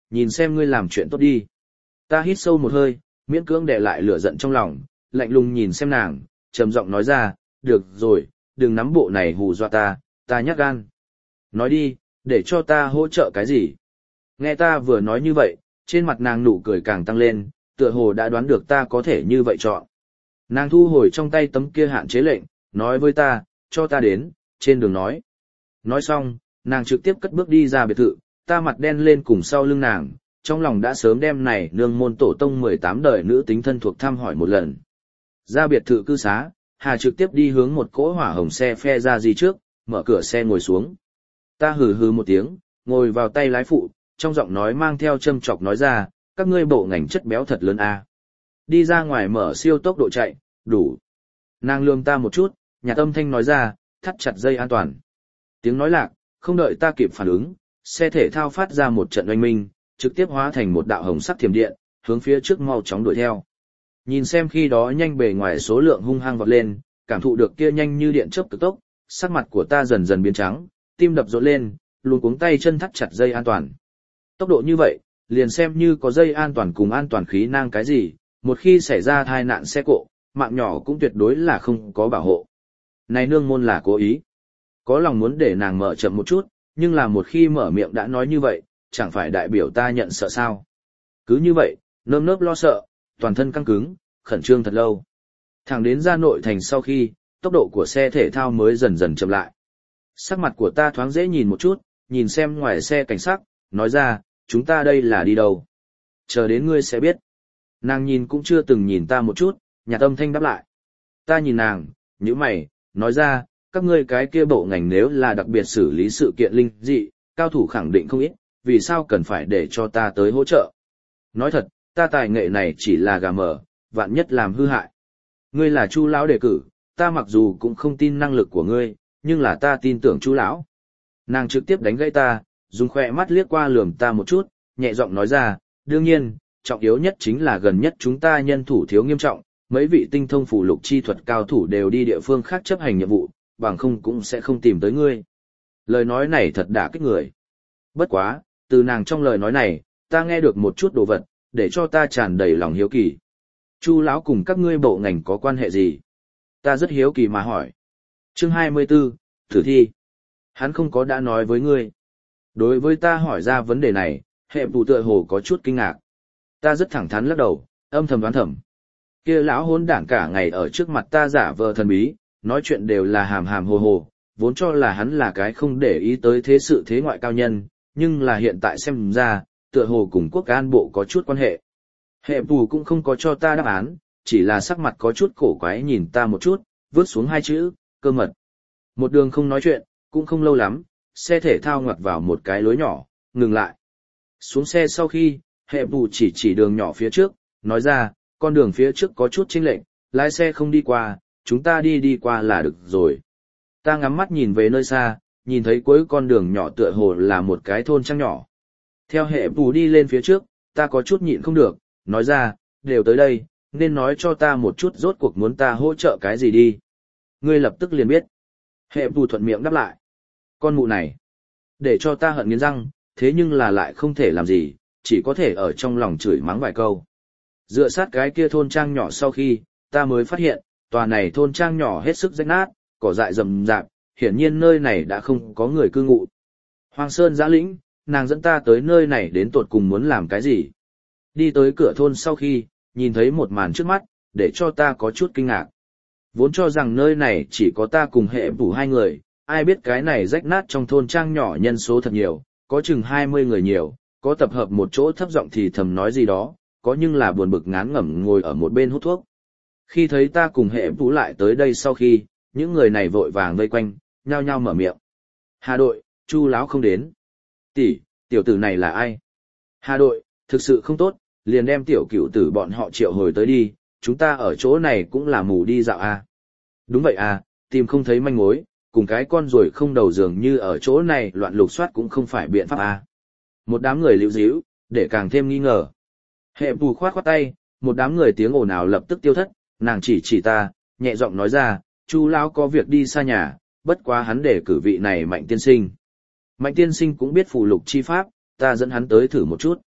nhìn xem ngươi làm chuyện tốt đi. Ta hít sâu một hơi, miễn cưỡng đè lại lửa giận trong lòng, lạnh lùng nhìn xem nàng, trầm giọng nói ra, được rồi, đừng nắm bộ này hù dọa ta nhát gan. Nói đi, để cho ta hỗ trợ cái gì? Nghe ta vừa nói như vậy, trên mặt nàng nụ cười càng tăng lên, tựa hồ đã đoán được ta có thể như vậy chọn. Nàng thu hồi trong tay tấm kia hạn chế lệnh, nói với ta, cho ta đến, trên đường nói. Nói xong, nàng trực tiếp cất bước đi ra biệt thự, ta mặt đen lên cùng sau lưng nàng, trong lòng đã sớm đem này nương môn tổ tông 18 đời nữ tính thân thuộc thăm hỏi một lần. Ra biệt thự cư xá, Hà trực tiếp đi hướng một cỗ hỏa hồng xe phe ra gì trước, mở cửa xe ngồi xuống. Ta hừ hừ một tiếng, ngồi vào tay lái phụ, trong giọng nói mang theo châm chọc nói ra, các ngươi bộ ngành chất béo thật lớn a. Đi ra ngoài mở siêu tốc độ chạy, đủ. Nàng lườm ta một chút, nhà tâm thanh nói ra, thắt chặt dây an toàn. Tiếng nói lạc, không đợi ta kịp phản ứng, xe thể thao phát ra một trận oanh minh, trực tiếp hóa thành một đạo hồng sắc thiểm điện, hướng phía trước mau chóng đuổi theo. Nhìn xem khi đó nhanh bề ngoài số lượng hung hăng vọt lên, cảm thụ được kia nhanh như điện chớp cực tốc, sắc mặt của ta dần dần biến trắng, tim đập rộn lên, luống cuống tay chân thắt chặt dây an toàn. Tốc độ như vậy, liền xem như có dây an toàn cùng an toàn khí nang cái gì, một khi xảy ra tai nạn xe cộ, mạng nhỏ cũng tuyệt đối là không có bảo hộ. Này nương môn là cố ý. Có lòng muốn để nàng mở chậm một chút, nhưng là một khi mở miệng đã nói như vậy, chẳng phải đại biểu ta nhận sợ sao. Cứ như vậy, nơm nớp lo sợ, toàn thân căng cứng, khẩn trương thật lâu. Thẳng đến ra nội thành sau khi, tốc độ của xe thể thao mới dần dần chậm lại. Sắc mặt của ta thoáng dễ nhìn một chút, nhìn xem ngoài xe cảnh sát, nói ra, chúng ta đây là đi đâu? Chờ đến ngươi sẽ biết. Nàng nhìn cũng chưa từng nhìn ta một chút, nhạt âm thanh đáp lại. Ta nhìn nàng, nhíu mày, nói ra, các ngươi cái kia bộ ngành nếu là đặc biệt xử lý sự kiện linh dị, cao thủ khẳng định không ít, vì sao cần phải để cho ta tới hỗ trợ? Nói thật, ta tài nghệ này chỉ là gà mờ, vạn nhất làm hư hại. Ngươi là Chu lão đề cử, ta mặc dù cũng không tin năng lực của ngươi, nhưng là ta tin tưởng Chu lão. Nàng trực tiếp đánh gãy ta, dùng khỏe mắt liếc qua lườm ta một chút, nhẹ giọng nói ra, đương nhiên, trọng yếu nhất chính là gần nhất chúng ta nhân thủ thiếu nghiêm trọng, mấy vị tinh thông phù lục chi thuật cao thủ đều đi địa phương khác chấp hành nhiệm vụ, bằng không cũng sẽ không tìm tới ngươi. Lời nói này thật đả kích người. Bất quá, từ nàng trong lời nói này, ta nghe được một chút đồ vật, để cho ta tràn đầy lòng hiếu kỳ. Chu lão cùng các ngươi bộ ngành có quan hệ gì? Ta rất hiếu kỳ mà hỏi. Chương 24, thử thi. Hắn không có đã nói với ngươi. Đối với ta hỏi ra vấn đề này, hệ vụ tựa hồ có chút kinh ngạc. Ta rất thẳng thắn lắc đầu, âm thầm đoán thầm. Kia lão hôn đảng cả ngày ở trước mặt ta giả vờ thần bí, nói chuyện đều là hàm hàm hồ hồ, vốn cho là hắn là cái không để ý tới thế sự thế ngoại cao nhân, nhưng là hiện tại xem ra, tựa hồ cùng quốc an bộ có chút quan hệ. Hệ vụ cũng không có cho ta đáp án, chỉ là sắc mặt có chút cổ quái nhìn ta một chút, vứt xuống hai chữ, cơ mật. Một đường không nói chuyện, cũng không lâu lắm, xe thể thao ngoặt vào một cái lối nhỏ, ngừng lại. Xuống xe sau khi, hệ vụ chỉ đường nhỏ phía trước, nói ra, con đường phía trước có chút chênh lệch, lái xe không đi qua, chúng ta đi qua là được rồi. Ta ngắm mắt nhìn về nơi xa, nhìn thấy cuối con đường nhỏ tựa hồ là một cái thôn trang nhỏ. Theo hệ vụ đi lên phía trước, ta có chút nhịn không được, nói ra, đều tới đây, nên nói cho ta một chút rốt cuộc muốn ta hỗ trợ cái gì đi. Ngươi lập tức liền biết. Hệ vụ thuận miệng đáp lại. Con mụ này, để cho ta hận nghiến răng, thế nhưng là lại không thể làm gì, chỉ có thể ở trong lòng chửi mắng vài câu. Dựa sát cái kia thôn trang nhỏ sau khi, ta mới phát hiện, tòa này thôn trang nhỏ hết sức rách nát, cỏ dại rậm rạp, hiển nhiên nơi này đã không có người cư ngụ. Hoàng Sơn giã lĩnh, nàng dẫn ta tới nơi này đến tột cùng muốn làm cái gì. Đi tới cửa thôn sau khi, nhìn thấy một màn trước mắt, để cho ta có chút kinh ngạc. Vốn cho rằng nơi này chỉ có ta cùng hệ phủ hai người, ai biết cái này rách nát trong thôn trang nhỏ nhân số thật nhiều, có chừng 20 người nhiều, có tập hợp một chỗ thấp giọng thì thầm nói gì đó, có nhưng là buồn bực ngán ngẩm ngồi ở một bên hút thuốc. Khi thấy ta cùng hệ phủ lại tới đây sau khi, những người này vội vàng vây quanh, nhao nhao mở miệng. Hà đội, Chu lão không đến. Tỷ, tiểu tử này là ai? Hà đội, thực sự không tốt, liền đem tiểu cửu tử bọn họ triệu hồi tới đi, chúng ta ở chỗ này cũng là mù đi dạo à. Đúng vậy à, tìm không thấy manh mối, cùng cái con ruồi không đầu dường như ở chỗ này loạn lục soát cũng không phải biện pháp à. Một đám người liễu díu, để càng thêm nghi ngờ. Hệ bù khoát khoát tay, một đám người tiếng ồn ào lập tức tiêu thất, nàng chỉ ta, nhẹ giọng nói ra, Chu lão có việc đi xa nhà, bất quá hắn để cử vị này Mạnh tiên sinh. Mạnh tiên sinh cũng biết phù lục chi pháp, ta dẫn hắn tới thử một chút.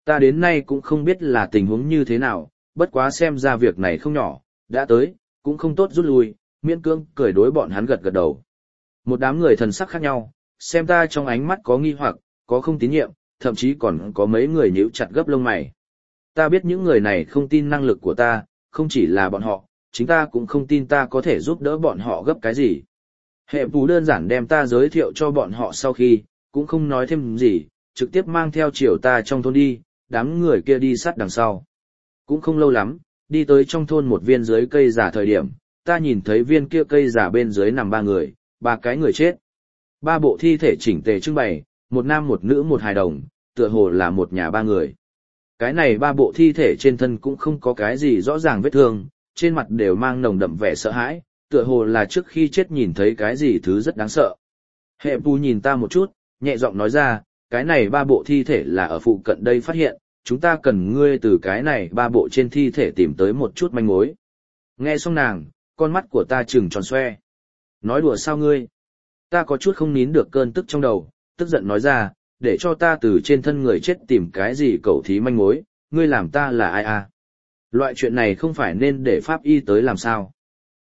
Ta đến nay cũng không biết là tình huống như thế nào, bất quá xem ra việc này không nhỏ, đã tới, cũng không tốt rút lui, miễn cưỡng cười đối bọn hắn gật gật đầu. Một đám người thần sắc khác nhau, xem ta trong ánh mắt có nghi hoặc, có không tín nhiệm, thậm chí còn có mấy người nhíu chặt gấp lông mày. Ta biết những người này không tin năng lực của ta, không chỉ là bọn họ, chính ta cũng không tin ta có thể giúp đỡ bọn họ gấp cái gì. Hệ Phù đơn giản đem ta giới thiệu cho bọn họ sau khi, cũng không nói thêm gì, trực tiếp mang theo chiều ta trong thôn đi, đám người kia đi sát đằng sau. Cũng không lâu lắm, đi tới trong thôn một viên dưới cây giả thời điểm, ta nhìn thấy viên kia cây giả bên dưới nằm 3 người, 3 cái người chết. 3 bộ thi thể chỉnh tề trưng bày, một nam một nữ một hài đồng, tựa hồ là một nhà 3 người. Cái này 3 bộ thi thể trên thân cũng không có cái gì rõ ràng vết thương, trên mặt đều mang nồng đậm vẻ sợ hãi, tựa hồ là trước khi chết nhìn thấy cái gì thứ rất đáng sợ. Hệ Phù nhìn ta một chút, nhẹ giọng nói ra, cái này 3 bộ thi thể là ở phụ cận đây phát hiện, chúng ta cần ngươi từ cái này 3 bộ trên thi thể tìm tới một chút manh mối. Nghe xong nàng, con mắt của ta trừng tròn xoe. Nói đùa sao ngươi? Ta có chút không nín được cơn tức trong đầu, tức giận nói ra, để cho ta từ trên thân người chết tìm cái gì cẩu thí manh mối, ngươi làm ta là ai à? Loại chuyện này không phải nên để pháp y tới làm sao?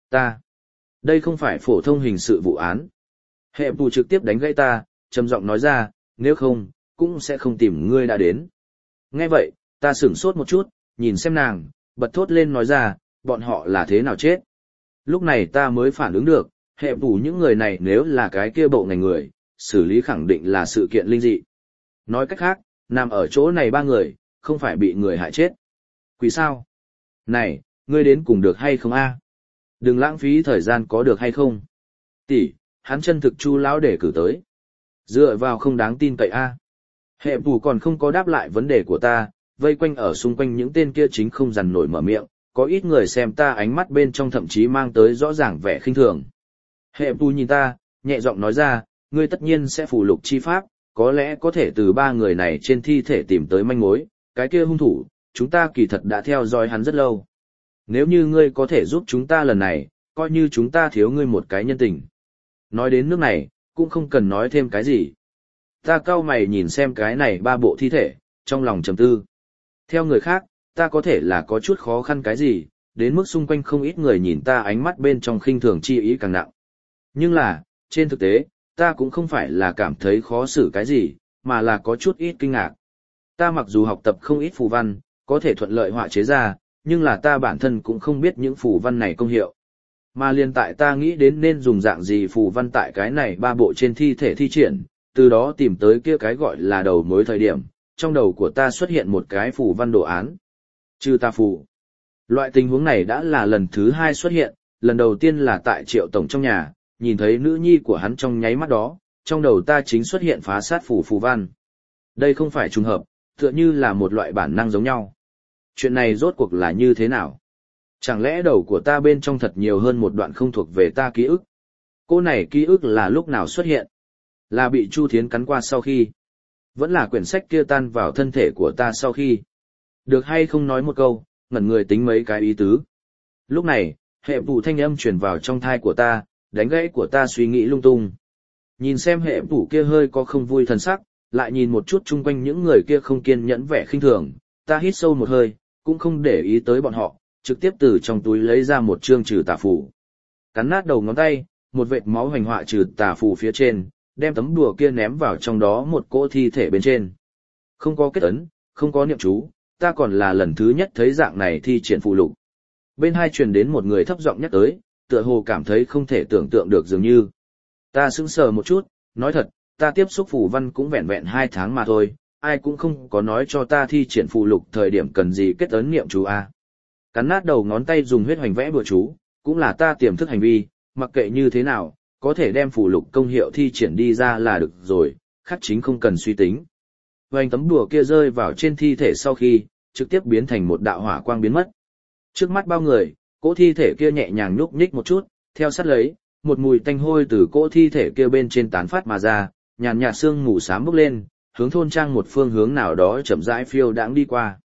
Đây không phải phổ thông hình sự vụ án. Hệ Phù trực tiếp đánh gãy ta, trầm giọng nói ra, nếu không, cũng sẽ không tìm ngươi đã đến. Nghe vậy, ta sửng sốt một chút, nhìn xem nàng, bật thốt lên nói ra, bọn họ là thế nào chết. Lúc này ta mới phản ứng được, Hệ Phù những người này nếu là cái kia bộ ngành người, xử lý khẳng định là sự kiện linh dị. Nói cách khác, nằm ở chỗ này 3 người, không phải bị người hại chết. Quỷ sao? Này, ngươi đến cùng được hay không a? Đừng lãng phí thời gian có được hay không? Tỷ, hắn chân thực Chu lão để cử tới. Dựa vào không đáng tin cậy a. Hệ Phù còn không có đáp lại vấn đề của ta, vây quanh ở xung quanh những tên kia chính không dằn nổi mở miệng, có ít người xem ta ánh mắt bên trong thậm chí mang tới rõ ràng vẻ khinh thường. Hệ Phù nhìn ta, nhẹ giọng nói ra, ngươi tất nhiên sẽ phù lục chi pháp, có lẽ có thể từ 3 người này trên thi thể tìm tới manh mối, cái kia hung thủ, chúng ta kỳ thật đã theo dõi hắn rất lâu. Nếu như ngươi có thể giúp chúng ta lần này, coi như chúng ta thiếu ngươi một cái nhân tình. Nói đến nước này, cũng không cần nói thêm cái gì. Ta cau mày nhìn xem cái này 3 bộ thi thể, trong lòng trầm tư. Theo người khác, ta có thể là có chút khó khăn cái gì, đến mức xung quanh không ít người nhìn ta ánh mắt bên trong khinh thường chi ý càng nặng. Nhưng là, trên thực tế, ta cũng không phải là cảm thấy khó xử cái gì, mà là có chút ít kinh ngạc. Ta mặc dù học tập không ít phù văn, có thể thuận lợi họa chế ra, nhưng là ta bản thân cũng không biết những phù văn này công hiệu. Mà liên tại ta nghĩ đến nên dùng dạng gì phù văn tại cái này 3 bộ trên thi thể thi triển, từ đó tìm tới kia cái gọi là đầu mối thời điểm, trong đầu của ta xuất hiện một cái phù văn đồ án. Trừ tà phù. Loại tình huống này đã là lần thứ 2 xuất hiện, lần đầu tiên là tại Triệu Tổng trong nhà, nhìn thấy nữ nhi của hắn trong nháy mắt đó, trong đầu ta chính xuất hiện phá sát phù văn. Đây không phải trùng hợp, tựa như là một loại bản năng giống nhau. Chuyện này rốt cuộc là như thế nào? Chẳng lẽ đầu của ta bên trong thật nhiều hơn một đoạn không thuộc về ta ký ức? Cô này ký ức là lúc nào xuất hiện? Là bị Chu Thiến cắn qua sau khi? Vẫn là quyển sách kia tan vào thân thể của ta sau khi? Được hay không nói một câu, ngẩn người tính mấy cái ý tứ. Lúc này, Hệ Phù thanh âm truyền vào trong thai của ta, đánh gãy của ta suy nghĩ lung tung. Nhìn xem Hệ Phù kia hơi có không vui thần sắc, lại nhìn một chút chung quanh những người kia không kiên nhẫn vẻ khinh thường, ta hít sâu một hơi, cũng không để ý tới bọn họ, trực tiếp từ trong túi lấy ra một chương trừ tà phù. Cắn nát đầu ngón tay, một vệt máu hoành họa trừ tà phù phía trên, đem tấm đùa kia ném vào trong đó một cỗ thi thể bên trên. Không có kết ấn, không có niệm chú, ta còn là lần thứ nhất thấy dạng này thi triển phù lục. Bên hai truyền đến một người thấp giọng nhắc tới, tựa hồ cảm thấy không thể tưởng tượng được dường như. Ta sững sờ một chút, nói thật, ta tiếp xúc phù văn cũng vẹn vẹn 2 tháng mà thôi, ai cũng không có nói cho ta thi triển phù lục thời điểm cần gì kết ấn niệm chú a. Cắn nát đầu ngón tay dùng huyết hoành vẽ bùa chú, cũng là ta tiềm thức hành vi, mặc kệ như thế nào, có thể đem phù lục công hiệu thi triển đi ra là được rồi, khác chính không cần suy tính. Hoành tấm đùa kia rơi vào trên thi thể sau khi, trực tiếp biến thành một đạo hỏa quang biến mất. Trước mắt bao người, cỗ thi thể kia nhẹ nhàng nhúc nhích một chút, theo sát lấy, một mùi tanh hôi từ cỗ thi thể kia bên trên tán phát mà ra, nhàn nhạt sương mù xám bốc lên, hướng thôn trang một phương hướng nào đó chậm rãi phiêu đãng đi qua.